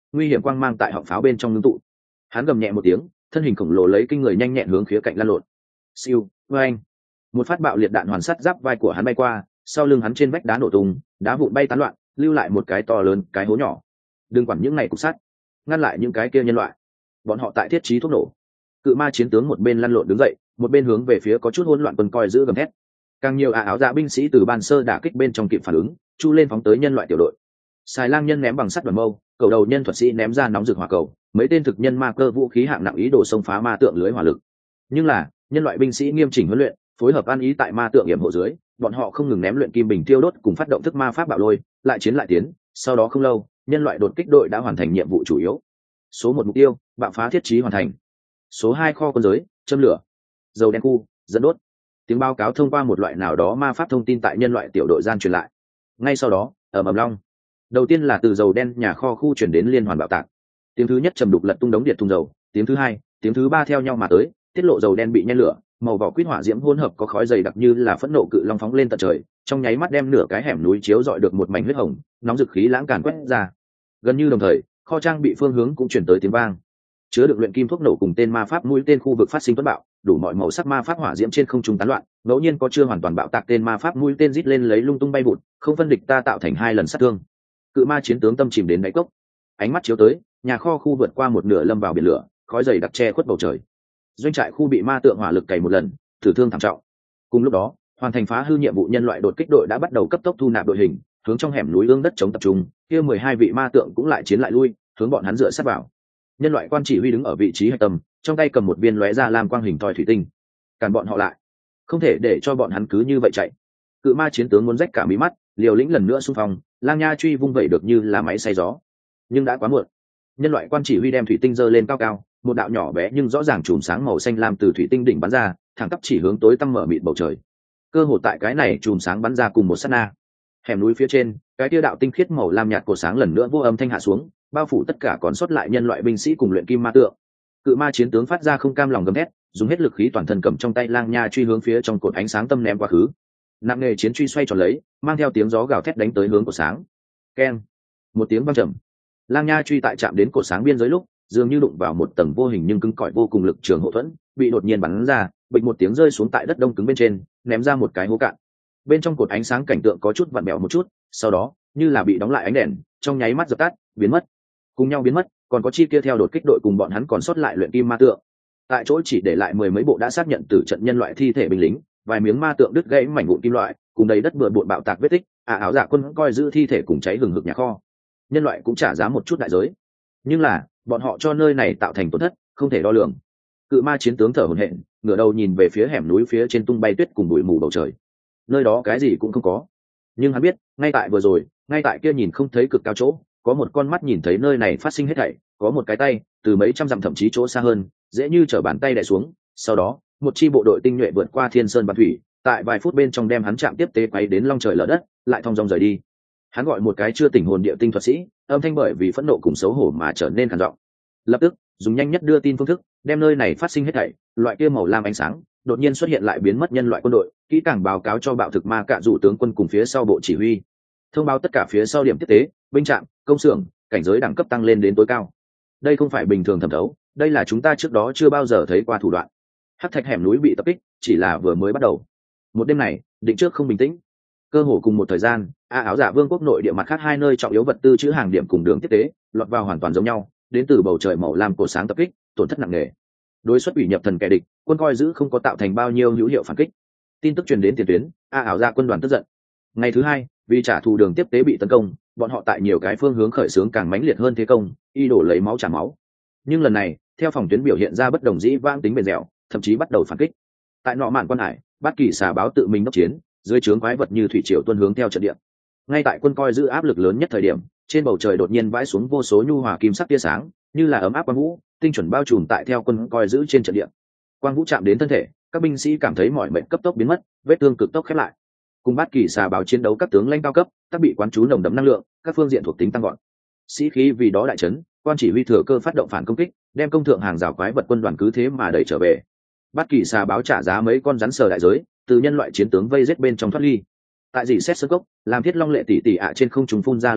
nguy hiểm quang mang tại họng pháo bên trong ngưng tụ. Hắn gầm nhẹ một tiếng, thân hình khổng lồ lấy kinh người nhanh nhẹn hướng khía cạnh lăn lộn. Siêu, anh, một phát bạo liệt đạn hoàn sắt giáp vai của hắn bay qua, sau lưng hắn trên vách đá nổ tung, đá vụn bay tán loạn, lưu lại một cái to lớn cái hố nhỏ. Đừng quản những này cục sắt, ngăn lại những cái kia nhân loại. Bọn họ tại thiết trí thuốc nổ. Cự ma chiến tướng một bên lăn lộn đứng dậy, một bên hướng về phía có chút hỗn loạn quân coi giữ gầm thét. Càng nhiều áo dạ binh sĩ từ ban sơ đả kích bên trong kịp phản ứng, chu lên phóng tới nhân loại tiểu đội. Xài lang nhân ném bằng sắt đoàn mâu, cầu đầu nhân thuật sĩ ném ra nóng rực hỏa cầu, mấy tên thực nhân ma cơ vũ khí hạng nặng ý đồ xông phá ma tượng lưới hỏa lực. Nhưng là nhân loại binh sĩ nghiêm chỉnh huấn luyện, phối hợp ăn ý tại ma tượng yểm hộ dưới, bọn họ không ngừng ném luyện kim bình tiêu đốt cùng phát động thức ma pháp bạo lôi, lại chiến lại tiến. Sau đó không lâu, nhân loại đột kích đội đã hoàn thành nhiệm vụ chủ yếu. Số 1 mục tiêu, bạo phá thiết trí hoàn thành. Số 2 kho quân giới, châm lửa, dầu đen khu, dẫn đốt. Tiếng báo cáo thông qua một loại nào đó ma pháp thông tin tại nhân loại tiểu đội gian truyền lại. Ngay sau đó, ở Mầm Long, đầu tiên là từ dầu đen nhà kho khu chuyển đến liên hoàn bạo tạc. Tiếng thứ nhất trầm đục lật tung đống điện thùng dầu, tiếng thứ hai, tiếng thứ ba theo nhau mà tới, tiết lộ dầu đen bị nhen lửa, màu vỏ quýt hỏa diễm hỗn hợp có khói dày đặc như là phẫn nộ cự long phóng lên tận trời, trong nháy mắt đem nửa cái hẻm núi chiếu rọi được một mảnh huyết hồng, nóng dực khí lãng càn quét ra. Gần như đồng thời, kho trang bị phương hướng cũng chuyển tới tiếng vang. Chứa được luyện kim thuốc nổ cùng tên ma pháp mũi tên khu vực phát sinh tuấn bạo, đủ mọi màu sắc ma pháp hỏa diễm trên không trung tán loạn, ngẫu nhiên có chưa hoàn toàn bạo tạc tên ma pháp mũi tên rít lên lấy lung tung bay vụt, không phân địch ta tạo thành 2 lần sát thương. Cự ma chiến tướng tâm chìm đến đáy cốc, ánh mắt chiếu tới, nhà kho khu vượt qua một nửa lâm vào biển lửa, khói dày đặc che khuất bầu trời. Doanh trại khu bị ma tượng hỏa lực cày một lần, tử thương thảm trọng. Cùng lúc đó, hoàn thành phá hư nhiệm vụ nhân loại đột kích đội đã bắt đầu cấp tốc thu nạp đội hình, hướng trong hẻm núi ương đất chống tập trung, kia 12 vị ma tượng cũng lại chiến lại lui, hướng bọn hắn dựa sát vào. Nhân loại quan chỉ huy đứng ở vị trí hạch tâm, trong tay cầm một viên lóe ra lam quang hình thoi thủy tinh. Cản bọn họ lại, không thể để cho bọn hắn cứ như vậy chạy. Cự ma chiến tướng muốn rách cả mí mắt, liều lĩnh lần nữa xung phong, lang nha truy vung vẩy được như là máy xay gió. Nhưng đã quá muộn. Nhân loại quan chỉ huy đem thủy tinh giơ lên cao cao, một đạo nhỏ bé nhưng rõ ràng chùm sáng màu xanh lam từ thủy tinh đỉnh bắn ra, thẳng tắp chỉ hướng tối tăm mở mịt bầu trời. Cơ hồ tại cái này chùm sáng bắn ra cùng một sát na, hẻm núi phía trên, cái tia đạo tinh khiết màu lam nhạt của sáng lần nữa vô âm thanh hạ xuống, bao phủ tất cả còn sót lại nhân loại binh sĩ cùng luyện kim ma tượng. Cự ma chiến tướng phát ra không cam lòng gầm thét, dùng hết lực khí toàn thân cầm trong tay lang nha truy hướng phía trong cột ánh sáng tâm ném quá khứ. Nặng nghề chiến truy xoay tròn lấy, mang theo tiếng gió gào thét đánh tới hướng của sáng. Keng, một tiếng vang trầm. Lang nha truy tại chạm đến cột sáng biên giới lúc, dường như đụng vào một tầng vô hình nhưng cứng cỏi vô cùng lực trường hậu thuẫn, bị đột nhiên bắn ra, bịch một tiếng rơi xuống tại đất đông cứng bên trên, ném ra một cái hố cạn. Bên trong cột ánh sáng cảnh tượng có chút vặn vẹo một chút, sau đó như là bị đóng lại ánh đèn, trong nháy mắt dập tắt, biến mất. Cùng nhau biến mất, còn có chi kia theo đột kích đội cùng bọn hắn còn sót lại luyện kim ma tượng. Tại chỗ chỉ để lại 10 mấy bộ đã xác nhận từ trận nhân loại thi thể binh lính, vài miếng ma tượng đứt gãy mảnh vụn kim loại, cùng đầy đất bừa bộn bạo tạc vết tích, áo dạ quân coi giữ thi thể cùng cháy hừng hực nhà kho. Nhân loại cũng trả giá một chút đại giới, nhưng là bọn họ cho nơi này tạo thành tổn thất không thể đo lường. Cự ma chiến tướng thở hổn hển, ngửa đầu nhìn về phía hẻm núi phía trên tung bay tuyết cùng bụi mù bầu trời. Nơi đó cái gì cũng không có, nhưng hắn biết, ngay tại vừa rồi, ngay tại kia nhìn không thấy cực cao chỗ, có một con mắt nhìn thấy nơi này phát sinh hết thảy, có một cái tay từ mấy trăm dặm thậm chí chỗ xa hơn, dễ như trở bàn tay đè xuống. Sau đó, một chi bộ đội tinh nhuệ vượt qua thiên sơn băng thủy, tại vài phút bên trong đem hắn chạm tiếp tế quay đến long trời lở đất, lại thong dong rời đi. Hắn gọi một cái chưa tỉnh hồn địa tinh thuật sĩ, âm thanh bởi vì phẫn nộ cùng xấu hổ mà trở nên khàn giọng. Lập tức dùng nhanh nhất đưa tin phương thức, đem nơi này phát sinh hết thảy, loại kia màu lam ánh sáng đột nhiên xuất hiện lại biến mất nhân loại quân đội, kỹ càng báo cáo cho bạo thực ma cạ dụ tướng quân cùng phía sau bộ chỉ huy, thông báo tất cả phía sau điểm tiếp tế, binh trạm, công xưởng, cảnh giới đẳng cấp tăng lên đến tối cao. Đây không phải bình thường thẩm thấu, đây là chúng ta trước đó chưa bao giờ thấy qua thủ đoạn. Hắc thạch hẻm núi bị tập kích chỉ là vừa mới bắt đầu. Một đêm này định trước không bình tĩnh. Cơ hồ cùng một thời gian, áo dạ vương quốc nội địa mặt khác 2 nơi trọng yếu vật tư trữ hàng điểm cùng đường tiếp tế lọt vào hoàn toàn giống nhau, đến từ bầu trời màu lam cổ sáng tập kích, tổn thất nặng nề. Đối xuất ủy nhập thần kẻ địch, quân coi giữ không có tạo thành bao nhiêu hữu hiệu phản kích. Tin tức truyền đến tiền tuyến, áo dạ quân đoàn tức giận. Ngày thứ 2, vì trả thù đường tiếp tế bị tấn công, bọn họ tại nhiều cái phương hướng khởi xướng càng mãnh liệt hơn thế công, y đổ lấy máu trả máu. Nhưng lần này, theo phòng tuyến biểu hiện ra bất đồng dĩ vãng tính bền dẻo, thậm chí bắt đầu phản kích. Tại nọ mạn quan hải, Bát Kỳ xà báo tự mình đốc chiến, dưới trướng quái vật như thủy triều tuôn hướng theo trận địa. Ngay tại quân coi giữ áp lực lớn nhất thời điểm, trên bầu trời đột nhiên vãi xuống vô số nhu hòa kim sắc tia sáng, như là ấm áp quang vũ, tinh chuẩn bao trùm tại theo quân coi giữ trên trận địa. Quang vũ chạm đến thân thể, các binh sĩ cảm thấy mỏi mệt cấp tốc biến mất, vết thương cực tốc khép lại. Cùng Bát Kỳ xà báo chiến đấu các tướng lãnh cao cấp, các bị quán chú nồng đậm năng lượng, các phương diện thuộc tính tăng gọn. Sĩ khí vì đó đại chấn, quan chỉ huy thừa cơ phát động phản công kích, đem công thượng hàng rào quái vật quân đoàn cứ thế mà đẩy trở về. Bát Kỳ xà báo trả giá mấy con rắn sờ đại giới, từ nhân loại chiến tướng vây giết bên trong thoát ly. Tại dị xét sơ cốc, làm Thiết Long lệ tỷ tỷ ạ trên không trung phun ra long tức,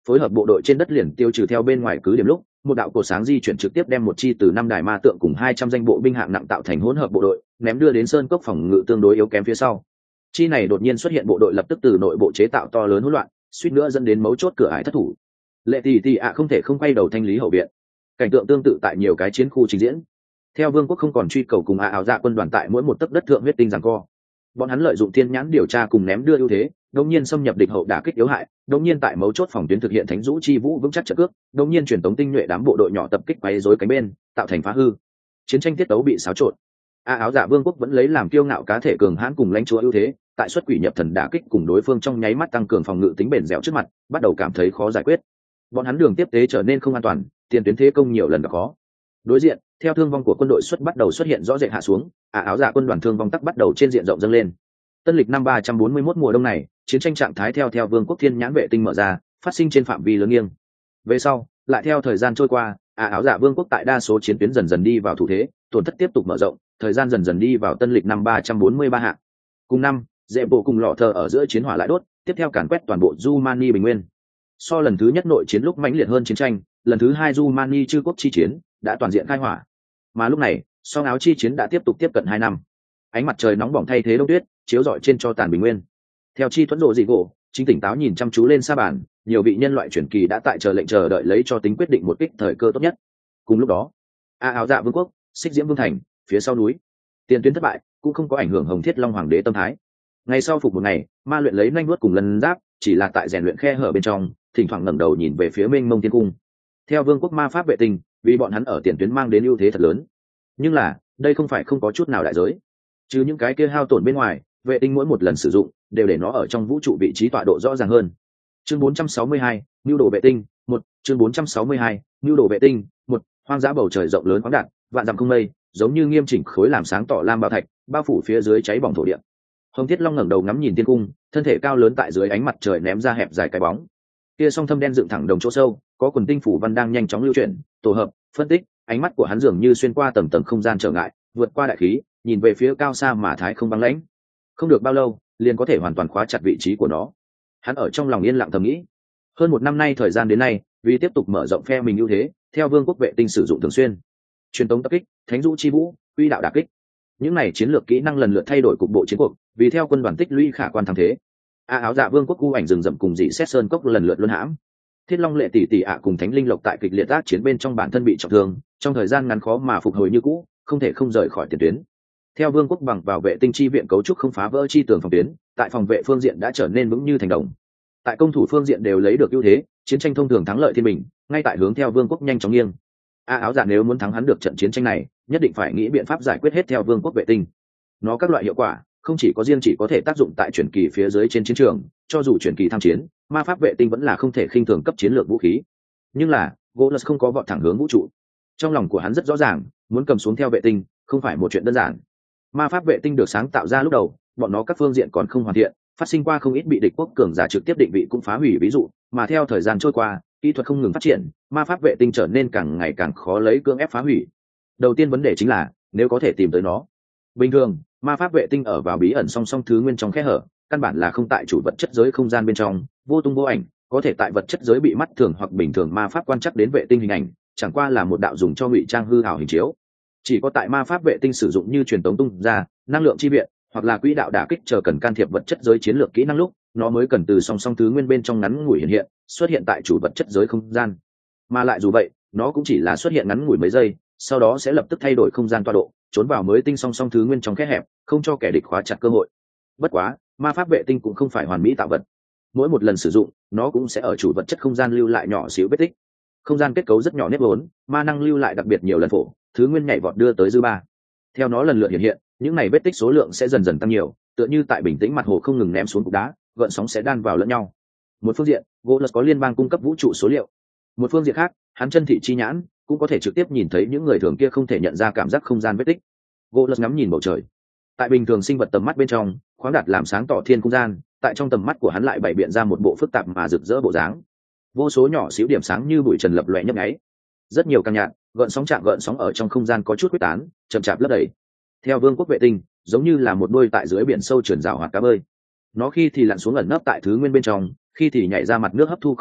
phối hợp bộ đội trên đất liền tiêu trừ theo bên ngoài cứ điểm lúc, một đạo cột sáng di chuyển trực tiếp đem một chi từ 5 đài ma tượng cùng 200 danh bộ binh hạng nặng tạo thành hỗn hợp bộ đội, ném đưa đến sơn cốc phòng ngự tương đối yếu kém phía sau. Chi này đột nhiên xuất hiện bộ đội lập tức từ nội bộ chế tạo to lớn hỗn loạn, suýt nữa dẫn đến mấu chốt cửa ải thất thủ. Lệ tỷ tỷ ạ không thể không quay đầu thanh lý hậu viện. Cảnh tượng tương tự tại nhiều cái chiến khu trình diễn. Theo vương quốc không còn truy cầu cùng ảo dạ quân đoàn tại mỗi một tấc đất thượng huyết tinh giằng co. Bọn hắn lợi dụng thiên nhãn điều tra cùng ném đưa ưu thế, đột nhiên xâm nhập địch hậu đả kích yếu hại, đột nhiên tại mấu chốt phòng tuyến thực hiện thánh dũ chi vũ vững chắc trận cước, đột nhiên truyền tống tinh nhuệ đám bộ đội nhỏ tập kích quấy rối cánh bên, tạo thành phá hư. Chiến tranh tiết tấu bị xáo trộn. Áo dạ vương quốc vẫn lấy làm kiêu ngạo cá thể cường hãn cùng lãnh chúa ưu thế, tại xuất quỷ nhập thần đả kích cùng đối phương trong nháy mắt tăng cường phòng ngự tính bền dẻo trước mặt, bắt đầu cảm thấy khó giải quyết. Bọn hắn đường tiếp tế trở nên không an toàn, tiền tuyến thế công nhiều lần gặp khó. Đối diện, theo thương vong của quân đội bắt đầu xuất hiện rõ rệt hạ xuống, áo dạ quân đoàn thương vong tắc bắt đầu trên diện rộng dâng lên. Tân lịch năm 341 mùa đông này, chiến tranh trạng thái theo vương quốc thiên nhãn vệ tinh mở ra, phát sinh trên phạm vi lớn nghiêng. Về sau, lại theo thời gian trôi qua, áo dạ vương quốc tại đa số chiến tuyến dần dần đi vào thủ thế, tổn thất tiếp tục mở rộng, thời gian dần dần đi vào tân lịch năm 343 hạ. Cùng năm, dễ bộ cùng lọ thờ ở giữa chiến hỏa lại đốt, tiếp theo càn quét toàn bộ Jumani bình nguyên. So lần thứ nhất nội chiến lúc mãnh liệt hơn chiến tranh, lần thứ hai Jumani chư quốc chi chiến đã toàn diện khai hỏa. Mà lúc này, song áo chi chiến đã tiếp tục tiếp cận 2 năm. Ánh mặt trời nóng bỏng thay thế đông tuyết, chiếu rọi trên cho tàn bình nguyên. Theo chi thuẫn rộ dị gỗ, chính tỉnh táo nhìn chăm chú lên sa bàn, nhiều vị nhân loại chuyển kỳ đã tại chờ lệnh chờ đợi lấy cho tính quyết định một kích thời cơ tốt nhất. Cùng lúc đó, áo dạ vương quốc, xích diễm vương thành, phía sau núi, tiền tuyến thất bại cũng không có ảnh hưởng hồng thiết long hoàng đế tâm thái. Ngày sau phục một ngày, ma luyện lấy nhanh nuốt cùng lần giáp, chỉ là tại rèn luyện khe hở bên trong, thỉnh thoảng ngẩng đầu nhìn về phía mênh mông thiên cung. Theo vương quốc ma pháp vệ tinh, vì bọn hắn ở tiền tuyến mang đến ưu thế thật lớn. Nhưng là, đây không phải không có chút nào đại giới. Chứ những cái kia hao tổn bên ngoài, vệ tinh mỗi một lần sử dụng đều để nó ở trong vũ trụ vị trí tọa độ rõ ràng hơn. Chương 462, nhu đồ vệ tinh, 1, chương 462, nhu đồ vệ tinh, 1, hoang dã bầu trời rộng lớn khoáng đạt, vạn dặm không mây, giống như nghiêm chỉnh khối làm sáng tỏ lam bảo thạch, bao phủ phía dưới cháy bỏng thổ địa. Hồng Thiết Long ngẩng đầu ngắm nhìn thiên cung, thân thể cao lớn tại dưới ánh mặt trời ném ra hẹp dài cái bóng. Kia song thâm đen dựng thẳng đồng chỗ sâu, có quần tinh phủ văn đang nhanh chóng lưu chuyển, tổ hợp, phân tích, ánh mắt của hắn dường như xuyên qua tầng tầng không gian trở ngại, vượt qua đại khí, nhìn về phía cao xa mà thái không băng lãnh. Không được bao lâu, liền có thể hoàn toàn khóa chặt vị trí của nó. Hắn ở trong lòng yên lặng thầm nghĩ. Hơn một năm nay thời gian đến nay, vì tiếp tục mở rộng phe mình ưu thế, theo vương quốc vệ tinh sử dụng thường xuyên, truyền tống tập kích, thánh dụ chi vũ, uy đạo đả kích. Những này chiến lược kỹ năng lần lượt thay đổi cục bộ chiến cuộc, vì theo quân đoàn tích lũy khả quan thắng thế. Áo dạ vương quốc u ảnh rừng rậm cùng dị xét sơn cốc lần lượt luân hãm. Thiết Long lệ tỷ tỷ ạ cùng Thánh Linh Lộc tại kịch liệt tác chiến bên trong bản thân bị trọng thương, trong thời gian ngắn khó mà phục hồi như cũ, không thể không rời khỏi tiền tuyến. Theo vương quốc bằng vào vệ tinh chi viện cấu trúc không phá vỡ chi tường phòng tuyến, tại phòng vệ phương diện đã trở nên vững như thành đồng. Tại công thủ phương diện đều lấy được ưu thế, chiến tranh thông thường thắng lợi thiên bình, ngay tại hướng theo vương quốc nhanh chóng nghiêng. Áo dạ nếu muốn thắng hắn được trận chiến tranh này, nhất định phải nghĩ biện pháp giải quyết hết theo vương quốc vệ tinh. Nó các loại hiệu quả, không chỉ có riêng chỉ có thể tác dụng tại chuyển kỳ phía dưới trên chiến trường, cho dù chuyển kỳ tham chiến, ma pháp vệ tinh vẫn là không thể khinh thường cấp chiến lược vũ khí. Nhưng là, Golos không có vọt thẳng hướng vũ trụ. Trong lòng của hắn rất rõ ràng, muốn cầm xuống theo vệ tinh, không phải một chuyện đơn giản. Ma pháp vệ tinh được sáng tạo ra lúc đầu, bọn nó các phương diện còn không hoàn thiện, phát sinh qua không ít bị địch quốc cường giả trực tiếp định vị cũng phá hủy ví dụ, mà theo thời gian trôi qua, kỹ thuật không ngừng phát triển, ma pháp vệ tinh trở nên càng ngày càng khó lấy cưỡng ép phá hủy. Đầu tiên vấn đề chính là, nếu có thể tìm tới nó. Bình thường, ma pháp vệ tinh ở vào bí ẩn song song thứ nguyên trong kẽ hở, căn bản là không tại chủ vật chất giới không gian bên trong, vô tung vô ảnh, có thể tại vật chất giới bị mắt thường hoặc bình thường ma pháp quan trắc đến vệ tinh hình ảnh, chẳng qua là một đạo dùng cho ngụy trang hư ảo hình chiếu. Chỉ có tại ma pháp vệ tinh sử dụng như truyền tống tung ra, năng lượng chi viện, hoặc là quỹ đạo đả kích chờ cần can thiệp vật chất giới chiến lược kỹ năng lúc, nó mới cần từ song song thứ nguyên bên trong ngắn ngủi hiện hiện, xuất hiện tại chủ vật chất giới không gian. Mà lại dù vậy, nó cũng chỉ là xuất hiện ngắn ngủi mấy giây, sau đó sẽ lập tức thay đổi không gian tọa độ, trốn vào mới tinh song song thứ nguyên trong kẽ hẹp, không cho kẻ địch khóa chặt cơ hội. Bất quá, ma pháp vệ tinh cũng không phải hoàn mỹ tạo vật. Mỗi một lần sử dụng, nó cũng sẽ ở chủ vật chất không gian lưu lại nhỏ xíu vết tích. Không gian kết cấu rất nhỏ nếp vốn, ma năng lưu lại đặc biệt nhiều lần phổ, thứ nguyên nhảy vọt đưa tới dư ba. Theo nó lần lượt hiện hiện, những này vết tích số lượng sẽ dần dần tăng nhiều, tựa như tại bình tĩnh mặt hồ không ngừng ném xuống cục đá, gợn sóng sẽ đan vào lẫn nhau. Một phương diện, Golos có liên bang cung cấp vũ trụ số liệu. Một phương diện khác, hắn chân thị chi nhãn cũng có thể trực tiếp nhìn thấy những người thường kia không thể nhận ra cảm giác không gian vết tích. Golos ngắm nhìn bầu trời. Tại bình thường sinh vật tầm mắt bên trong, khoáng đạt làm sáng tỏ thiên không gian, tại trong tầm mắt của hắn lại bày biện ra một bộ phức tạp mà rực rỡ bộ dáng. Vô số nhỏ xíu điểm sáng như bụi trần lập lòe nhấp nháy. Rất nhiều căn nhạt, gợn sóng chạm gợn sóng ở trong không gian có chút quyết tán, chậm chạp lấp đầy. Theo vương quốc vệ tinh, giống như là một đôi tại dưới biển sâu trườn rào hoạt cá bơi. Nó khi thì lặn xuống ẩn nấp tại thứ nguyên bên trong, khi thì nhảy ra mặt nước hấp thu không khí,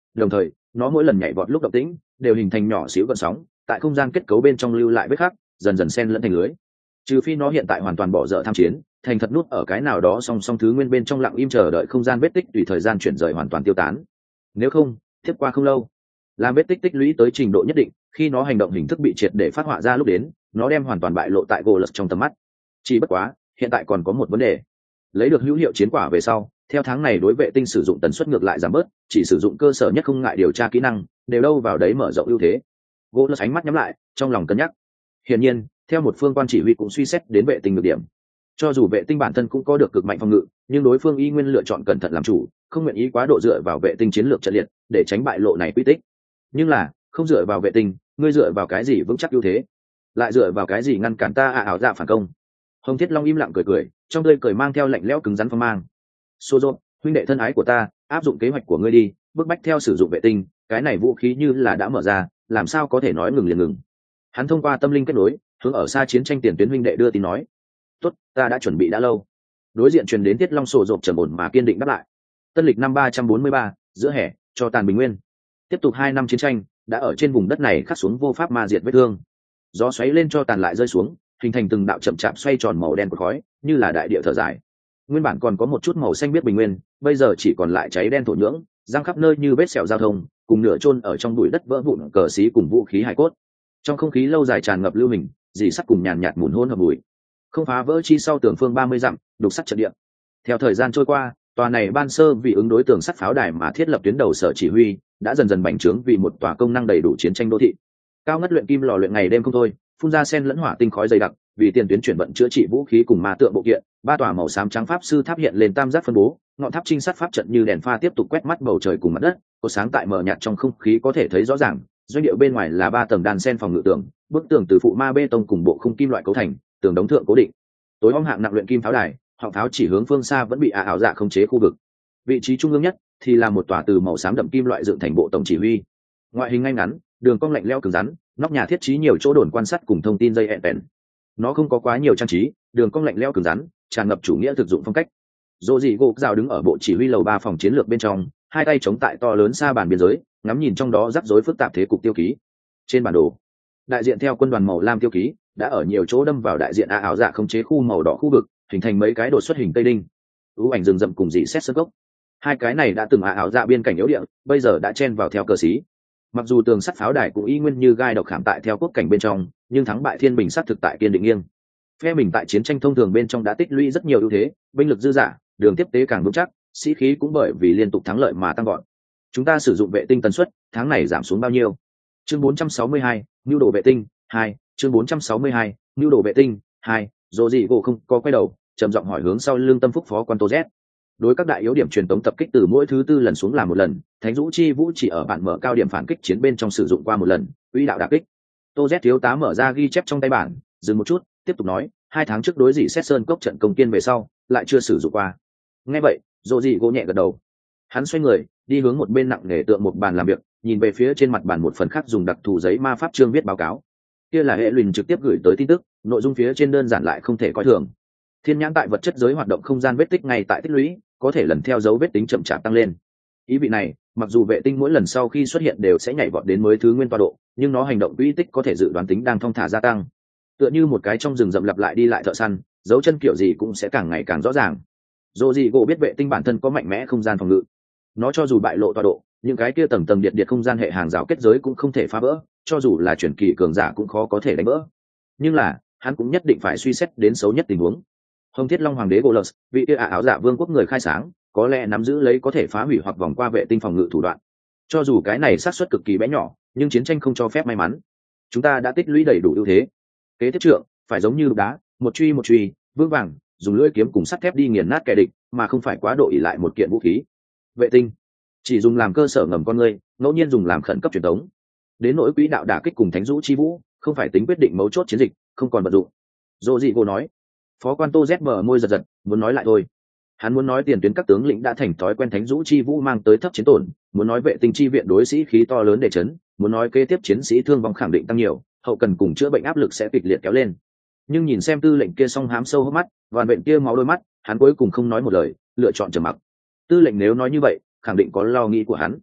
đồng thời nó mỗi lần nhảy vọt lúc động tĩnh đều hình thành nhỏ xíu gợn sóng tại không gian kết cấu bên trong lưu lại vết khắc, dần dần xen lẫn thành lưới. Trừ phi nó hiện tại hoàn toàn bỏ dở tham chiến, thành thật nút ở cái nào đó song song thứ nguyên bên trong lặng im chờ đợi không gian vết tích tùy thời gian chuyển rời hoàn toàn tiêu tán. Nếu không, tiếp qua không lâu, làm vết tích tích lũy tới trình độ nhất định, khi nó hành động hình thức bị triệt để phát họa ra lúc đến, nó đem hoàn toàn bại lộ tại Golos trong tầm mắt. Chỉ bất quá, hiện tại còn có một vấn đề. Lấy được hữu hiệu chiến quả về sau, theo tháng này đối vệ tinh sử dụng tần suất ngược lại giảm bớt, chỉ sử dụng cơ sở nhất không ngại điều tra kỹ năng, đều đâu vào đấy mở rộng ưu thế. Golos ánh mắt nhắm lại, trong lòng cân nhắc. Hiển nhiên, theo một phương quan chỉ huy cũng suy xét đến vệ tinh nhược điểm. Cho dù vệ tinh bản thân cũng có được cực mạnh phòng ngự, nhưng đối phương y nguyên lựa chọn cẩn thận làm chủ, không nguyện ý quá độ dựa vào vệ tinh chiến lược trận liệt, để tránh bại lộ này quy tích. Nhưng là, không dựa vào vệ tinh, ngươi dựa vào cái gì vững chắc ưu thế? Lại dựa vào cái gì ngăn cản ta ảo dạ phản công? Hồng Thiết Long im lặng cười cười, trong tươi cười mang theo lạnh lẽo cứng rắn phong mang. Sozo, huynh đệ thân ái của ta, áp dụng kế hoạch của ngươi đi, bước bách theo sử dụng vệ tinh, cái này vũ khí như là đã mở ra, làm sao có thể nói ngừng liền ngừng? Hắn thông qua tâm linh kết nối, hướng ở xa chiến tranh tiền tuyến huynh đệ đưa tin nói. Tốt, ta đã chuẩn bị đã lâu. Đối diện truyền đến Tiết Long sổ rộp trầm ổn mà kiên định đáp lại. Tân lịch năm 343, giữa hè, cho tàn bình nguyên. Tiếp tục 2 năm chiến tranh, đã ở trên vùng đất này khắc xuống vô pháp ma diệt vết thương. Gió xoáy lên cho tàn lại rơi xuống, hình thành từng đạo chậm chạp xoay tròn màu đen của khói, như là đại địa thở dài. Nguyên bản còn có một chút màu xanh biếc bình nguyên, bây giờ chỉ còn lại cháy đen thổ nhưỡng, giăng khắp nơi như vết sẹo giao thông, cùng nửa chôn ở trong bụi đất vỡ vụn cờ xí cùng vũ khí hải cốt. Trong không khí lâu dài tràn ngập lưu hình, dì sắt cùng nhàn nhạt mùn hôn hợp bụi. Không phá vỡ chi sau tường phương 30 dặm, đục sắt trận địa. Theo thời gian trôi qua, tòa này ban sơ vì ứng đối tường sắt pháo đài mà thiết lập tuyến đầu sở chỉ huy, đã dần dần bành trướng vì một tòa công năng đầy đủ chiến tranh đô thị. Cao ngất luyện kim lò luyện ngày đêm không thôi, phun ra sen lẫn hỏa tinh khói dày đặc, vì tiền tuyến chuyển vận chữa trị vũ khí cùng ma tượng bộ kiện, ba tòa màu xám trắng pháp sư tháp hiện lên tam giác phân bố, ngọn tháp trinh sát pháp trận như đèn pha tiếp tục quét mắt bầu trời cùng mặt đất, có sáng tại mờ nhạt trong không khí có thể thấy rõ ràng. Doanh địa bên ngoài là 3 tầng đàn sen phòng ngự tường, bức tường từ phụ ma bê tông cùng bộ khung kim loại cấu thành, tường đống thượng cố định. Tối om hạng nặng luyện kim pháo đài, họng pháo chỉ hướng phương xa vẫn bị ảo dạ khống chế khu vực. Vị trí trung ương nhất thì là một tòa từ màu xám đậm kim loại dựng thành bộ tổng chỉ huy. Ngoại hình ngay ngắn, đường cong lạnh lẽo cứng rắn, nóc nhà thiết trí nhiều chỗ đồn quan sát cùng thông tin dây hẹn bèn. Nó không có quá nhiều trang trí, đường cong lạnh lẽo cứng rắn, tràn ngập chủ nghĩa thực dụng phong cách. Dỗ dị gục rào đứng ở bộ chỉ huy lầu 3 phòng chiến lược bên trong, hai tay chống tại to lớn xa bàn biên giới, ngắm nhìn trong đó rắc rối phức tạp thế cục tiêu ký. Trên bản đồ, đại diện theo quân đoàn màu lam tiêu ký đã ở nhiều chỗ đâm vào đại diện ảo dạ khống chế khu màu đỏ khu vực, hình thành mấy cái đột xuất hình tây đinh. Ưu ảnh rừng rậm cùng dị xét sơ gốc. Hai cái này đã từng ảo dạ biên cảnh yếu địa, bây giờ đã chen vào theo cờ xí. Mặc dù tường sắt pháo đài cũng y nguyên như gai độc khảm tại theo quốc cảnh bên trong, nhưng thắng bại thiên bình sát thực tại kiên định nghiêng. Phe mình tại chiến tranh thông thường bên trong đã tích lũy rất nhiều ưu thế, binh lực dư dả, đường tiếp tế càng vững chắc, sĩ khí cũng bởi vì liên tục thắng lợi mà tăng gọn. Chúng ta sử dụng vệ tinh tần suất, tháng này giảm xuống bao nhiêu? Chương 462, nhu đồ vệ tinh 2, chương 462, nhu đồ vệ tinh 2, Dỗ dị gỗ không có quay đầu, trầm giọng hỏi hướng sau lưng tâm phúc phó quan Tô Z. Đối các đại yếu điểm truyền tống tập kích từ mỗi thứ 4 lần xuống là một lần, Thánh Dũ Chi Vũ chỉ ở bản mở cao điểm phản kích chiến bên trong sử dụng qua một lần, uy đạo đả kích. Tô Z thiếu tá mở ra ghi chép trong tay bản, dừng một chút, tiếp tục nói, 2 tháng trước đối dị xét sơn cốc trận công kiên về sau, lại chưa sử dụng qua. Nghe vậy, Dỗ dị gỗ nhẹ gật đầu. Hắn xoay người, đi hướng một bên nặng nề tượng một bàn làm việc, nhìn về phía trên mặt bàn một phần khác dùng đặc thù giấy ma pháp chương viết báo cáo. Kia là hệ luyện trực tiếp gửi tới tin tức, nội dung phía trên đơn giản lại không thể coi thường. Thiên nhãn tại vật chất giới hoạt động không gian vết tích ngay tại tích lũy, có thể lần theo dấu vết tính chậm chạp tăng lên. Ý vị này, mặc dù vệ tinh mỗi lần sau khi xuất hiện đều sẽ nhảy vọt đến mới thứ nguyên tọa độ, nhưng nó hành động quỹ tích có thể dự đoán tính đang thong thả gia tăng. Tựa như một cái trong rừng rậm lặp lại đi lại thợ săn, dấu chân kiểu gì cũng sẽ càng ngày càng rõ ràng. Dỗ dị gỗ biết vệ tinh bản thân có mạnh mẽ không gian phòng ngự. Nó cho dù bại lộ tọa độ, những cái kia tầng tầng điện không gian hệ hàng rào kết giới cũng không thể phá vỡ, cho dù là chuyển kỳ cường giả cũng khó có thể đánh vỡ. Nhưng là, hắn cũng nhất định phải suy xét đến xấu nhất tình huống. Hồng Thiết Long Hoàng đế Golos, vị kia ảo dạ vương quốc người khai sáng, có lẽ nắm giữ lấy có thể phá hủy hoặc vòng qua vệ tinh phòng ngự thủ đoạn. Cho dù cái này xác suất cực kỳ bé nhỏ, nhưng chiến tranh không cho phép may mắn. Chúng ta đã tích lũy đầy đủ ưu thế. Kế tiếp trượng, phải giống như đá, một truy, vững vàng, dùng lưỡi kiếm cùng sắt thép đi nghiền nát kẻ địch, mà không phải quá độ ỷ lại một kiện vũ khí. Vệ tinh chỉ dùng làm cơ sở ngầm con người, ngẫu nhiên dùng làm khẩn cấp truyền thống. Đến nỗi quỹ đạo đả kích cùng Thánh Dũ Chi Vũ, không phải tính quyết định mấu chốt chiến dịch, không còn vận dụng. Dỗ dị gỗ nói. Phó quan Tô Z mở môi giật, muốn nói lại thôi. Hắn muốn nói tiền tuyến các tướng lĩnh đã thành thói quen Thánh Dũ Chi Vũ mang tới thấp chiến tổn, muốn nói vệ tinh chi viện đối sĩ khí to lớn để chấn, muốn nói kế tiếp chiến sĩ thương vong khẳng định tăng nhiều, hậu cần cùng chữa bệnh áp lực sẽ kịch liệt kéo lên. Nhưng nhìn xem tư lệnh kia song hám sâu hốc mắt, vằn vện kia máu đôi mắt, hắn cuối cùng không nói một lời, lựa chọn trầm mặc. Tư lệnh nếu nói như vậy, khẳng định có lo nghĩ của hắn.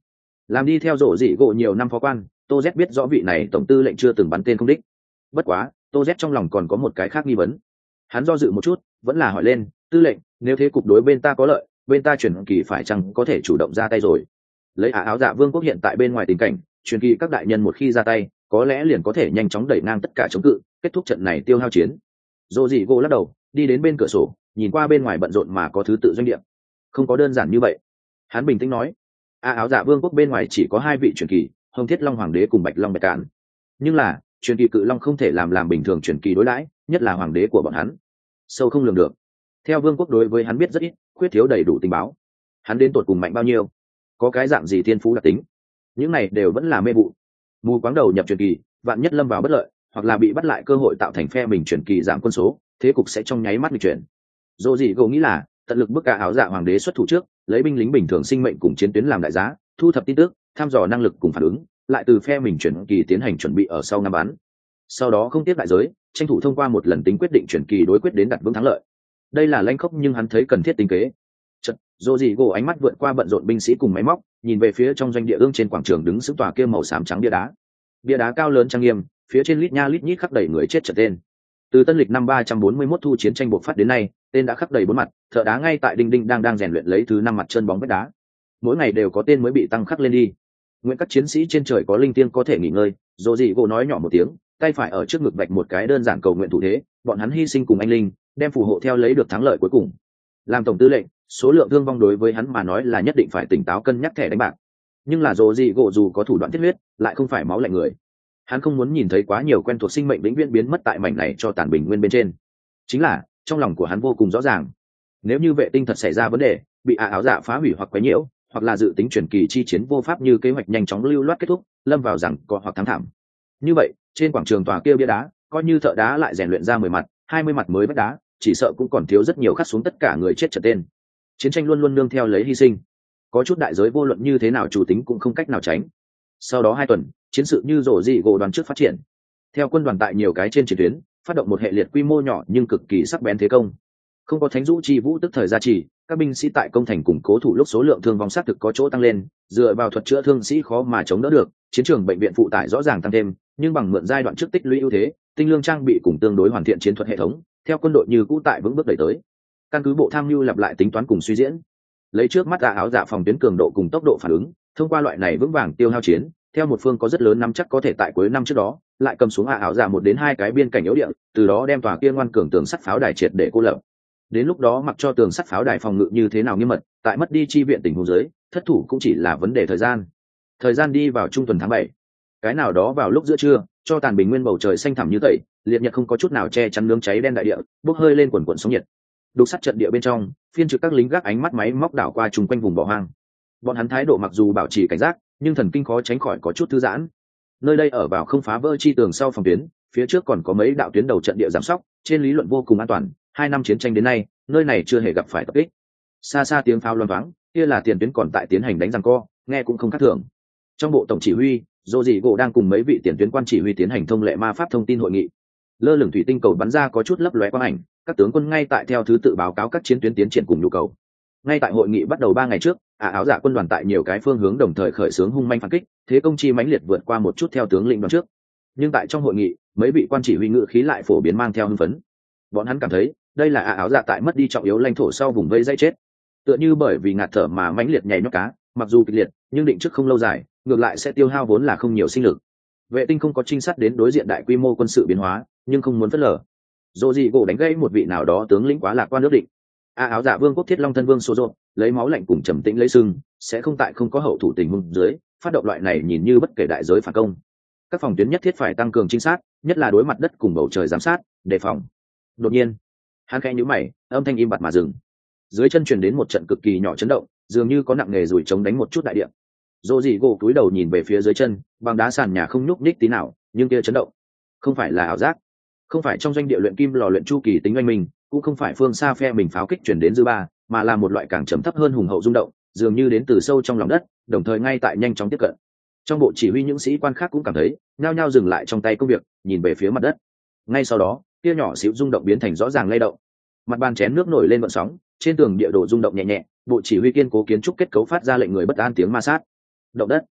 Làm đi theo rổ dị gỗ nhiều năm phó quan, Tô Z biết rõ vị này tổng tư lệnh chưa từng bắn tên không đích. Bất quá, Tô Z trong lòng còn có một cái khác nghi vấn. Hắn do dự một chút, vẫn là hỏi lên, tư lệnh, nếu thế cục đối bên ta có lợi, bên ta truyền kỳ phải chăng có thể chủ động ra tay rồi? Lấy áo dạ vương quốc hiện tại bên ngoài tình cảnh, truyền kỳ các đại nhân một khi ra tay, có lẽ liền có thể nhanh chóng đẩy ngang tất cả chống cự, kết thúc trận này tiêu hao chiến. Rổ dị gỗ lắc đầu, đi đến bên cửa sổ, nhìn qua bên ngoài bận rộn mà có thứ tự doanh địa. Không có đơn giản như vậy. Hắn bình tĩnh nói, áo dạ vương quốc bên ngoài chỉ có 2 vị truyền kỳ, Hồng Thiết Long Hoàng đế cùng Bạch Long Bạch Cản. Nhưng là, truyền kỳ cự long không thể làm bình thường truyền kỳ đối đãi, nhất là hoàng đế của bọn hắn. Sâu không lường được. Theo vương quốc đối với hắn biết rất ít, khuyết thiếu đầy đủ tình báo. Hắn đến tột cùng mạnh bao nhiêu, có cái dạng gì thiên phú đặc tính, những này đều vẫn là mê vụ. Mù quáng đầu nhập truyền kỳ, vạn nhất lâm vào bất lợi, hoặc là bị bắt lại cơ hội tạo thành phe mình truyền kỳ giảm quân số, thế cục sẽ trong nháy mắt nghịch chuyển. Dỗ dị gỗ nghĩ là tận lực bức cả áo dạ hoàng đế xuất thủ trước, lấy binh lính bình thường sinh mệnh cùng chiến tuyến làm đại giá, thu thập tin tức, thăm dò năng lực cùng phản ứng, lại từ phe mình chuyển kỳ tiến hành chuẩn bị ở sau ngắm bắn. Sau đó không tiếp đại giới, tranh thủ thông qua một lần tính quyết định chuyển kỳ đối quyết đến đặt vững thắng lợi. Đây là lanh khốc nhưng hắn thấy cần thiết tính kế. Chợt, Dỗ dị gỗ ánh mắt vượt qua bận rộn binh sĩ cùng máy móc, nhìn về phía trong doanh địa ương trên quảng trường đứng sững tòa kia màu xám trắng bia đá. Bia đá cao lớn trang nghiêm, phía trên lít nha lít nhít khắc đầy người chết trận tên. Từ tân lịch năm 341 thu chiến tranh bộc phát đến nay, tên đã khắc đầy 4 mặt, thợ đá ngay tại đinh đinh đang rèn luyện lấy thứ 5 mặt chân bóng vách đá. Mỗi ngày đều có tên mới bị tăng khắc lên đi. Nguyện các chiến sĩ trên trời có linh thiêng có thể nghỉ ngơi. Dỗ dị gỗ nói nhỏ một tiếng, tay phải ở trước ngực vạch một cái đơn giản cầu nguyện thủ thế, bọn hắn hy sinh cùng anh linh, đem phù hộ theo lấy được thắng lợi cuối cùng. Làm tổng tư lệnh, số lượng thương vong đối với hắn mà nói là nhất định phải tỉnh táo cân nhắc thẻ đánh bạc. Nhưng là Dỗ dị gỗ dù có thủ đoạn thiết huyết, lại không phải máu lạnh người. Hắn không muốn nhìn thấy quá nhiều quen thuộc sinh mệnh vĩnh viễn biến mất tại mảnh này cho tàn bình nguyên bên trên. Chính là, trong lòng của hắn vô cùng rõ ràng, nếu như vệ tinh thật xảy ra vấn đề, bị áo dạ phá hủy hoặc quấy nhiễu, hoặc là dự tính chuyển kỳ chi chiến vô pháp như kế hoạch nhanh chóng lưu loát kết thúc, lâm vào rằng có hoặc thắng thảm. Như vậy, trên quảng trường tòa kia bia đá, coi như thợ đá lại rèn luyện ra 10 mặt, 20 mặt mới vách đá, chỉ sợ cũng còn thiếu rất nhiều khắc xuống tất cả người chết trở tên. Chiến tranh luôn luôn nương theo lấy hy sinh, có chút đại giới vô luận như thế nào chủ tính cũng không cách nào tránh. Sau đó 2 tuần, chiến sự như rổ dị gỗ đoàn trước phát triển. Theo quân đoàn tại nhiều cái trên chiến tuyến, phát động một hệ liệt quy mô nhỏ nhưng cực kỳ sắc bén thế công. Không có thánh dụ chi vũ tức thời gia trì, các binh sĩ tại công thành củng cố thủ lúc số lượng thương vong xác thực có chỗ tăng lên, dựa vào thuật chữa thương sĩ khó mà chống đỡ được, chiến trường bệnh viện phụ tải rõ ràng tăng thêm, nhưng bằng mượn giai đoạn trước tích lũy ưu thế, tinh lương trang bị cùng tương đối hoàn thiện chiến thuật hệ thống, theo quân đội như cũ tại vững bước đẩy tới. Căn cứ bộ tham mưu lặp lại tính toán cùng suy diễn, lấy trước mắt áo dạ phòng tuyến cường độ cùng tốc độ phản ứng, thông qua loại này vững vàng tiêu hao chiến, theo một phương có rất lớn nắm chắc có thể tại cuối năm trước đó lại cầm xuống áo dạ 1 đến 2 cái biên cảnh yếu địa, từ đó đem tòa kia ngoan cường tường sắt pháo đài triệt để cô lập. Đến lúc đó mặc cho tường sắt pháo đài phòng ngự như thế nào nghiêm mật, tại mất đi chi viện tình huống dưới, thất thủ cũng chỉ là vấn đề thời gian. Thời gian đi vào trung tuần tháng 7, cái nào đó vào lúc giữa trưa, cho tàn bình nguyên bầu trời xanh thẳm như tẩy, liệt nhật không có chút nào che chắn nướng cháy đen đại địa, bốc hơi lên quần quần sóng nhiệt. Đục sắt trận địa bên trong, phiên trực các lính gác ánh mắt máy móc đảo qua chung quanh vùng bỏ hoang. Bọn hắn thái độ mặc dù bảo trì cảnh giác, nhưng thần kinh khó tránh khỏi có chút thư giãn. Nơi đây ở vào không phá vỡ chi tường sau phòng tuyến, phía trước còn có mấy đạo tuyến đầu trận địa giám sóc, trên lý luận vô cùng an toàn. 2 năm chiến tranh đến nay, nơi này chưa hề gặp phải tập kích. Xa xa tiếng pháo loan váng, kia là tiền tuyến còn tại tiến hành đánh giằng co, nghe cũng không khác thường. Trong bộ tổng chỉ huy, Dỗ dị gỗ đang cùng mấy vị tiền tuyến quan chỉ huy tiến hành thông lệ ma pháp thông tin hội nghị. Lơ lửng thủy tinh cầu bắn ra có chút lấp lóe quang ảnh, các tướng quân ngay tại theo thứ tự báo cáo các chiến tuyến tiến triển cùng nhu cầu. Ngay tại hội nghị bắt đầu 3 ngày trước, áo dạ quân đoàn tại nhiều cái phương hướng đồng thời khởi xướng hung manh phản kích, thế công chi mãnh liệt vượt qua một chút theo tướng lĩnh đoàn trước. Nhưng tại trong hội nghị, mấy vị quan chỉ huy ngự khí lại phổ biến mang theo hưng phấn. Bọn hắn cảm thấy, đây là áo dạ tại mất đi trọng yếu lãnh thổ sau vùng vây dây chết. Tựa như bởi vì ngạt thở mà mãnh liệt nhảy nhót cá, mặc dù kịch liệt, nhưng định trước không lâu dài, ngược lại sẽ tiêu hao vốn là không nhiều sinh lực. Vệ tinh không có trinh sát đến đối diện đại quy mô quân sự biến hóa, nhưng không muốn phớt lờ. Dỗ dị gỗ đánh gây một vị nào đó tướng lĩnh quá lạc quan nước định. Áo dạ vương quốc thiết long thân vương số rộn, lấy máu lạnh cùng trầm tĩnh lấy sưng, sẽ không tại không có hậu thủ tình huống dưới phát động loại này nhìn như bất kể đại giới phản công. Các phòng tuyến nhất thiết phải tăng cường trinh sát, nhất là đối mặt đất cùng bầu trời giám sát, đề phòng. Đột nhiên, hắn khẽ nhíu mày, âm thanh im bặt mà dừng. Dưới chân truyền đến một trận cực kỳ nhỏ chấn động, dường như có nặng nghề rủi chống đánh một chút đại địa. Dỗ dị gỗ cúi đầu nhìn về phía dưới chân, bằng đá sàn nhà không nhúc nhích tí nào, nhưng kia chấn động không phải là ảo giác, không phải trong doanh địa luyện kim lò luyện chu kỳ tính oanh mình, cũng không phải phương xa phe mình pháo kích chuyển đến dư ba, mà là một loại càng trầm thấp hơn hùng hậu rung động, dường như đến từ sâu trong lòng đất, đồng thời ngay tại nhanh chóng tiếp cận. Trong bộ chỉ huy những sĩ quan khác cũng cảm thấy, nhao nhao dừng lại trong tay công việc, nhìn về phía mặt đất. Ngay sau đó, kia nhỏ xíu rung động biến thành rõ ràng lay động. Mặt bàn chén nước nổi lên gợn sóng, trên tường địa đồ rung động nhẹ nhẹ, bộ chỉ huy kiên cố kiến trúc kết cấu phát ra lệnh người bất an tiếng ma sát. Động đất.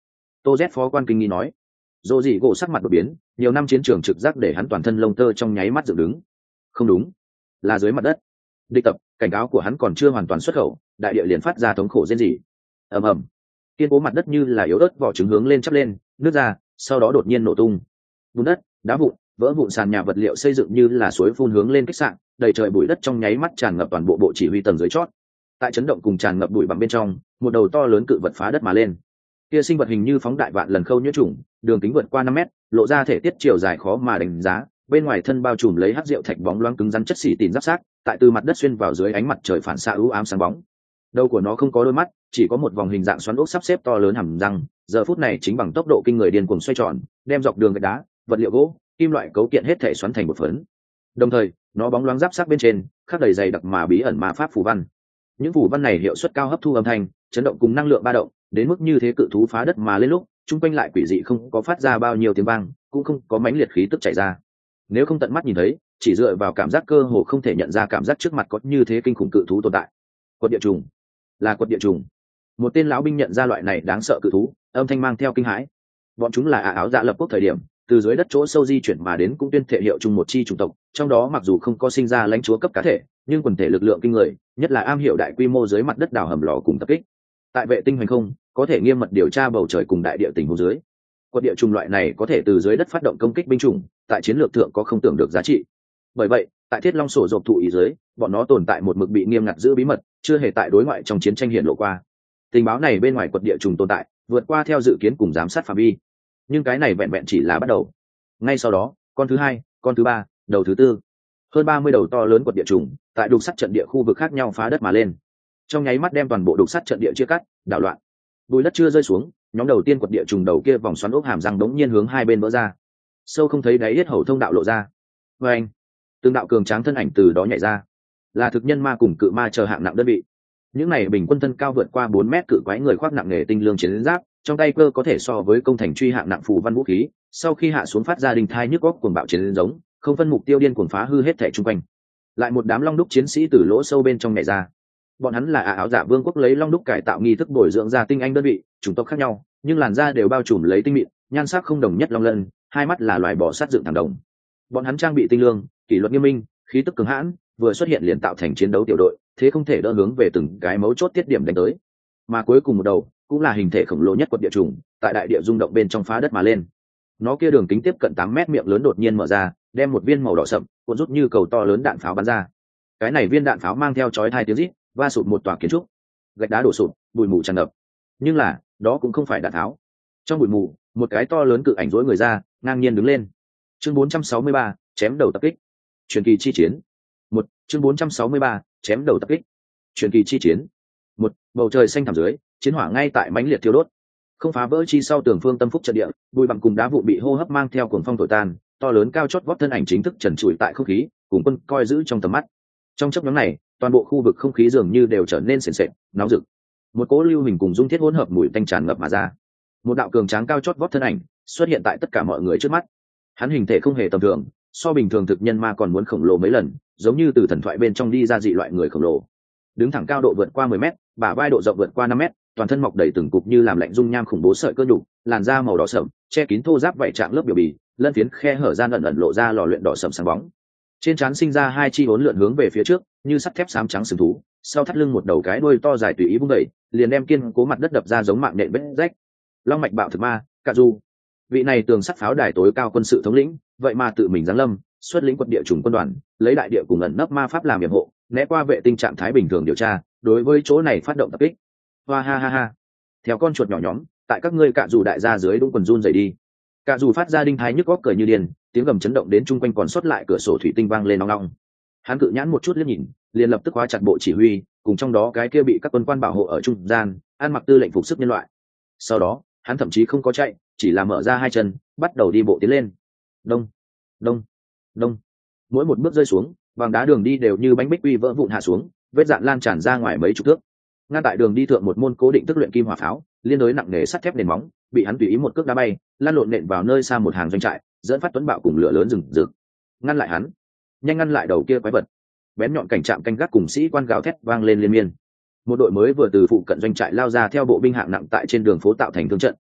Tô Z phó quan kinh nghi nói. Dô dị gỗ sắc mặt đột biến, nhiều năm chiến trường trực giác để hắn toàn thân lông tơ trong nháy mắt dựng đứng. Không đúng, là dưới mặt đất. Địch tập, cảnh cáo của hắn còn chưa hoàn toàn xuất khẩu, đại địa liền phát ra thống khổ rên rỉ. Ầm ầm, kiên cố mặt đất như là yếu ớt vỏ trứng hướng lên chắp lên, nứt ra, sau đó đột nhiên nổ tung. Bùn đất, đá vụn, vỡ vụn sàn nhà vật liệu xây dựng như là suối phun hướng lên khách sạn, đầy trời bụi đất trong nháy mắt tràn ngập toàn bộ bộ chỉ huy tầng dưới chót. Tại chấn động cùng tràn ngập bụi bặm bên trong, một đầu to lớn cự vật phá đất mà lên. Kia sinh vật hình như phóng đại vạn lần khâu nhiễu trùng, đường kính vượt qua 5 mét, lộ ra thể tiết chiều dài khó mà đánh giá, bên ngoài thân bao trùm lấy hắc rượu thạch bóng loáng cứng rắn chất xỉ tìn giáp xác, tại từ mặt đất xuyên vào dưới ánh mặt trời phản xạ u ám sáng bóng. Đầu của nó không có đôi mắt, chỉ có một vòng hình dạng xoắn ốc sắp xếp to lớn hàm răng, giờ phút này chính bằng tốc độ kinh người điên cuồng xoay tròn, đem dọc đường gạch đá, vật liệu gỗ, kim loại cấu kiện hết thể xoắn thành một phấn. Đồng thời, nó bóng loáng giáp sắc bên trên, khắc đầy dày đặc mà bí ẩn ma pháp phù văn. Những phù văn này hiệu suất cao hấp thu âm thanh, chấn động cùng năng lượng ba động, đến mức như thế cự thú phá đất mà lên lúc, chung quanh lại quỷ dị không có phát ra bao nhiêu tiếng vang, cũng không có mãnh liệt khí tức chảy ra. Nếu không tận mắt nhìn thấy, chỉ dựa vào cảm giác cơ hồ không thể nhận ra cảm giác trước mặt có như thế kinh khủng cự thú tồn tại. Quật địa trùng, là quật địa trùng. Một tên lão binh nhận ra loại này đáng sợ cự thú, âm thanh mang theo kinh hãi. Bọn chúng là áo dạ lập quốc thời điểm từ dưới đất chỗ sâu di chuyển mà đến, cũng tuyên thể hiệu chung một chi chủng tộc, trong đó mặc dù không có sinh ra lãnh chúa cấp cá thể, nhưng quần thể lực lượng kinh người, nhất là am hiểu đại quy mô dưới mặt đất đào hầm lò cùng tập kích. Tại vệ tinh hoành không, có thể nghiêm mật điều tra bầu trời cùng đại địa tình huống dưới. Quật địa trùng loại này có thể từ dưới đất phát động công kích binh chủng, tại chiến lược thượng có không tưởng được giá trị. Bởi vậy, tại Thiết Long sổ dộp thụ ý dưới, bọn nó tồn tại một mực bị nghiêm ngặt giữ bí mật, chưa hề tại đối ngoại trong chiến tranh hiện lộ qua. Tình báo này bên ngoài quật địa trùng tồn tại, vượt qua theo dự kiến cùng giám sát phạm vi. Nhưng cái này vẹn vẹn chỉ là bắt đầu. Ngay sau đó, con thứ hai, con thứ ba, đầu thứ tư, hơn 30 đầu to lớn quật địa trùng, tại đục sắt trận địa khu vực khác nhau phá đất mà lên. Trong nháy mắt đem toàn bộ đục sắt trận địa chia cắt, đảo loạn. Bùi đất chưa rơi xuống, nhóm đầu tiên quật địa trùng đầu kia vòng xoắn ốc hàm răng đống nhiên hướng hai bên vỡ ra. Sâu không thấy đáy yết hầu thông đạo lộ ra. Và anh, từng đạo cường tráng thân ảnh từ đó nhảy ra, là thực nhân ma cùng cự ma chờ hạng nặng đơn vị. Những này bình quân thân cao vượt qua 4 mét cự quái người khoác nặng nghề tinh lương chiến giáp, trong tay cơ có thể so với công thành truy hạng nặng phù văn vũ khí, sau khi hạ xuống phát ra đình thai nhức óc cuồng bạo chiến giống, không phân mục tiêu điên cuồng phá hư hết thảy chung quanh. Lại một đám long đúc chiến sĩ từ lỗ sâu bên trong nhảy ra. Bọn hắn là áo dạ vương quốc lấy long đúc cải tạo nghi thức bồi dưỡng ra tinh anh đơn vị, chủng tộc khác nhau, nhưng làn da đều bao trùm lấy tinh mịn, nhan sắc không đồng nhất long lân, hai mắt là loài bò sát dựng thẳng đồng. Bọn hắn trang bị tinh lương, kỷ luật nghiêm minh, khí tức cường hãn, vừa xuất hiện liền tạo thành chiến đấu tiểu đội, thế không thể đỡ hướng về từng cái mấu chốt tiết điểm đánh tới. Mà cuối cùng một đầu cũng là hình thể khổng lồ nhất quật địa trùng, tại đại địa rung động bên trong phá đất mà lên. Nó kia đường kính tiếp cận 8 mét miệng lớn đột nhiên mở ra, đem một viên màu đỏ sậm, cuộn rút như cầu to lớn đạn pháo bắn ra. Cái này viên đạn pháo mang theo chói tai tiếng rít, va sụt một tòa kiến trúc, gạch đá đổ sụp, bụi mù tràn ngập. Nhưng là, đó cũng không phải đạn tháo. Trong bụi mù, một cái to lớn cự ảnh rỗi người ra, ngang nhiên đứng lên. Chương 463, chém đầu tập kích. Truyền kỳ chi chiến. Một, chương 463, chém đầu tập kích. Truyền kỳ chi chiến. Một, bầu trời xanh thẳm dưới, chiến hỏa ngay tại mãnh liệt thiêu đốt. Không phá vỡ chi sau tường phương tâm phúc trận địa, bụi bặm cùng đá vụn bị hô hấp mang theo cuồng phong thổi tan, to lớn cao chót vót thân ảnh chính thức trần trụi tại không khí, cùng quân coi giữ trong tầm mắt. Trong chốc ngắn này, toàn bộ khu vực không khí dường như đều trở nên sền sệt, nóng rực. Một cỗ lưu hình cùng dung thiết hỗn hợp mùi tanh tràn ngập mà ra. Một đạo cường tráng cao chót vót thân ảnh xuất hiện tại tất cả mọi người trước mắt. Hắn hình thể không hề tầm thường, so bình thường thực nhân ma còn muốn khổng lồ mấy lần, giống như từ thần thoại bên trong đi ra dị loại người khổng lồ. Đứng thẳng cao độ vượt qua 10 mét, bả vai độ rộng vượt qua 5 mét, toàn thân mọc đầy từng cục như làm lạnh dung nham khủng bố sợi cơ nhục, làn da màu đỏ sẫm, che kín thô ráp vảy trạng lớp biểu bì, lân phiến khe hở gian ẩn ẩn lộ ra lò luyện đỏ sẫm sáng bóng. Trên trán sinh ra hai chi uốn lượn hướng về phía trước, như sắt thép xám trắng sừng thú, sau thắt lưng một đầu cái đuôi to dài tùy ý vung đẩy, liền đem kiên cố mặt đất đập ra giống mạng nện vết rách. Long mạch bạo thực ma, Cạ Du. Vị này tường sắt pháo đài tối cao quân sự thống lĩnh, vậy mà tự mình giáng lâm, xuất lĩnh quật địa chủng quân đoàn, lấy đại địa cùng ẩn nấp ma pháp làm yểm hộ, né qua vệ tinh trạng thái bình thường điều tra, đối với chỗ này phát động tập kích. Hoa ha ha ha. Theo con chuột nhỏ nhóm, tại các ngươi Cạ Du đại gia dưới đúng quần run rẩy đi. Cạ Du phát ra đinh thái nhức óc cười như điên, tiếng gầm chấn động đến chung quanh còn sót lại cửa sổ thủy tinh vang lên ong ong. Hắn cự nhãn một chút liếc nhìn, liền lập tức khóa chặt bộ chỉ huy, cùng trong đó cái kia bị các quân quan bảo hộ ở trung gian, ăn mặc tư lệnh phục sức nhân loại. Sau đó, hắn thậm chí không có chạy, chỉ là mở ra hai chân, bắt đầu đi bộ tiến lên. Đông, đông, đông. Mỗi một bước rơi xuống, bằng đá đường đi đều như bánh bích quy vỡ vụn hạ xuống, vết dạn lan tràn ra ngoài mấy chục thước. Ngăn tại đường đi thượng một môn cố định tức luyện kim hỏa pháo, liên đối nặng nề sắt thép nền móng, bị hắn tùy ý một cước đá bay, lăn lộn nện vào nơi xa một hàng doanh trại, dẫn phát tuấn bạo cùng lửa lớn rừng rực. Ngăn lại hắn, nhanh ngăn lại đầu kia quái vật. Bén nhọn cảnh trạm canh gác cùng sĩ quan gào thét vang lên liên miên. Một đội mới vừa từ phụ cận doanh trại lao ra theo bộ binh hạng nặng tại trên đường phố tạo thành thương trận,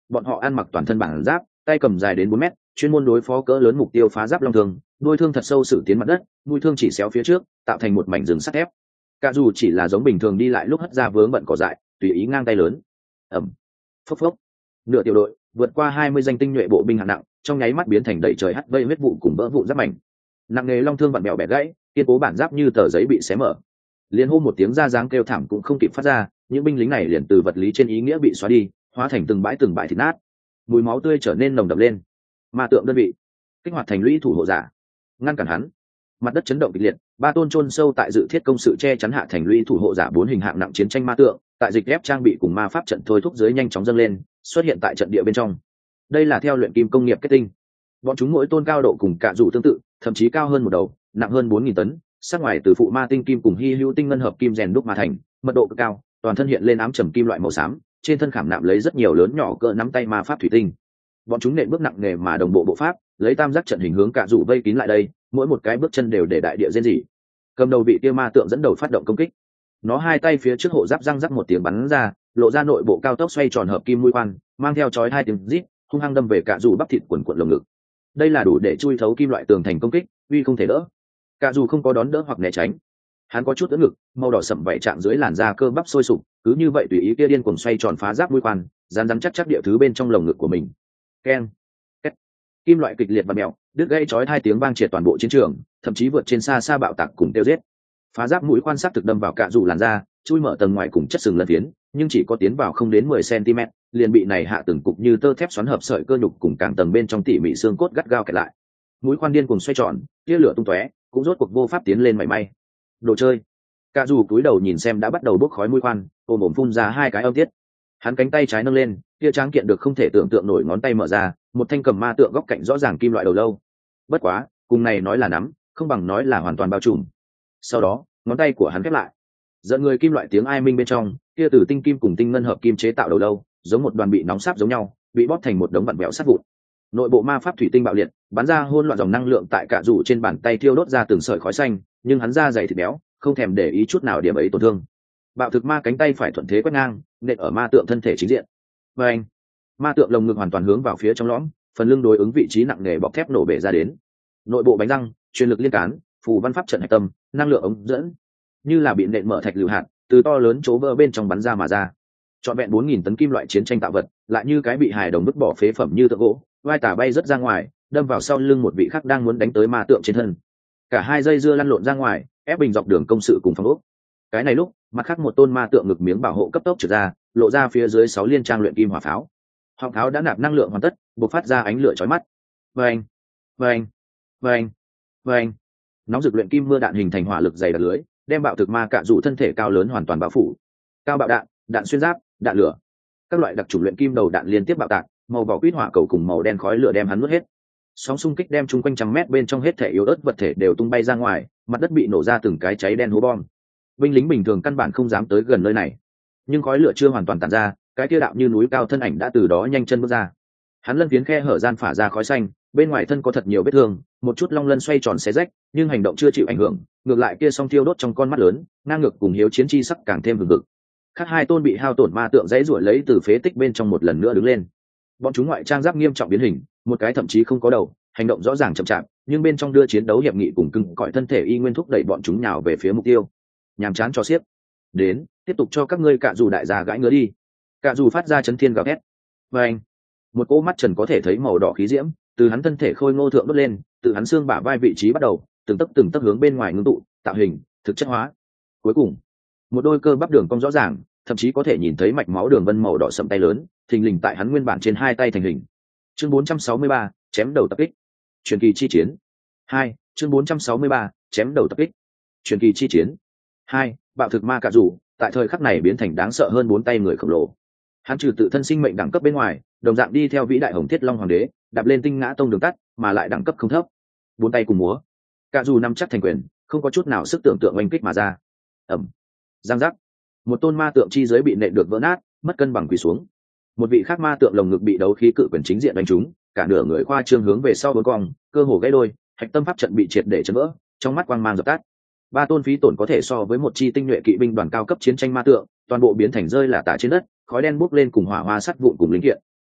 bọn họ ăn mặc toàn thân bản giáp, tay cầm dài đến 4 mét, chuyên môn đối phó cỡ lớn mục tiêu phá giáp long thương, đuôi thương thật sâu sử tiến mặt đất, mũi thương chỉ xéo phía trước, tạo thành một mảnh rừng sắt thép. Cả dù chỉ là giống bình thường đi lại lúc hất ra vướng bận cỏ dại, tùy ý ngang tay lớn. Ầm. Phốc phốc. Nửa tiểu đội vượt qua 20 danh tinh nhuệ bộ binh hạng nặng, trong nháy mắt biến thành đầy trời hắt vây huyết vụ cùng vỡ vụn giáp mảnh. Nặng nghề long thương vặn bèo bẻ gãy, kiên cố bản giáp như tờ giấy bị xé mở. Liên hô một tiếng ra dáng kêu thảm cũng không kịp phát ra, những binh lính này liền từ vật lý trên ý nghĩa bị xóa đi, hóa thành từng bãi thịt nát. Mùi máu tươi trở nên nồng đậm lên. Ma tượng đơn vị kích hoạt thành lũy thủ hộ giả, ngăn cản hắn. Mặt đất chấn động kịch liệt, ba tôn chôn sâu tại dự thiết công sự che chắn hạ thành lũy thủ hộ giả 4 hình hạng nặng chiến tranh ma tượng, tại dịch ghép trang bị cùng ma pháp trận thôi thúc dưới nhanh chóng dâng lên, xuất hiện tại trận địa bên trong. Đây là theo luyện kim công nghiệp kết tinh. Bọn chúng mỗi tôn cao độ cùng cả dù tương tự, thậm chí cao hơn một đầu, nặng hơn 4.000 tấn, sắc ngoài từ phụ ma tinh kim cùng hy hữu tinh ngân hợp kim rèn đúc mà thành, mật độ cực cao, toàn thân hiện lên ám trầm kim loại màu xám, trên thân khảm nạm lấy rất nhiều lớn nhỏ cỡ nắm tay ma pháp thủy tinh. Bọn chúng nện bước nặng nề mà đồng bộ bộ pháp, lấy tam giác trận hình hướng cả dù vây kín lại đây, mỗi một cái bước chân đều để đại địa rên rỉ. Cầm đầu bị kia ma tượng dẫn đầu phát động công kích. Nó hai tay phía trước hộ giáp răng rắc một tiếng bắn ra, lộ ra nội bộ cao tốc xoay tròn hợp kim mũi khoan, mang theo chói hai tiếng rít, hung hăng đâm về cả dù bắp thịt quần quần lồng ngực. Đây là đủ để chui thấu kim loại tường thành công kích, uy không thể đỡ. Cả dù không có đón đỡ hoặc né tránh, hắn có chút ưỡn ngực, màu đỏ sậm vảy trạng dưới làn da cơ bắp sôi sục, cứ như vậy tùy ý kia điên cuồng xoay tròn phá giáp mũi khoan, rắn chắc chắc địa thứ bên trong lồng ngực của mình. Keng, két. Kim loại kịch liệt và mèo, đứt gãy chói hai tiếng vang triệt toàn bộ chiến trường, thậm chí vượt trên xa xa bạo tạc cùng tiêu giết. Phá giáp mũi khoan sắc thực đâm vào cả dù làn da, chui mở tầng ngoài cùng chất sừng lân phiến, nhưng chỉ có tiến vào không đến 10 cm, liền bị này hạ từng cục như tơ thép xoắn hợp sợi cơ nhục cùng càng tầng bên trong tỉ mỉ xương cốt gắt gao kẹt lại. Mũi khoan điên cuồng xoay tròn, tia lửa tung tóe, cũng rốt cuộc vô pháp tiến lên mảy may. Đồ chơi. Cả dù cúi đầu nhìn xem đã bắt đầu bốc khói mũi khoan, ôm ổm phun ra hai cái âm tiết. Hắn cánh tay trái nâng lên, tia tráng kiện được không thể tưởng tượng nổi ngón tay mở ra, một thanh cầm ma tượng góc cạnh rõ ràng kim loại đầu lâu. Bất quá, cùng này nói là nắm, không bằng nói là hoàn toàn bao trùm. Sau đó, ngón tay của hắn khép lại, dẫn người kim loại tiếng ai minh bên trong, kia từ tinh kim cùng tinh ngân hợp kim chế tạo đầu lâu, giống một đoàn bị nóng sáp giống nhau, bị bóp thành một đống vặn vẹo sát vụn. Nội bộ ma pháp thủy tinh bạo liệt, bắn ra hỗn loạn dòng năng lượng tại cả rủ trên bàn tay thiêu đốt ra từng sợi khói xanh, nhưng hắn da dày thịt béo, không thèm để ý chút nào điểm ấy tổn thương. Bạo thực ma cánh tay phải thuận thế quét ngang, nện ở ma tượng thân thể chính diện. Và anh, ma tượng lồng ngực hoàn toàn hướng vào phía trong lõm, phần lưng đối ứng vị trí nặng nề bọc thép nổ bể ra đến. Nội bộ bánh răng, truyền lực liên cán, phù văn pháp trận hạch tâm, năng lượng ống dẫn, như là bị nện mở thạch lưu hạt, từ to lớn chỗ vỡ bên trong bắn ra mà ra. Trọn vẹn 4.000 tấn kim loại chiến tranh tạo vật, lại như cái bị hài đồng vứt bỏ phế phẩm như tượng gỗ, vai tả bay rất ra ngoài, đâm vào sau lưng một vị khác đang muốn đánh tới ma tượng trên thân. Cả hai dây dưa lăn lộn ra ngoài, ép bình dọc đường công sự cùng phòng ốc. Cái này lúc, mặt khác một tôn ma tượng ngực miếng bảo hộ cấp tốc trượt ra, lộ ra phía dưới 6 liên trang luyện kim hỏa pháo. Họng pháo đã nạp năng lượng hoàn tất, bộc phát ra ánh lửa chói mắt. Vâng, vâng, vâng, vâng. Nóng rực luyện kim mưa đạn hình thành hỏa lực dày đặc lưới, đem bạo thực ma cạ dụ thân thể cao lớn hoàn toàn bao phủ. Cao bạo đạn, đạn xuyên giáp, đạn lửa, các loại đặc chủng luyện kim đầu đạn liên tiếp bạo tạc, màu vỏ quýt hỏa cầu cùng màu đen khói lửa đem hắn nuốt hết. Sóng xung kích đem chung quanh trăm mét bên trong hết thể yếu ớt vật thể đều tung bay ra ngoài, mặt đất bị nổ ra từng cái cháy đen hố bom. Binh lính bình thường căn bản không dám tới gần nơi này, nhưng khói lửa chưa hoàn toàn tàn ra, cái kia đạo như núi cao thân ảnh đã từ đó nhanh chân bước ra. Hắn lân phiến khe hở gian phả ra khói xanh, bên ngoài thân có thật nhiều vết thương, một chút long lân xoay tròn xé rách, nhưng hành động chưa chịu ảnh hưởng, ngược lại kia song thiêu đốt trong con mắt lớn, ngang ngược cùng hiếu chiến chi sắc càng thêm hừng hực. Khác hai tôn bị hao tổn ma tượng dãy ruổi lấy từ phế tích bên trong một lần nữa đứng lên. Bọn chúng ngoại trang giáp nghiêm trọng biến hình, một cái thậm chí không có đầu, hành động rõ ràng chậm chạp, nhưng bên trong đưa chiến đấu hiệp nghị cùng cứng cỏi thân thể y nguyên thúc đẩy bọn chúng nhào về phía mục tiêu. Nhàm chán cho xiếc. Đến, tiếp tục cho các ngươi cạ dù đại già gãi ngứa đi. Cạ dù phát ra chấn thiên gào thét. Và anh, một cỗ mắt trần có thể thấy màu đỏ khí diễm từ hắn thân thể khôi ngô thượng đốt lên, từ hắn xương bả vai vị trí bắt đầu, từng tấc hướng bên ngoài ngưng tụ, tạo hình, thực chất hóa. Cuối cùng, một đôi cơ bắp đường cong rõ ràng, thậm chí có thể nhìn thấy mạch máu đường vân màu đỏ sậm tay lớn, thình lình tại hắn nguyên bản trên hai tay thành hình. Chương 463, chém đầu tập kích. Truyền kỳ chi chiến. 2, chương 463, chém đầu tập kích. Truyền kỳ chi chiến. 2, bạo thực ma cạ rủ, tại thời khắc này biến thành đáng sợ hơn 4 tay người khổng lồ. Hắn trừ tự thân sinh mệnh đẳng cấp bên ngoài, đồng dạng đi theo vĩ đại Hồng Thiết Long Hoàng đế, đạp lên tinh ngã tông đường tắt, mà lại đẳng cấp không thấp. 4 tay cùng múa. Cạ rủ nắm chắc thành quyền, không có chút nào sức tưởng tượng oanh kích mà ra. Ầm. Giang giác. Một tôn ma tượng chi giới bị nện được vỡ nát, mất cân bằng quỳ xuống. Một vị khác ma tượng lồng ngực bị đấu khí cự quyền chính diện đánh trúng, cả nửa người khoa trương hướng về sau bốn cong, cơ hồ gãy đôi, hạch tâm pháp trận bị triệt để chấn vỡ, trong mắt quang mang dập tắt. Ba tôn phí tổn có thể so với một chi tinh nhuệ kỵ binh đoàn cao cấp chiến tranh ma tượng, toàn bộ biến thành rơi lả tả trên đất, khói đen bốc lên cùng hỏa hoa sắt vụn cùng linh kiện.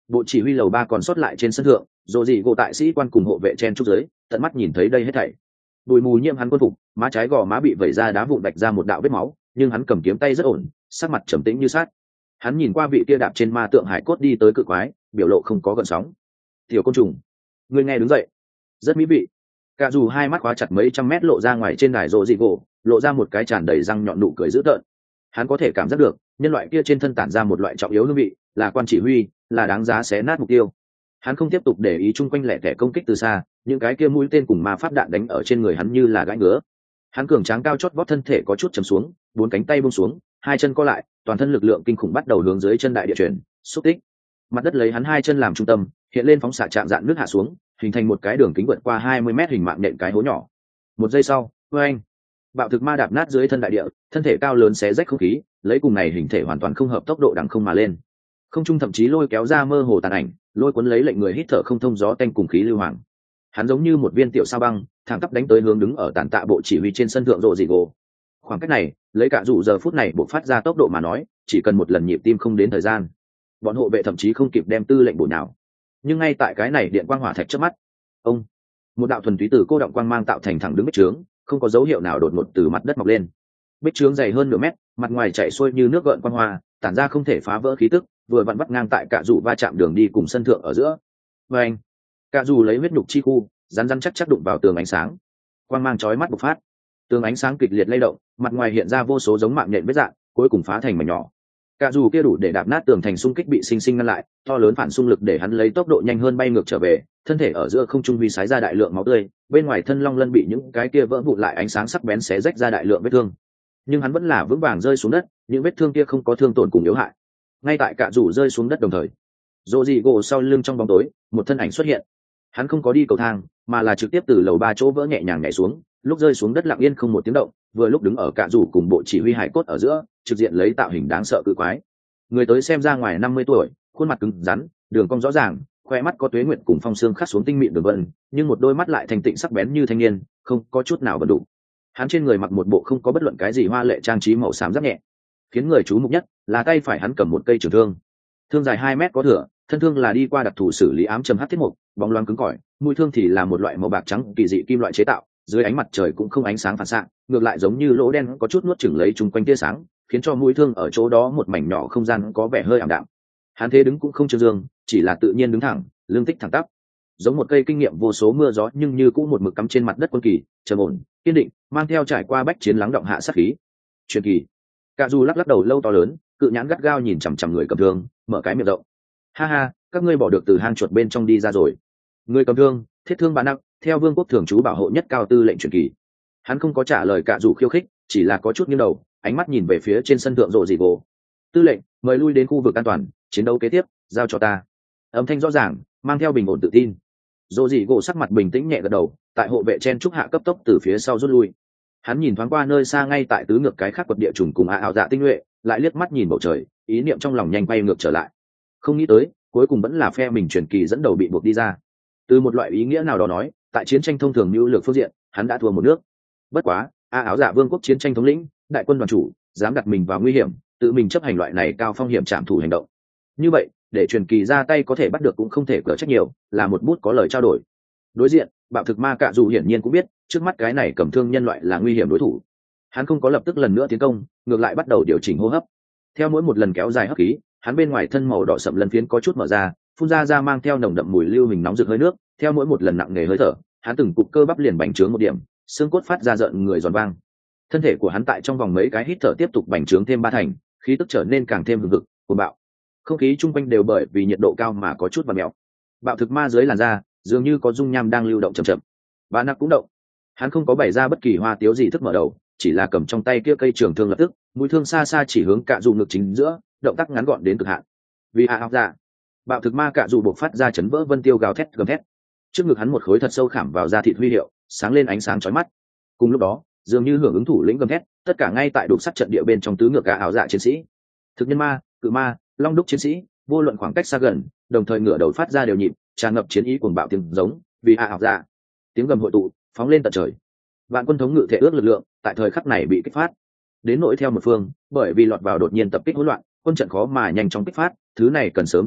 Bộ chỉ huy lầu 3 còn sót lại trên sân thượng, Rồ Dị Gỗ tại sĩ quan cùng hộ vệ chen trúc dưới, tận mắt nhìn thấy đây hết thảy. Bụi mù nhiễm hắn quân phục, má trái gò má bị vẩy ra đá vụn vạch ra một đạo vết máu, nhưng hắn cầm kiếm tay rất ổn, sắc mặt trầm tĩnh như sát. Hắn nhìn qua vị kia đạp trên ma tượng hải cốt đi tới cự quái, biểu lộ không có gợn sóng. Tiểu côn trùng, người nghe đứng dậy. Rất mỹ vị. Cả dù hai mắt khóa chặt mấy trăm mét lộ ra ngoài trên đài Rồ Dị Gỗ, lộ ra một cái tràn đầy răng nhọn nụ cười dữ tợn. Hắn có thể cảm giác được, nhân loại kia trên thân tản ra một loại trọng yếu hương vị, là quan chỉ huy, là đáng giá xé nát mục tiêu. Hắn không tiếp tục để ý chung quanh lẻ tẻ công kích từ xa, những cái kia mũi tên cùng ma pháp đạn đánh ở trên người hắn như là gãi ngứa. Hắn cường tráng cao chót vót thân thể có chút chầm xuống, bốn cánh tay buông xuống, hai chân co lại, toàn thân lực lượng kinh khủng bắt đầu hướng dưới chân đại địa chuyển, xúc tích. Mặt đất lấy hắn hai chân làm trung tâm, hiện lên phóng xạ trạng dạn nước hạ xuống, hình thành một cái đường kính vượt qua 20 mét hình mạng nhện cái hố nhỏ. Một giây sau, oeng, bạo thực ma đạp nát dưới thân đại địa, thân thể cao lớn xé rách không khí, lấy cùng này hình thể hoàn toàn không hợp tốc độ đằng không mà lên. Không trung thậm chí lôi kéo ra mơ hồ tàn ảnh, lôi cuốn lấy lệnh người hít thở không thông gió tanh cùng khí lưu hoàng. Hắn giống như một viên tiểu sao băng, thẳng tắp đánh tới hướng đứng ở tàn tạ bộ chỉ huy trên sân thượng Rồ Dị Gỗ. Khoảng cách này, lấy cả dụ giờ phút này buộc phát ra tốc độ mà nói, chỉ cần một lần nhịp tim không đến thời gian. Bọn hộ vệ thậm chí không kịp đem tư lệnh bổ nào. Nhưng ngay tại cái này điện quang hỏa thạch trước mắt, ông, một đạo thuần túy từ cô động quang mang tạo thành thẳng đứng bích trướng, không có dấu hiệu nào đột ngột từ mặt đất mọc lên. Bích trướng dày hơn nửa mét, mặt ngoài chảy xuôi như nước gợn quang hoa, tản ra không thể phá vỡ khí tức, vừa vặn bắt ngang tại cả dụ va chạm đường đi cùng sân thượng ở giữa. Và anh, cả dụ lấy huyết nhục chi khu, rắn rắn chắc chắc đụng vào tường ánh sáng, quang mang chói mắt bộc phát, tường ánh sáng kịch liệt lay động, mặt ngoài hiện ra vô số giống mạng nhện vết dạng, cuối cùng phá thành mảnh nhỏ. Cả dù kia đủ để đạp nát tường thành xung kích bị sinh sinh ngăn lại, to lớn phản xung lực để hắn lấy tốc độ nhanh hơn bay ngược trở về, thân thể ở giữa không trung huy sái ra đại lượng máu tươi, bên ngoài thân long lân bị những cái kia vỡ vụn lại ánh sáng sắc bén xé rách ra đại lượng vết thương. Nhưng hắn vẫn là vững vàng rơi xuống đất, những vết thương kia không có thương tổn cùng yếu hại. Ngay tại cả dù rơi xuống đất đồng thời, Rồ Dị Gỗ sau lưng trong bóng tối, một thân ảnh xuất hiện. Hắn không có đi cầu thang, mà là trực tiếp từ lầu 3 chỗ vỡ nhẹ nhàng nhảy xuống, lúc rơi xuống đất lặng yên không một tiếng động, vừa lúc đứng ở cả dù cùng bộ chỉ huy hải cốt ở giữa, trực diện lấy tạo hình đáng sợ cự quái. Người tới xem ra ngoài 50 tuổi, khuôn mặt cứng rắn, đường cong rõ ràng, khoe mắt có tuế nguyện cùng phong xương khắc xuống tinh mịn đường vân, nhưng một đôi mắt lại thành tịnh sắc bén như thanh niên, không có chút nào bẩn đủ. Hắn trên người mặc một bộ không có bất luận cái gì hoa lệ trang trí màu xám giáp nhẹ, khiến người chú mục nhất là tay phải hắn cầm một cây trường thương, thương dài 2 mét có thửa, thân thương là đi qua đặc thù xử lý ám châm hắc thiết mục, bóng loáng cứng cỏi, mũi thương thì là một loại màu bạc trắng kỳ dị kim loại chế tạo, dưới ánh mặt trời cũng không ánh sáng phản xạ, ngược lại giống như lỗ đen có chút nuốt chửng lấy chung quanh tia sáng, khiến cho mũi thương ở chỗ đó một mảnh nhỏ không gian có vẻ hơi ảm đạm. Hắn thế đứng cũng không trương dương, chỉ là tự nhiên đứng thẳng, lưng tích thẳng tắp, giống một cây kinh nghiệm vô số mưa gió nhưng như cũng một mực cắm trên mặt đất quân kỳ, trầm ổn, kiên định, mang theo trải qua bách chiến lắng động hạ sát khí. Truyền kỳ. Cả dù lắc lắc đầu lâu to lớn, cự nhãn gắt gao nhìn chằm chằm người cầm thương, mở cái miệng rộng. Ha ha, các ngươi bỏ được từ hang chuột bên trong đi ra rồi. Người cầm thương, thiết thương bá nặng, theo vương quốc thường trú bảo hộ nhất cao tư lệnh truyền kỳ. Hắn không có trả lời cả dù khiêu khích, chỉ là có chút nghiêng đầu, ánh mắt nhìn về phía trên sân thượng Rồ Dị Gỗ. Tư lệnh, mời lui đến khu vực an toàn, chiến đấu kế tiếp giao cho ta. Âm thanh rõ ràng, mang theo bình ổn tự tin. Rồ Dị Gỗ sắc mặt bình tĩnh nhẹ gật đầu, tại hộ vệ chen trúc hạ cấp tốc từ phía sau rút lui. Hắn nhìn thoáng qua nơi xa ngay tại tứ ngược cái khác quật địa trùng cùng ảo dạ tinh nhuệ, lại liếc mắt nhìn bầu trời, ý niệm trong lòng nhanh bay ngược trở lại. Không nghĩ tới, cuối cùng vẫn là phe mình truyền kỳ dẫn đầu bị buộc đi ra. Từ một loại ý nghĩa nào đó nói, tại chiến tranh thông thường nhu lược phương diện, hắn đã thua một nước. Bất quá, ảo dạ vương quốc chiến tranh thống lĩnh, đại quân đoàn chủ, dám đặt mình vào nguy hiểm, tự mình chấp hành loại này cao phong hiểm trảm thủ hành động. Như vậy, để truyền kỳ ra tay có thể bắt được cũng không thể cỡ trách nhiều, là một bút có lời trao đổi. Đối diện, bạo thực ma cạ dù hiển nhiên cũng biết, trước mắt cái này cầm thương nhân loại là nguy hiểm đối thủ. Hắn không có lập tức lần nữa tiến công, ngược lại bắt đầu điều chỉnh hô hấp. Theo mỗi một lần kéo dài hấp khí, hắn bên ngoài thân màu đỏ sậm lân phiến có chút mở ra, phun ra mang theo nồng đậm mùi lưu hình nóng rực hơi nước. Theo mỗi một lần nặng nề hơi thở, hắn từng cục cơ bắp liền bành trướng một điểm, xương cốt phát ra rợn người giòn vang. Thân thể của hắn tại trong vòng mấy cái hít thở tiếp tục bành trướng thêm 3 thành, khí tức trở nên càng thêm hừng hực, cuồng bạo. Không khí chung quanh đều bởi vì nhiệt độ cao mà có chút vặn mèo. Bạo thực ma dưới làn da, dường như có dung nham đang lưu động chậm chậm. Bà nặc cũng động. Hắn không có bày ra bất kỳ hoa tiếu gì thức mở đầu, chỉ là cầm trong tay kia cây trường thương lập tức, mũi thương xa xa chỉ hướng cạ dù ngực chính giữa, động tác ngắn gọn đến cực hạn. Vì hạ học dạ, bạo thực ma cạ dù buộc phát ra chấn vỡ vân tiêu gào thét gầm thét. Trước ngực hắn một khối thật sâu khảm vào da thịt huy hiệu, sáng lên ánh sáng chói mắt. Cùng lúc đó, dường như hưởng ứng thủ lĩnh gầm thét, tất cả ngay tại đục sắt trận địa bên trong tứ ngược gã áo dạ chiến sĩ, thực nhân ma, cự ma, long đúc chiến sĩ, vô luận khoảng cách xa gần, đồng thời ngửa đầu phát ra đều nhịp, tràn ngập chiến ý cuồng bạo tiếng giống, vì hạ học dạ, tiếng gầm hội tụ, phóng lên tận trời. Vạn quân thống ngự thể ước lực lượng, tại thời khắc này bị kích phát. Đến nỗi theo một phương, bởi vì lọt vào đột nhiên tập kích hỗn loạn, quân trận khó mà nhanh chóng kích phát, thứ này cần sớm chuẩn bị,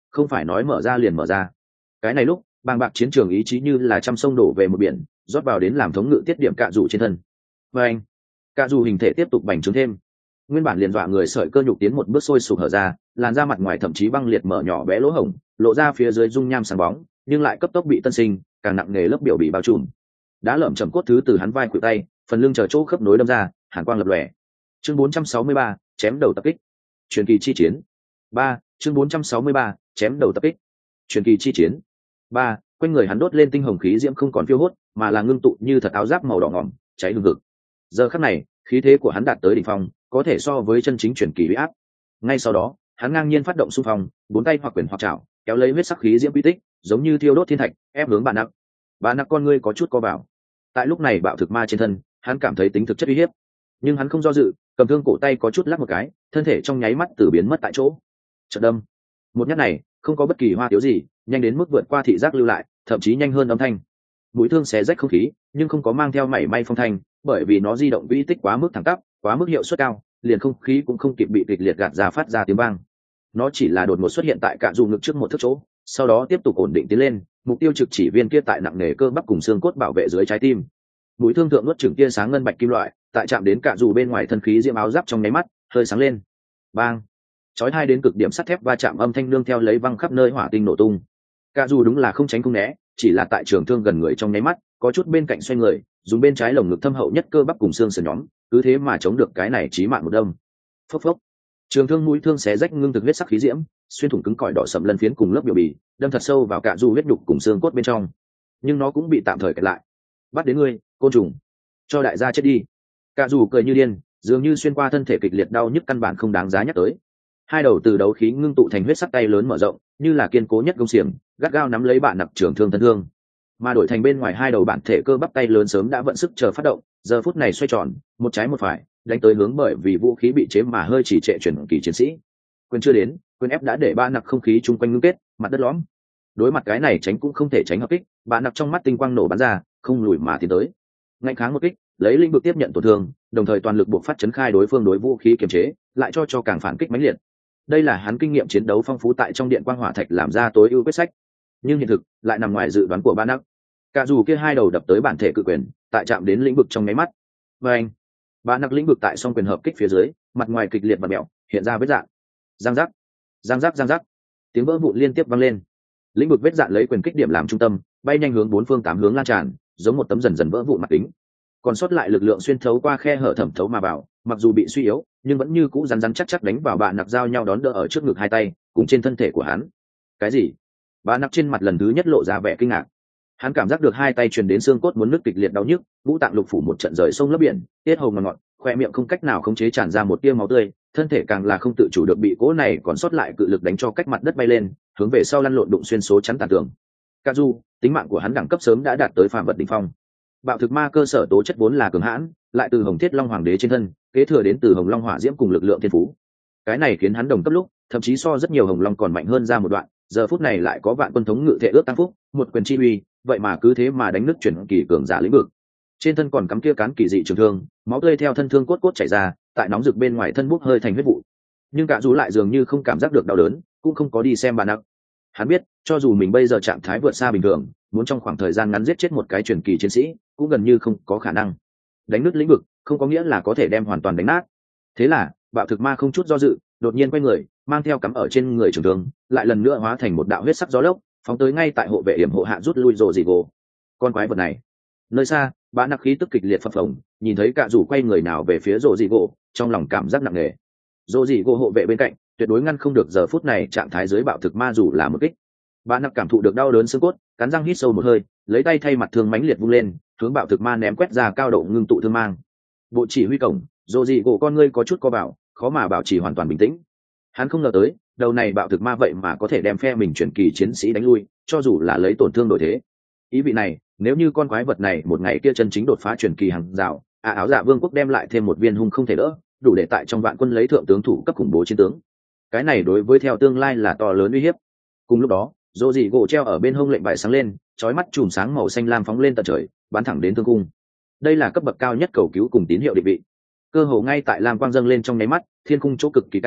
không phải nói mở ra liền mở ra. Cái này lúc bàng bạc chiến trường ý chí như là trăm sông đổ về một biển, rót vào đến làm thống ngự tiết điểm cạ rủ trên thân. Và anh, cạ rủ hình thể tiếp tục bành trướng thêm, nguyên bản liền dọa người sợi cơ nhục tiến một bước sôi sục hở ra, làn da mặt ngoài thậm chí băng liệt mở nhỏ bé lỗ hổng, lộ ra phía dưới dung nham sáng bóng, nhưng lại cấp tốc bị tân sinh càng nặng nề lớp biểu bị bao trùm. Đá lởm chầm cốt thứ từ hắn vai khuỷu tay, phần lưng chờ chỗ khớp nối đâm ra, hàn quang lập lòe. Chương 463, chém đầu tập kích. Truyền kỳ chi chiến. 3, chương 463, chém đầu tập kích. Truyền kỳ chi chiến. 3, quanh người hắn đốt lên tinh hồng khí diễm không còn phiêu hốt, mà là ngưng tụ như thật áo giáp màu đỏ ngòm, cháy hừng hực. Giờ khắc này, khí thế của hắn đạt tới đỉnh phong, có thể so với chân chính truyền kỳ uy áp. Ngay sau đó, hắn ngang nhiên phát động xung phong, bốn tay hoặc quyền hoặc chảo, kéo lấy huyết sắc khí diễm quy tích, giống như thiêu đốt thiên thạch, ép hướng bạn nặng. Bạn nặng con ngươi có chút co vào. Tại lúc này bạo thực ma trên thân, hắn cảm thấy tính thực chất uy hiếp, nhưng hắn không do dự, cầm thương cổ tay có chút lắc một cái, thân thể trong nháy mắt từ biến mất tại chỗ. Chợt đâm, một nhát này không có bất kỳ hoa tiếu gì, nhanh đến mức vượt qua thị giác lưu lại, thậm chí nhanh hơn âm thanh. Mũi thương xé rách không khí, nhưng không có mang theo mảy may phong thanh, bởi vì nó di động vĩ tích quá mức thẳng tắp, quá mức hiệu suất cao, liền không khí cũng không kịp bị kịch liệt gạt ra phát ra tiếng vang. Nó chỉ là đột ngột xuất hiện tại cạ dù ngực trước một thước chỗ, sau đó tiếp tục ổn định tiến lên, mục tiêu trực chỉ viên kia tại nặng nề cơ bắp cùng xương cốt bảo vệ dưới trái tim. Mũi thương thượng nuốt chửng tia sáng ngân bạch kim loại, tại chạm đến cạ dù bên ngoài thân khí diễm áo giáp trong nháy mắt hơi sáng lên. Bang! Chói hai đến cực điểm sắt thép va chạm âm thanh nương theo lấy văng khắp nơi hỏa tinh nổ tung. Cạ dù đúng là không tránh không né, chỉ là tại trường thương gần người trong nháy mắt, có chút bên cạnh xoay người, dùng bên trái lồng ngực thâm hậu nhất cơ bắp cùng xương sườn nhóm, cứ thế mà chống được cái này chí mạng một đâm. Phốc phốc. Trường thương mũi thương xé rách ngưng thực huyết sắc khí diễm, xuyên thủng cứng cỏi đỏ sậm lân phiến cùng lớp biểu bì, đâm thật sâu vào cạ dù huyết nhục cùng xương cốt bên trong. Nhưng nó cũng bị tạm thời kẹt lại. Bắt đến ngươi, côn trùng, cho đại gia chết đi. Cạ dù cười như điên, dường như xuyên qua thân thể kịch liệt đau nhức căn bản không đáng giá nhắc tới. Hai đầu từ đấu khí ngưng tụ thành huyết sắc tay lớn mở rộng, như là kiên cố nhất gông xiềng, gắt gao nắm lấy bạn nặc trường thương thân thương. Mà đổi thành bên ngoài hai đầu bản thể cơ bắp tay lớn sớm đã vận sức chờ phát động, giờ phút này xoay tròn, một trái một phải, đánh tới hướng bởi vì vũ khí bị chế mà hơi chỉ trệ chuyển kỳ chiến sĩ. Quyền chưa đến, quyền ép đã để ba nặc không khí chung quanh ngưng kết, mặt đất lõm. Đối mặt cái này tránh cũng không thể tránh hợp kích, bạn nặc trong mắt tinh quang nổ bắn ra, không lùi mà tiến tới. Ngạnh kháng một kích, lấy lĩnh vực tiếp nhận tổn thương, đồng thời toàn lực buộc phát chấn khai đối phương đối vũ khí kiềm chế, lại cho càng phản kích mãnh liệt. Đây là hắn kinh nghiệm chiến đấu phong phú tại trong điện quang hỏa thạch làm ra tối ưu quyết sách, nhưng hiện thực lại nằm ngoài dự đoán của ba nặc. Cả dù kia hai đầu đập tới bản thể cự quyền, tại chạm đến lĩnh vực trong nháy mắt, và anh, ba nặc lĩnh vực tại song quyền hợp kích phía dưới, mặt ngoài kịch liệt và mẹo, hiện ra vết dạn. Giang giác, giang giác, giang giác, tiếng vỡ vụn liên tiếp vang lên. Lĩnh vực vết dạn lấy quyền kích điểm làm trung tâm, bay nhanh hướng bốn phương tám hướng lan tràn, giống một tấm dần dần vỡ vụn mặt kính. Còn sót lại lực lượng xuyên thấu qua khe hở thẩm thấu mà vào, mặc dù bị suy yếu, nhưng vẫn như cũ rắn rắn chắc chắc đánh vào bạn nặc giao nhau đón đỡ ở trước ngực hai tay, cùng trên thân thể của hắn. Cái gì? Bạn nặc trên mặt lần thứ nhất lộ ra vẻ kinh ngạc. Hắn cảm giác được hai tay truyền đến xương cốt muốn nứt kịch liệt đau nhức, ngũ tạng lục phủ một trận rời sông lấp biển, tiết hầu ngọt ngọt, khoe miệng không cách nào khống chế tràn ra một tia máu tươi, thân thể càng là không tự chủ được bị cỗ này còn sót lại cự lực đánh cho cách mặt đất bay lên, hướng về sau lăn lộn đụng xuyên số chắn tàn tường. Cạ dù, tính mạng của hắn đẳng cấp sớm đã đạt tới phàm vật đỉnh phong. Bạo thực ma cơ sở tố chất vốn là cường hãn, lại từ Hồng Thiết Long Hoàng đế trên thân, kế thừa đến từ Hồng Long Hỏa Diễm cùng lực lượng thiên phú. Cái này khiến hắn đồng cấp lúc, thậm chí so rất nhiều Hồng Long còn mạnh hơn ra một đoạn, giờ phút này lại có vạn quân thống ngự thể ước tăng phúc, một quyền chi uy, vậy mà cứ thế mà đánh nứt chuyển kỳ cường giả lĩnh vực. Trên thân còn cắm kia cán kỳ dị trường thương, máu tươi theo thân thương cốt cốt chảy ra, tại nóng rực bên ngoài thân bốc hơi thành huyết vụ. Nhưng Cạ dù lại dường như không cảm giác được đau đớn, cũng không có đi xem bàn nặng. Hắn biết, cho dù mình bây giờ trạng thái vượt xa bình thường, muốn trong khoảng thời gian ngắn giết chết một cái truyền kỳ chiến sĩ, cũng gần như không có khả năng. Đánh nứt lĩnh vực, không có nghĩa là có thể đem hoàn toàn đánh nát. Thế là, bạo thực ma không chút do dự, đột nhiên quay người, mang theo cắm ở trên người trường thương, lại lần nữa hóa thành một đạo huyết sắc gió lốc, phóng tới ngay tại hộ vệ yểm hộ hạ rút lui rồ dị gỗ. Con quái vật này. Nơi xa, bá nặc khí tức kịch liệt phập phồng, nhìn thấy Cạ dù quay người nào về phía rồ dị gỗ, trong lòng cảm giác nặng nề. Rồ dị gỗ hộ vệ bên cạnh, tuyệt đối ngăn không được giờ phút này trạng thái dưới bạo thực ma dù là một kích. Bá nặc cảm thụ được đau đớn xương cốt, cắn răng hít sâu một hơi, lấy tay thay mặt thương mãnh liệt vung lên, hướng bạo thực ma ném quét ra cao độ ngưng tụ thương mang. Bộ chỉ huy cổng, rồ dị gỗ con ngươi có chút co bảo, khó mà bảo trì hoàn toàn bình tĩnh. Hắn không ngờ tới, đầu này bạo thực ma vậy mà có thể đem phe mình chuyển kỳ chiến sĩ đánh lui, cho dù là lấy tổn thương đổi thế. Ý vị này, nếu như con quái vật này một ngày kia chân chính đột phá chuyển kỳ hàng rào, áo dạ vương quốc đem lại thêm một viên hung không thể đỡ, đủ để tại trong vạn quân lấy thượng tướng thủ cấp khủng bố chiến tướng. Cái này đối với theo tương lai là to lớn uy hiếp. Cùng lúc đó, rồ dị gỗ treo ở bên hông lệnh bài sáng lên, chói mắt chùm sáng màu xanh lam phóng lên tận trời, bắn thẳng đến thương cung. Đây là cấp bậc cao nhất cầu cứu cùng tín hiệu định vị. Cơ hồ ngay tại lam quang dâng lên trong nháy mắt, thiên cung chỗ cực kỳ cao,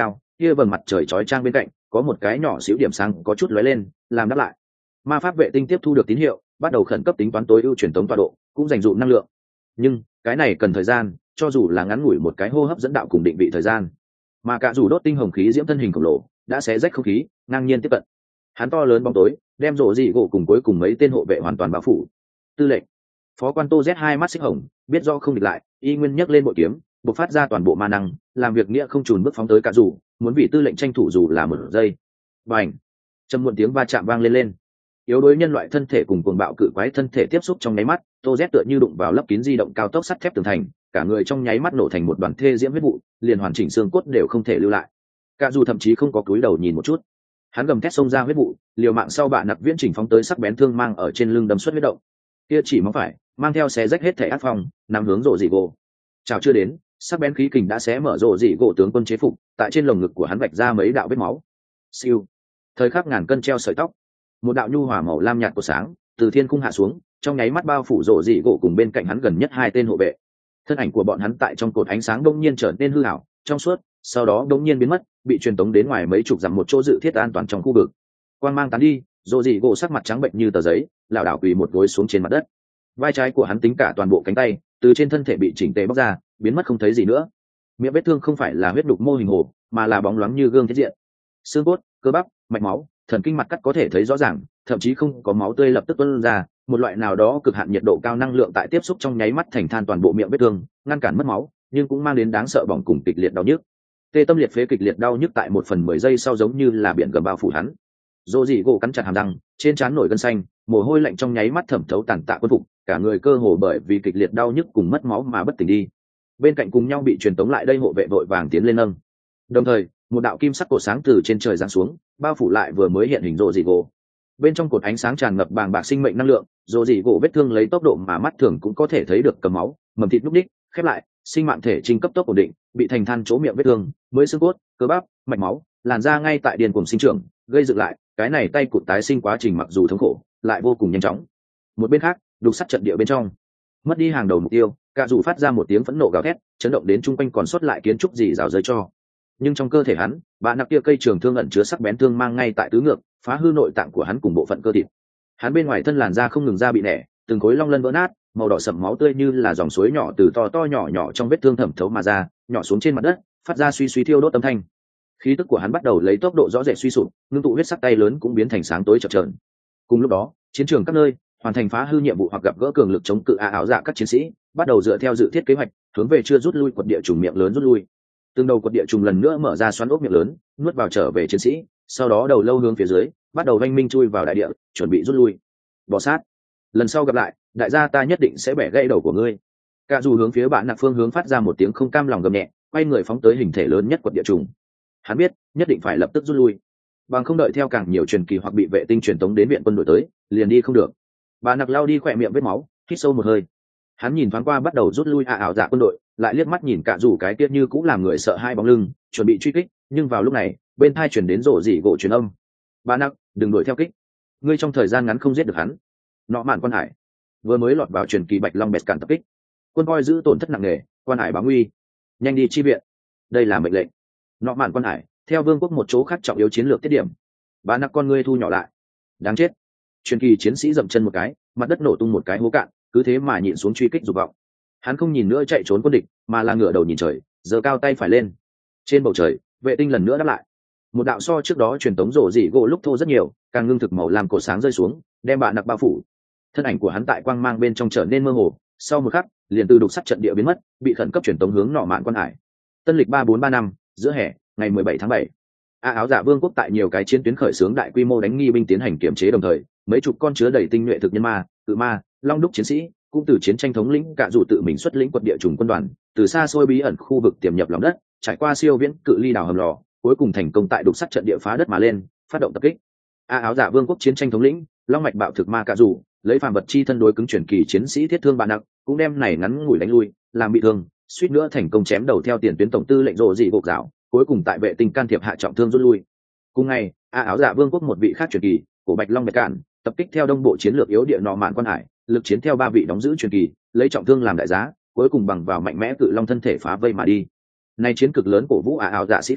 kia vầng mặt trời chói chang bên cạnh có một cái nhỏ xíu điểm sáng có chút lóe lên làm đáp lại. Ma pháp vệ tinh tiếp thu được tín hiệu, bắt đầu khẩn cấp tính toán tối ưu truyền tống tọa độ, cũng dành dụm năng lượng. Nhưng cái này cần thời gian, cho dù là ngắn ngủi một cái hô hấp dẫn đạo cùng định vị thời gian. Mà cả dù đốt tinh hồng khí diễm thân hình khổng lồ đã xé rách không khí, ngang nhiên tiếp cận. Hắn to lớn bóng tối đem rộ dị gỗ cùng cuối cùng mấy tên hộ vệ hoàn toàn bao phủ. Tư lệnh phó quan Tô Z hai mắt xích hồng, biết do không địch lại, y nguyên nhấc lên bội kiếm, bộc phát ra toàn bộ ma năng, làm việc nghĩa không chùn bước phóng tới cả dù, muốn vì tư lệnh tranh thủ dù là một giây. Bành! Trầm muộn tiếng va chạm vang lên. Yếu đuối nhân loại thân thể cùng cuồng bạo cự quái thân thể tiếp xúc trong nháy mắt, Tô Z tựa như đụng vào lấp kín di động cao tốc sắt thép tường thành, cả người trong nháy mắt nổ thành một đoàn thê diễm huyết vụ, liền hoàn chỉnh xương cốt đều không thể lưu lại. Cả dù thậm chí không có cúi đầu nhìn một chút. Hắn gầm thét xông ra huyết vụ, liều mạng sau bạ nặc viễn chỉnh phóng tới sắc bén thương mang ở trên lưng đâm xuất huyết động. Kia chỉ móng phải, mang theo xé rách hết thể ác phong, nằm hướng rộ dị gỗ. Chào chưa đến, sắc bén khí kình đã xé mở rộ dị gỗ tướng quân chế phục, tại trên lồng ngực của hắn vạch ra mấy đạo vết máu. Siêu. Thời khắc ngàn cân treo sợi tóc, một đạo nhu hòa màu lam nhạt của sáng từ thiên cung hạ xuống, trong nháy mắt bao phủ rộ dị gỗ cùng bên cạnh hắn gần nhất hai tên hộ vệ. Thân ảnh của bọn hắn tại trong cột ánh sáng đông nhiên trở nên hư ảo, trong suốt, sau đó đông nhiên biến mất, bị truyền tống đến ngoài mấy chục dặm một chỗ dự thiết an toàn trong khu vực. Quang mang tán đi, rộ dị gỗ sắc mặt trắng bệnh như tờ giấy, lảo đảo quỳ một gối xuống trên mặt đất. Vai trái của hắn tính cả toàn bộ cánh tay từ trên thân thể bị chỉnh tề bóc ra, biến mất không thấy gì nữa. Miệng vết thương không phải là huyết đục mô hình hồ, mà là bóng loáng như gương thiết diện. Xương cốt, cơ bắp, mạch máu, thần kinh mặt cắt có thể thấy rõ ràng, thậm chí không có máu tươi lập tức tuôn ra, một loại nào đó cực hạn nhiệt độ cao năng lượng tại tiếp xúc trong nháy mắt thành than toàn bộ miệng vết thương, ngăn cản mất máu, nhưng cũng mang đến đáng sợ bỏng cùng kịch liệt đau nhức. Tê tâm liệt phế kịch liệt đau nhức tại 1/10 giây sau giống như là biển gầm bao phủ hắn. Rô dị gỗ cắn chặt hàm răng, trên trán nổi gân xanh, mồ hôi lạnh trong nháy mắt thẩm thấu tàn tạ quân phục, cả người cơ hồ bởi vì kịch liệt đau nhức cùng mất máu mà bất tỉnh đi. Bên cạnh cùng nhau bị truyền tống lại đây hộ vệ vội vàng tiến lên nâng. Đồng thời, một đạo kim sắc cột sáng từ trên trời giáng xuống, bao phủ lại vừa mới hiện hình rô dị gỗ. Bên trong cột ánh sáng tràn ngập bàng bạc sinh mệnh năng lượng, rô dị gỗ vết thương lấy tốc độ mà mắt thường cũng có thể thấy được cầm máu, mầm thịt núc đích, khép lại, sinh mạng thể trình cấp tốc ổn định, bị thành than chỗ miệng vết thương, mới xương cốt, cơ bắp, mạch máu, làn da ngay tại điền cuồng sinh trưởng, gây dựng lại, cái này tay cụt tái sinh quá trình mặc dù thống khổ, lại vô cùng nhanh chóng. Một bên khác, đục sắt trận địa bên trong, mất đi hàng đầu mục tiêu, cả dù phát ra một tiếng phẫn nộ gào thét, chấn động đến chung quanh còn sót lại kiến trúc gì rào rơi cho. Nhưng trong cơ thể hắn, bạn nặc kia cây trường thương ẩn chứa sắc bén thương mang ngay tại tứ ngược, phá hư nội tạng của hắn cùng bộ phận cơ thịt. Hắn bên ngoài thân làn da không ngừng ra bị nẻ, từng khối long lân vỡ nát, màu đỏ sẫm máu tươi như là dòng suối nhỏ từ to to nhỏ nhỏ trong vết thương thẩm thấu mà ra, nhỏ xuống trên mặt đất, phát ra suy suy thiêu đốt âm thanh. Khí tức của hắn bắt đầu lấy tốc độ rõ rệt suy sụp, ngưng tụ huyết sắc tay lớn cũng biến thành sáng tối chập chờn. Cùng lúc đó, chiến trường các nơi, hoàn thành phá hư nhiệm vụ hoặc gặp gỡ cường lực chống cự ảo dạ các chiến sĩ, bắt đầu dựa theo dự thiết kế hoạch, hướng về chưa rút lui quật địa trùng miệng lớn rút lui. Từng đầu quật địa trùng lần nữa mở ra xoắn ốc miệng lớn, nuốt vào trở về chiến sĩ, sau đó đầu lâu hướng phía dưới, bắt đầu vanh minh chui vào đại địa, chuẩn bị rút lui. Bò sát. Lần sau gặp lại, đại gia ta nhất định sẽ bẻ gãy đầu của ngươi. Cả dù hướng phía bạn nặc phương hướng phát ra một tiếng không cam lòng gầm nhẹ, quay người phóng tới hình thể lớn nhất quật địa trùng. Hắn biết, nhất định phải lập tức rút lui, bằng không đợi theo càng nhiều truyền kỳ hoặc bị vệ tinh truyền tống đến viện quân đội tới, liền đi không được. Bạn nặc lao đi khỏe miệng vết máu, hít sâu một hơi. Hắn nhìn thoáng qua bắt đầu rút lui ảo dạ quân đội, lại liếc mắt nhìn cả dù cái tiết như cũng làm người sợ hai bóng lưng, chuẩn bị truy kích, nhưng vào lúc này, bên tai truyền đến rộ rỉ gỗ truyền âm. Bạn nặc, đừng đuổi theo kích. Ngươi trong thời gian ngắn không giết được hắn. Nọ mạn quan hải vừa mới lọt vào truyền kỳ bạch long bẹt cản tập kích, quân coi giữ tổn thất nặng nề, quan hải báo nguy, nhanh đi chi viện. Đây là mệnh lệnh. Nọ mạn quan hải theo vương quốc một chỗ khác trọng yếu chiến lược tiết điểm. Bạn nặc con ngươi thu nhỏ lại. Đáng chết. Truyền kỳ chiến sĩ dậm chân một cái, mặt đất nổ tung một cái hố cạn, cứ thế mà nhịn xuống truy kích dục vọng. Hắn không nhìn nữa chạy trốn quân địch, mà là ngửa đầu nhìn trời, giơ cao tay phải lên. Trên bầu trời, vệ tinh lần nữa đáp lại. Một đạo so trước đó truyền tống rổ dị gỗ lúc thô rất nhiều, càng ngưng thực màu làm cổ sáng rơi xuống, đem bạn nặc bao phủ. Thân ảnh của hắn tại quang mang bên trong trở nên mơ hồ, sau một khắc, liền từ đục sắt trận địa biến mất, bị khẩn cấp truyền tống hướng nọ mạn quan hải. Tân lịch 3435, giữa hè, ngày 17 tháng 7. Áo dạ vương quốc tại nhiều cái chiến tuyến khởi xướng đại quy mô đánh nghi binh tiến hành kiểm chế đồng thời, mấy chục con chứa đầy tinh nhuệ thực nhân ma, cự ma, long đúc chiến sĩ, cũng từ chiến tranh thống lĩnh cả dù tự mình xuất lĩnh quật địa trùng quân đoàn, từ xa xôi bí ẩn khu vực tiềm nhập lòng đất, trải qua siêu viễn cự ly đào hầm lò, cuối cùng thành công tại đục sắt trận địa phá đất mà lên, phát động tập kích. Áo dạ vương quốc chiến tranh thống lĩnh, long mạch bạo thực ma cả dù, lấy phàm vật chi thân đối cứng chuyển kỳ chiến sĩ thiết thương bạn nặng, cũng đem này ngắn ngủi đánh lui, làm bị thương, suýt nữa thành công chém đầu theo tiền tuyến tổng tư lệnh rồ dị gục dạo, cuối cùng tại vệ tinh can thiệp hạ trọng thương rút lui. Cùng ngày, áo dạ vương quốc một vị khác chuyển kỳ, của bạch long bạch cản, tập kích theo đông bộ chiến lược yếu địa nọ mạn quan hải, lực chiến theo ba vị đóng giữ truyền kỳ, lấy trọng thương làm đại giá, cuối cùng bằng vào mạnh mẽ cự long thân thể phá vây mà đi. Này chiến cực lớn cổ vũ ảo dạ sĩ khí,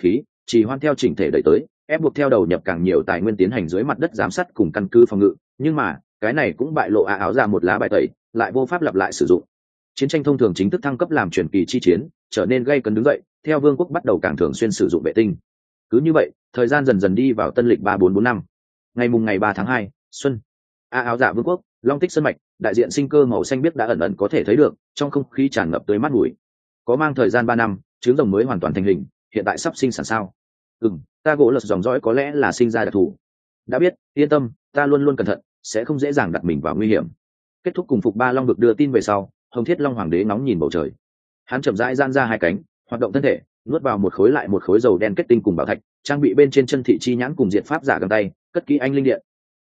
chỉ hoan theo chỉnh thể đẩy tới, ép buộc theo đầu nhập càng nhiều tài nguyên tiến hành dưới mặt đất giám sát cùng căn cứ phòng ngự, nhưng mà cái này cũng bại lộ áo ra một lá bài tẩy, lại vô pháp lặp lại sử dụng. Chiến tranh thông thường chính thức thăng cấp làm truyền kỳ chi chiến, trở nên gây cấn đứng dậy, theo vương quốc bắt đầu càng thường xuyên sử dụng vệ tinh. Cứ như vậy, thời gian dần dần đi vào tân lịch 3445. Ngày 3 tháng 2, xuân. Áo dạ vương quốc, Long Tích sơn mạch, đại diện sinh cơ màu xanh biếc đã ẩn ẩn có thể thấy được, trong không khí tràn ngập tới mát mùi. Có mang thời gian 3 năm, trứng rồng mới hoàn toàn thành hình, hiện tại sắp sinh sản sao? Ta gỗ lật dòng dõi có lẽ là sinh ra đặc thù. Đã biết, yên tâm, ta luôn luôn cẩn thận, sẽ không dễ dàng đặt mình vào nguy hiểm. Kết thúc cùng phục ba long vực đưa tin về sau, Hồng Thiết Long Hoàng đế nóng nhìn bầu trời. Hắn chậm rãi giãn ra hai cánh, hoạt động thân thể, nuốt vào một khối lại một khối dầu đen kết tinh cùng bảo thạch, trang bị bên trên chân thị chi nhãn cùng diệt pháp giả găng tay, cất kỹ anh linh điện,